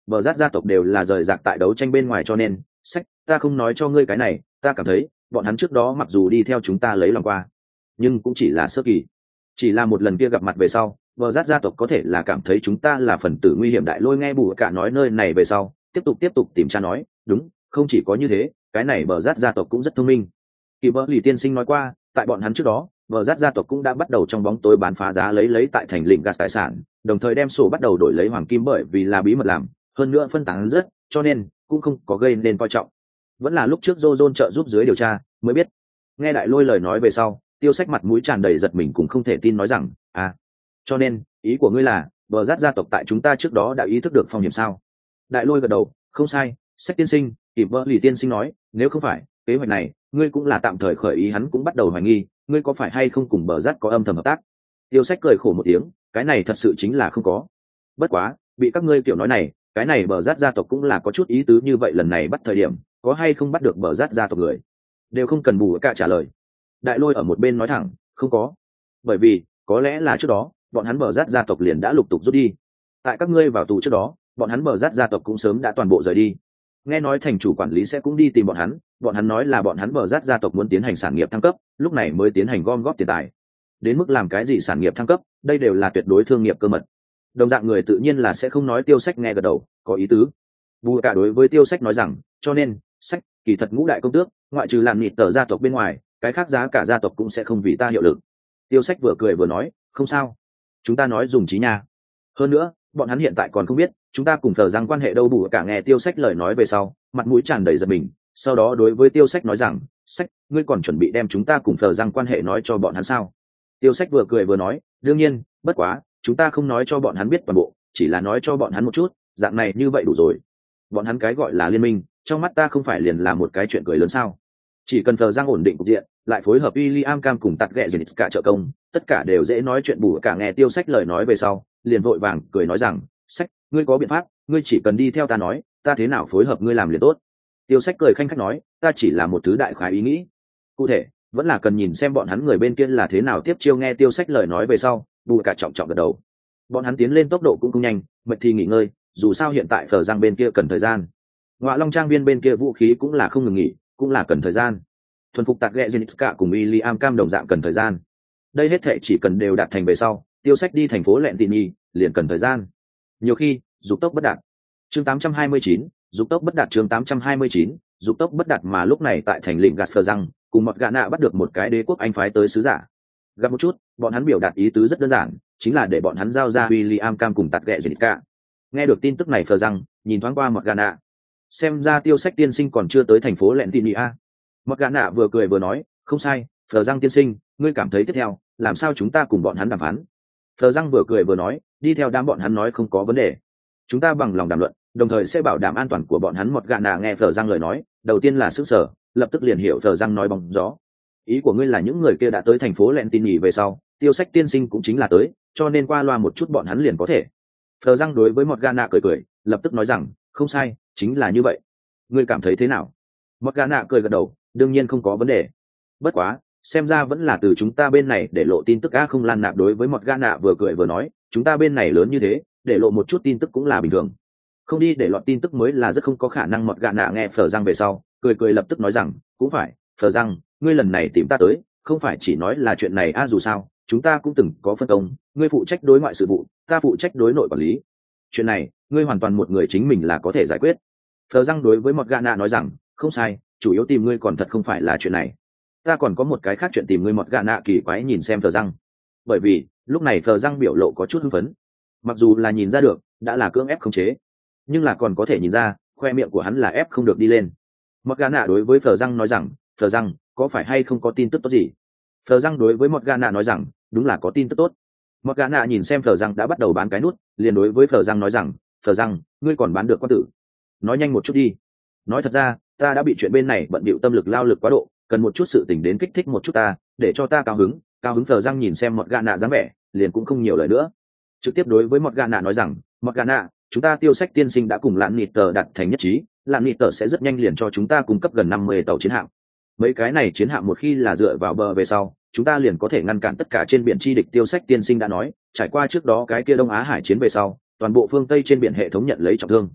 bờ rát gia tộc đều là rời rạc tại đấu tranh bên ngoài, cho nên sách ta không nói cho ngươi cái này. Ta cảm thấy bọn hắn trước đó mặc dù đi theo chúng ta lấy lòng qua, nhưng cũng chỉ là sơ kỳ. Chỉ là một lần kia gặp mặt về sau, bờ rát gia tộc có thể là cảm thấy chúng ta là phần tử nguy hiểm. Đại Lôi nghe bù cả nói nơi này về sau, tiếp tục tiếp tục tìm tra nói, đúng, không chỉ có như thế, cái này bờ rát gia tộc cũng rất thông minh. Kỳ bờ lì tiên sinh nói qua, tại bọn hắn trước đó, bờ rát gia tộc cũng đã bắt đầu trong bóng tối bán phá giá lấy lấy tại thành lĩnh gas tài sản, đồng thời đem sổ bắt đầu đổi lấy hoàng kim, bởi vì là bí mật làm, hơn nữa phân tán rất, cho nên cũng không có gây nên coi trọng. Vẫn là lúc trước Jojon trợ giúp dưới điều tra mới biết. Nghe Đại Lôi lời nói về sau, Tiêu Sách mặt mũi tràn đầy giật mình, cũng không thể tin nói rằng, à, cho nên ý của ngươi là bờ rát gia tộc tại chúng ta trước đó đã ý thức được phong hiểm sao? Đại Lôi gật đầu, không sai. Sách tiên sinh, kịp vợ lì tiên sinh nói, nếu không phải kế hoạch này, ngươi cũng là tạm thời khởi ý. Hắn cũng bắt đầu hoài nghi ngươi có phải hay không cùng bờ rát có âm thầm hợp tác. Tiêu Sách cười khổ một tiếng, cái này thật sự chính là không có. Bất quá bị các ngươi kiểu nói này, cái này bờ rát gia tộc cũng là có chút ý tứ. Như vậy lần này bắt thời điểm có hay không bắt được bờ rát gia tộc người, đều không cần bù cả trả lời. Đại Lôi ở một bên nói thẳng, không có, bởi vì có lẽ là trước đó bọn hắn bờ rát gia tộc liền đã lục tục rút đi. Tại các ngươi vào tù trước đó, bọn hắn bờ rát gia tộc cũng sớm đã toàn bộ rời đi. Nghe nói thành chủ quản lý sẽ cũng đi tìm bọn hắn, bọn hắn nói là bọn hắn bờ rát gia tộc muốn tiến hành sản nghiệp thăng cấp, lúc này mới tiến hành gom góp tiền tài. Đến mức làm cái gì sản nghiệp thăng cấp, đây đều là tuyệt đối thương nghiệp cơ mật. Đồng dạng người tự nhiên là sẽ không nói. Tiêu Sách nghe gật đầu, có ý tứ. Bù cả đối với Tiêu Sách nói rằng, cho nên sách kỳ thật ngũ đại công tước, ngoại trừ làm nịt tờ gia tộc bên ngoài, cái khác giá cả gia tộc cũng sẽ không vì ta hiệu lực. Tiêu Sách vừa cười vừa nói, không sao, chúng ta nói dùng trí nha. Hơn nữa bọn hắn hiện tại còn không biết chúng ta cùng Phờ Giang quan hệ đâu. Bù cả nghe Tiêu Sách lời nói về sau, mặt mũi tràn đầy giật mình, sau đó đối với Tiêu Sách nói rằng, sách ngươi còn chuẩn bị đem chúng ta cùng Phờ Giang quan hệ nói cho bọn hắn sao? Tiêu Sách vừa cười vừa nói, đương nhiên, bất quá chúng ta không nói cho bọn hắn biết toàn bộ, chỉ là nói cho bọn hắn một chút, dạng này như vậy đủ rồi. Bọn hắn cái gọi là liên minh, trong mắt ta không phải liền là một cái chuyện cười lớn sao? Chỉ cần Phờ Giang ổn định cục diện, lại phối hợp William Cam cùng tạt ghẹ dệt cả trợ công, tất cả đều dễ nói chuyện. Bù cả nghe Tiêu Sách lời nói về sau, liền vội vàng cười nói rằng, sách ngươi có biện pháp, ngươi chỉ cần đi theo ta nói, ta thế nào phối hợp ngươi làm liền tốt. Tiêu Sách cười khanh khách nói, ta chỉ là một thứ đại khái ý nghĩ, cụ thể vẫn là cần nhìn xem bọn hắn người bên kia là thế nào tiếp chiêu. Nghe Tiêu Sách lời nói về sau, Bù cả trọng trọng gật đầu. Bọn hắn tiến lên tốc độ cũng không nhanh, mệt thì nghỉ ngơi, dù sao hiện tại Phờ Giang bên kia cần thời gian, Ngọa Long Trang viên bên kia vũ khí cũng là không ngừng nghỉ, cũng là cần thời gian. Thuần phục tạt ghẹ Zenitska cùng William Cam đồng dạng cần thời gian. Đây hết thệ chỉ cần đều đạt thành về sau, Tiêu Sách đi thành phố Lẹn Tì Nhi liền cần thời gian. Nhiều khi dục tốc bất đạt. Chương tám trăm hai mươi chín, dục tốc bất đạt. Chương tám trăm hai mươi chín, dục tốc bất đạt. Mà lúc này tại thành lĩnh Gas Phờ Giang, cùng một gã nạ bắt được một cái đế quốc Anh phái tới sứ giả. Gặp một chút, bọn hắn biểu đạt ý tứ rất đơn giản, chính là để bọn hắn giao ra William Cam cùng tạt ghẹ Zenitska. Nghe được tin tức này, Phờ Giang nhìn thoáng qua một gã nạ, xem ra Tiêu Sách tiên sinh còn chưa tới thành phố Lẹn Tì Nhi a. Một gã nạ vừa cười vừa nói, không sai, Phờ Giang tiên sinh, ngươi cảm thấy tiếp theo làm sao chúng ta cùng bọn hắn đàm phán? Phờ Giang vừa cười vừa nói, đi theo đám bọn hắn nói không có vấn đề, chúng ta bằng lòng đàm luận, đồng thời sẽ bảo đảm an toàn của bọn hắn. Một gã nạ nghe Phờ Giang lời nói, đầu tiên là sững sờ, lập tức liền hiểu Phờ Giang nói bóng gió. Ý của ngươi là những người kia đã tới thành phố Lẹn Tin Nhì về sau, Tiêu Sách tiên sinh cũng chính là tới, cho nên qua loa một chút bọn hắn liền có thể. Phờ Giang đối với Mọt Gà Nạ cười cười, lập tức nói rằng, không sai, chính là như vậy. Ngươi cảm thấy thế nào? Mọt Gà Nạ cười gật đầu, đương nhiên không có vấn đề. Bất quá, xem ra vẫn là từ chúng ta bên này để lộ tin tức. A không Lan Nạp đối với Mọt Gà Nạ vừa cười vừa nói, chúng ta bên này lớn như thế, để lộ một chút tin tức cũng là bình thường. Không đi để lọt tin tức mới là rất không có khả năng. Mọt Gà Nạ nghe Phờ Giang về sau, cười cười lập tức nói rằng, cũng phải, Phờ Giang, ngươi lần này tìm ta tới, không phải chỉ nói là chuyện này a, dù sao chúng ta cũng từng có phân công, ngươi phụ trách đối ngoại sự vụ, ta phụ trách đối nội quản lý, chuyện này ngươi hoàn toàn một người chính mình là có thể giải quyết. Phờ Giang đối với Mọt Gà Nạ nói rằng, không sai, chủ yếu tìm ngươi còn thật không phải là chuyện này, ta còn có một cái khác chuyện tìm ngươi. Mọt Gà Nạ kỳ quái nhìn xem Phờ Giang, bởi vì lúc này Phờ Giang biểu lộ có chút hưng phấn, mặc dù là nhìn ra được đã là cưỡng ép khống chế, nhưng là còn có thể nhìn ra khoe miệng của hắn là ép không được đi lên. Mọt Gà Nạ đối với Phờ Giang nói rằng, Phờ Giang, có phải hay không có tin tức tốt gì? Phờ Giang đối với Mọt Gà Nạ nói rằng, đúng là có tin tức tốt. Mọt Gà Nạ nhìn xem Phờ Giang đã bắt đầu bán cái nút, liền đối với Phờ Giang nói rằng, Phờ Giang, ngươi còn bán được quan tử, nói nhanh một chút đi. Nói thật ra, ta đã bị chuyện bên này bận bịu, tâm lực lao lực quá độ, cần một chút sự tình đến kích thích một chút ta, để cho ta cao hứng. Cao hứng. Phờ Giang nhìn xem Mọt Gà Nạ dáng vẻ, liền cũng không nhiều lời nữa, trực tiếp đối với Mọt Gà Nạ nói rằng, Mọt Gà Nạ, chúng ta Tiêu Sách tiên sinh đã cùng Lạn Nịt Tờ đặt thành nhất trí, Lạn Nịt Tờ sẽ rất nhanh liền cho chúng ta cung cấp gần năm mươi tàu chiến hạm. Mấy cái này chiến hạm một khi là dựa vào bờ về sau, chúng ta liền có thể ngăn cản tất cả trên biển chi địch. Tiêu Sách tiên sinh đã nói, trải qua trước đó cái kia Đông Á Hải chiến về sau, toàn bộ phương Tây trên biển hệ thống nhận lấy trọng thương,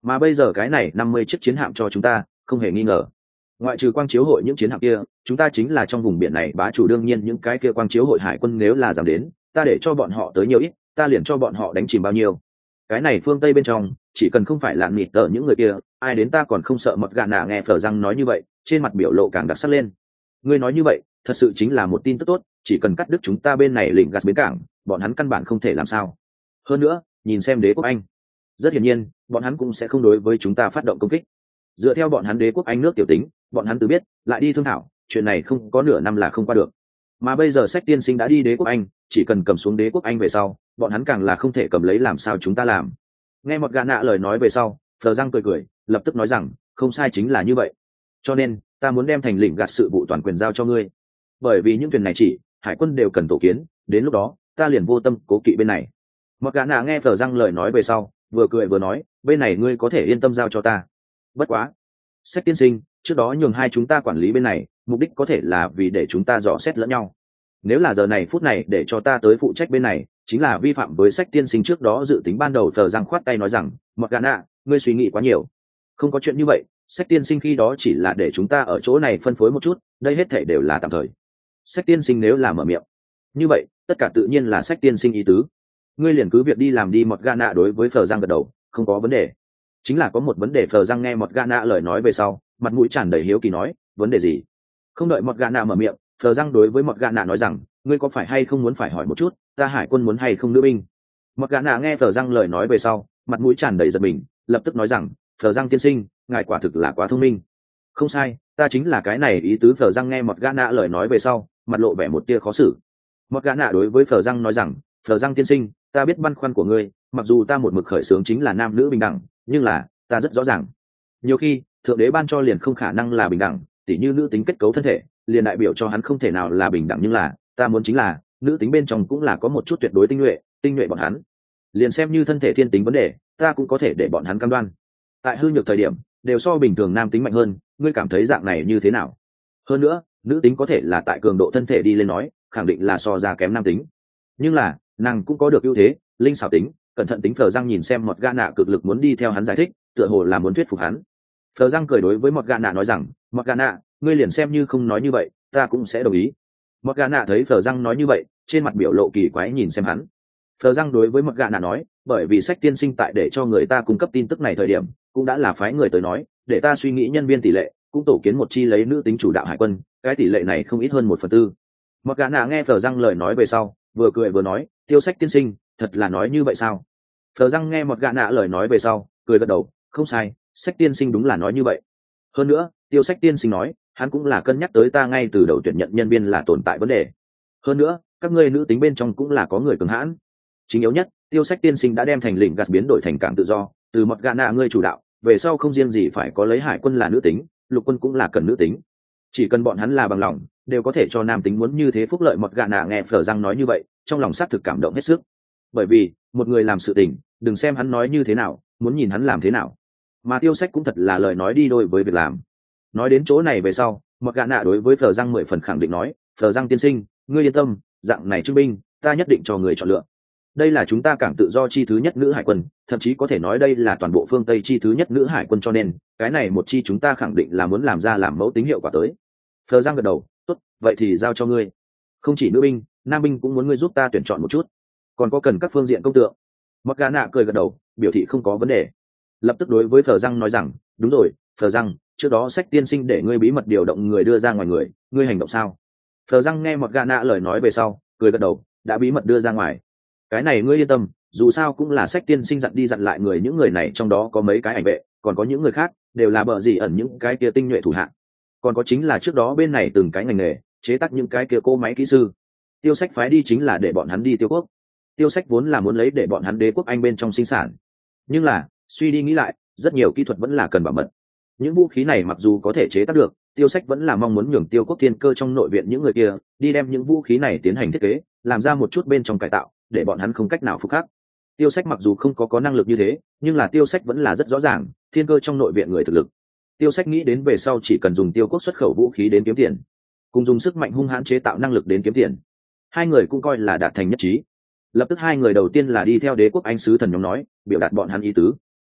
mà bây giờ cái này năm mươi chiếc chiến hạm cho chúng ta không hề nghi ngờ, ngoại trừ quang chiếu hội những chiến hạm kia, chúng ta chính là trong vùng biển này bá chủ. đương nhiên những cái kia quang chiếu hội hải quân nếu là giảm đến, ta để cho bọn họ tới nhiều ít, ta liền cho bọn họ đánh chìm bao nhiêu. Cái này phương Tây bên trong chỉ cần không phải là nịt tờ những người kia, ai đến ta còn không sợ. Mọt gà nạ nghe Phở Răng nói như vậy, trên mặt biểu lộ càng đặc sắc lên. Ngươi nói như vậy thật sự chính là một tin tức tốt, chỉ cần cắt đứt chúng ta bên này lỉnh gas bến cảng, bọn hắn căn bản không thể làm sao. Hơn nữa nhìn xem đế quốc Anh, rất hiển nhiên bọn hắn cũng sẽ không đối với chúng ta phát động công kích. Dựa theo bọn hắn đế quốc Anh nước tiểu tính, bọn hắn tự biết lại đi thương thảo chuyện này không có nửa năm là không qua được. Mà bây giờ Sách tiên sinh đã đi đế quốc Anh, chỉ cần cầm xuống đế quốc Anh về sau, bọn hắn càng là không thể cầm lấy, làm sao chúng ta làm. Nghe một gã nạ lời nói về sau, Phờ Răng cười cười, lập tức nói rằng không sai, chính là như vậy. Cho nên ta muốn đem thành lĩnh gạt sự vụ toàn quyền giao cho ngươi, bởi vì những thuyền này chỉ hải quân đều cần tổ kiến, đến lúc đó ta liền vô tâm cố kỵ bên này. Một gã nạ nghe Phờ Răng lời nói về sau, vừa cười vừa nói, bên này ngươi có thể yên tâm giao cho ta. Bất quá Sách tiên sinh trước đó nhường hai chúng ta quản lý bên này, mục đích có thể là vì để chúng ta dò xét lẫn nhau. Nếu là giờ này phút này để cho ta tới phụ trách bên này, chính là vi phạm với Sách tiên sinh trước đó dự tính ban đầu. Phờ Răng khoát tay nói rằng, Mọt gà nạ, ngươi suy nghĩ quá nhiều, không có chuyện như vậy. Sách tiên sinh khi đó chỉ là để chúng ta ở chỗ này phân phối một chút, đây hết thể đều là tạm thời. Sách tiên sinh nếu là mở miệng như vậy, tất cả tự nhiên là Sách tiên sinh ý tứ, ngươi liền cứ việc đi làm đi. Mọt gà nạ đối với Phờ Răng gật đầu, không có vấn đề. Chính là có một vấn đề. Phờ Răng nghe Mọt gà nạ lời nói về sau, mặt mũi tràn đầy hiếu kỳ nói, vấn đề gì? Không đợi Mọt gà nạ mở miệng, Phờ Răng đối với Mọt gà nạ nói rằng, ngươi có phải hay không muốn phải hỏi một chút, ta hải quân muốn hay không nữ binh? Mọt gà nạ nghe Phờ Răng lời nói về sau, mặt mũi tràn đầy giật mình, lập tức nói rằng, Phờ Răng tiên sinh, ngài quả thực là quá thông minh. Không sai, ta chính là cái này ý tứ. Phờ Răng nghe Mọt gà nạ lời nói về sau, mặt lộ vẻ một tia khó xử. Mọt gà nạ đối với Phờ Răng nói rằng, Phờ Răng tiên sinh, ta biết băn khoăn của ngươi, mặc dù ta một mực khởi xướng chính là nam nữ bình đẳng, nhưng là ta rất rõ ràng, nhiều khi thượng đế ban cho liền không khả năng là bình đẳng. tỉ như nữ tính kết cấu thân thể liền đại biểu cho hắn không thể nào là bình đẳng, nhưng là ta muốn chính là nữ tính bên trong cũng là có một chút tuyệt đối tinh nhuệ, tinh nhuệ bọn hắn liền xem như thân thể thiên tính vấn đề, ta cũng có thể để bọn hắn cam đoan tại hư nhược thời điểm đều so bình thường nam tính mạnh hơn. Ngươi cảm thấy dạng này như thế nào? Hơn nữa nữ tính có thể là tại cường độ thân thể đi lên nói, khẳng định là so ra kém nam tính, nhưng là nàng cũng có được ưu thế, linh xảo tính, cẩn thận tính. Phờ Răng nhìn xem Mọt gà nạ cực lực muốn đi theo hắn giải thích, tựa hồ là muốn thuyết phục hắn. Phờ Răng cười đối với Mọt gà nạ nói rằng, Mọt gà nạ, ngươi liền xem như không nói như vậy, ta cũng sẽ đồng ý. Mọt gà nạ thấy Phờ Răng nói như vậy, trên mặt biểu lộ kỳ quái nhìn xem hắn. Phờ Răng đối với Mọt gà nạ nói, bởi vì Sách tiên sinh tại để cho người ta cung cấp tin tức này thời điểm, cũng đã là phái người tới nói, để ta suy nghĩ nhân viên tỷ lệ, cũng tổ kiến một chi lấy nữ tính chủ đạo hải quân, cái tỷ lệ này không ít hơn một phần tư. Mọt gà nạ nghe Phờ Răng lời nói về sau, vừa cười vừa nói, Tiêu Sách tiên sinh, thật là nói như vậy sao? Phờ Răng nghe Mọt gà nạ lời nói về sau, cười gật đầu, không sai, Sách tiên sinh đúng là nói như vậy. Hơn nữa Tiêu Sách tiên sinh nói, hắn cũng là cân nhắc tới ta ngay từ đầu tuyển nhận nhân viên là tồn tại vấn đề. Hơn nữa các ngươi nữ tính bên trong cũng là có người cường hãn. Chính yếu nhất, Tiêu Sách tiên sinh đã đem thành lĩnh gas biến đổi thành cảng tự do, từ Mọt gà nạ ngươi chủ đạo, về sau không riêng gì phải có lấy hải quân là nữ tính, lục quân cũng là cần nữ tính. Chỉ cần bọn hắn là bằng lòng, đều có thể cho nam tính muốn như thế phúc lợi. Mọt gà nạ nghe Phờ Răng nói như vậy, trong lòng xác thực cảm động hết sức. Bởi vì một người làm sự tình, đừng xem hắn nói như thế nào, muốn nhìn hắn làm thế nào. Mà Tiêu Sách cũng thật là lời nói đi đôi với việc làm. Nói đến chỗ này về sau, Mọt gà nạ đối với Phờ Răng mười phần khẳng định nói, Phờ Răng tiên sinh, ngươi yên tâm, dạng này trưng binh ta nhất định cho người chọn lựa. Đây là chúng ta cảng tự do chi thứ nhất nữ hải quân, thậm chí có thể nói đây là toàn bộ phương Tây chi thứ nhất nữ hải quân, cho nên cái này một chi chúng ta khẳng định là muốn làm ra làm mẫu tính hiệu quả tới. Phờ Răng gật đầu, tốt, vậy thì giao cho ngươi. Không chỉ nữ binh, nam binh cũng muốn ngươi giúp ta tuyển chọn một chút, còn có cần các phương diện công tượng. Mọt gà nạ cười gật đầu, biểu thị không có vấn đề. Lập tức đối với Phờ Răng nói rằng, đúng rồi, Phờ Răng, trước đó Sách tiên sinh để ngươi bí mật điều động người đưa ra ngoài người, ngươi hành động sao? Phờ Răng nghe Mọt gà nạ lời nói về sau, cười gật đầu, đã bí mật đưa ra ngoài. Cái này ngươi yên tâm, dù sao cũng là Sách tiên sinh dặn đi dặn lại người, những người này trong đó có mấy cái ảnh vệ, còn có những người khác đều là bợ gì ẩn những cái kia tinh nhuệ thủ hạ, còn có chính là trước đó bên này từng cái ngành nghề chế tác những cái kia cô máy kỹ sư. Tiêu Sách phái đi chính là để bọn hắn đi Tiêu quốc. Tiêu Sách vốn là muốn lấy để bọn hắn đế quốc Anh bên trong sinh sản, nhưng là suy đi nghĩ lại, rất nhiều kỹ thuật vẫn là cần bảo mật. Những vũ khí này mặc dù có thể chế tác được, Tiêu Sách vẫn là mong muốn nhường Tiêu quốc thiên cơ trong nội viện những người kia đi đem những vũ khí này tiến hành thiết kế, làm ra một chút bên trong cải tạo, để bọn hắn không cách nào phục khắc. Tiêu Sách mặc dù không có có năng lực như thế, nhưng là Tiêu Sách vẫn là rất rõ ràng thiên cơ trong nội viện người thực lực. Tiêu Sách nghĩ đến về sau chỉ cần dùng Tiêu quốc xuất khẩu vũ khí đến kiếm tiền, cùng dùng sức mạnh hung hãn chế tạo năng lực đến kiếm tiền, hai người cũng coi là đạt thành nhất trí. Lập tức hai người đầu tiên là đi theo đế quốc Anh sứ thần nhóm nói, biểu đạt bọn hắn ý tứ.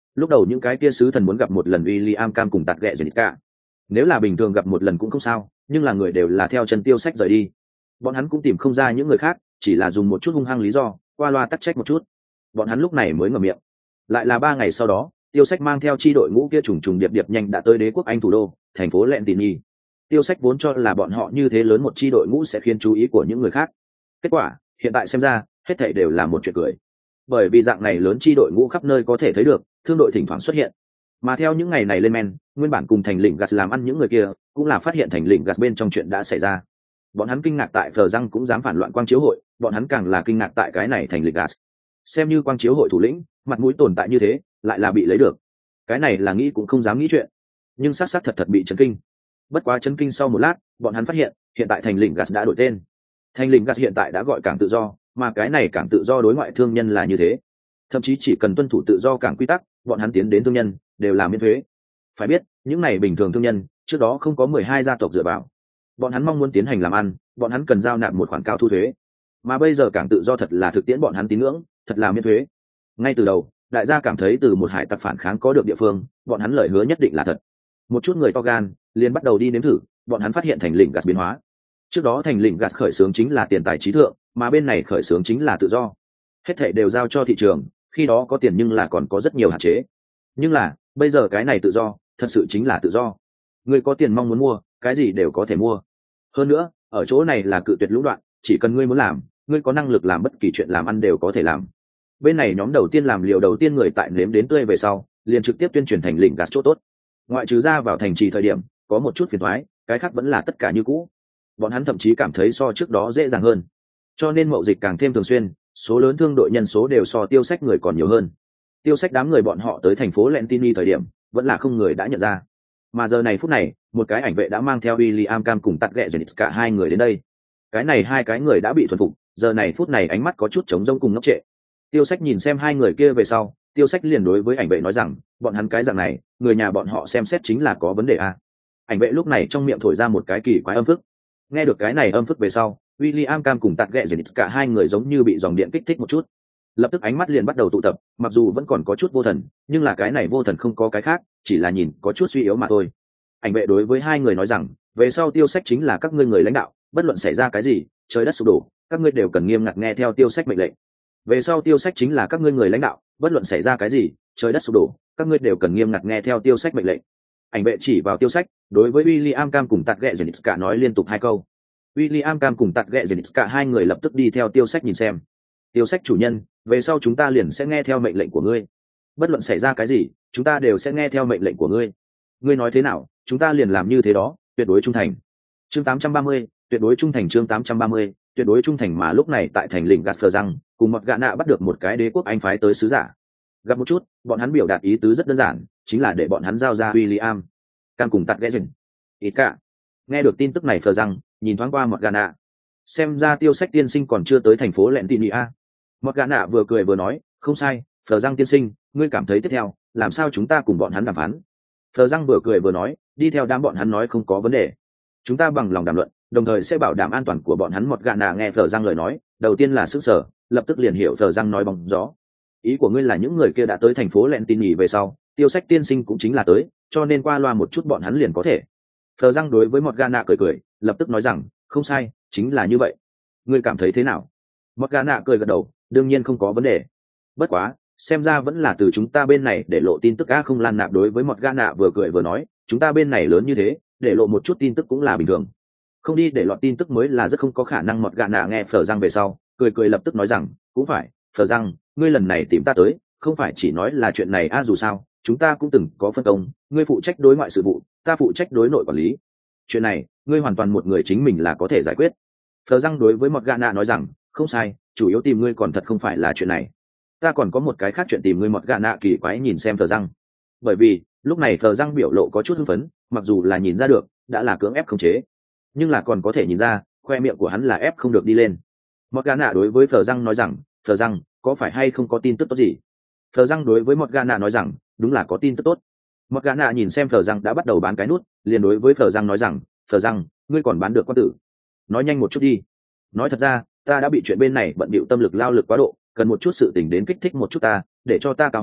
Lúc đầu những cái kia sứ thần muốn gặp một lần William Cam cùng tạt ghẹ Zenica. Nếu là bình thường gặp một lần cũng không sao, nhưng là người đều là theo chân Tiêu Sách rời đi. Bọn hắn cũng tìm không ra những người khác, chỉ là dùng một chút hung hăng lý do, qua loa tắc trách một chút. Bọn hắn lúc này mới ngậm miệng. Lại là ba ngày sau đó, Tiêu Sách mang theo chi đội ngũ kia trùng trùng điệp điệp nhanh đã tới đế quốc Anh thủ đô, thành phố Lentini. Tiêu Sách vốn cho là bọn họ như thế lớn một chi đội ngũ sẽ khiến chú ý của những người khác. Kết quả, hiện tại xem ra, hết thảy đều là một chuyện cười. Bởi vì dạng này lớn chi đội ngũ khắp nơi có thể thấy được, thương đội thỉnh thoảng xuất hiện. Mà theo những ngày này lên men, nguyên bản cùng thành lĩnh gas làm ăn những người kia, cũng là phát hiện thành lĩnh gas bên trong chuyện đã xảy ra. Bọn hắn kinh ngạc tại Phờ Răng cũng dám phản loạn quang chiếu hội, bọn hắn càng là kinh ngạc tại cái này thành lĩnh gas. Xem như quang chiếu hội thủ lĩnh, mặt mũi tồn tại như thế, lại là bị lấy được. Cái này là nghĩ cũng không dám nghĩ chuyện, nhưng xác xác thật thật bị chấn kinh. Bất quá chấn kinh sau một lát, bọn hắn phát hiện, hiện tại thành lĩnh gas đã đổi tên. Thành lĩnh gas hiện tại đã gọi cảng tự do, mà cái này cảng tự do đối ngoại thương nhân là như thế. Thậm chí chỉ cần tuân thủ tự do cảng quy tắc, bọn hắn tiến đến thương nhân đều là miễn thuế. Phải biết, những này bình thường thương nhân, trước đó không có mười hai gia tộc dựa vào. Bọn hắn mong muốn tiến hành làm ăn, bọn hắn cần giao nạp một khoản cao thu thuế. Mà bây giờ cảng tự do thật là thực tiễn bọn hắn tín ngưỡng, thật là miễn thuế. Ngay từ đầu, đại gia cảm thấy từ một hải tặc phản kháng có được địa phương, bọn hắn lời hứa nhất định là thật. Một chút người to gan, liền bắt đầu đi nếm thử, bọn hắn phát hiện thành lĩnh gas biến hóa. Trước đó thành lĩnh gas khởi xướng chính là tiền tài trí thượng, mà bên này khởi xướng chính là tự do. Hết thảy đều giao cho thị trường, khi đó có tiền nhưng là còn có rất nhiều hạn chế. Nhưng là, bây giờ cái này tự do, thật sự chính là tự do. Người có tiền mong muốn mua, cái gì đều có thể mua. Hơn nữa, ở chỗ này là cự tuyệt lũng đoạn, chỉ cần ngươi muốn làm, ngươi có năng lực làm bất kỳ chuyện làm ăn đều có thể làm. Bên này nhóm đầu tiên làm liều đầu tiên người tại nếm đến tươi về sau, liền trực tiếp tuyên truyền thành lĩnh gas chỗ tốt. Ngoại trừ ra vào thành trì thời điểm, có một chút phiền toái, cái khác vẫn là tất cả như cũ. Bọn hắn thậm chí cảm thấy so trước đó dễ dàng hơn. Cho nên mậu dịch càng thêm thường xuyên, số lớn thương đội nhân số đều so Tiêu Sách người còn nhiều hơn. Tiêu Sách đám người bọn họ tới thành phố Lentini thời điểm, vẫn là không người đã nhận ra. Mà giờ này phút này, một cái ảnh vệ đã mang theo William Cam cùng tạt ghẹ Zenica hai người đến đây. Cái này hai cái người đã bị thuần phục, giờ này phút này ánh mắt có chút trống rỗng cùng ngốc trệ. Tiêu Sách nhìn xem hai người kia về sau, Tiêu Sách liền đối với ảnh vệ nói rằng, bọn hắn cái dạng này, người nhà bọn họ xem xét chính là có vấn đề à. Ảnh vệ lúc này trong miệng thổi ra một cái kỳ quái âm phức. Nghe được cái này âm phức về sau, William Cam cùng tạt ghẹ Zenica hai người giống như bị dòng điện kích thích một chút. Lập tức ánh mắt liền bắt đầu tụ tập, mặc dù vẫn còn có chút vô thần, nhưng là cái này vô thần không có cái khác, chỉ là nhìn có chút suy yếu mà thôi. Ảnh vệ đối với hai người nói rằng, về sau Tiêu Sách chính là các ngươi người lãnh đạo, bất luận xảy ra cái gì, trời đất sụp đổ, các ngươi đều cần nghiêm ngặt nghe theo Tiêu Sách mệnh lệnh. Về sau Tiêu Sách chính là các ngươi người lãnh đạo, bất luận xảy ra cái gì, trời đất sụp đổ, các ngươi đều cần nghiêm ngặt nghe theo Tiêu Sách mệnh lệnh. Ảnh vệ chỉ vào Tiêu Sách, đối với William Cam cùng tạt ghẹ Zenica nói liên tục hai câu. William Cam cùng tạt ghẹ Zenica hai người lập tức đi theo Tiêu Sách nhìn xem. Tiêu Sách chủ nhân, về sau chúng ta liền sẽ nghe theo mệnh lệnh của ngươi. Bất luận xảy ra cái gì, chúng ta đều sẽ nghe theo mệnh lệnh của ngươi. Ngươi nói thế nào, chúng ta liền làm như thế đó, tuyệt đối trung thành. Chương tám trăm ba mươi, tuyệt đối trung thành chương tám trăm ba mươi, tuyệt đối trung thành mà lúc này tại thành lĩnh Gasferrang, cùng một gã nạ bắt được một cái đế quốc Anh phái tới sứ giả. Gặp một chút, bọn hắn biểu đạt ý tứ rất đơn giản, chính là để bọn hắn giao ra William Cam cùng tạt ghẹ Zenica. Ít cả. Nghe được tin tức này phờ rằng, nhìn thoáng qua một gã nạ. Xem ra Tiêu Sách tiên sinh còn chưa tới thành phố Lentini a. Một gã nạ vừa cười vừa nói, không sai, phờ rằng tiên sinh, ngươi cảm thấy tiếp theo, làm sao chúng ta cùng bọn hắn đàm phán? Phờ rằng vừa cười vừa nói, đi theo đám bọn hắn nói không có vấn đề. Chúng ta bằng lòng đàm luận, đồng thời sẽ bảo đảm an toàn của bọn hắn. Một gã nạ nghe phờ rằng lời nói, đầu tiên là sững sờ, lập tức liền hiểu phờ rằng nói bóng gió. Ý của ngươi là những người kia đã tới thành phố Lentini về sau, Tiêu Sách tiên sinh cũng chính là tới, cho nên qua loa một chút bọn hắn liền có thể. Phờ rằng đối với một gã nạ cười cười, lập tức nói rằng, không sai, chính là như vậy. Ngươi cảm thấy thế nào? Một gã nạ cười gật đầu, đương nhiên không có vấn đề. Bất quá, xem ra vẫn là từ chúng ta bên này để lộ tin tức a. Không lan nạp đối với một gã nạ vừa cười vừa nói, chúng ta bên này lớn như thế, để lộ một chút tin tức cũng là bình thường. Không đi để lọt tin tức mới là rất không có khả năng. Một gã nạ nghe Phờ rằng về sau, cười cười lập tức nói rằng, cũng phải, Phờ rằng, ngươi lần này tìm ta tới, không phải chỉ nói là chuyện này a. Dù sao, chúng ta cũng từng có phân công, ngươi phụ trách đối ngoại sự vụ, ta phụ trách đối nội quản lý. Chuyện này, ngươi hoàn toàn một người chính mình là có thể giải quyết. Phờ rằng đối với một gã nạ nói rằng, không sai, chủ yếu tìm ngươi còn thật không phải là chuyện này, ta còn có một cái khác chuyện tìm ngươi. Một gã nạ kỳ quái nhìn xem Phờ rằng, bởi vì lúc này Phờ rằng biểu lộ có chút hưng phấn, mặc dù là nhìn ra được đã là cưỡng ép khống chế, nhưng là còn có thể nhìn ra khoe miệng của hắn là ép không được đi lên. Một gã nạ đối với Phờ rằng nói rằng, Phờ rằng, có phải hay không có tin tức tốt gì? Phờ rằng đối với một gã nạ nói rằng, đúng là có tin tức tốt. Một gã nạ nhìn xem Phờ rằng đã bắt đầu bán cái nút, liền đối với Phờ rằng nói rằng, Phờ rằng, ngươi còn bán được quan tử, nói nhanh một chút đi. Nói thật ra, ta đã bị chuyện bên này bận bịu tâm lực lao lực quá độ, cần một chút sự tình đến kích thích một chút ta, để cho ta cao hứng,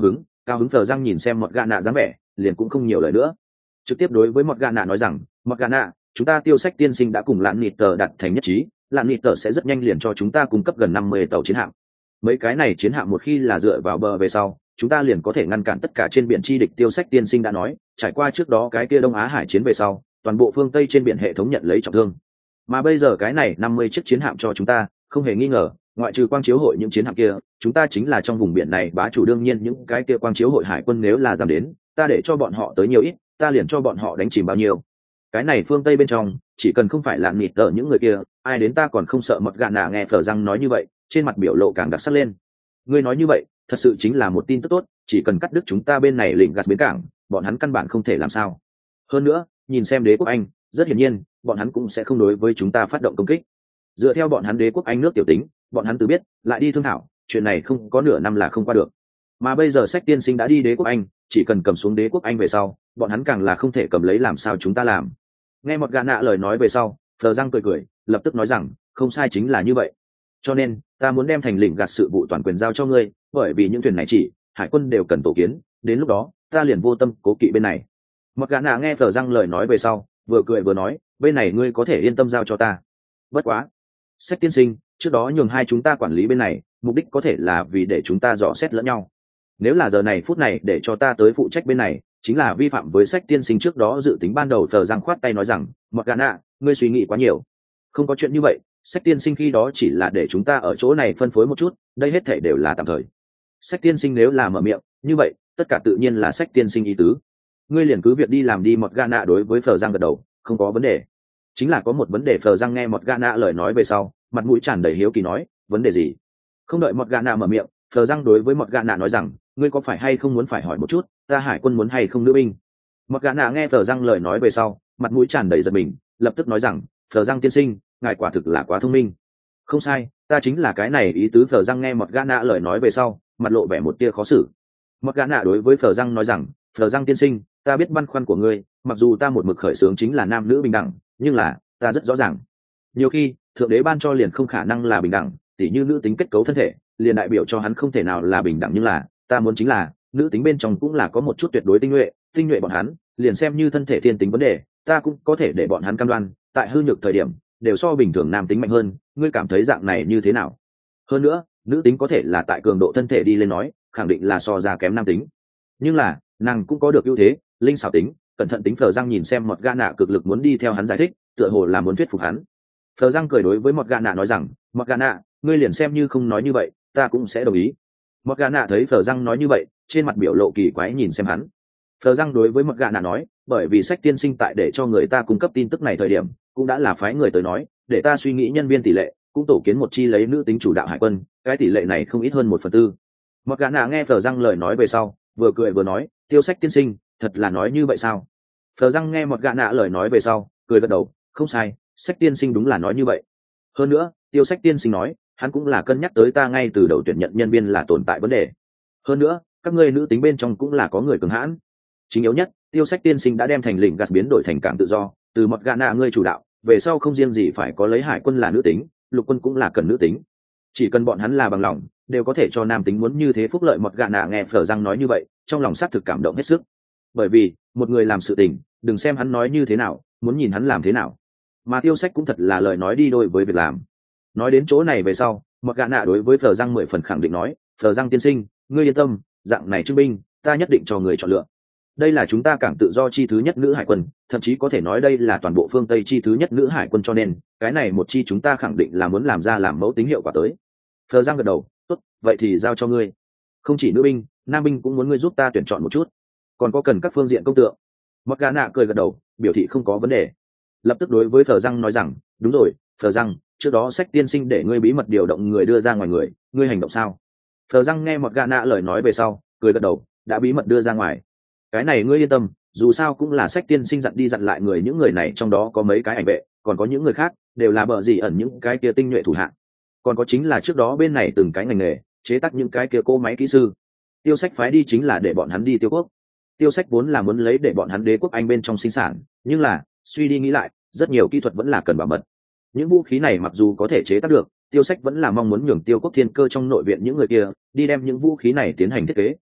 cao hứng thờ răng nhìn xem mọt gạ nạ dáng vẻ liền cũng không nhiều lời nữa, trực tiếp đối với mọt gạ nạ nói rằng mọt gạ nạ, chúng ta tiêu sách tiên sinh đã cùng lạn nịt tờ đặt thành nhất trí, lạn nịt tờ sẽ rất nhanh liền cho chúng ta cung cấp gần năm mươi tàu chiến hạm. Mấy cái này chiến hạm một khi là dựa vào bờ về sau, chúng ta liền có thể ngăn cản tất cả trên biển chi địch. Tiêu sách tiên sinh đã nói, trải qua trước đó cái kia Đông Á hải chiến về sau, toàn bộ phương Tây trên biển hệ thống nhận lấy trọng thương, mà bây giờ cái này năm mươi chiếc chiến hạm cho chúng ta, không hề nghi ngờ, ngoại trừ quang chiếu hội những chiến hạm kia, chúng ta chính là trong vùng biển này bá chủ. Đương nhiên những cái kia quang chiếu hội hải quân nếu là dám đến, ta để cho bọn họ tới nhiều ít, ta liền cho bọn họ đánh chìm bao nhiêu. Cái này phương Tây bên trong, chỉ cần không phải lạn nịt tờ những người kia, ai đến ta còn không sợ. Mọt gạ nạ nghe phở răng nói như vậy, trên mặt biểu lộ càng đặc sắc lên. Ngươi nói như vậy, thật sự chính là một tin tức tốt, chỉ cần cắt đứt chúng ta bên này lĩnh gas bến cảng, bọn hắn căn bản không thể làm sao. Hơn nữa, nhìn xem đế quốc Anh, rất hiển nhiên, bọn hắn cũng sẽ không đối với chúng ta phát động công kích. Dựa theo bọn hắn đế quốc Anh nước tiểu tính, bọn hắn tự biết, lại đi thương thảo, chuyện này không có nửa năm là không qua được. Mà bây giờ sách tiên sinh đã đi đế quốc Anh, chỉ cần cầm xuống đế quốc Anh về sau, bọn hắn càng là không thể cầm lấy. Làm sao chúng ta làm? Nghe một gã nạ lời nói về sau, Phờ Răng cười cười, lập tức nói rằng, không sai, chính là như vậy. Cho nên, ta muốn đem thành lĩnh gạt sự vụ toàn quyền giao cho ngươi, bởi vì những thuyền này chỉ hải quân đều cần tổ kiến, đến lúc đó, ta liền vô tâm cố kỵ bên này. Một gã nạ nghe Phờ Răng lời nói về sau, vừa cười vừa nói, bên này ngươi có thể yên tâm giao cho ta. Bất quá, sách tiên sinh, trước đó nhường hai chúng ta quản lý bên này, mục đích có thể là vì để chúng ta dò xét lẫn nhau. Nếu là giờ này phút này để cho ta tới phụ trách bên này, chính là vi phạm với sách tiên sinh trước đó dự tính ban đầu. Phờ Răng khoát tay nói rằng, Mọt gạ nạ, ngươi suy nghĩ quá nhiều, không có chuyện như vậy. Sách tiên sinh khi đó chỉ là để chúng ta ở chỗ này phân phối một chút, đây hết thể đều là tạm thời. Sách tiên sinh nếu là mở miệng như vậy, tất cả tự nhiên là sách tiên sinh ý tứ, ngươi liền cứ việc đi làm đi. Mọt gạ nạ đối với Phờ Răng gật đầu, không có vấn đề. Chính là có một vấn đề. Phờ Răng nghe Mọt gạ nạ lời nói về sau, mặt mũi tràn đầy hiếu kỳ nói, vấn đề gì? Không đợi Mọt gạ nạ mở miệng, Phờ Răng đối với Mọt gạ nạ nói rằng, ngươi có phải hay không muốn phải hỏi một chút, ta hải quân muốn hay không nữ binh? Mọt gạ nạ nghe Phờ Răng lời nói về sau, mặt mũi tràn đầy giật mình, lập tức nói rằng, Phờ Răng tiên sinh, ngài quả thực là quá thông minh. Không sai, ta chính là cái này ý tứ. Phờ Răng nghe Mọt gạ nạ lời nói về sau, mặt lộ vẻ một tia khó xử. Mọt gạ nạ đối với Phờ Răng nói rằng, Phờ Răng tiên sinh, ta biết băn khoăn của ngươi, mặc dù ta một mực khởi xướng chính là nam nữ bình đẳng, nhưng là ta rất rõ ràng, nhiều khi thượng đế ban cho liền không khả năng là bình đẳng. Tỉ như nữ tính kết cấu thân thể liền đại biểu cho hắn không thể nào là bình đẳng, nhưng là ta muốn chính là nữ tính bên trong cũng là có một chút tuyệt đối tinh nhuệ. Tinh nhuệ bọn hắn liền xem như thân thể thiên tính vấn đề, ta cũng có thể để bọn hắn cam đoan tại hư nhược thời điểm đều so bình thường nam tính mạnh hơn. Ngươi cảm thấy dạng này như thế nào? Hơn nữa, nữ tính có thể là tại cường độ thân thể đi lên nói, khẳng định là so ra kém nam tính, nhưng là nàng cũng có được ưu thế, linh xảo tính, cẩn thận tính. Phờ Răng nhìn xem Mọt gạ nạ cực lực muốn đi theo hắn giải thích, tựa hồ là muốn thuyết phục hắn. Phờ Răng cười đối với Mọt gạ nạ nói rằng, Mọt gạ nạ, ngươi liền xem như không nói như vậy, ta cũng sẽ đồng ý. Mọt gạ nạ thấy Phờ Răng nói như vậy, trên mặt biểu lộ kỳ quái nhìn xem hắn. Phờ Răng đối với Mọt gạ nạ nói, bởi vì sách tiên sinh tại để cho người ta cung cấp tin tức này thời điểm, cũng đã là phái người tới nói, để ta suy nghĩ nhân viên tỷ lệ, cũng tổ kiến một chi lấy nữ tính chủ đạo hải quân, cái tỷ lệ này không ít hơn một phần tư. Mọt gạ nạ nghe Phờ Răng lời nói về sau, vừa cười vừa nói, tiêu sách tiên sinh, thật là nói như vậy sao? Phờ Răng nghe Mọt gạ nạ lời nói về sau, cười gật đầu, không sai, sách tiên sinh đúng là nói như vậy. Hơn nữa, tiêu sách tiên sinh nói, hắn cũng là cân nhắc tới ta ngay từ đầu tuyển nhận nhân viên là tồn tại vấn đề. Hơn nữa, các ngươi nữ tính bên trong cũng là có người cường hãn. Chính yếu nhất, tiêu sách tiên sinh đã đem thành lĩnh gas biến đổi thành cảng tự do, từ Mọt gạ nạ ngươi chủ đạo, về sau không riêng gì phải có lấy hải quân là nữ tính, lục quân cũng là cần nữ tính. Chỉ cần bọn hắn là bằng lòng, đều có thể cho nam tính muốn như thế phúc lợi. Mọt gạ nạ nghe Phờ Răng nói như vậy, trong lòng xác thực cảm động hết sức. Bởi vì một người làm sự tình, đừng xem hắn nói như thế nào, muốn nhìn hắn làm thế nào. Mà tiêu sách cũng thật là lời nói đi đôi với việc làm. Nói đến chỗ này về sau, Mọt gạ nạ đối với Phờ Răng mười phần khẳng định nói, Phờ Răng tiên sinh, ngươi yên tâm, dạng này trưng binh, ta nhất định cho người chọn lựa. Đây là chúng ta cảng tự do chi thứ nhất nữ hải quân, thậm chí có thể nói đây là toàn bộ phương Tây chi thứ nhất nữ hải quân, cho nên cái này một chi chúng ta khẳng định là muốn làm ra làm mẫu tính hiệu quả tới. Phờ Răng gật đầu, tốt, vậy thì giao cho ngươi. Không chỉ nữ binh, nam binh cũng muốn ngươi giúp ta tuyển chọn một chút, còn có cần các phương diện công tượng. Mọt gạ nạ cười gật đầu, biểu thị không có vấn đề. Lập tức đối với Phờ Răng nói rằng, đúng rồi, Phờ Răng, trước đó sách tiên sinh để ngươi bí mật điều động người đưa ra ngoài người, ngươi hành động sao? Phờ Răng nghe Mọt gạ nạ lời nói về sau, cười gật đầu, đã bí mật đưa ra ngoài. Cái này ngươi yên tâm, dù sao cũng là sách tiên sinh dặn đi dặn lại người, những người này trong đó có mấy cái ảnh vệ, còn có những người khác đều là bợ gì ẩn những cái kia tinh nhuệ thủ hạng, còn có chính là trước đó bên này từng cái ngành nghề chế tác những cái kia cô máy kỹ sư. Tiêu sách phái đi chính là để bọn hắn đi tiêu quốc. Tiêu sách vốn là muốn lấy để bọn hắn đế quốc Anh bên trong sinh sản, nhưng là suy đi nghĩ lại, rất nhiều kỹ thuật vẫn là cần bảo mật. Những vũ khí này mặc dù có thể chế tác được, tiêu sách vẫn là mong muốn nhường tiêu quốc thiên cơ trong nội viện những người kia đi đem những vũ khí này tiến hành thiết kế,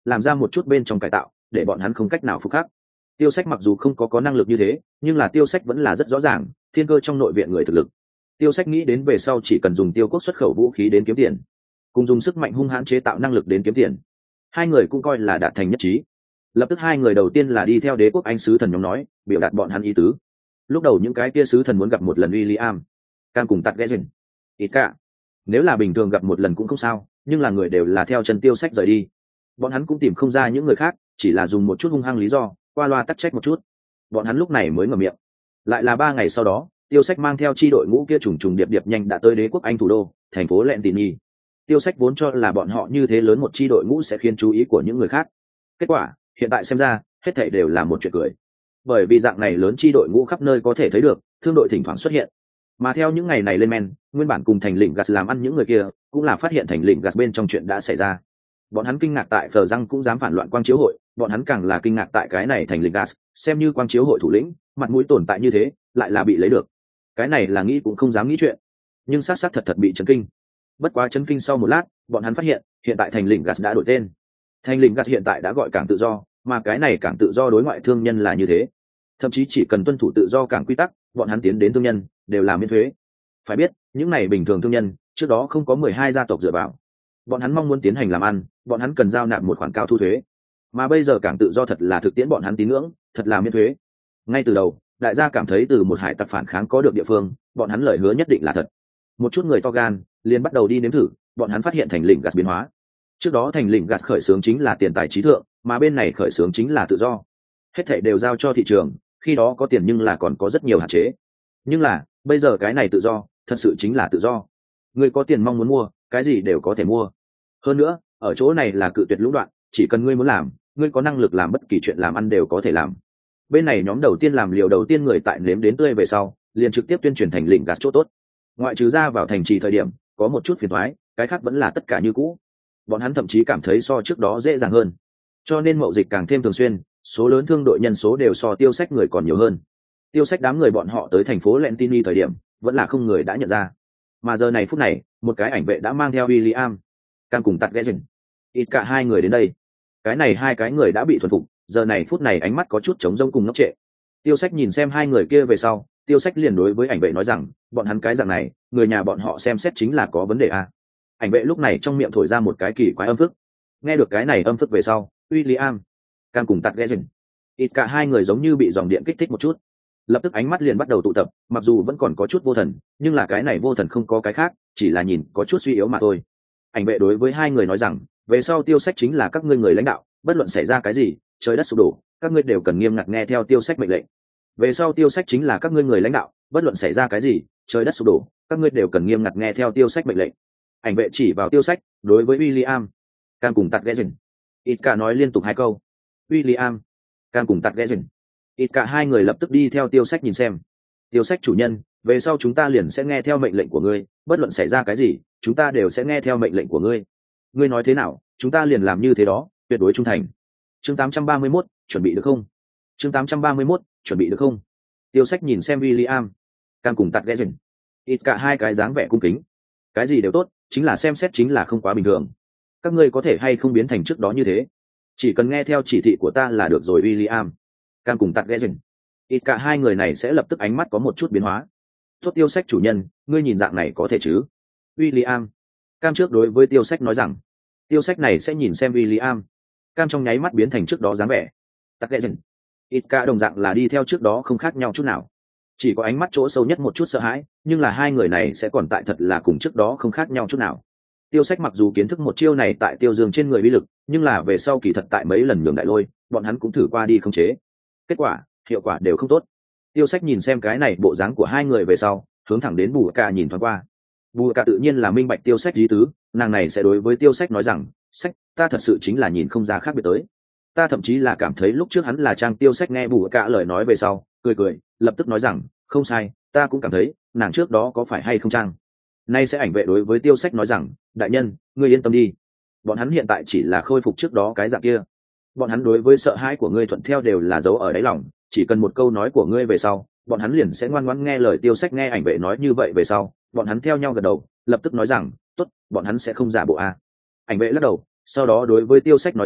làm ra một chút bên trong cải tạo để bọn hắn không cách nào phục khắc. Tiêu Sách mặc dù không có có năng lực như thế, nhưng là Tiêu Sách vẫn là rất rõ ràng thiên cơ trong nội viện người thực lực. Tiêu Sách nghĩ đến về sau chỉ cần dùng Tiêu Quốc xuất khẩu vũ khí đến kiếm tiền, cùng dùng sức mạnh hung hãn chế tạo năng lực đến kiếm tiền, hai người cũng coi là đạt thành nhất trí. Lập tức hai người đầu tiên là đi theo Đế quốc Anh sứ thần nhóm nói, biểu đạt bọn hắn ý tứ. Lúc đầu những cái kia sứ thần muốn gặp một lần William, Cam cùng Tạt Gedgen, ít cả. Nếu là bình thường gặp một lần cũng không sao, nhưng là người đều là theo chân Tiêu Sách rời đi, bọn hắn cũng tìm không ra những người khác, chỉ là dùng một chút hung hăng lý do qua loa tắc trách một chút. Bọn hắn lúc này mới ngậm miệng. Lại là ba ngày sau đó, Tiêu Sách mang theo chi đội ngũ kia trùng trùng điệp điệp nhanh đã tới Đế quốc Anh thủ đô, thành phố Lentini. Tiêu Sách vốn cho là bọn họ như thế lớn một chi đội ngũ sẽ khiến chú ý của những người khác. Kết quả, hiện tại xem ra, hết thảy đều là một chuyện cười. Bởi vì dạng này lớn chi đội ngũ khắp nơi có thể thấy được, thương đội thỉnh thoảng xuất hiện. Mà theo những ngày này lên men, nguyên bản cùng thành lĩnh gas làm ăn những người kia, cũng là phát hiện thành lĩnh gas bên trong chuyện đã xảy ra. Bọn hắn kinh ngạc tại Phờ Răng cũng dám phản loạn quang chiếu hội, bọn hắn càng là kinh ngạc tại cái này thành lĩnh gas, xem như quang chiếu hội thủ lĩnh, mặt mũi tồn tại như thế, lại là bị lấy được. Cái này là nghĩ cũng không dám nghĩ chuyện, nhưng xác xác thật thật bị chấn kinh. Bất quá chấn kinh sau một lát, bọn hắn phát hiện, hiện tại thành lĩnh gas đã đổi tên. Thành lĩnh gas hiện tại đã gọi cảng tự do, mà cái này cảng tự do đối ngoại thương nhân là như thế. Thậm chí chỉ cần tuân thủ tự do cảng quy tắc, bọn hắn tiến đến thương nhân đều là miễn thuế. Phải biết, những này bình thường thương nhân, trước đó không có mười hai gia tộc dựa vào. Bọn hắn mong muốn tiến hành làm ăn, bọn hắn cần giao nạp một khoản cao thu thuế. Mà bây giờ cảng tự do thật là thực tiễn bọn hắn tín ngưỡng, thật là miễn thuế. Ngay từ đầu, đại gia cảm thấy từ một hải tặc phản kháng có được địa phương, bọn hắn lời hứa nhất định là thật. Một chút người to gan, liền bắt đầu đi nếm thử, bọn hắn phát hiện thành lĩnh gas biến hóa. Trước đó thành lĩnh gas khởi xướng chính là tiền tài trí thượng, mà bên này khởi xướng chính là tự do. Hết thảy đều giao cho thị trường, khi đó có tiền nhưng là còn có rất nhiều hạn chế. Nhưng là, bây giờ cái này tự do, thật sự chính là tự do. Người có tiền mong muốn mua, cái gì đều có thể mua. Hơn nữa, ở chỗ này là cự tuyệt lũng đoạn, chỉ cần ngươi muốn làm, ngươi có năng lực làm bất kỳ chuyện làm ăn đều có thể làm. Bên này nhóm đầu tiên làm liều đầu tiên người tại nếm đến tươi về sau, liền trực tiếp tuyên truyền thành lĩnh gas chỗ tốt. Ngoại trừ ra vào thành trì thời điểm, có một chút phiền toái, cái khác vẫn là tất cả như cũ. Bọn hắn thậm chí cảm thấy so trước đó dễ dàng hơn. Cho nên mậu dịch càng thêm thường xuyên, số lớn thương đội nhân số đều so Tiêu Sách người còn nhiều hơn. Tiêu Sách đám người bọn họ tới thành phố Lentini thời điểm, vẫn là không người đã nhận ra. Mà giờ này phút này, một cái ảnh vệ đã mang theo William, Cam cùng Tạt Gedgen, ít cả hai người đến đây. Cái này hai cái người đã bị thuần phục, giờ này phút này ánh mắt có chút trống rỗng cùng ngốc trệ. Tiêu Sách nhìn xem hai người kia về sau, Tiêu Sách liền đối với ảnh vệ nói rằng, bọn hắn cái dạng này, người nhà bọn họ xem xét chính là có vấn đề à. Ảnh vệ lúc này trong miệng thổi ra một cái kỳ quái âm phức. Nghe được cái này âm phức về sau, William, Cam cùng Tạt Gedgen, ít cả hai người giống như bị dòng điện kích thích một chút, lập tức ánh mắt liền bắt đầu tụ tập, mặc dù vẫn còn có chút vô thần, nhưng là cái này vô thần không có cái khác, chỉ là nhìn có chút suy yếu mà thôi. Ảnh vệ đối với hai người nói rằng, về sau Tiêu Sách chính là các ngươi người lãnh đạo, bất luận xảy ra cái gì, trời đất sụp đổ, các ngươi đều cần nghiêm ngặt nghe theo Tiêu Sách mệnh lệnh. Về sau Tiêu Sách chính là các ngươi người lãnh đạo, bất luận xảy ra cái gì, trời đất sụp đổ, các ngươi đều cần nghiêm ngặt nghe theo Tiêu Sách mệnh lệnh. Ảnh vệ chỉ vào Tiêu Sách, đối với William, Cam cùng Tạt Gedgen, ít cả nói liên tục hai câu. William, Cam cùng Tạt Gedgen, ít cả hai người lập tức đi theo Tiêu Sách nhìn xem. Tiêu Sách chủ nhân, về sau chúng ta liền sẽ nghe theo mệnh lệnh của ngươi, bất luận xảy ra cái gì, chúng ta đều sẽ nghe theo mệnh lệnh của ngươi. Ngươi nói thế nào, chúng ta liền làm như thế đó, tuyệt đối trung thành. Chương tám trăm ba mươi mốt, chuẩn bị được không? Chương tám trăm ba mươi mốt, chuẩn bị được không? Tiêu Sách nhìn xem William, Cam cùng Tạt Gedgen, ít cả hai cái dáng vẻ cung kính. Cái gì đều tốt, chính là xem xét chính là không quá bình thường. Các ngươi có thể hay không biến thành trước đó như thế? Chỉ cần nghe theo chỉ thị của ta là được rồi William, Cam cùng Tạt Gedgen. Ít cả hai người này sẽ lập tức ánh mắt có một chút biến hóa. Tốt Tiêu Sách chủ nhân, ngươi nhìn dạng này có thể chứ? William, Cam trước đối với Tiêu Sách nói rằng. Tiêu Sách này sẽ nhìn xem William, Cam trong nháy mắt biến thành trước đó dáng vẻ. Tạt Gedgen, ít cả đồng dạng là đi theo trước đó không khác nhau chút nào. Chỉ có ánh mắt chỗ sâu nhất một chút sợ hãi, nhưng là hai người này sẽ còn tại thật là cùng trước đó không khác nhau chút nào. Tiêu Sách mặc dù kiến thức một chiêu này tại Tiêu Dương trên người uy lực, nhưng là về sau kỳ thật tại mấy lần nhường đại lôi, bọn hắn cũng thử qua đi không chế. Kết quả, hiệu quả đều không tốt. Tiêu Sách nhìn xem cái này bộ dáng của hai người về sau, hướng thẳng đến Bù Ca nhìn thoáng qua. Bù Ca tự nhiên là minh bạch Tiêu Sách ý tứ, nàng này sẽ đối với Tiêu Sách nói rằng, Sách, ta thật sự chính là nhìn không ra khác biệt tới. Ta thậm chí là cảm thấy lúc trước hắn là trang. Tiêu Sách nghe Bù Ca lời nói về sau, cười cười, lập tức nói rằng, không sai, ta cũng cảm thấy, nàng trước đó có phải hay không trang. Nay sẽ ảnh vệ đối với Tiêu Sách nói rằng, đại nhân, ngươi yên tâm đi. Bọn hắn hiện tại chỉ là khôi phục trước đó cái dạng kia. Bọn hắn đối với sợ hãi của ngươi thuận theo đều là giấu ở đáy lòng, chỉ cần một câu nói của ngươi về sau, bọn hắn liền sẽ ngoan ngoãn nghe lời Tiêu Sách nghe ảnh vệ nói như vậy về sau, bọn hắn theo nhau gật đầu, lập tức nói rằng, tốt, bọn hắn sẽ không giả bộ a. Ảnh vệ lắc đầu, sau đó đối với Tiêu Sách nói rằng,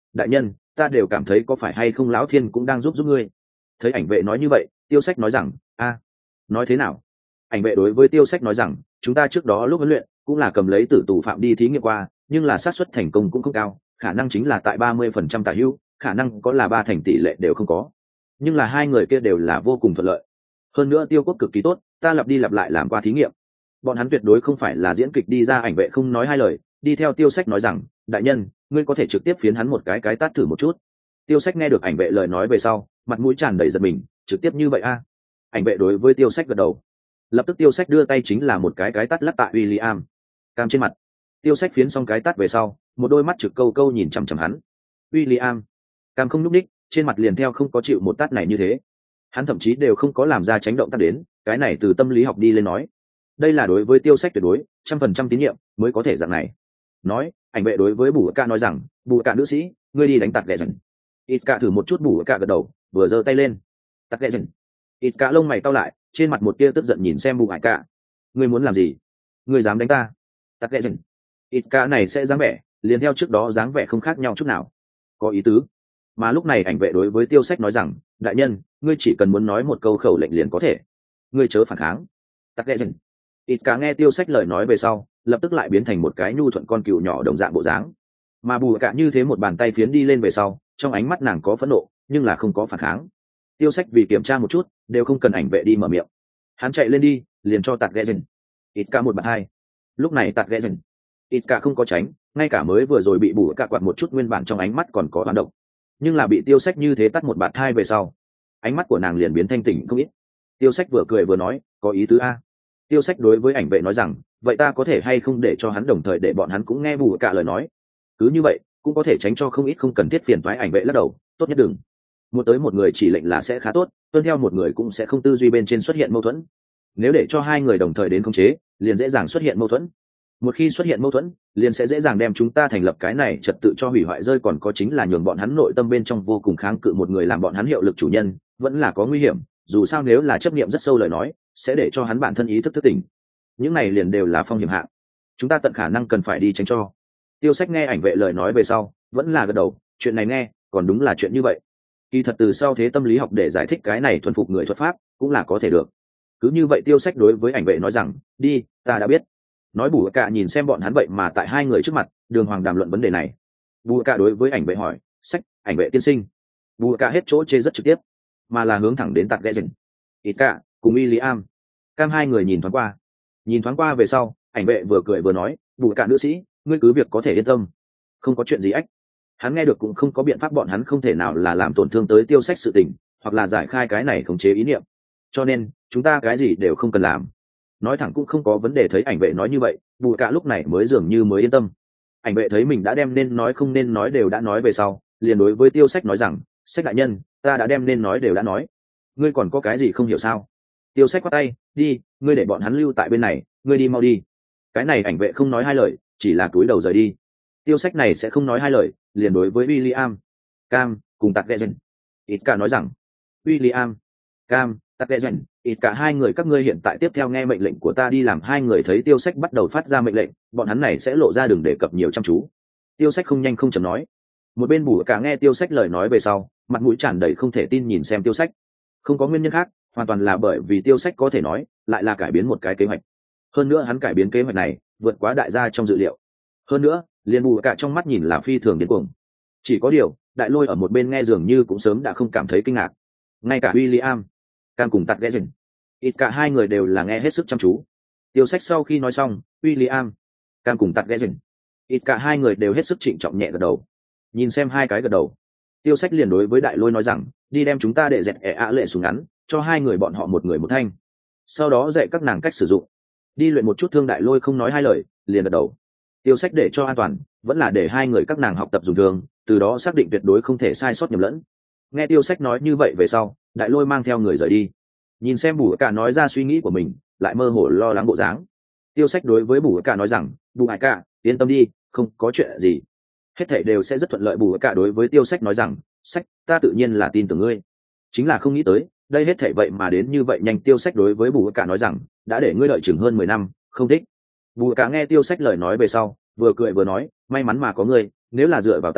đại nhân, ta đều cảm thấy có phải hay không lão thiên cũng đang giúp giúp ngươi. Thấy ảnh vệ nói như vậy, Tiêu Sách nói rằng, a, nói thế nào? Ảnh vệ đối với Tiêu Sách nói rằng, chúng ta trước đó lúc huấn luyện cũng là cầm lấy tử tù phạm đi thí nghiệm qua, nhưng là xác suất thành công cũng không cao, khả năng chính là tại ba mươi phần trăm tả hữu, khả năng có là ba thành tỷ lệ đều không có. Nhưng là hai người kia đều là vô cùng thuận lợi. Hơn nữa Tiêu Quốc cực kỳ tốt, ta lặp đi lặp lại làm qua thí nghiệm. Bọn hắn tuyệt đối không phải là diễn kịch đi ra. Ảnh vệ không nói hai lời, đi theo Tiêu Sách nói rằng, đại nhân, ngươi có thể trực tiếp phiến hắn một cái cái tát thử một chút. Tiêu Sách nghe được ảnh vệ lời nói về sau, mặt mũi tràn đầy giận mình, trực tiếp như vậy a? Ảnh vệ đối với Tiêu Sách gật đầu. Lập tức Tiêu Sách đưa tay chính là một cái cái tát lắc tại William Cam trên mặt. Tiêu Sách phiến xong cái tát về sau, một đôi mắt trực câu câu nhìn chằm chằm hắn. William Cam không nhúc ních, trên mặt liền theo không có chịu một tát này như thế. Hắn thậm chí đều không có làm ra tránh động tác đến, cái này từ tâm lý học đi lên nói, đây là đối với Tiêu Sách tuyệt đối trăm phần trăm tín nhiệm mới có thể dạng này. Nói, ảnh vệ đối với Bù Ca nói rằng, Bù Ca nữ sĩ, ngươi đi đánh tạt ghẹ dần. Ít cả thử một chút. Bù Ca gật đầu, vừa giơ tay lên. Tạt ghẹ dần. Ít cả lông mày cau lại, trên mặt một tia tức giận nhìn xem Bù Hải Ca. Ngươi muốn làm gì? Ngươi dám đánh ta? Tạt ghẹ dần. Ít cả này sẽ dáng vẻ, liền theo trước đó dáng vẻ không khác nhau chút nào. Có ý tứ. Mà lúc này ảnh vệ đối với Tiêu Sách nói rằng, đại nhân, ngươi chỉ cần muốn nói một câu khẩu lệnh liền có thể. Ngươi chớ phản kháng. Tạt ghẹ dần. Ít cả nghe Tiêu Sách lời nói về sau, lập tức lại biến thành một cái nhu thuận con cừu nhỏ đồng dạng bộ dáng. Mà Bù Cả như thế một bàn tay phiến đi lên về sau, trong ánh mắt nàng có phẫn nộ, nhưng là không có phản kháng. Tiêu Sách vì kiểm tra một chút, đều không cần ảnh vệ đi mở miệng. Hắn chạy lên đi, liền cho tạt ghẹ dần. Ít cả một bàn hai. Lúc này tạt ghẹ dần. Ít cả không có tránh, ngay cả mới vừa rồi bị Bù Cả quạt một chút, nguyên bản trong ánh mắt còn có hoán động, nhưng là bị Tiêu Sách như thế tắt một bạt hai về sau, ánh mắt của nàng liền biến thanh tỉnh không ít. Tiêu Sách vừa cười vừa nói, có ý tứ a. Tiêu Sách đối với ảnh vệ nói rằng, vậy ta có thể hay không để cho hắn đồng thời để bọn hắn cũng nghe Bù Cả lời nói, cứ như vậy cũng có thể tránh cho không ít không cần thiết phiền toái. Ảnh vệ lắc đầu, tốt nhất đừng. Một tới một người chỉ lệnh là sẽ khá tốt, tuân theo một người cũng sẽ không tư duy bên trên xuất hiện mâu thuẫn. Nếu để cho hai người đồng thời đến khống chế, liền dễ dàng xuất hiện mâu thuẫn. Một khi xuất hiện mâu thuẫn, liền sẽ dễ dàng đem chúng ta thành lập cái này trật tự cho hủy hoại rơi. Còn có chính là nhường bọn hắn nội tâm bên trong vô cùng kháng cự một người làm bọn hắn hiệu lực chủ nhân, vẫn là có nguy hiểm. Dù sao nếu là chấp niệm rất sâu lời nói, sẽ để cho hắn bản thân ý thức thức tỉnh. Những này liền đều là phong hiểm hạng, chúng ta tận khả năng cần phải đi tránh cho. Tiêu Sách nghe ảnh vệ lời nói về sau, vẫn là gật đầu, chuyện này nghe còn đúng là chuyện như vậy. Kỳ thật từ sau thế tâm lý học để giải thích cái này thuần phục người thuật pháp cũng là có thể được. Cứ như vậy Tiêu Sách đối với ảnh vệ nói rằng, đi, ta đã biết. Nói Bù Cả nhìn xem bọn hắn vậy mà tại hai người trước mặt đường hoàng đàm luận vấn đề này. Bù Cả đối với ảnh vệ hỏi, sách, ảnh vệ tiên sinh. Bù Cả hết chỗ chê rất trực tiếp, mà là hướng thẳng đến tạt ghẹ dần. Ít cả cùng William Cam hai người nhìn thoáng qua, nhìn thoáng qua về sau, ảnh vệ vừa cười vừa nói, Bù Cả nữ sĩ, ngươi cứ việc có thể yên tâm, không có chuyện gì ách. Hắn nghe được cũng không có biện pháp, bọn hắn không thể nào là làm tổn thương tới Tiêu Sách sự tình, hoặc là giải khai cái này khống chế ý niệm, cho nên chúng ta cái gì đều không cần làm. Nói thẳng cũng không có vấn đề. Thấy ảnh vệ nói như vậy, Bù Cả lúc này mới dường như mới yên tâm. Ảnh vệ thấy mình đã đem nên nói không nên nói đều đã nói về sau, liền đối với Tiêu Sách nói rằng, Sách đại nhân, ta đã đem nên nói đều đã nói, ngươi còn có cái gì không hiểu sao? Tiêu Sách quát tay, đi, ngươi để bọn hắn lưu tại bên này, ngươi đi mau đi. Cái này ảnh vệ không nói hai lời, chỉ là cúi đầu rời đi. Tiêu Sách này sẽ không nói hai lời, liền đối với William Cam cùng tạt ghẹ dần. Ít cả nói rằng, William Cam, tạt ghẹ dần, ít cả hai người các ngươi hiện tại tiếp theo nghe mệnh lệnh của ta đi làm. Hai người thấy Tiêu Sách bắt đầu phát ra mệnh lệnh, bọn hắn này sẽ lộ ra đường để cập nhiều chăm chú. Tiêu Sách không nhanh không chậm nói. Một bên Bù Cả nghe Tiêu Sách lời nói về sau, mặt mũi tràn đầy không thể tin nhìn xem Tiêu Sách. Không có nguyên nhân khác, hoàn toàn là bởi vì Tiêu Sách có thể nói lại là cải biến một cái kế hoạch. Hơn nữa hắn cải biến kế hoạch này vượt quá đại gia trong dự liệu. Hơn nữa liền Bù Cả trong mắt nhìn là phi thường điên cuồng. Chỉ có điều Đại Lôi ở một bên nghe dường như cũng sớm đã không cảm thấy kinh ngạc. Ngay cả William Cam cùng tạt ghẹ dần, ít cả hai người đều là nghe hết sức chăm chú. Tiêu Sách sau khi nói xong, William Cam cùng tạt ghẹ dần, ít cả hai người đều hết sức trịnh trọng nhẹ gật đầu. Nhìn xem hai cái gật đầu, Tiêu Sách liền đối với Đại Lôi nói rằng, đi đem chúng ta để dẹt ẻ ạ lệ súng ngắn cho hai người bọn họ một người một thanh, sau đó dạy các nàng cách sử dụng, đi luyện một chút thương. Đại Lôi không nói hai lời, liền gật đầu. Tiêu Sách để cho an toàn, vẫn là để hai người các nàng học tập dùng thương, từ đó xác định tuyệt đối không thể sai sót nhầm lẫn. Nghe Tiêu Sách nói như vậy về sau, Đại Lôi mang theo người rời đi. Nhìn xem Bù Cả nói ra suy nghĩ của mình, lại mơ hồ lo lắng bộ dáng. Tiêu Sách đối với Bù Cả nói rằng, Bù Hải Cả, yên tâm đi, không có chuyện gì, hết thảy đều sẽ rất thuận lợi. Bù Cả đối với Tiêu Sách nói rằng, Sách, ta tự nhiên là tin tưởng ngươi, chính là không nghĩ tới đây hết thảy vậy mà đến như vậy nhanh. Tiêu Sách đối với Bù Cả nói rằng, đã để ngươi đợi chừng hơn mười năm, không thích. Bù Cả nghe Tiêu Sách lời nói về sau, vừa cười vừa nói, may mắn mà có ngươi, nếu là dựa vào ta,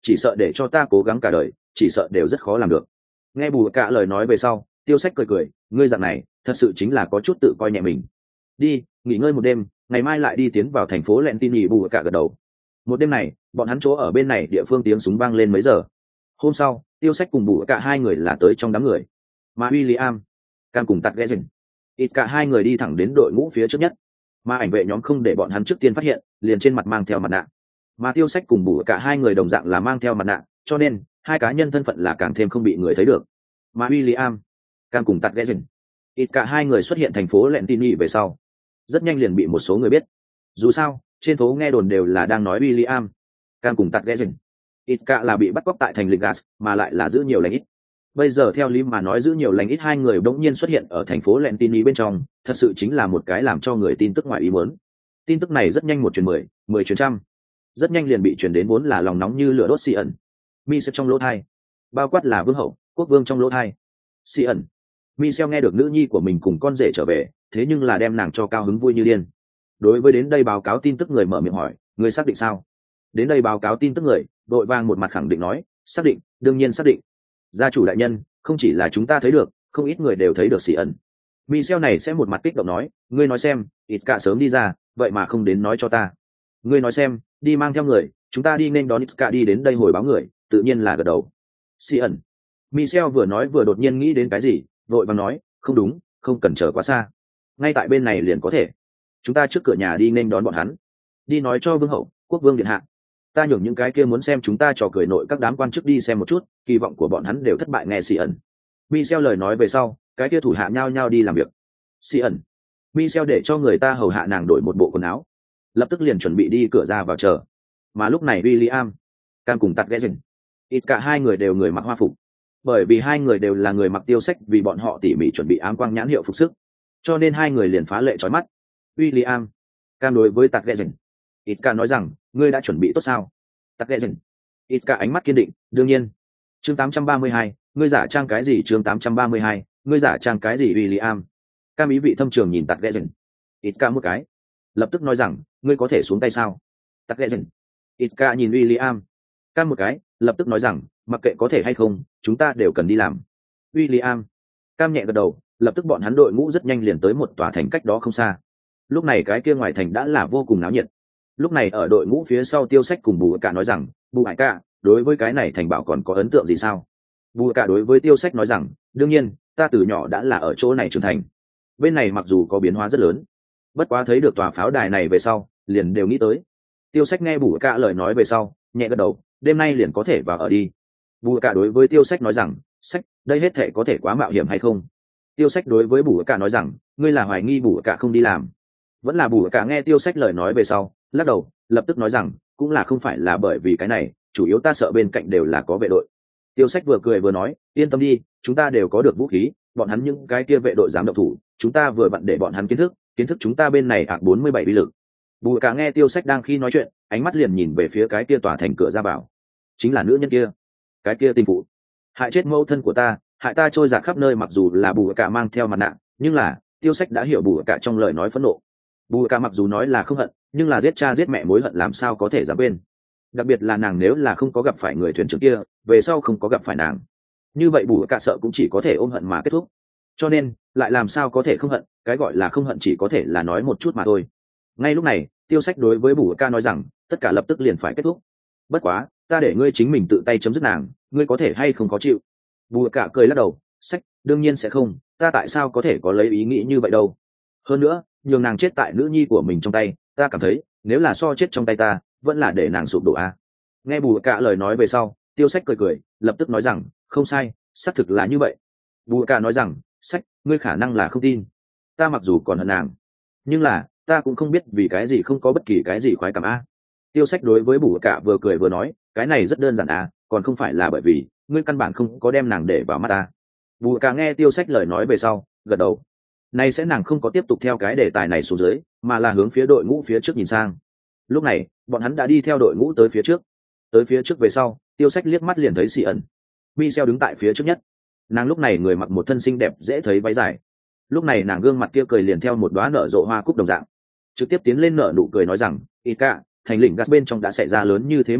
chỉ sợ để cho ta cố gắng cả đời chỉ sợ đều rất khó làm được. Nghe bù cả lời nói về sau, Tiêu Sách cười cười, ngươi dạng này thật sự chính là có chút tự coi nhẹ mình. Đi nghỉ ngơi một đêm, ngày mai lại đi tiến vào thành phố Lentini. Bù cả gật đầu. Một đêm này bọn hắn chỗ ở bên này địa phương tiếng súng vang lên mấy giờ. Hôm sau Tiêu Sách cùng bù cả hai người là tới trong đám người, mà William Cam cùng Tạt Gesen ít cả hai người đi thẳng đến đội ngũ phía trước nhất, mà ảnh vệ nhóm không để bọn hắn trước tiên phát hiện, liền trên mặt mang theo mặt nạ. Mà Tiêu Sách cùng bù cả hai người đồng dạng là mang theo mặt nạ, cho nên hai cá nhân thân phận là càng thêm không bị người thấy được. Mà William Cam cùng Tạt Gesen ít cả hai người xuất hiện thành phố Lentini về sau, rất nhanh liền bị một số người biết. Dù sao trên phố nghe đồn đều là đang nói William Cam cùng Tạt Gesen ít cả là bị bắt cóc tại thành Ligas, mà lại là giữ nhiều lành ít. Bây giờ theo lý mà nói giữ nhiều lành ít hai người bỗng nhiên xuất hiện ở thành phố Lentini bên trong, thật sự chính là một cái làm cho người tin tức ngoài ý muốn. Tin tức này rất nhanh một truyền mười, mười truyền trăm, rất nhanh liền bị truyền đến vốn là lòng nóng như lửa đốt xì ẩn. Michel trong lỗ thai, bao quát là vương hậu, quốc vương trong lỗ thai. Xì ẩn. Michel nghe được nữ nhi của mình cùng con rể trở về, thế nhưng là đem nàng cho cao hứng vui như điên. Đối với đến đây báo cáo tin tức người mở miệng hỏi, người xác định sao? Đến đây báo cáo tin tức người, đội vang một mặt khẳng định nói, xác định, đương nhiên xác định. Gia chủ đại nhân, không chỉ là chúng ta thấy được, không ít người đều thấy được xì ẩn. Michel này sẽ một mặt kích động nói, ngươi nói xem, ít cả sớm đi ra, vậy mà không đến nói cho ta. Ngươi nói xem, đi mang theo người, chúng ta đi nên đón ít cả đi đến đây hồi báo người, tự nhiên là gật đầu. Xì ẩn. Michel vừa nói vừa đột nhiên nghĩ đến cái gì, vội vàng nói, không đúng, không cần chờ quá xa. Ngay tại bên này liền có thể. Chúng ta trước cửa nhà đi nên đón bọn hắn. Đi nói cho vương hậu, quốc vương điện hạ. Ta nhường những cái kia muốn xem chúng ta trò cười nội các đám quan chức đi xem một chút, kỳ vọng của bọn hắn đều thất bại. Nghe xì ẩn. Michel lời nói về sau, cái kia thủ hạ nhao nhao đi làm việc. Xì ẩn. Michel để cho người ta hầu hạ nàng đổi một bộ quần áo, lập tức liền chuẩn bị đi cửa ra vào chờ. Mà lúc này William Cam cùng Tạt Gesen ít cả hai người đều người mặc hoa phục, bởi vì hai người đều là người mặc Tiêu Sách vì bọn họ tỉ mỉ chuẩn bị ám quang nhãn hiệu phục sức, cho nên hai người liền phá lệ chói mắt. William Cam đối với Tạt Gesen ít cả nói rằng, ngươi đã chuẩn bị tốt sao? Tạt Gesen ít cả ánh mắt kiên định, đương nhiên. Chương tám trăm ba mươi hai, ngươi giả trang cái gì? Chương tám trăm ba mươi hai, ngươi giả trang cái gì? William Cam ý vị thâm trường nhìn Tạt Gesen ít cả một cái, lập tức nói rằng, ngươi có thể xuống tay sao? Tạt Gesen ít cả nhìn William Cam một cái, lập tức nói rằng, mặc kệ có thể hay không, chúng ta đều cần đi làm. William Cam nhẹ gật đầu, lập tức bọn hắn đội ngũ rất nhanh liền tới một tòa thành cách đó không xa. Lúc này cái kia ngoài thành đã là vô cùng náo nhiệt. Lúc này ở đội ngũ phía sau Tiêu Sách cùng Bù Cả nói rằng, Bù Hải Cả, đối với cái này thành bảo còn có ấn tượng gì sao? Bù Cả đối với Tiêu Sách nói rằng, đương nhiên, ta từ nhỏ đã là ở chỗ này trưởng thành. Bên này mặc dù có biến hóa rất lớn, bất quá thấy được tòa pháo đài này về sau, liền đều nghĩ tới. Tiêu Sách nghe Bù Cả lời nói về sau, nhẹ gật đầu, đêm nay liền có thể vào ở đi. Bù Cả đối với Tiêu Sách nói rằng, Sách, đây hết thể có thể quá mạo hiểm hay không? Tiêu Sách đối với Bù Cả nói rằng, ngươi là hoài nghi Bù Cả không đi làm? Vẫn là Bù Cả nghe Tiêu Sách lời nói về sau, lắc đầu, lập tức nói rằng, cũng là không phải là bởi vì cái này, chủ yếu ta sợ bên cạnh đều là có vệ đội. Tiêu Sách vừa cười vừa nói, yên tâm đi, chúng ta đều có được vũ khí, bọn hắn những cái kia vệ đội dám động thủ, chúng ta vừa vặn để bọn hắn kiến thức, kiến thức chúng ta bên này ạc bốn mươi bảy uy lực. Bù Cả nghe Tiêu Sách đang khi nói chuyện, ánh mắt liền nhìn về phía cái kia tòa thành cửa ra vào. Chính là nữ nhân kia, cái kia tình phụ, hại chết mẫu thân của ta, hại ta trôi dạt khắp nơi. Mặc dù là Bù Cả mang theo mặt nạ, nhưng là Tiêu Sách đã hiểu Bù Cả trong lời nói phẫn nộ. Bù Cả mặc dù nói là không hận, nhưng là giết cha giết mẹ mối hận làm sao có thể dám quên. Đặc biệt là nàng nếu là không có gặp phải người thuyền trưởng kia, về sau không có gặp phải nàng, như vậy Bù Cả sợ cũng chỉ có thể ôm hận mà kết thúc. Cho nên lại làm sao có thể không hận, cái gọi là không hận chỉ có thể là nói một chút mà thôi. Ngay lúc này Tiêu Sách đối với Bù Cả nói rằng, tất cả lập tức liền phải kết thúc. Bất quá ta để ngươi chính mình tự tay chấm dứt nàng, ngươi có thể hay không khó chịu? Bù Cả cười lắc đầu, Sách, đương nhiên sẽ không, ta tại sao có thể có lấy ý nghĩ như vậy đâu. Hơn nữa nhường nàng chết tại nữ nhi của mình trong tay, ta cảm thấy nếu là so chết trong tay ta, vẫn là để nàng sụp đổ a. Nghe Bù Cả lời nói về sau, Tiêu Sách cười cười, lập tức nói rằng, không sai, xác thực là như vậy. Bù Cả nói rằng, Sách, ngươi khả năng là không tin, ta mặc dù còn hận nàng, nhưng là ta cũng không biết vì cái gì không có bất kỳ cái gì khoái cảm a. Tiêu Sách đối với Bù Cả vừa cười vừa nói, cái này rất đơn giản à, còn không phải là bởi vì ngươi căn bản không có đem nàng để vào mắt ta. Bù Cả nghe Tiêu Sách lời nói về sau, gật đầu. Nay sẽ nàng không có tiếp tục theo cái đề tài này xuống dưới, mà là hướng phía đội ngũ phía trước nhìn sang. Lúc này bọn hắn đã đi theo đội ngũ tới phía trước. Tới phía trước về sau, Tiêu Sách liếc mắt liền thấy xì ẩn. Michel đứng tại phía trước nhất. Nàng lúc này người mặc một thân xinh đẹp dễ thấy váy dài. Lúc này nàng gương mặt kia cười liền theo một đóa nở rộ hoa cúc đồng dạng, trực tiếp tiến lên nở nụ cười nói rằng, Ika, thành lĩnh gas bên trong đã xảy ra lớn như thế một chuyện,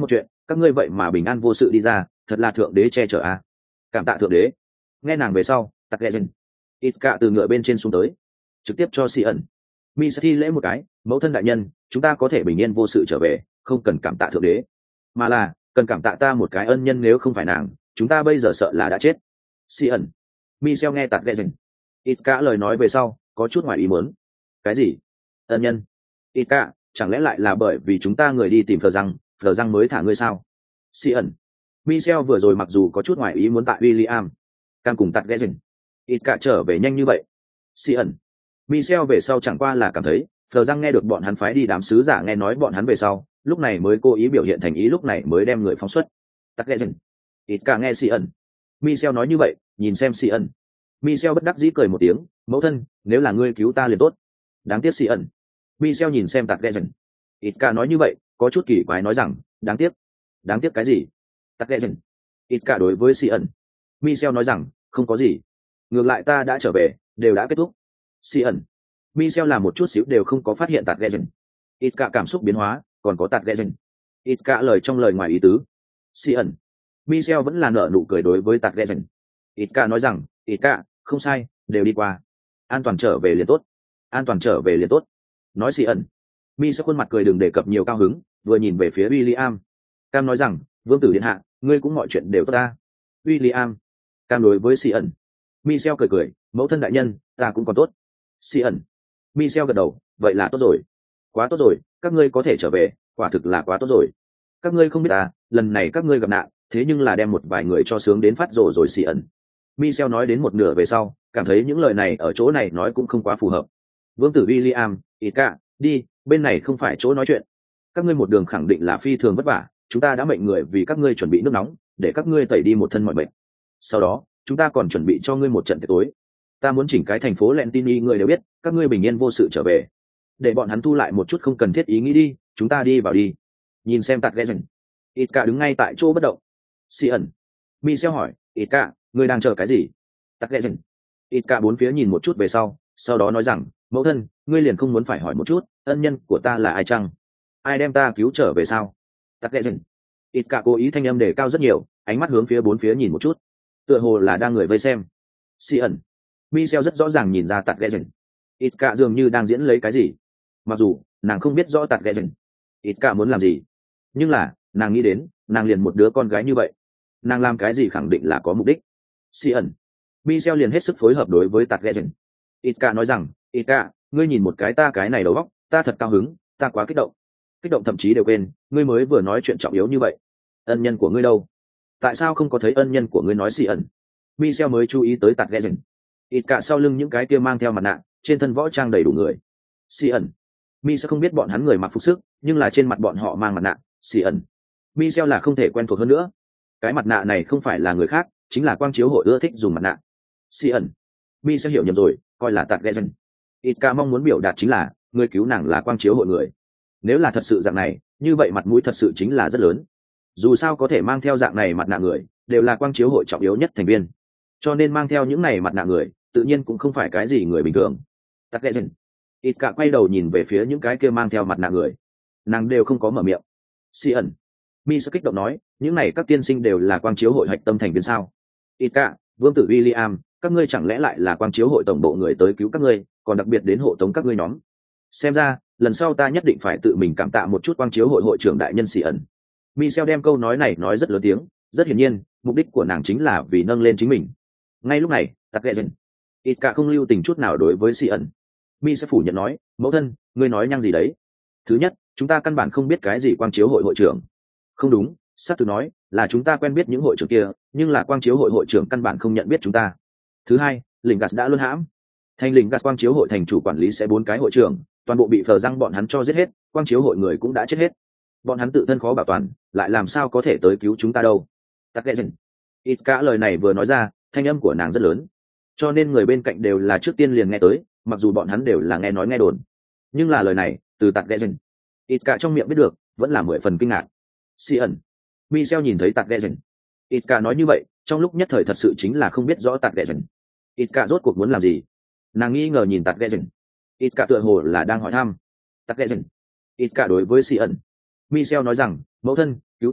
các ngươi vậy mà bình an vô sự đi ra, thật là thượng đế che chở a. Cảm tạ thượng đế. Nghe nàng về sau, tặc ghẹ dần ít cả từ ngựa bên trên xuống tới, trực tiếp cho xì ẩn mi sẽ thi lễ một cái. Mẫu thân đại nhân, chúng ta có thể bình yên vô sự trở về, không cần cảm tạ thượng đế, mà là cần cảm tạ ta một cái ân nhân, nếu không phải nàng, chúng ta bây giờ sợ là đã chết. Xì ẩn Michel nghe tạt ghẹ dần ít cả lời nói về sau có chút ngoài ý muốn. Cái gì ân nhân? Ít cả, chẳng lẽ lại là bởi vì chúng ta người đi tìm phờ răng phờ răng mới thả ngươi sao? Xì ẩn Michel vừa rồi mặc dù có chút ngoài ý muốn tại William cam cùng tạt ghẹ dần ít cả trở về nhanh như vậy. Xì ẩn Michel về sau chẳng qua là cảm thấy phờ răng nghe được bọn hắn phái đi đám sứ giả nghe nói bọn hắn về sau, lúc này mới cố ý biểu hiện thành ý, lúc này mới đem người phóng xuất. Tắc lệ dần ít cả nghe xì ẩn Michel nói như vậy, nhìn xem xì ẩn Michel bất đắc dĩ cười một tiếng. Mẫu thân, nếu là ngươi cứu ta liền tốt. Đáng tiếc xì ẩn Michel nhìn xem tắc lệ dần ít cả nói như vậy, có chút kỳ quái nói rằng đáng tiếc. Đáng tiếc cái gì? Tắc lệ dần ít cả đối với xì ẩn Michel nói rằng không có gì, ngược lại ta đã trở về, đều đã kết thúc. Xì ẩn Michel là một chút xíu đều không có phát hiện tạt ghẹ dần ít cả cảm xúc biến hóa, còn có tạt ghẹ dần ít cả lời trong lời ngoài ý tứ. Xì ẩn Michel vẫn là nở nụ cười đối với tạt ghẹ dần ít cả nói rằng ít cả không sai, đều đi qua, an toàn trở về liền tốt, an toàn trở về liền tốt. Nói xì ẩn Michel khuôn mặt cười đừng đề cập nhiều cao hứng, vừa nhìn về phía William. Cam nói rằng vương tử điện hạ, ngươi cũng mọi chuyện đều tốt ta. William Cam đối với xì ẩn Michel cười cười, mẫu thân đại nhân, ta cũng còn tốt. Xì ẩn Michel gật đầu, vậy là tốt rồi, quá tốt rồi, các ngươi có thể trở về, quả thực là quá tốt rồi. Các ngươi không biết à, lần này các ngươi gặp nạn, thế nhưng là đem một vài người cho sướng đến phát rồ rồi. Xì ẩn Michel nói đến một nửa về sau, cảm thấy những lời này ở chỗ này nói cũng không quá phù hợp. Vương tử William, ít cả, đi, bên này không phải chỗ nói chuyện. Các ngươi một đường khẳng định là phi thường vất vả, chúng ta đã mệnh người vì các ngươi chuẩn bị nước nóng, để các ngươi tẩy đi một thân mọi bệnh. Sau đó, chúng ta còn chuẩn bị cho ngươi một trận tiệc tối. Ta muốn chỉnh cái thành phố Lentini người đều biết, các ngươi bình yên vô sự trở về, để bọn hắn thu lại một chút không cần thiết ý nghĩ đi. Chúng ta đi vào đi. Nhìn xem tạt ghẹ dần ít cả đứng ngay tại chỗ bất động. Xì ẩn Michel hỏi ít cả, ngươi đang chờ cái gì? Tạt ghẹ dần ít cả bốn phía nhìn một chút về sau, sau đó nói rằng mẫu thân, ngươi liền không muốn phải hỏi một chút ân nhân của ta là ai chăng? Ai đem ta cứu trở về sao? Tạt ghẹ dần ít cả cố ý thanh âm đề cao rất nhiều, ánh mắt hướng phía bốn phía nhìn một chút, tựa hồ là đang người vây xem. Xì ẩn Michel rất rõ ràng nhìn ra tạt ghẹ dần ít cả dường như đang diễn lấy cái gì, mặc dù nàng không biết rõ tạt ghẹ dần ít cả muốn làm gì, nhưng là nàng nghĩ đến nàng liền một đứa con gái như vậy, nàng làm cái gì khẳng định là có mục đích. Xì ẩn Michel liền hết sức phối hợp đối với tạt ghẹ dần ít cả nói rằng ít cả, ngươi nhìn một cái ta cái này đầu óc, ta thật cao hứng, ta quá kích động, kích động thậm chí đều quên ngươi mới vừa nói chuyện trọng yếu như vậy. Ân nhân của ngươi đâu? Tại sao không có thấy ân nhân của ngươi? Nói xì ẩn Michel mới chú ý tới tạt ghẹ dần ít cả sau lưng những cái kia mang theo mặt nạ, trên thân võ trang đầy đủ người. Xì ẩn mi sẽ không biết bọn hắn người mặc phục sức, nhưng là trên mặt bọn họ mang mặt nạ. Xì ẩn Michel là không thể quen thuộc hơn nữa, cái mặt nạ này không phải là người khác, chính là quang chiếu hội ưa thích dùng mặt nạ. Xì ẩn mi sẽ hiểu nhầm rồi, coi là tạt ghẹ dần ít cả mong muốn biểu đạt chính là người cứu nàng là quang chiếu hội người. Nếu là thật sự dạng này, như vậy mặt mũi thật sự chính là rất lớn. Dù sao có thể mang theo dạng này mặt nạ người đều là quang chiếu hội trọng yếu nhất thành viên, cho nên mang theo những này mặt nạ người tự nhiên cũng không phải cái gì người bình thường. Tắc ghẹ dần ít cả quay đầu nhìn về phía những cái kia mang theo mặt nạ người, nàng đều không có mở miệng. Xì ẩn mi sẽ kích động nói, những này các tiên sinh đều là quang chiếu hội hạch tâm thành viên sao? Ít cả, vương tử William, các ngươi chẳng lẽ lại là quang chiếu hội tổng bộ người tới cứu các ngươi, còn đặc biệt đến hộ tống các ngươi nhóm? Xem ra lần sau ta nhất định phải tự mình cảm tạ một chút quang chiếu hội hội trưởng đại nhân. Xì ẩn Michel đem câu nói này nói rất lớn tiếng, rất hiển nhiên mục đích của nàng chính là vì nâng lên chính mình. Ngay lúc này tắc ghẹ dần ít cả không lưu tình chút nào đối với xì ẩn mi sẽ phủ nhận nói, mẫu thân, ngươi nói nhăng gì đấy? Thứ nhất, chúng ta căn bản không biết cái gì quang chiếu hội hội trưởng. Không đúng, sắp từ nói là chúng ta quen biết những hội trưởng kia, nhưng là quang chiếu hội hội trưởng căn bản không nhận biết chúng ta. Thứ hai, lĩnh gas đã luôn hãm, thành lĩnh gas quang chiếu hội thành chủ quản lý sẽ bốn cái hội trưởng toàn bộ bị phờ răng bọn hắn cho giết hết, quang chiếu hội người cũng đã chết hết, bọn hắn tự thân khó bảo toàn, lại làm sao có thể tới cứu chúng ta đâu? Tắc ghẹ dần ít cả lời này vừa nói ra, thanh âm của nàng rất lớn, cho nên người bên cạnh đều là trước tiên liền nghe tới, mặc dù bọn hắn đều là nghe nói nghe đồn, nhưng là lời này từ tạt ghẹ dần ít cả trong miệng biết được vẫn là mười phần kinh ngạc. Xì ẩn Michel nhìn thấy tạt ghẹ dần ít cả nói như vậy, trong lúc nhất thời thật sự chính là không biết rõ tạt ghẹ dần ít cả rốt cuộc muốn làm gì. Nàng nghi ngờ nhìn tạt ghẹ dần ít cả tựa hồ là đang hỏi thăm. Tạt ghẹ dần ít cả đối với xì ẩn Michel nói rằng, mẫu thân, cứu ta người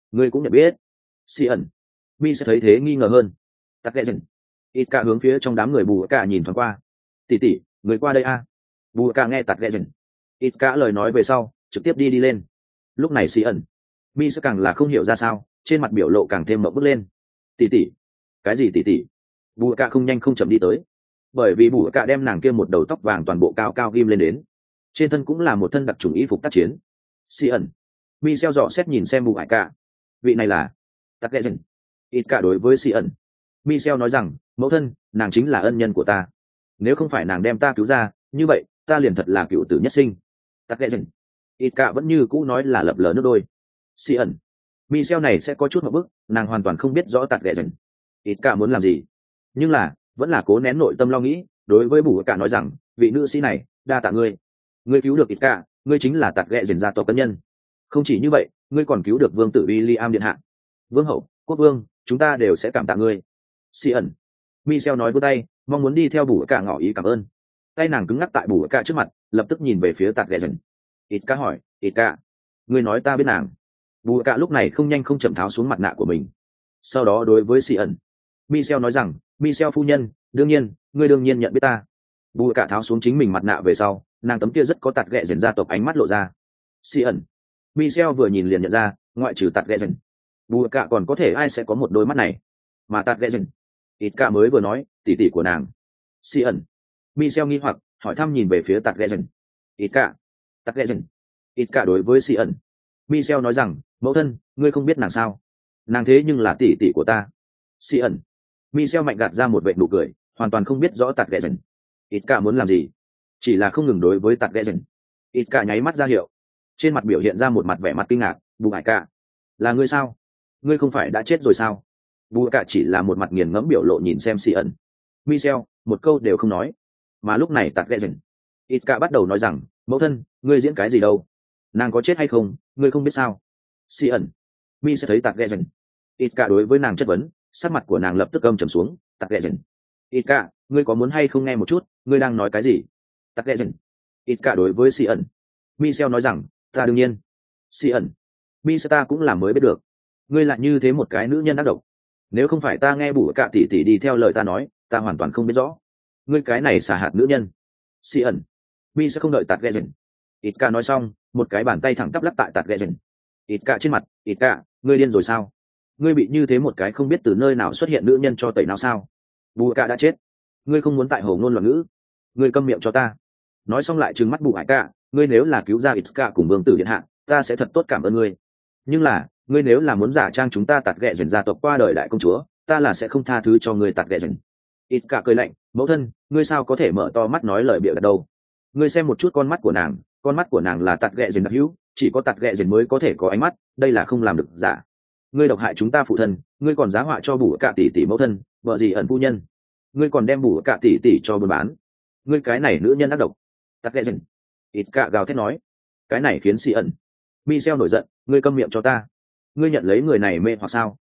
ngươi cũng nhận biết. Si ẩn. Mi sẽ thấy thế nghi ngờ hơn. Tạt ghẹ dần. Ít cả hướng phía trong đám người bù cả nhìn thoáng qua. Tỷ tỷ, người qua đây a. Bù cả nghe tạt ghẹ dần. Ít cả lời nói về sau, trực tiếp đi đi lên. Lúc này Si ẩn. Mi sẽ càng là không hiểu ra sao, trên mặt biểu lộ càng thêm mộng bức lên. Tỷ tỷ. Cái gì tỷ tỷ? Bù cả không nhanh không chậm đi tới, bởi vì bù cả đem nàng kia một đầu tóc vàng toàn bộ cao cao ghim lên đến, trên thân cũng là một thân đặc trùng y phục tác chiến. Si ẩn. Mi xeo dò xét nhìn xem bù hải cả. Vị này là tắc ghẹ dần. Ít cả đối với Si ẩn. Mi xeo nói rằng, mẫu thân, nàng chính là ân nhân của ta, nếu không phải nàng đem ta cứu ra, như vậy ta liền thật là cựu tử nhất sinh. Tắc ghẹ dần. Ít cả vẫn như cũ nói là lập lờ nước đôi. Si ẩn. Mi xeo này sẽ có chút một bức, nàng hoàn toàn không biết rõ tắc ghẹ dần. Ít cả muốn làm gì, nhưng là vẫn là cố nén nội tâm lo nghĩ, đối với bù cả nói rằng, vị nữ sĩ này, đa tạ ngươi, ngươi cứu được ít cả, ngươi chính là tạc ghẹ dền gia tộc tân nhân. Không chỉ như vậy, ngươi còn cứu được vương tử William điện hạ, vương hậu, quốc vương, chúng ta đều sẽ cảm tạ ngươi. Si ẩn. Michel nói vươn tay, mong muốn đi theo bù cả ngỏ ý cảm ơn. Tay nàng cứng ngắc tại bù cả trước mặt, lập tức nhìn về phía tạc ghẹ dền. Ít cả hỏi, ít cả, ngươi nói ta biết nàng? Bù cả lúc này không nhanh không chậm tháo xuống mặt nạ của mình, sau đó đối với Si ẩn. Michel nói rằng, Michel phu nhân, đương nhiên, ngươi đương nhiên nhận biết ta. Bù cả tháo xuống chính mình mặt nạ về sau, nàng tấm kia rất có tạt ghẹ dần gia tộc ánh mắt lộ ra. Si ẩn. Michel vừa nhìn liền nhận ra, ngoại trừ tạt ghẹ dần, bù cả còn có thể ai sẽ có một đôi mắt này, mà tạt ghẹ dần, ít cả mới vừa nói tỷ tỷ của nàng. Si ẩn. Michel nghi hoặc hỏi thăm nhìn về phía tạt ghẹ dần. Ít cả. Tạt ghẹ dần. Ít cả đối với Si ẩn. Michel nói rằng, mẫu thân, ngươi không biết nàng sao? Nàng thế nhưng là tỷ tỷ của ta. Si ẩn. Michel mạnh gạt ra một vệ nụ cười, hoàn toàn không biết rõ tạt ghẹ dần. Ít cả muốn làm gì, chỉ là không ngừng đối với tạt ghẹ dần. Ít cả nháy mắt ra hiệu, trên mặt biểu hiện ra một mặt vẻ mặt kinh ngạc. Bù hải cả, là ngươi sao? Ngươi không phải đã chết rồi sao? Bù cả chỉ là một mặt nghiền ngẫm biểu lộ nhìn xem Si ẩn. Michel một câu đều không nói, mà lúc này tạt ghẹ dần. Ít cả bắt đầu nói rằng, mẫu thân, ngươi diễn cái gì đâu? Nàng có chết hay không, ngươi không biết sao? Si ẩn. Mi sẽ thấy tạt ghẹ dần. Ít cả đối với nàng chất vấn, sắc mặt của nàng lập tức âm trầm xuống. Tạt ghẹ dần. Ít cả, ngươi có muốn hay không nghe một chút, ngươi đang nói cái gì? Tạt ghẹ dần. Ít cả đối với Si ẩn. Michel nói rằng, ta đương nhiên. Si ẩn. Mi sẽ ta cũng là mới biết được, ngươi lại như thế một cái nữ nhân ác độc. Nếu không phải ta nghe bù cả tỷ tỷ đi theo lời ta nói, ta hoàn toàn không biết rõ ngươi cái này xả hạt nữ nhân. Si ẩn. Mi sẽ không đợi tạt ghẹ dần. Ít cả nói xong, một cái bàn tay thẳng tắp lắc tại tạt ghẹ dần. Ít cả trên mặt, ít cả, ngươi điên rồi sao? Ngươi bị như thế một cái không biết từ nơi nào xuất hiện nữ nhân cho tẩy não sao? Bù cả đã chết, ngươi không muốn tại hồ ngôn loạn ngữ, ngươi câm miệng cho ta. Nói xong lại trừng mắt bù hải cả, ngươi nếu là cứu ra ít cả cùng vương tử điện hạ, ta sẽ thật tốt cảm ơn ngươi, nhưng là ngươi nếu là muốn giả trang chúng ta tạt ghẹ dần gia tộc qua đời đại công chúa, ta là sẽ không tha thứ cho ngươi tạt ghẹ dần. Ít cả cười lạnh, mẫu thân, ngươi sao có thể mở to mắt nói lời bịa đặt đâu? Ngươi xem một chút con mắt của nàng, con mắt của nàng là tạt ghẹ dần đặc hữu, chỉ có tạt ghẹ dần mới có thể có ánh mắt, đây là không làm được giả. Ngươi độc hại chúng ta phụ thân, ngươi còn giá họa cho bù cả tỷ tỷ mẫu thân, vợ gì ẩn phu nhân, ngươi còn đem bù cả tỷ tỷ cho buôn bán, ngươi cái này nữ nhân ác độc. Tạt ghẹ dần. Ít cả gào thét nói. Cái này khiến Si ẩn. Michel nổi giận, ngươi câm miệng cho ta, ngươi nhận lấy người này mê hoặc sao?